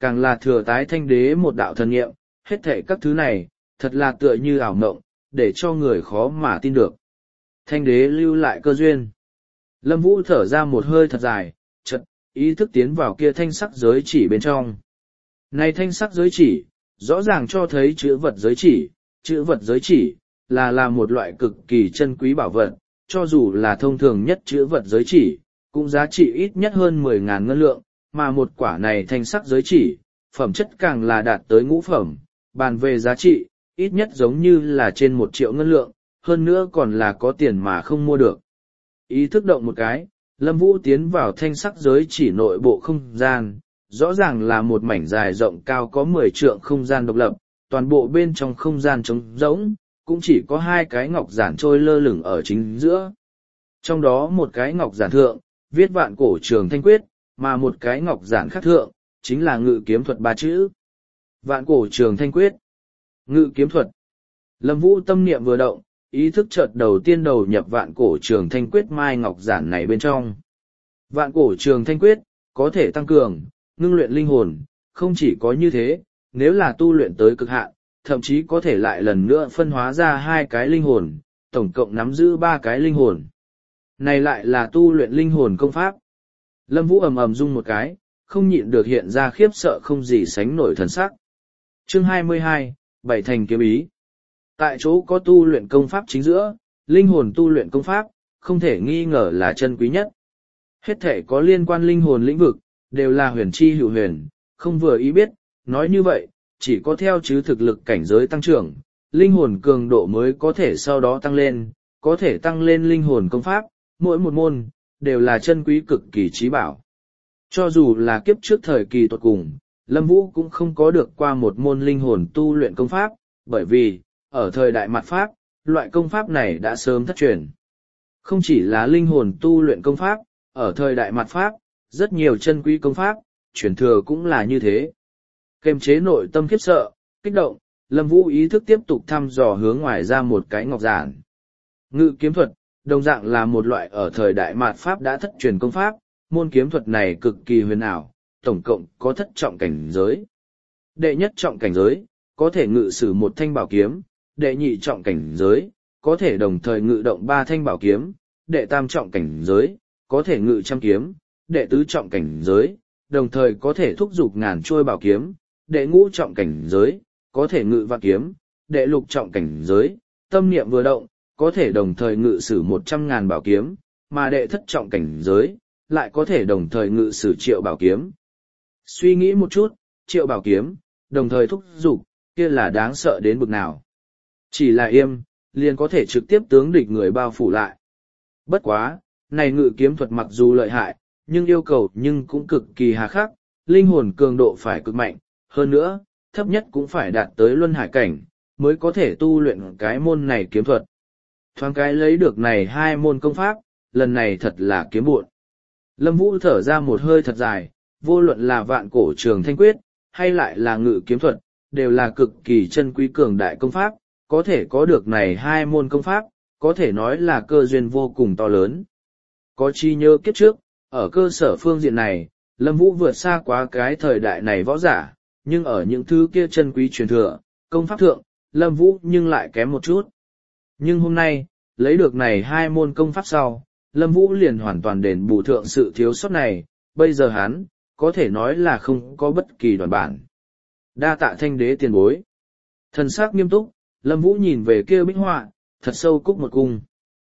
càng là thừa tái thanh đế một đạo thần nghiệm, hết thệ các thứ này, thật là tựa như ảo mộng, để cho người khó mà tin được. Thanh đế lưu lại cơ duyên. Lâm Vũ thở ra một hơi thật dài, chợt ý thức tiến vào kia thanh sắc giới chỉ bên trong. Này thanh sắc giới chỉ, rõ ràng cho thấy chữ vật giới chỉ, chữ vật giới chỉ, là là một loại cực kỳ chân quý bảo vật, cho dù là thông thường nhất chữ vật giới chỉ, cũng giá trị ít nhất hơn mười ngàn ngân lượng, mà một quả này thanh sắc giới chỉ, phẩm chất càng là đạt tới ngũ phẩm, bàn về giá trị, ít nhất giống như là trên một triệu ngân lượng, hơn nữa còn là có tiền mà không mua được. Ý thức động một cái, Lâm Vũ tiến vào thanh sắc giới chỉ nội bộ không gian, rõ ràng là một mảnh dài rộng cao có mười trượng không gian độc lập, toàn bộ bên trong không gian trống rỗng, cũng chỉ có hai cái ngọc giản trôi lơ lửng ở chính giữa. Trong đó một cái ngọc giản thượng, viết vạn cổ trường thanh quyết, mà một cái ngọc giản khác thượng, chính là ngự kiếm thuật ba chữ. Vạn cổ trường thanh quyết, ngự kiếm thuật. Lâm Vũ tâm niệm vừa động, ý thức chợt đầu tiên đầu nhập vạn cổ trường thanh quyết mai ngọc giản này bên trong. Vạn cổ trường thanh quyết, có thể tăng cường, ngưng luyện linh hồn, không chỉ có như thế, nếu là tu luyện tới cực hạn, thậm chí có thể lại lần nữa phân hóa ra hai cái linh hồn, tổng cộng nắm giữ ba cái linh hồn. Này lại là tu luyện linh hồn công pháp. Lâm Vũ ầm ầm rung một cái, không nhịn được hiện ra khiếp sợ không gì sánh nổi thần sắc. Chương hai mươi hai, Bảy thành kiếm ý. Tại chỗ có tu luyện công pháp chính giữa, linh hồn tu luyện công pháp, không thể nghi ngờ là chân quý nhất. Hết thể có liên quan linh hồn lĩnh vực, đều là huyền chi hữu huyền, không vừa ý biết, nói như vậy, chỉ có theo chứ thực lực cảnh giới tăng trưởng, linh hồn cường độ mới có thể sau đó tăng lên, có thể tăng lên linh hồn công pháp, mỗi một môn, đều là chân quý cực kỳ trí bảo. Cho dù là kiếp trước thời kỳ tuột cùng, Lâm Vũ cũng không có được qua một môn linh hồn tu luyện công pháp, bởi vì, ở thời đại mạt Pháp, loại công pháp này đã sớm thất truyền. Không chỉ là linh hồn tu luyện công pháp, ở thời đại mạt Pháp, rất nhiều chân quý công pháp, truyền thừa cũng là như thế. Kềm chế nội tâm khiếp sợ, kích động, Lâm Vũ ý thức tiếp tục thăm dò hướng ngoài ra một cái ngọc giản. Ngự kiếm thuật, đồng dạng là một loại ở thời đại mạt Pháp đã thất truyền công pháp, môn kiếm thuật này cực kỳ huyền ảo, tổng cộng có thất trọng cảnh giới. Đệ nhất trọng cảnh giới, có thể ngự sử một thanh bảo kiếm, đệ nhị trọng cảnh giới, có thể đồng thời ngự động ba thanh bảo kiếm, đệ tam trọng cảnh giới, có thể ngự trăm kiếm, đệ tứ trọng cảnh giới, đồng thời có thể thúc giục ngàn trôi bảo kiếm, đệ ngũ trọng cảnh giới, có thể ngự vạn kiếm, đệ lục trọng cảnh giới, tâm niệm vừa động, có thể đồng thời ngự sử một trăm ngàn bảo kiếm, mà đệ thất trọng cảnh giới, lại có thể đồng thời ngự sử triệu bảo kiếm. Suy nghĩ một chút, triệu bảo kiếm, đồng thời thúc giục, kia là đáng sợ đến bực nào. Chỉ là im, liền có thể trực tiếp tướng địch người bao phủ lại. Bất quá, này ngự kiếm thuật mặc dù lợi hại, nhưng yêu cầu nhưng cũng cực kỳ hà khắc, linh hồn cường độ phải cực mạnh, hơn nữa, thấp nhất cũng phải đạt tới luân hải cảnh, mới có thể tu luyện cái môn này kiếm thuật. Thoáng cái lấy được này hai môn công pháp, lần này thật là kiếm buồn. Lâm Vũ thở ra một hơi thật dài, vô luận là vạn cổ trường thanh quyết, hay lại là ngự kiếm thuật, đều là cực kỳ chân quý cường đại công pháp, có thể có được này hai môn công pháp, có thể nói là cơ duyên vô cùng to lớn. Có chi nhớ kiếp trước, ở cơ sở phương diện này, Lâm Vũ vượt xa quá cái thời đại này võ giả, nhưng ở những thứ kia chân quý truyền thừa, công pháp thượng, Lâm Vũ nhưng lại kém một chút. Nhưng hôm nay, lấy được này hai môn công pháp sau, Lâm Vũ liền hoàn toàn đền bù thượng sự thiếu sót này, bây giờ hắn, có thể nói là không có bất kỳ đoạn bản. Đa tạ thanh đế tiền bối. Thần sắc nghiêm túc, Lâm Vũ nhìn về kia bích họa, thật sâu cúc một cung.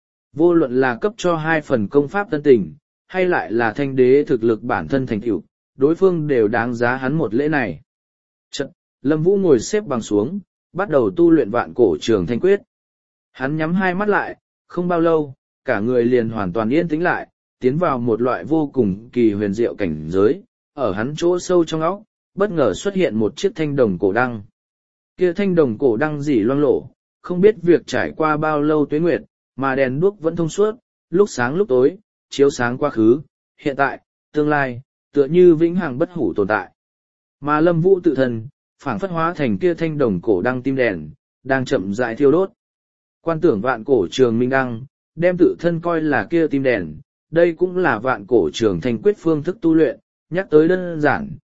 Vô luận là cấp cho hai phần công pháp tân tình, hay lại là thanh đế thực lực bản thân thành tựu, đối phương đều đáng giá hắn một lễ này. Chật, Lâm Vũ ngồi xếp bằng xuống, bắt đầu tu luyện vạn cổ trường thanh quyết. Hắn nhắm hai mắt lại, không bao lâu, cả người liền hoàn toàn yên tĩnh lại, tiến vào một loại vô cùng kỳ huyền diệu cảnh giới, ở hắn chỗ sâu trong óc, bất ngờ xuất hiện một chiếc thanh đồng cổ đăng. Kia thanh đồng cổ đăng dỉ loang lổ, không biết việc trải qua bao lâu tuế nguyệt, mà đèn đuốc vẫn thông suốt, lúc sáng lúc tối, chiếu sáng quá khứ, hiện tại, tương lai, tựa như vĩnh hằng bất hủ tồn tại. Mà Lâm Vũ tự thân, phảng phất hóa thành kia thanh đồng cổ đăng tim đèn, đang chậm rãi thiêu đốt. Quan tưởng vạn cổ trường minh đăng, đem tự thân coi là kia tim đèn, đây cũng là vạn cổ trường thanh quyết phương thức tu luyện, nhắc tới đơn giản,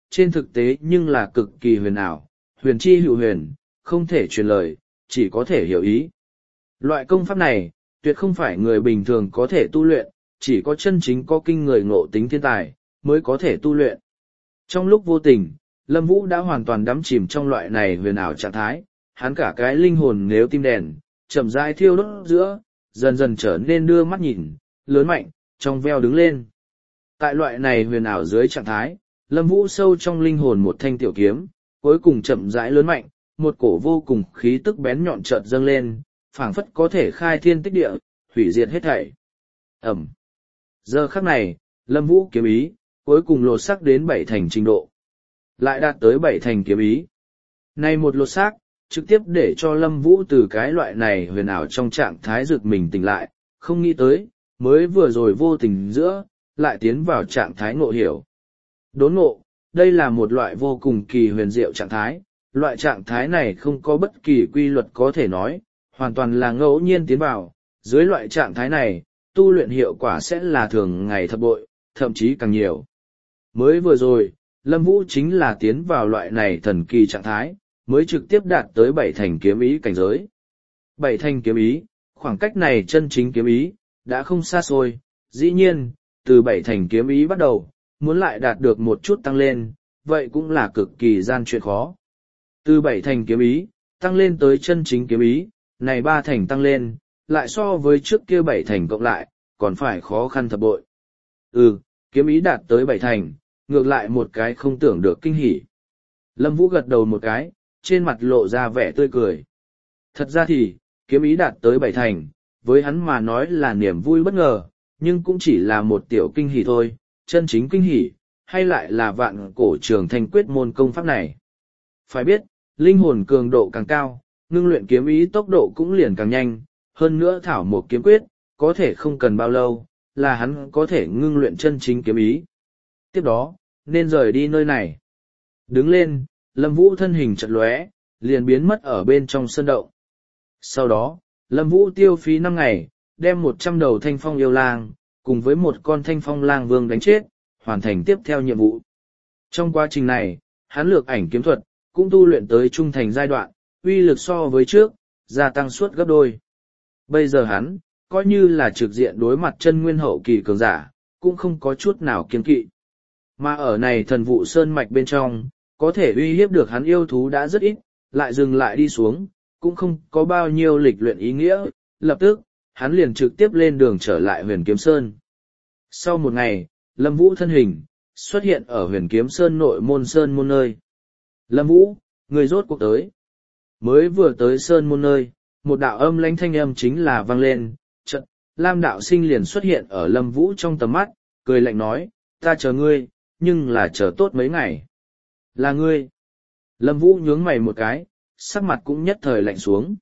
trên thực tế nhưng là cực kỳ huyền ảo, huyền chi hữu huyền, không thể truyền lời, chỉ có thể hiểu ý. Loại công pháp này, tuyệt không phải người bình thường có thể tu luyện, chỉ có chân chính có kinh người ngộ tính thiên tài, mới có thể tu luyện. Trong lúc vô tình, Lâm Vũ đã hoàn toàn đắm chìm trong loại này huyền ảo trạng thái, hắn cả cái linh hồn nếu tim đèn, chậm rãi thiêu đốt giữa, dần dần trở nên đưa mắt nhìn, lớn mạnh, trong veo đứng lên. Tại loại này huyền ảo dưới trạng thái, Lâm Vũ sâu trong linh hồn một thanh tiểu kiếm, cuối cùng chậm rãi lớn mạnh, một cổ vô cùng khí tức bén nhọn chợt dâng lên, phảng phất có thể khai thiên tích địa, hủy diệt hết thảy. Ẩm. Giờ khắc này, Lâm Vũ kiếm ý, cuối cùng lột xác đến bảy thành trình độ. Lại đạt tới bảy thành kiếm ý. Này một lột xác, trực tiếp để cho Lâm Vũ từ cái loại này huyền ảo trong trạng thái rực mình tỉnh lại, không nghĩ tới, mới vừa rồi vô tình giữa, lại tiến vào trạng thái ngộ hiểu. Đốn ngộ, đây là một loại vô cùng kỳ huyền diệu trạng thái, loại trạng thái này không có bất kỳ quy luật có thể nói, hoàn toàn là ngẫu nhiên tiến vào, dưới loại trạng thái này, tu luyện hiệu quả sẽ là thường ngày thập bội, thậm chí càng nhiều. Mới vừa rồi, Lâm Vũ chính là tiến vào loại này thần kỳ trạng thái, mới trực tiếp đạt tới bảy thành kiếm ý cảnh giới. Bảy thành kiếm ý, khoảng cách này chân chính kiếm ý, đã không xa xôi, dĩ nhiên, từ bảy thành kiếm ý bắt đầu, muốn lại đạt được một chút tăng lên, vậy cũng là cực kỳ gian chuyện khó. Từ bảy thành kiếm ý, tăng lên tới chân chính kiếm ý, này ba thành tăng lên, lại so với trước kia bảy thành cộng lại, còn phải khó khăn thập bội. Ừ, kiếm ý đạt tới bảy thành, ngược lại một cái không tưởng được kinh hỉ. Lâm Vũ gật đầu một cái, trên mặt lộ ra vẻ tươi cười. Thật ra thì, kiếm ý đạt tới bảy thành, với hắn mà nói là niềm vui bất ngờ, nhưng cũng chỉ là một tiểu kinh hỉ thôi, chân chính kinh hỉ, hay lại là vạn cổ trường thành quyết môn công pháp này. Phải biết, linh hồn cường độ càng cao, ngưng luyện kiếm ý tốc độ cũng liền càng nhanh, hơn nữa thảo một kiếm quyết, có thể không cần bao lâu, là hắn có thể ngưng luyện chân chính kiếm ý. Tiếp đó, nên rời đi nơi này. Đứng lên, Lâm Vũ thân hình chật lóe, liền biến mất ở bên trong sơn động. Sau đó, Lâm Vũ tiêu phí năm ngày, đem một trăm đầu thanh phong yêu lang, cùng với một con thanh phong lang vương đánh chết, hoàn thành tiếp theo nhiệm vụ. Trong quá trình này, hắn lược ảnh kiếm thuật, cũng tu luyện tới trung thành giai đoạn, uy lực so với trước, gia tăng suốt gấp đôi. Bây giờ hắn, coi như là trực diện đối mặt chân nguyên hậu kỳ cường giả, cũng không có chút nào kiên kỵ. Mà ở này thần vụ sơn mạch bên trong, có thể uy hiếp được hắn yêu thú đã rất ít, lại dừng lại đi xuống, cũng không có bao nhiêu lịch luyện ý nghĩa, lập tức, hắn liền trực tiếp lên đường trở lại huyền kiếm sơn. Sau một ngày, Lâm Vũ thân hình, xuất hiện ở huyền kiếm sơn nội môn sơn môn nơi. Lâm Vũ, người rốt cuộc tới. Mới vừa tới sơn môn nơi, một đạo âm lãnh thanh âm chính là vang lên, chợt, Lam đạo sinh liền xuất hiện ở Lâm Vũ trong tầm mắt, cười lạnh nói, ta chờ ngươi, nhưng là chờ tốt mấy ngày. Là ngươi. Lâm Vũ nhướng mày một cái, sắc mặt cũng nhất thời lạnh xuống.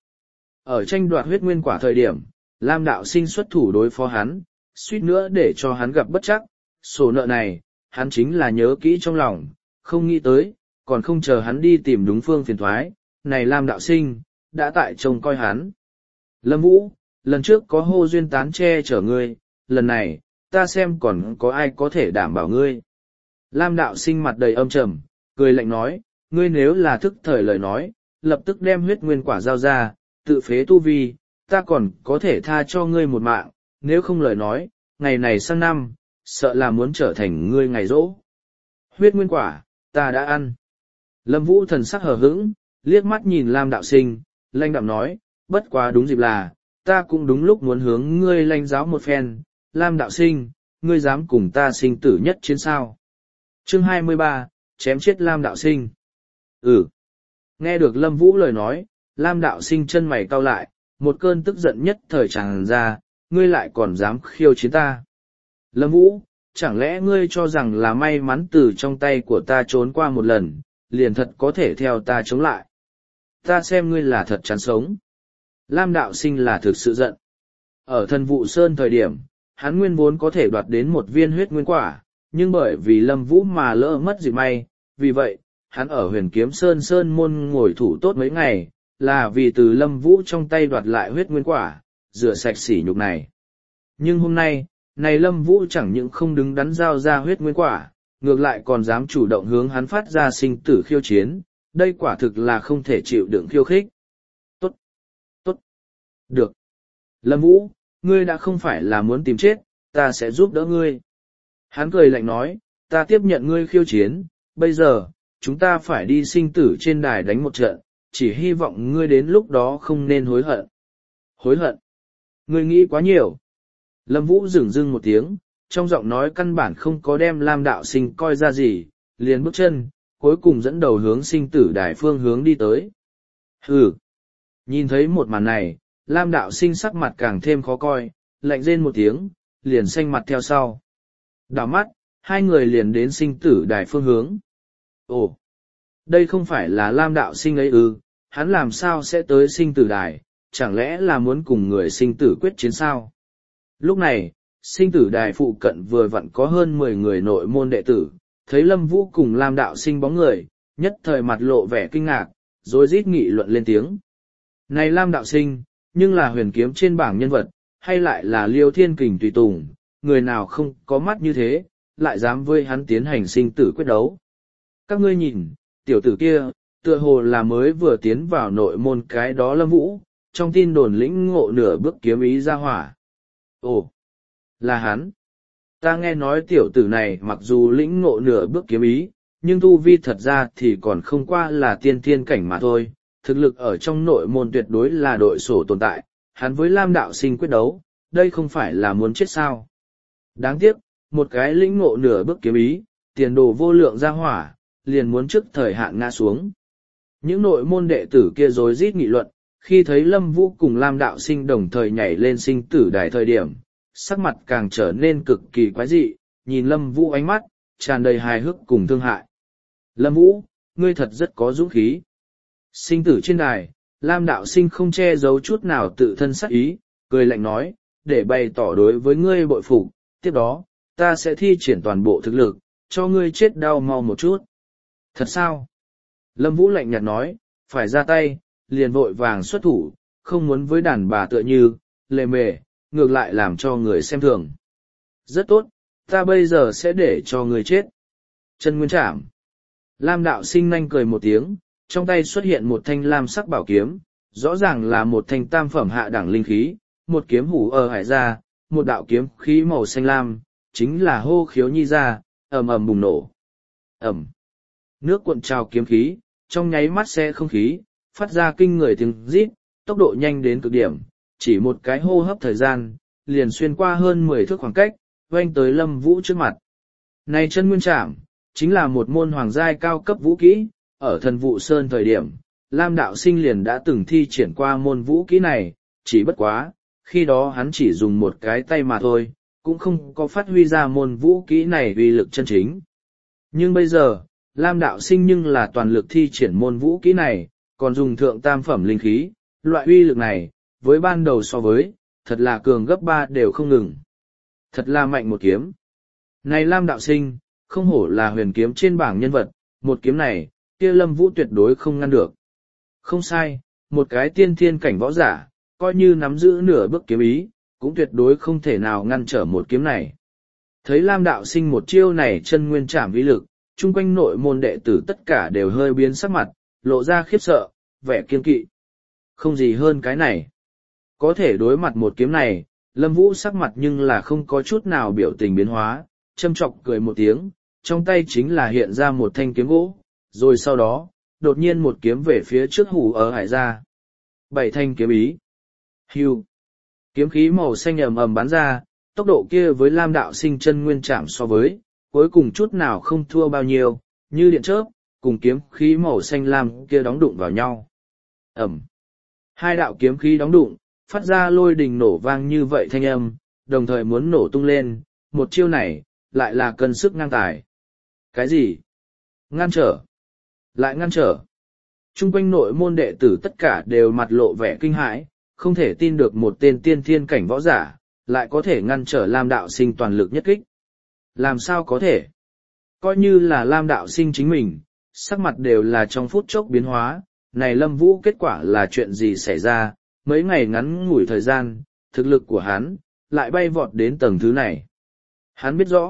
Ở tranh đoạt huyết nguyên quả thời điểm, Lam đạo sinh xuất thủ đối phó hắn, suýt nữa để cho hắn gặp bất chắc, sổ nợ này, hắn chính là nhớ kỹ trong lòng, không nghĩ tới, còn không chờ hắn đi tìm đúng phương phiền thoái, này Lam đạo sinh, đã tại trông coi hắn. Lâm Vũ, lần trước có hô duyên tán che chở ngươi, lần này, ta xem còn có ai có thể đảm bảo ngươi. Lam đạo sinh mặt đầy âm trầm, cười lạnh nói, ngươi nếu là thức thời lời nói, lập tức đem huyết nguyên quả giao ra, tự phế tu vi, ta còn có thể tha cho ngươi một mạng, nếu không lời nói, ngày này sang năm, sợ là muốn trở thành ngươi ngày rỗ. Huyết nguyên quả, ta đã ăn. Lâm Vũ thần sắc hờ hững, liếc mắt nhìn Lam đạo sinh, lanh đạm nói, bất quá đúng dịp là, ta cũng đúng lúc muốn hướng ngươi lanh giáo một phen, Lam đạo sinh, ngươi dám cùng ta sinh tử nhất chiến sao. Chương hai mươi ba, chém chết Lam đạo sinh. Ừ. Nghe được Lâm Vũ lời nói, Lam đạo sinh chân mày cau lại, một cơn tức giận nhất thời tràn ra, ngươi lại còn dám khiêu chiến ta. Lâm Vũ, chẳng lẽ ngươi cho rằng là may mắn từ trong tay của ta trốn qua một lần, liền thật có thể theo ta chống lại. Ta xem ngươi là thật chán sống. Lam đạo sinh là thực sự giận. Ở thần vụ sơn thời điểm, hắn nguyên vốn có thể đoạt đến một viên huyết nguyên quả, nhưng bởi vì Lâm Vũ mà lỡ mất dịp may, vì vậy, hắn ở huyền kiếm sơn sơn môn ngồi thủ tốt mấy ngày, là vì từ Lâm Vũ trong tay đoạt lại huyết nguyên quả, rửa sạch sỉ nhục này. Nhưng hôm nay, này Lâm Vũ chẳng những không đứng đắn giao ra huyết nguyên quả, ngược lại còn dám chủ động hướng hắn phát ra sinh tử khiêu chiến, đây quả thực là không thể chịu đựng khiêu khích. Tốt, tốt, được. Lâm Vũ, ngươi đã không phải là muốn tìm chết, ta sẽ giúp đỡ ngươi. Hắn cười lạnh nói, ta tiếp nhận ngươi khiêu chiến, bây giờ, chúng ta phải đi sinh tử trên đài đánh một trận, chỉ hy vọng ngươi đến lúc đó không nên hối hận. Hối hận? Ngươi nghĩ quá nhiều. Lâm Vũ dửng dưng một tiếng, trong giọng nói căn bản không có đem Lam đạo sinh coi ra gì, liền bước chân, cuối cùng dẫn đầu hướng sinh tử đài phương hướng đi tới. Hừ! Nhìn thấy một màn này, Lam đạo sinh sắc mặt càng thêm khó coi, lạnh rên một tiếng, liền xanh mặt theo sau. Đảo mắt, hai người liền đến sinh tử đài phương hướng. Ồ! Đây không phải là Lam đạo sinh ấy ư, hắn làm sao sẽ tới sinh tử đài, chẳng lẽ là muốn cùng người sinh tử quyết chiến sao? Lúc này, sinh tử đài phụ cận vừa vặn có hơn mười người nội môn đệ tử, thấy Lâm Vũ cùng Lam đạo sinh bóng người, nhất thời mặt lộ vẻ kinh ngạc, rồi rít nghị luận lên tiếng. Này Lam đạo sinh, nhưng là huyền kiếm trên bảng nhân vật, hay lại là Liêu Thiên Kình tùy tùng, người nào không có mắt như thế, lại dám với hắn tiến hành sinh tử quyết đấu. Các ngươi nhìn, tiểu tử kia, tựa hồ là mới vừa tiến vào nội môn cái đó Lâm Vũ, trong tin đồn lĩnh ngộ nửa bước kiếm ý ra hỏa. Ồ, là hắn. Ta nghe nói tiểu tử này mặc dù lĩnh ngộ nửa bước kiếm ý, nhưng tu vi thật ra thì còn không qua là tiên thiên cảnh mà thôi. Thực lực ở trong nội môn tuyệt đối là đội sổ tồn tại, hắn với Lam đạo sinh quyết đấu, đây không phải là muốn chết sao. Đáng tiếc, một cái lĩnh ngộ nửa bước kiếm ý, tiền đồ vô lượng ra hỏa, liền muốn trước thời hạn ngã xuống. Những nội môn đệ tử kia rối rít nghị luận, khi thấy Lâm Vũ cùng Lam đạo sinh đồng thời nhảy lên sinh tử đài thời điểm, sắc mặt càng trở nên cực kỳ quái dị, nhìn Lâm Vũ ánh mắt, tràn đầy hài hước cùng thương hại. Lâm Vũ, ngươi thật rất có dũng khí. Sinh tử trên đài, Lam đạo sinh không che giấu chút nào tự thân sắc ý, cười lạnh nói, để bày tỏ đối với ngươi bội phục, tiếp đó, ta sẽ thi triển toàn bộ thực lực, cho ngươi chết đau mau một chút. Thật sao? Lâm Vũ lạnh nhạt nói, phải ra tay, liền vội vàng xuất thủ, không muốn với đàn bà tựa như, lề mề, ngược lại làm cho người xem thường. Rất tốt, ta bây giờ sẽ để cho người chết. Chân nguyên trảm. Lam đạo sinh nhanh cười một tiếng, trong tay xuất hiện một thanh lam sắc bảo kiếm, rõ ràng là một thanh tam phẩm hạ đẳng linh khí, một kiếm hủ ở hải ra, một đạo kiếm khí màu xanh lam, chính là hô khiếu nhi ra, ầm ầm bùng nổ. Ầm. Nước cuộn trào kiếm khí, trong nháy mắt xe không khí, phát ra kinh người tiếng rít, tốc độ nhanh đến cực điểm, chỉ một cái hô hấp thời gian, liền xuyên qua hơn mười thước khoảng cách, oanh tới Lâm Vũ trước mặt. Này chân nguyên trảm, chính là một môn hoàng giai cao cấp vũ kỹ, ở thần vụ sơn thời điểm, Lam đạo sinh liền đã từng thi triển qua môn vũ kỹ này, chỉ bất quá, khi đó hắn chỉ dùng một cái tay mà thôi, cũng không có phát huy ra môn vũ kỹ này uy lực chân chính. Nhưng bây giờ, Lam đạo sinh nhưng là toàn lực thi triển môn vũ kỹ này, còn dùng thượng tam phẩm linh khí, loại uy lực này, với ban đầu so với, thật là cường gấp ba đều không ngừng. Thật là mạnh một kiếm. Này Lam đạo sinh, không hổ là huyền kiếm trên bảng nhân vật, một kiếm này, kia Lâm Vũ tuyệt đối không ngăn được. Không sai, một cái tiên thiên cảnh võ giả, coi như nắm giữ nửa bước kiếm ý, cũng tuyệt đối không thể nào ngăn trở một kiếm này. Thấy Lam đạo sinh một chiêu này chân nguyên trảm uy lực, chung quanh nội môn đệ tử tất cả đều hơi biến sắc mặt, lộ ra khiếp sợ, vẻ kiên kỵ. Không gì hơn cái này. Có thể đối mặt một kiếm này, Lâm Vũ sắc mặt nhưng là không có chút nào biểu tình biến hóa, châm chọc cười một tiếng, trong tay chính là hiện ra một thanh kiếm gỗ, rồi sau đó, đột nhiên một kiếm về phía trước hủ ở hải ra. Bảy thanh kiếm ý. Hưu. Kiếm khí màu xanh ầm ầm bắn ra, tốc độ kia với Lam đạo sinh chân nguyên trảm so với, cuối cùng chút nào không thua bao nhiêu, như điện chớp, cùng kiếm khí màu xanh lam kia đóng đụng vào nhau. Ẩm. Hai đạo kiếm khí đóng đụng, phát ra lôi đình nổ vang như vậy thanh âm, đồng thời muốn nổ tung lên, một chiêu này, lại là cân sức ngang tài. Cái gì? Ngăn trở. Lại ngăn trở. Trung quanh nội môn đệ tử tất cả đều mặt lộ vẻ kinh hãi, không thể tin được một tên tiên thiên cảnh võ giả, lại có thể ngăn trở Lam đạo sinh toàn lực nhất kích. Làm sao có thể? Coi như là Lam đạo sinh chính mình, sắc mặt đều là trong phút chốc biến hóa, này Lâm Vũ kết quả là chuyện gì xảy ra, mấy ngày ngắn ngủi thời gian, thực lực của hắn, lại bay vọt đến tầng thứ này. Hắn biết rõ,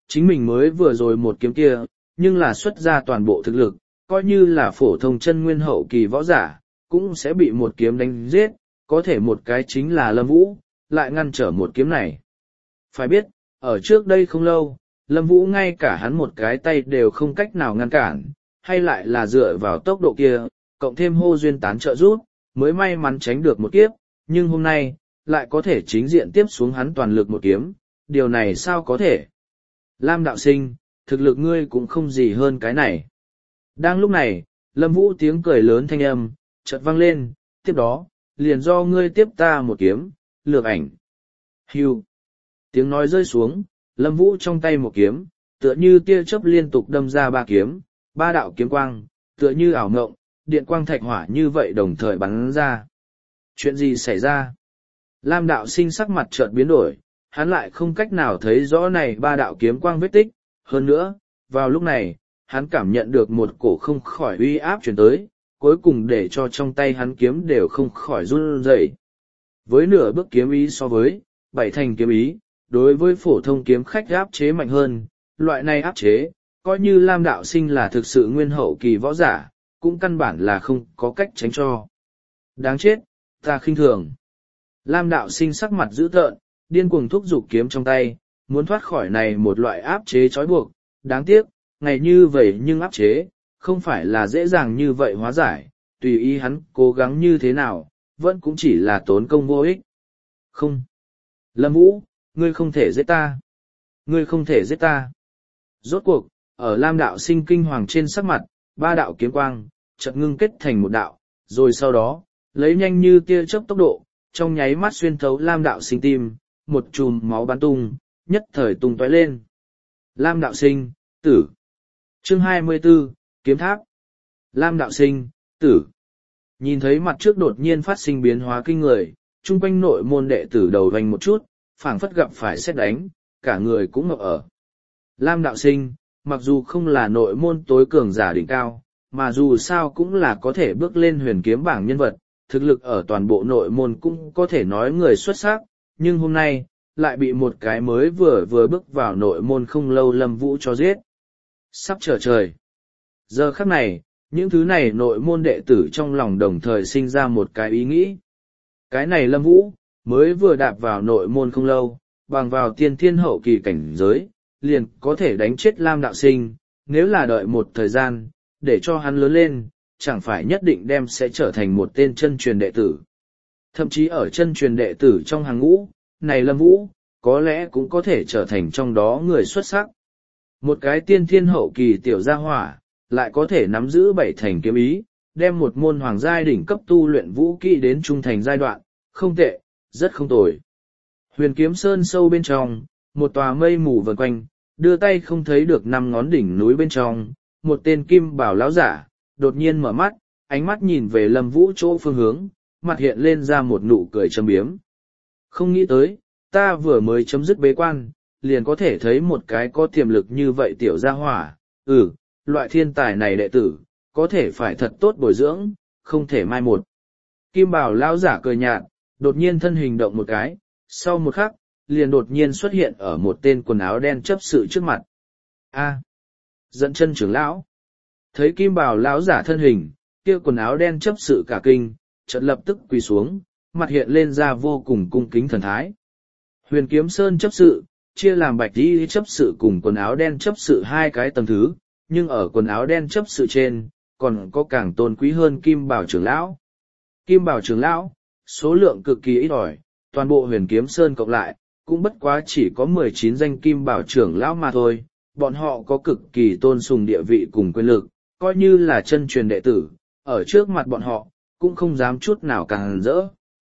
chính mình mới vừa rồi một kiếm kia, nhưng là xuất ra toàn bộ thực lực, coi như là phổ thông chân nguyên hậu kỳ võ giả, cũng sẽ bị một kiếm đánh giết, có thể một cái chính là Lâm Vũ, lại ngăn trở một kiếm này. Phải biết, ở trước đây không lâu, Lâm Vũ ngay cả hắn một cái tay đều không cách nào ngăn cản, hay lại là dựa vào tốc độ kia, cộng thêm hô duyên tán trợ giúp, mới may mắn tránh được một kiếp, nhưng hôm nay, lại có thể chính diện tiếp xuống hắn toàn lực một kiếm, điều này sao có thể? Lam đạo sinh, thực lực ngươi cũng không gì hơn cái này. Đang lúc này, Lâm Vũ tiếng cười lớn thanh âm, chợt vang lên, tiếp đó, liền do ngươi tiếp ta một kiếm, lược ảnh. Hưu. Tiếng nói rơi xuống, Lâm Vũ trong tay một kiếm, tựa như tia chớp liên tục đâm ra ba kiếm, ba đạo kiếm quang, tựa như ảo ngộng, điện quang thạch hỏa như vậy đồng thời bắn ra. Chuyện gì xảy ra? Lam đạo sinh sắc mặt chợt biến đổi, hắn lại không cách nào thấy rõ này ba đạo kiếm quang vết tích, hơn nữa, vào lúc này, hắn cảm nhận được một cổ không khỏi uy áp chuyển tới, cuối cùng để cho trong tay hắn kiếm đều không khỏi run rẩy. Với nửa bước kiếm ý so với bảy thành kiếm ý, đối với phổ thông kiếm khách áp chế mạnh hơn, loại này áp chế, coi như Lam đạo sinh là thực sự nguyên hậu kỳ võ giả, cũng căn bản là không có cách tránh cho. Đáng chết, ta khinh thường. Lam đạo sinh sắc mặt dữ tợn, điên cuồng thúc giục kiếm trong tay, muốn thoát khỏi này một loại áp chế trói buộc, đáng tiếc, ngày như vậy nhưng áp chế, không phải là dễ dàng như vậy hóa giải, tùy ý hắn cố gắng như thế nào, vẫn cũng chỉ là tốn công vô ích. Không. Lâm Vũ, ngươi không thể giết ta. Ngươi không thể giết ta. Rốt cuộc, ở Lam đạo sinh kinh hoàng trên sắc mặt, ba đạo kiếm quang, chợt ngưng kết thành một đạo, rồi sau đó, lấy nhanh như tia chớp tốc độ, trong nháy mắt xuyên thấu Lam đạo sinh tim, một chùm máu bắn tung, nhất thời tung tóe lên. Lam đạo sinh, tử. Chương hai mươi 24, Kiếm Tháp. Lam đạo sinh, tử. Nhìn thấy mặt trước đột nhiên phát sinh biến hóa kinh người, chung quanh nội môn đệ tử đầu vành một chút, phảng phất gặp phải sét đánh, cả người cũng ngập ở. Lam đạo sinh, mặc dù không là nội môn tối cường giả đỉnh cao, mà dù sao cũng là có thể bước lên huyền kiếm bảng nhân vật, thực lực ở toàn bộ nội môn cũng có thể nói người xuất sắc, nhưng hôm nay, lại bị một cái mới vừa vừa bước vào nội môn không lâu Lâm Vũ cho giết. Sắp trở trời. Giờ khắc này, những thứ này nội môn đệ tử trong lòng đồng thời sinh ra một cái ý nghĩ. Cái này Lâm Vũ, mới vừa đạp vào nội môn không lâu, bằng vào tiên thiên hậu kỳ cảnh giới, liền có thể đánh chết Lam đạo sinh, nếu là đợi một thời gian, để cho hắn lớn lên, chẳng phải nhất định đem sẽ trở thành một tên chân truyền đệ tử. Thậm chí ở chân truyền đệ tử trong hàng ngũ, này Lâm Vũ, có lẽ cũng có thể trở thành trong đó người xuất sắc. Một cái tiên thiên hậu kỳ tiểu gia hỏa, lại có thể nắm giữ bảy thành kiếm ý, đem một môn hoàng giai đỉnh cấp tu luyện vũ kỹ đến trung thành giai đoạn, không tệ, rất không tồi. Huyền kiếm sơn sâu bên trong, một tòa mây mù vần quanh, đưa tay không thấy được năm ngón đỉnh núi bên trong, một tên kim bảo lão giả, đột nhiên mở mắt, ánh mắt nhìn về Lâm Vũ chỗ phương hướng, mặt hiện lên ra một nụ cười châm biếm. Không nghĩ tới, ta vừa mới chấm dứt bế quan, liền có thể thấy một cái có tiềm lực như vậy tiểu gia hỏa, ừ, loại thiên tài này đệ tử, có thể phải thật tốt bồi dưỡng, không thể mai một. Kim bảo lão giả cười nhạt, đột nhiên thân hình động một cái, sau một khắc, liền đột nhiên xuất hiện ở một tên quần áo đen chấp sự trước mặt. A, dẫn chân trưởng lão. Thấy kim bảo lão giả thân hình, kia quần áo đen chấp sự cả kinh, chợt lập tức quỳ xuống, mặt hiện lên ra vô cùng cung kính thần thái. Huyền kiếm sơn chấp sự, chia làm bạch y chấp sự cùng quần áo đen chấp sự hai cái tầng thứ, nhưng ở quần áo đen chấp sự trên, còn có càng tôn quý hơn kim bảo trưởng lão. Kim bảo trưởng lão, số lượng cực kỳ ít ỏi, toàn bộ huyền kiếm sơn cộng lại, cũng bất quá chỉ có mười chín danh kim bảo trưởng lão mà thôi, bọn họ có cực kỳ tôn sùng địa vị cùng quyền lực, coi như là chân truyền đệ tử, ở trước mặt bọn họ, cũng không dám chút nào càng rỡ.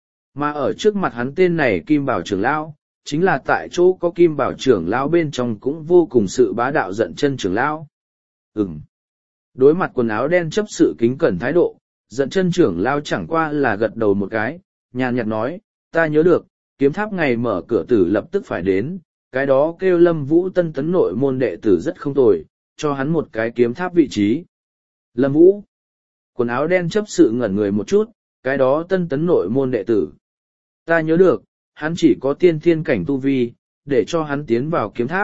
Mà ở trước mặt hắn tên này kim bảo trưởng lão, chính là tại chỗ có kim bảo trưởng lão bên trong cũng vô cùng sự bá đạo giận chân trưởng lão. Ừm. Đối mặt quần áo đen chấp sự kính cẩn thái độ, giận chân trưởng lão chẳng qua là gật đầu một cái, nhàn nhạt nói, ta nhớ được, kiếm tháp ngày mở cửa tử lập tức phải đến, cái đó kêu Lâm Vũ tân tấn nội môn đệ tử rất không tồi, cho hắn một cái kiếm tháp vị trí. Lâm Vũ. Quần áo đen chấp sự ngẩn người một chút, cái đó tân tấn nội môn đệ tử. Ta nhớ được, hắn chỉ có tiên thiên cảnh tu vi, để cho hắn tiến vào kiếm tháp,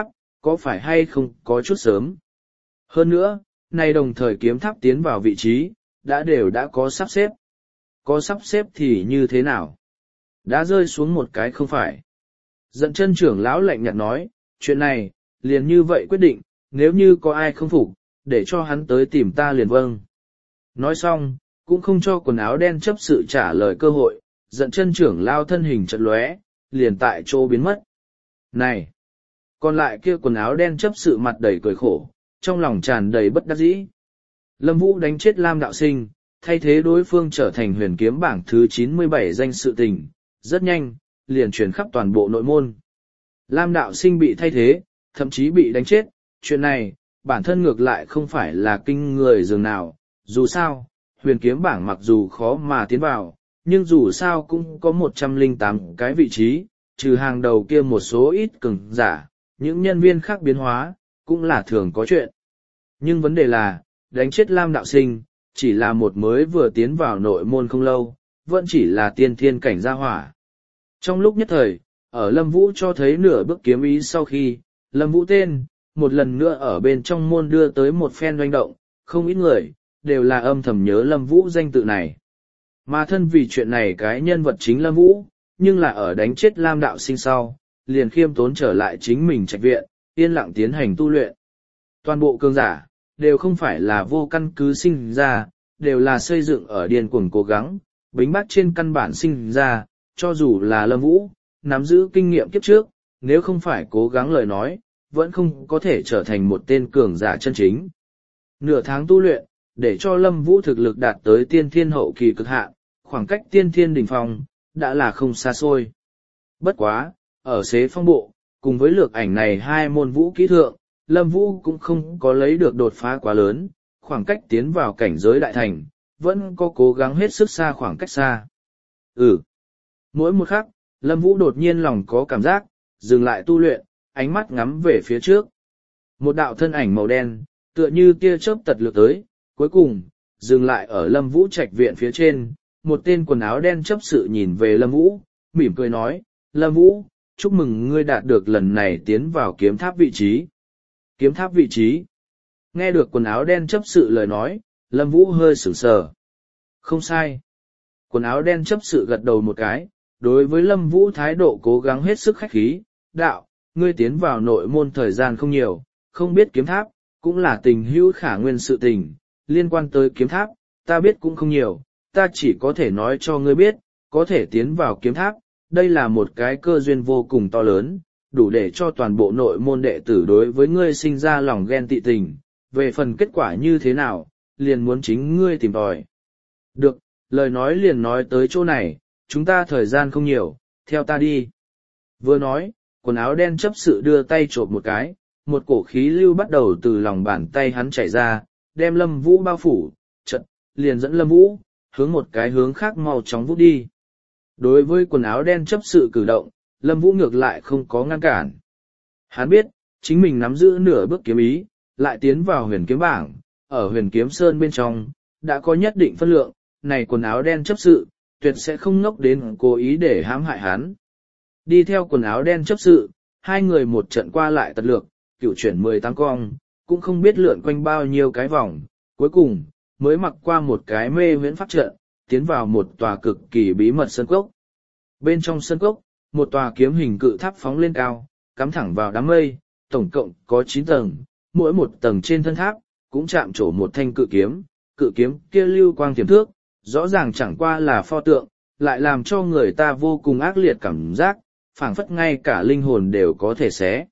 có phải hay không có chút sớm. Hơn nữa, nay đồng thời kiếm tháp tiến vào vị trí, đã đều đã có sắp xếp. Có sắp xếp thì như thế nào? Đã rơi xuống một cái không phải. Giận chân trưởng lão lạnh nhạt nói, chuyện này, liền như vậy quyết định, nếu như có ai không phục, để cho hắn tới tìm ta liền vâng. Nói xong, cũng không cho quần áo đen chấp sự trả lời cơ hội, giận chân trưởng lao thân hình chật lóe, liền tại chỗ biến mất. Này! Còn lại kia quần áo đen chấp sự mặt đầy cười khổ, trong lòng tràn đầy bất đắc dĩ. Lâm Vũ đánh chết Lam đạo sinh, thay thế đối phương trở thành huyền kiếm bảng thứ chín mươi bảy danh sự tình, rất nhanh, liền truyền khắp toàn bộ nội môn. Lam đạo sinh bị thay thế, thậm chí bị đánh chết, chuyện này, bản thân ngược lại không phải là kinh người dường nào, dù sao, huyền kiếm bảng mặc dù khó mà tiến vào, nhưng dù sao cũng có một trăm lẻ tám cái vị trí, trừ hàng đầu kia một số ít cường giả, những nhân viên khác biến hóa, cũng là thường có chuyện. Nhưng vấn đề là, đánh chết Lam đạo sinh, chỉ là một mới vừa tiến vào nội môn không lâu, vẫn chỉ là tiên thiên cảnh gia hỏa. Trong lúc nhất thời, ở Lâm Vũ cho thấy nửa bước kiếm ý sau khi, Lâm Vũ tên, một lần nữa ở bên trong môn đưa tới một phen doanh động, không ít người, đều là âm thầm nhớ Lâm Vũ danh tự này. Mà thân vì chuyện này cái nhân vật chính Lâm Vũ, nhưng là ở đánh chết Lam đạo sinh sau, liền khiêm tốn trở lại chính mình trạch viện, yên lặng tiến hành tu luyện. Toàn bộ cường giả, đều không phải là vô căn cứ sinh ra, đều là xây dựng ở điên cuồng cố gắng, bính bát trên căn bản sinh ra, cho dù là Lâm Vũ, nắm giữ kinh nghiệm kiếp trước, nếu không phải cố gắng lời nói, vẫn không có thể trở thành một tên cường giả chân chính. Nửa tháng tu luyện, để cho Lâm Vũ thực lực đạt tới tiên thiên hậu kỳ cực hạn, khoảng cách tiên thiên đỉnh phong, đã là không xa xôi. Bất quá, ở xế phong bộ, cùng với lược ảnh này hai môn vũ kỹ thượng, Lâm Vũ cũng không có lấy được đột phá quá lớn, khoảng cách tiến vào cảnh giới đại thành, vẫn có cố gắng hết sức xa khoảng cách xa. Ừ. Mỗi một khắc, Lâm Vũ đột nhiên lòng có cảm giác, dừng lại tu luyện, ánh mắt ngắm về phía trước. Một đạo thân ảnh màu đen, tựa như tia chớp tật lược tới, cuối cùng, dừng lại ở Lâm Vũ trạch viện phía trên, một tên quần áo đen chấp sự nhìn về Lâm Vũ, mỉm cười nói, Lâm Vũ, chúc mừng ngươi đạt được lần này tiến vào kiếm tháp vị trí. Kiếm tháp vị trí. Nghe được quần áo đen chấp sự lời nói, Lâm Vũ hơi sửng sờ. Không sai. Quần áo đen chấp sự gật đầu một cái, đối với Lâm Vũ thái độ cố gắng hết sức khách khí, đạo, ngươi tiến vào nội môn thời gian không nhiều, không biết kiếm tháp, cũng là tình hữu khả nguyên sự tình, liên quan tới kiếm tháp, ta biết cũng không nhiều, ta chỉ có thể nói cho ngươi biết, có thể tiến vào kiếm tháp, đây là một cái cơ duyên vô cùng to lớn, đủ để cho toàn bộ nội môn đệ tử đối với ngươi sinh ra lòng ghen tị tình, về phần kết quả như thế nào, liền muốn chính ngươi tìm tòi. Được, lời nói liền nói tới chỗ này, chúng ta thời gian không nhiều, theo ta đi. Vừa nói, quần áo đen chấp sự đưa tay chộp một cái, một cổ khí lưu bắt đầu từ lòng bàn tay hắn chảy ra, đem Lâm Vũ bao phủ, chật, liền dẫn Lâm Vũ, hướng một cái hướng khác mau chóng vút đi. Đối với quần áo đen chấp sự cử động, Lâm Vũ ngược lại không có ngăn cản. Hắn biết, chính mình nắm giữ nửa bước kiếm ý, lại tiến vào huyền kiếm bảng, ở huyền kiếm sơn bên trong, đã có nhất định phân lượng, này quần áo đen chấp sự, tuyệt sẽ không ngốc đến cố ý để hãm hại hắn. Đi theo quần áo đen chấp sự, hai người một trận qua lại tật lược, cựu chuyển mười tám cong, cũng không biết lượn quanh bao nhiêu cái vòng, cuối cùng, mới mặc qua một cái mê huyễn pháp trận, tiến vào một tòa cực kỳ bí mật sân cốc. Bên trong sân cốc, một tòa kiếm hình cự tháp phóng lên cao, cắm thẳng vào đám mây, tổng cộng có chín tầng, mỗi một tầng trên thân tháp, cũng chạm trổ một thanh cự kiếm, cự kiếm kia lưu quang tiềm thước, rõ ràng chẳng qua là pho tượng, lại làm cho người ta vô cùng ác liệt cảm giác, phảng phất ngay cả linh hồn đều có thể xé.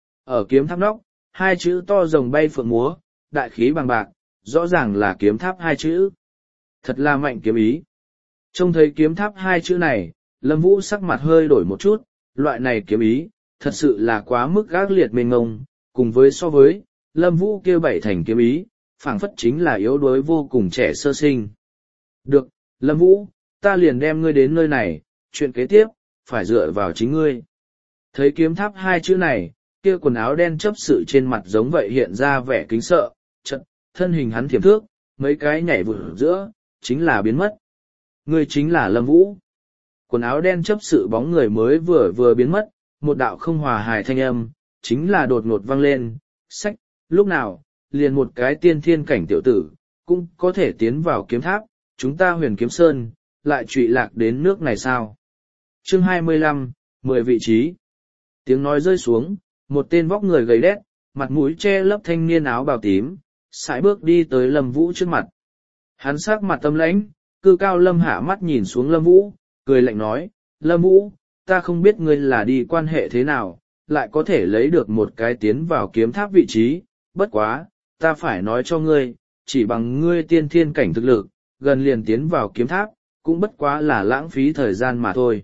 Ở kiếm tháp nóc, hai chữ to rồng bay phượng múa, đại khí bằng bạc, rõ ràng là kiếm tháp hai chữ. Thật là mạnh kiếm ý. Trông thấy kiếm tháp hai chữ này, Lâm Vũ sắc mặt hơi đổi một chút, loại này kiếm ý, thật sự là quá mức ác liệt mênh ngông, cùng với so với, Lâm Vũ kêu bảy thành kiếm ý, phảng phất chính là yếu đuối vô cùng trẻ sơ sinh. Được, Lâm Vũ, ta liền đem ngươi đến nơi này, chuyện kế tiếp, phải dựa vào chính ngươi. Thấy kiếm tháp hai chữ này, kia quần áo đen chấp sự trên mặt giống vậy hiện ra vẻ kính sợ, chật, thân hình hắn thiểm thước, mấy cái nhảy vụt giữa, chính là biến mất. Ngươi chính là Lâm Vũ. Quần áo đen chấp sự bóng người mới vừa vừa biến mất, một đạo không hòa hài thanh âm, chính là đột ngột vang lên, sách, lúc nào, liền một cái tiên thiên cảnh tiểu tử, cũng có thể tiến vào kiếm tháp, chúng ta huyền kiếm sơn, lại trụy lạc đến nước này sao? Chương hai mươi lăm, mười vị trí. Tiếng nói rơi xuống, một tên vóc người gầy đét, mặt mũi che lấp thanh niên áo bào tím, sải bước đi tới Lâm Vũ trước mặt. Hắn sắc mặt tâm lãnh, cư cao lâm hạ mắt nhìn xuống Lâm Vũ, cười lạnh nói, Lâm Vũ, ta không biết ngươi là đi quan hệ thế nào, lại có thể lấy được một cái tiến vào kiếm tháp vị trí, bất quá, ta phải nói cho ngươi, chỉ bằng ngươi tiên thiên cảnh thực lực, gần liền tiến vào kiếm tháp, cũng bất quá là lãng phí thời gian mà thôi.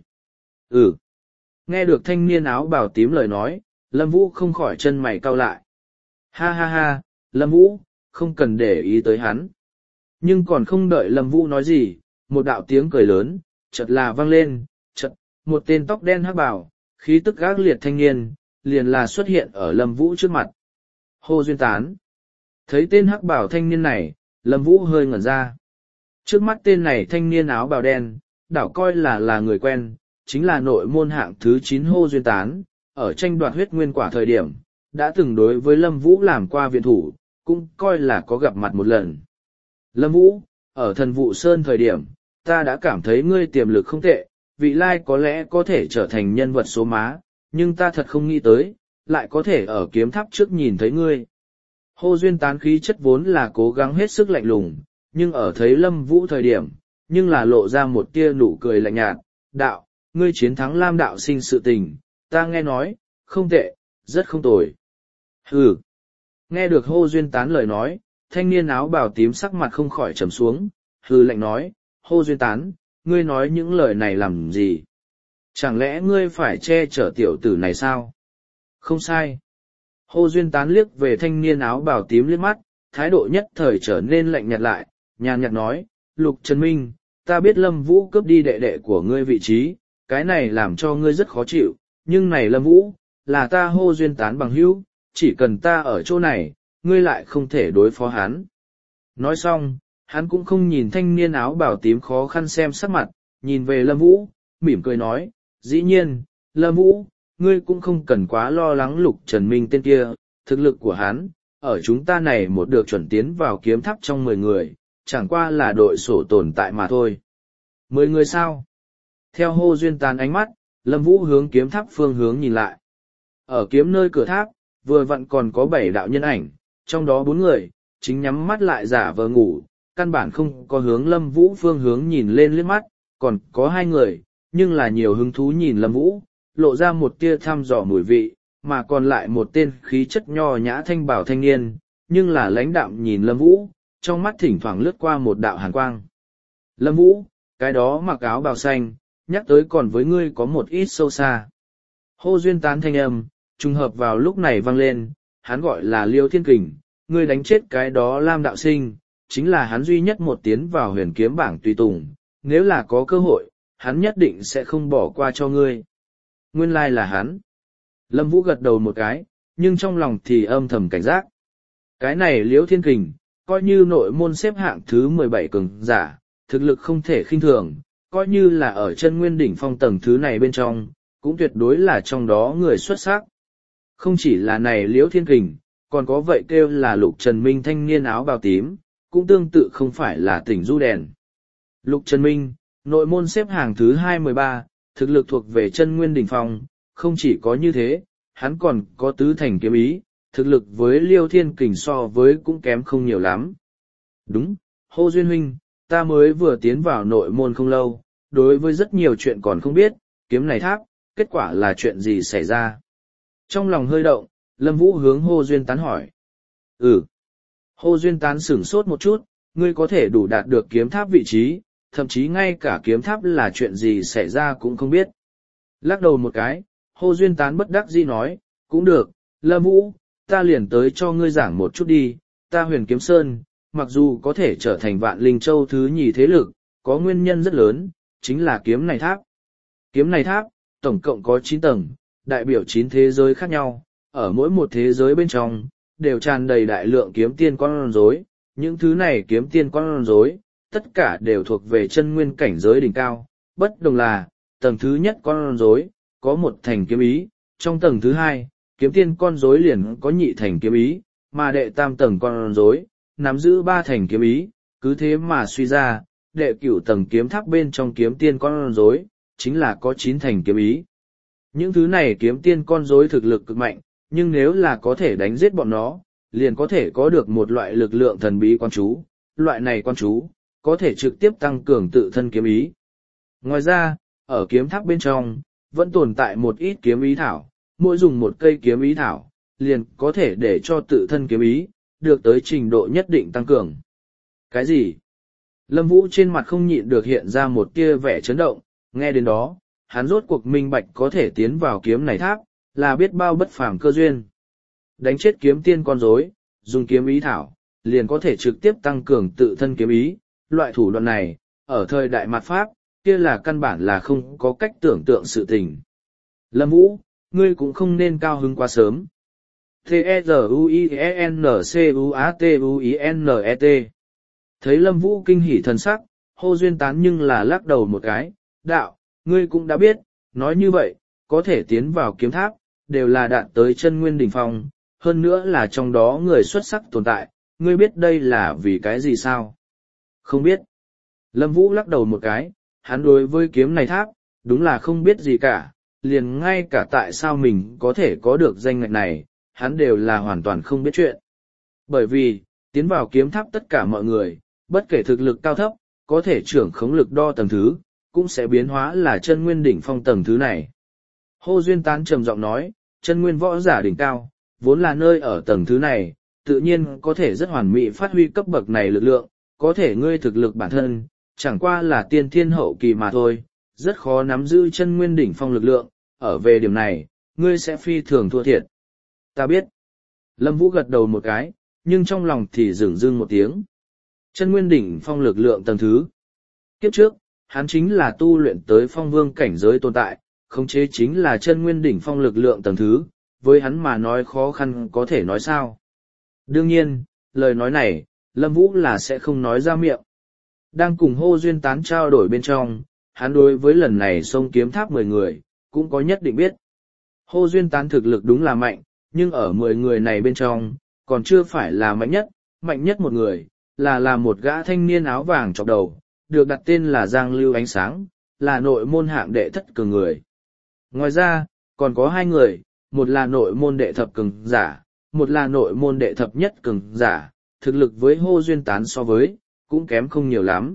Ừ. Nghe được thanh niên áo bào tím lời nói, Lâm Vũ không khỏi chân mày cau lại. Ha ha ha, Lâm Vũ, không cần để ý tới hắn. Nhưng còn không đợi Lâm Vũ nói gì, một đạo tiếng cười lớn, chợt là vang lên, chợt, một tên tóc đen hắc bào, khí tức gác liệt thanh niên, liền là xuất hiện ở Lâm Vũ trước mặt. Hô Duyên Tán. Thấy tên hắc bào thanh niên này, Lâm Vũ hơi ngẩn ra. Trước mắt tên này thanh niên áo bào đen, đảo coi là là người quen, chính là nội môn hạng thứ chín Hô Duyên Tán, ở tranh đoạt huyết nguyên quả thời điểm, đã từng đối với Lâm Vũ làm qua viện thủ, cũng coi là có gặp mặt một lần. Lâm Vũ, ở thần vụ sơn thời điểm, ta đã cảm thấy ngươi tiềm lực không tệ, vị lai có lẽ có thể trở thành nhân vật số má, nhưng ta thật không nghĩ tới, lại có thể ở kiếm tháp trước nhìn thấy ngươi. Hô Duyên Tán khí chất vốn là cố gắng hết sức lạnh lùng, nhưng ở thấy Lâm Vũ thời điểm, nhưng là lộ ra một tia nụ cười lạnh nhạt, đạo, ngươi chiến thắng Lam đạo sinh sự tình, ta nghe nói, không tệ, rất không tồi. Hừ. Nghe được Hô Duyên Tán lời nói, thanh niên áo bào tím sắc mặt không khỏi trầm xuống, hừ lạnh nói, Hô Duyên Tán, ngươi nói những lời này làm gì? Chẳng lẽ ngươi phải che chở tiểu tử này sao? Không sai. Hô Duyên Tán liếc về thanh niên áo bào tím liếc mắt, thái độ nhất thời trở nên lạnh nhạt lại, nhàn nhạt nói, Lục Trần Minh, ta biết Lâm Vũ cướp đi đệ đệ của ngươi vị trí, cái này làm cho ngươi rất khó chịu, nhưng này Lâm Vũ, là ta Hô Duyên Tán bằng hữu, chỉ cần ta ở chỗ này, ngươi lại không thể đối phó hắn. Nói xong, hắn cũng không nhìn thanh niên áo bào tím khó khăn xem sắc mặt, nhìn về Lâm Vũ, mỉm cười nói, dĩ nhiên, Lâm Vũ, ngươi cũng không cần quá lo lắng Lục Trần Minh tên kia, thực lực của hắn, ở chúng ta này một được chuẩn tiến vào kiếm tháp trong mười người, chẳng qua là đội sổ tồn tại mà thôi. Mười người sao? Theo Hô Duyên Tán ánh mắt, Lâm Vũ hướng kiếm tháp phương hướng nhìn lại. Ở kiếm nơi cửa tháp, vừa vặn còn có bảy đạo nhân ảnh, trong đó bốn người, chính nhắm mắt lại giả vờ ngủ, căn bản không có hướng Lâm Vũ phương hướng nhìn lên liếc mắt, còn có hai người, nhưng là nhiều hứng thú nhìn Lâm Vũ, lộ ra một tia thăm dò mùi vị, mà còn lại một tên khí chất nho nhã thanh bảo thanh niên, nhưng là lãnh đạm nhìn Lâm Vũ, trong mắt thỉnh thoảng lướt qua một đạo hàn quang. Lâm Vũ, cái đó mặc áo bào xanh, nhắc tới còn với ngươi có một ít sâu xa. Hô Duyên Tán thanh âm, trùng hợp vào lúc này vang lên, hắn gọi là Liêu Thiên Kình, ngươi đánh chết cái đó Lam đạo sinh, chính là hắn duy nhất một tiến vào huyền kiếm bảng tùy tùng, nếu là có cơ hội, hắn nhất định sẽ không bỏ qua cho ngươi. Nguyên lai là hắn. Lâm Vũ gật đầu một cái, nhưng trong lòng thì âm thầm cảnh giác. Cái này Liễu Thiên Kình, coi như nội môn xếp hạng thứ mười bảy cường giả, thực lực không thể khinh thường, coi như là ở chân nguyên đỉnh phong tầng thứ này bên trong, cũng tuyệt đối là trong đó người xuất sắc. Không chỉ là này Liễu Thiên Kình, còn có vậy kêu là Lục Trần Minh thanh niên áo bào tím, cũng tương tự không phải là tỉnh du đèn. Lục Trần Minh, nội môn xếp hàng thứ hai mươi ba, thực lực thuộc về chân nguyên đỉnh phong, không chỉ có như thế, hắn còn có tứ thành kiếm ý, thực lực với Liêu Thiên Kình so với cũng kém không nhiều lắm. Đúng, Hô Duyên Huynh, ta mới vừa tiến vào nội môn không lâu, đối với rất nhiều chuyện còn không biết, kiếm này tháp, kết quả là chuyện gì xảy ra. Trong lòng hơi động, Lâm Vũ hướng Hô Duyên Tán hỏi. Ừ. Hô Duyên Tán sửng sốt một chút, ngươi có thể đủ đạt được kiếm tháp vị trí, thậm chí ngay cả kiếm tháp là chuyện gì xảy ra cũng không biết. Lắc đầu một cái, Hô Duyên Tán bất đắc dĩ nói, cũng được, Lâm Vũ, ta liền tới cho ngươi giảng một chút đi, ta Huyền Kiếm Sơn, mặc dù có thể trở thành Vạn Linh Châu thứ nhì thế lực, có nguyên nhân rất lớn, chính là kiếm này tháp. Kiếm này tháp, tổng cộng có chín tầng, đại biểu chín thế giới khác nhau, ở mỗi một thế giới bên trong, đều tràn đầy đại lượng kiếm tiên con rối, những thứ này kiếm tiên con rối, tất cả đều thuộc về chân nguyên cảnh giới đỉnh cao, bất đồng là, tầng thứ nhất con rối, có một thành kiếm ý, trong tầng thứ hai, kiếm tiên con rối liền có nhị thành kiếm ý, mà đệ tam tầng con rối, nắm giữ ba thành kiếm ý, cứ thế mà suy ra, đệ cửu tầng kiếm tháp bên trong kiếm tiên con rối, chính là có chín thành kiếm ý. Những thứ này kiếm tiên con rối thực lực cực mạnh, nhưng nếu là có thể đánh giết bọn nó, liền có thể có được một loại lực lượng thần bí quan chú, loại này quan chú, có thể trực tiếp tăng cường tự thân kiếm ý. Ngoài ra, ở kiếm tháp bên trong, vẫn tồn tại một ít kiếm ý thảo, mỗi dùng một cây kiếm ý thảo, liền có thể để cho tự thân kiếm ý, được tới trình độ nhất định tăng cường. Cái gì? Lâm Vũ trên mặt không nhịn được hiện ra một tia vẻ chấn động, nghe đến đó, hắn rốt cuộc minh bạch có thể tiến vào kiếm này tháp, là biết bao bất phàm cơ duyên. Đánh chết kiếm tiên con rối, dùng kiếm ý thảo, liền có thể trực tiếp tăng cường tự thân kiếm ý, loại thủ đoạn này, ở thời đại mạt Pháp, kia là căn bản là không có cách tưởng tượng sự tình. Lâm Vũ, ngươi cũng không nên cao hứng quá sớm. T-E-Z-U-I-E-N-C-U-A-T-U-I-N-E-T Thấy Lâm Vũ kinh hỉ thần sắc, Hô Duyên Tán nhưng là lắc đầu một cái, đạo, ngươi cũng đã biết, nói như vậy, có thể tiến vào kiếm tháp, đều là đạt tới chân nguyên đỉnh phong, hơn nữa là trong đó người xuất sắc tồn tại, ngươi biết đây là vì cái gì sao? Không biết. Lâm Vũ lắc đầu một cái, hắn đối với kiếm này tháp, đúng là không biết gì cả, liền ngay cả tại sao mình có thể có được danh ngạch này, hắn đều là hoàn toàn không biết chuyện. Bởi vì, tiến vào kiếm tháp tất cả mọi người, bất kể thực lực cao thấp, có thể trưởng khống lực đo tầng thứ, cũng sẽ biến hóa là chân nguyên đỉnh phong tầng thứ này. Hô Duyên Tán trầm giọng nói, chân nguyên võ giả đỉnh cao, vốn là nơi ở tầng thứ này, tự nhiên có thể rất hoàn mỹ phát huy cấp bậc này lực lượng, có thể ngươi thực lực bản thân, chẳng qua là tiên thiên hậu kỳ mà thôi, rất khó nắm giữ chân nguyên đỉnh phong lực lượng, ở về điểm này, ngươi sẽ phi thường thua thiệt. Ta biết. Lâm Vũ gật đầu một cái, nhưng trong lòng thì dửng dưng một tiếng. Chân nguyên đỉnh phong lực lượng tầng thứ. Kiếp trước, hắn chính là tu luyện tới phong vương cảnh giới tồn tại, khống chế chính là chân nguyên đỉnh phong lực lượng tầng thứ, với hắn mà nói khó khăn có thể nói sao. Đương nhiên, lời nói này, Lâm Vũ là sẽ không nói ra miệng. Đang cùng Hô Duyên Tán trao đổi bên trong, hắn đối với lần này xông kiếm tháp mười người, cũng có nhất định biết. Hô Duyên Tán thực lực đúng là mạnh, nhưng ở mười người này bên trong, còn chưa phải là mạnh nhất, mạnh nhất một người, là là một gã thanh niên áo vàng chọc đầu, được đặt tên là Giang Lưu Ánh Sáng, là nội môn hạng đệ thất cường người. Ngoài ra, còn có hai người, một là nội môn đệ thập cường giả, một là nội môn đệ thập nhất cường giả, thực lực với Hô Duyên Tán so với, cũng kém không nhiều lắm.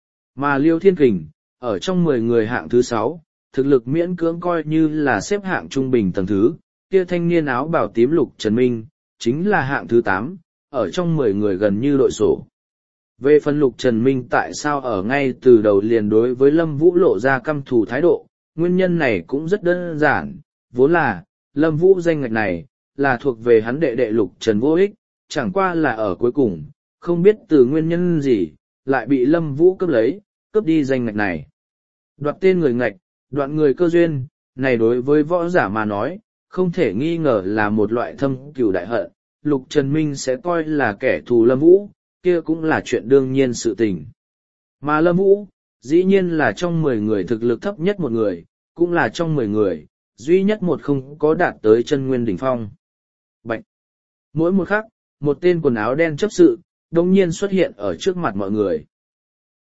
Mà Liêu Thiên Kình, ở trong mười người hạng thứ sáu, thực lực miễn cưỡng coi như là xếp hạng trung bình tầng thứ, kia thanh niên áo bảo tím Lục Trần Minh, chính là hạng thứ tám, ở trong mười người gần như đội sổ. Về phần Lục Trần Minh tại sao ở ngay từ đầu liền đối với Lâm Vũ lộ ra căm thù thái độ, nguyên nhân này cũng rất đơn giản, vốn là, Lâm Vũ danh ngạch này, là thuộc về hắn đệ đệ Lục Trần Vô Ích, chẳng qua là ở cuối cùng, không biết từ nguyên nhân gì, lại bị Lâm Vũ cướp lấy, cướp đi danh ngạch này. Đoạt tên người ngạch, đoạn người cơ duyên, này đối với võ giả mà nói, không thể nghi ngờ là một loại thâm cừu đại hận, Lục Trần Minh sẽ coi là kẻ thù Lâm Vũ, kia cũng là chuyện đương nhiên sự tình. Mà Lâm Vũ, dĩ nhiên là trong mười người thực lực thấp nhất một người, cũng là trong mười người, duy nhất một không có đạt tới chân nguyên đỉnh phong. Bạch! Mỗi một khắc, một tên quần áo đen chấp sự, đồng nhiên xuất hiện ở trước mặt mọi người.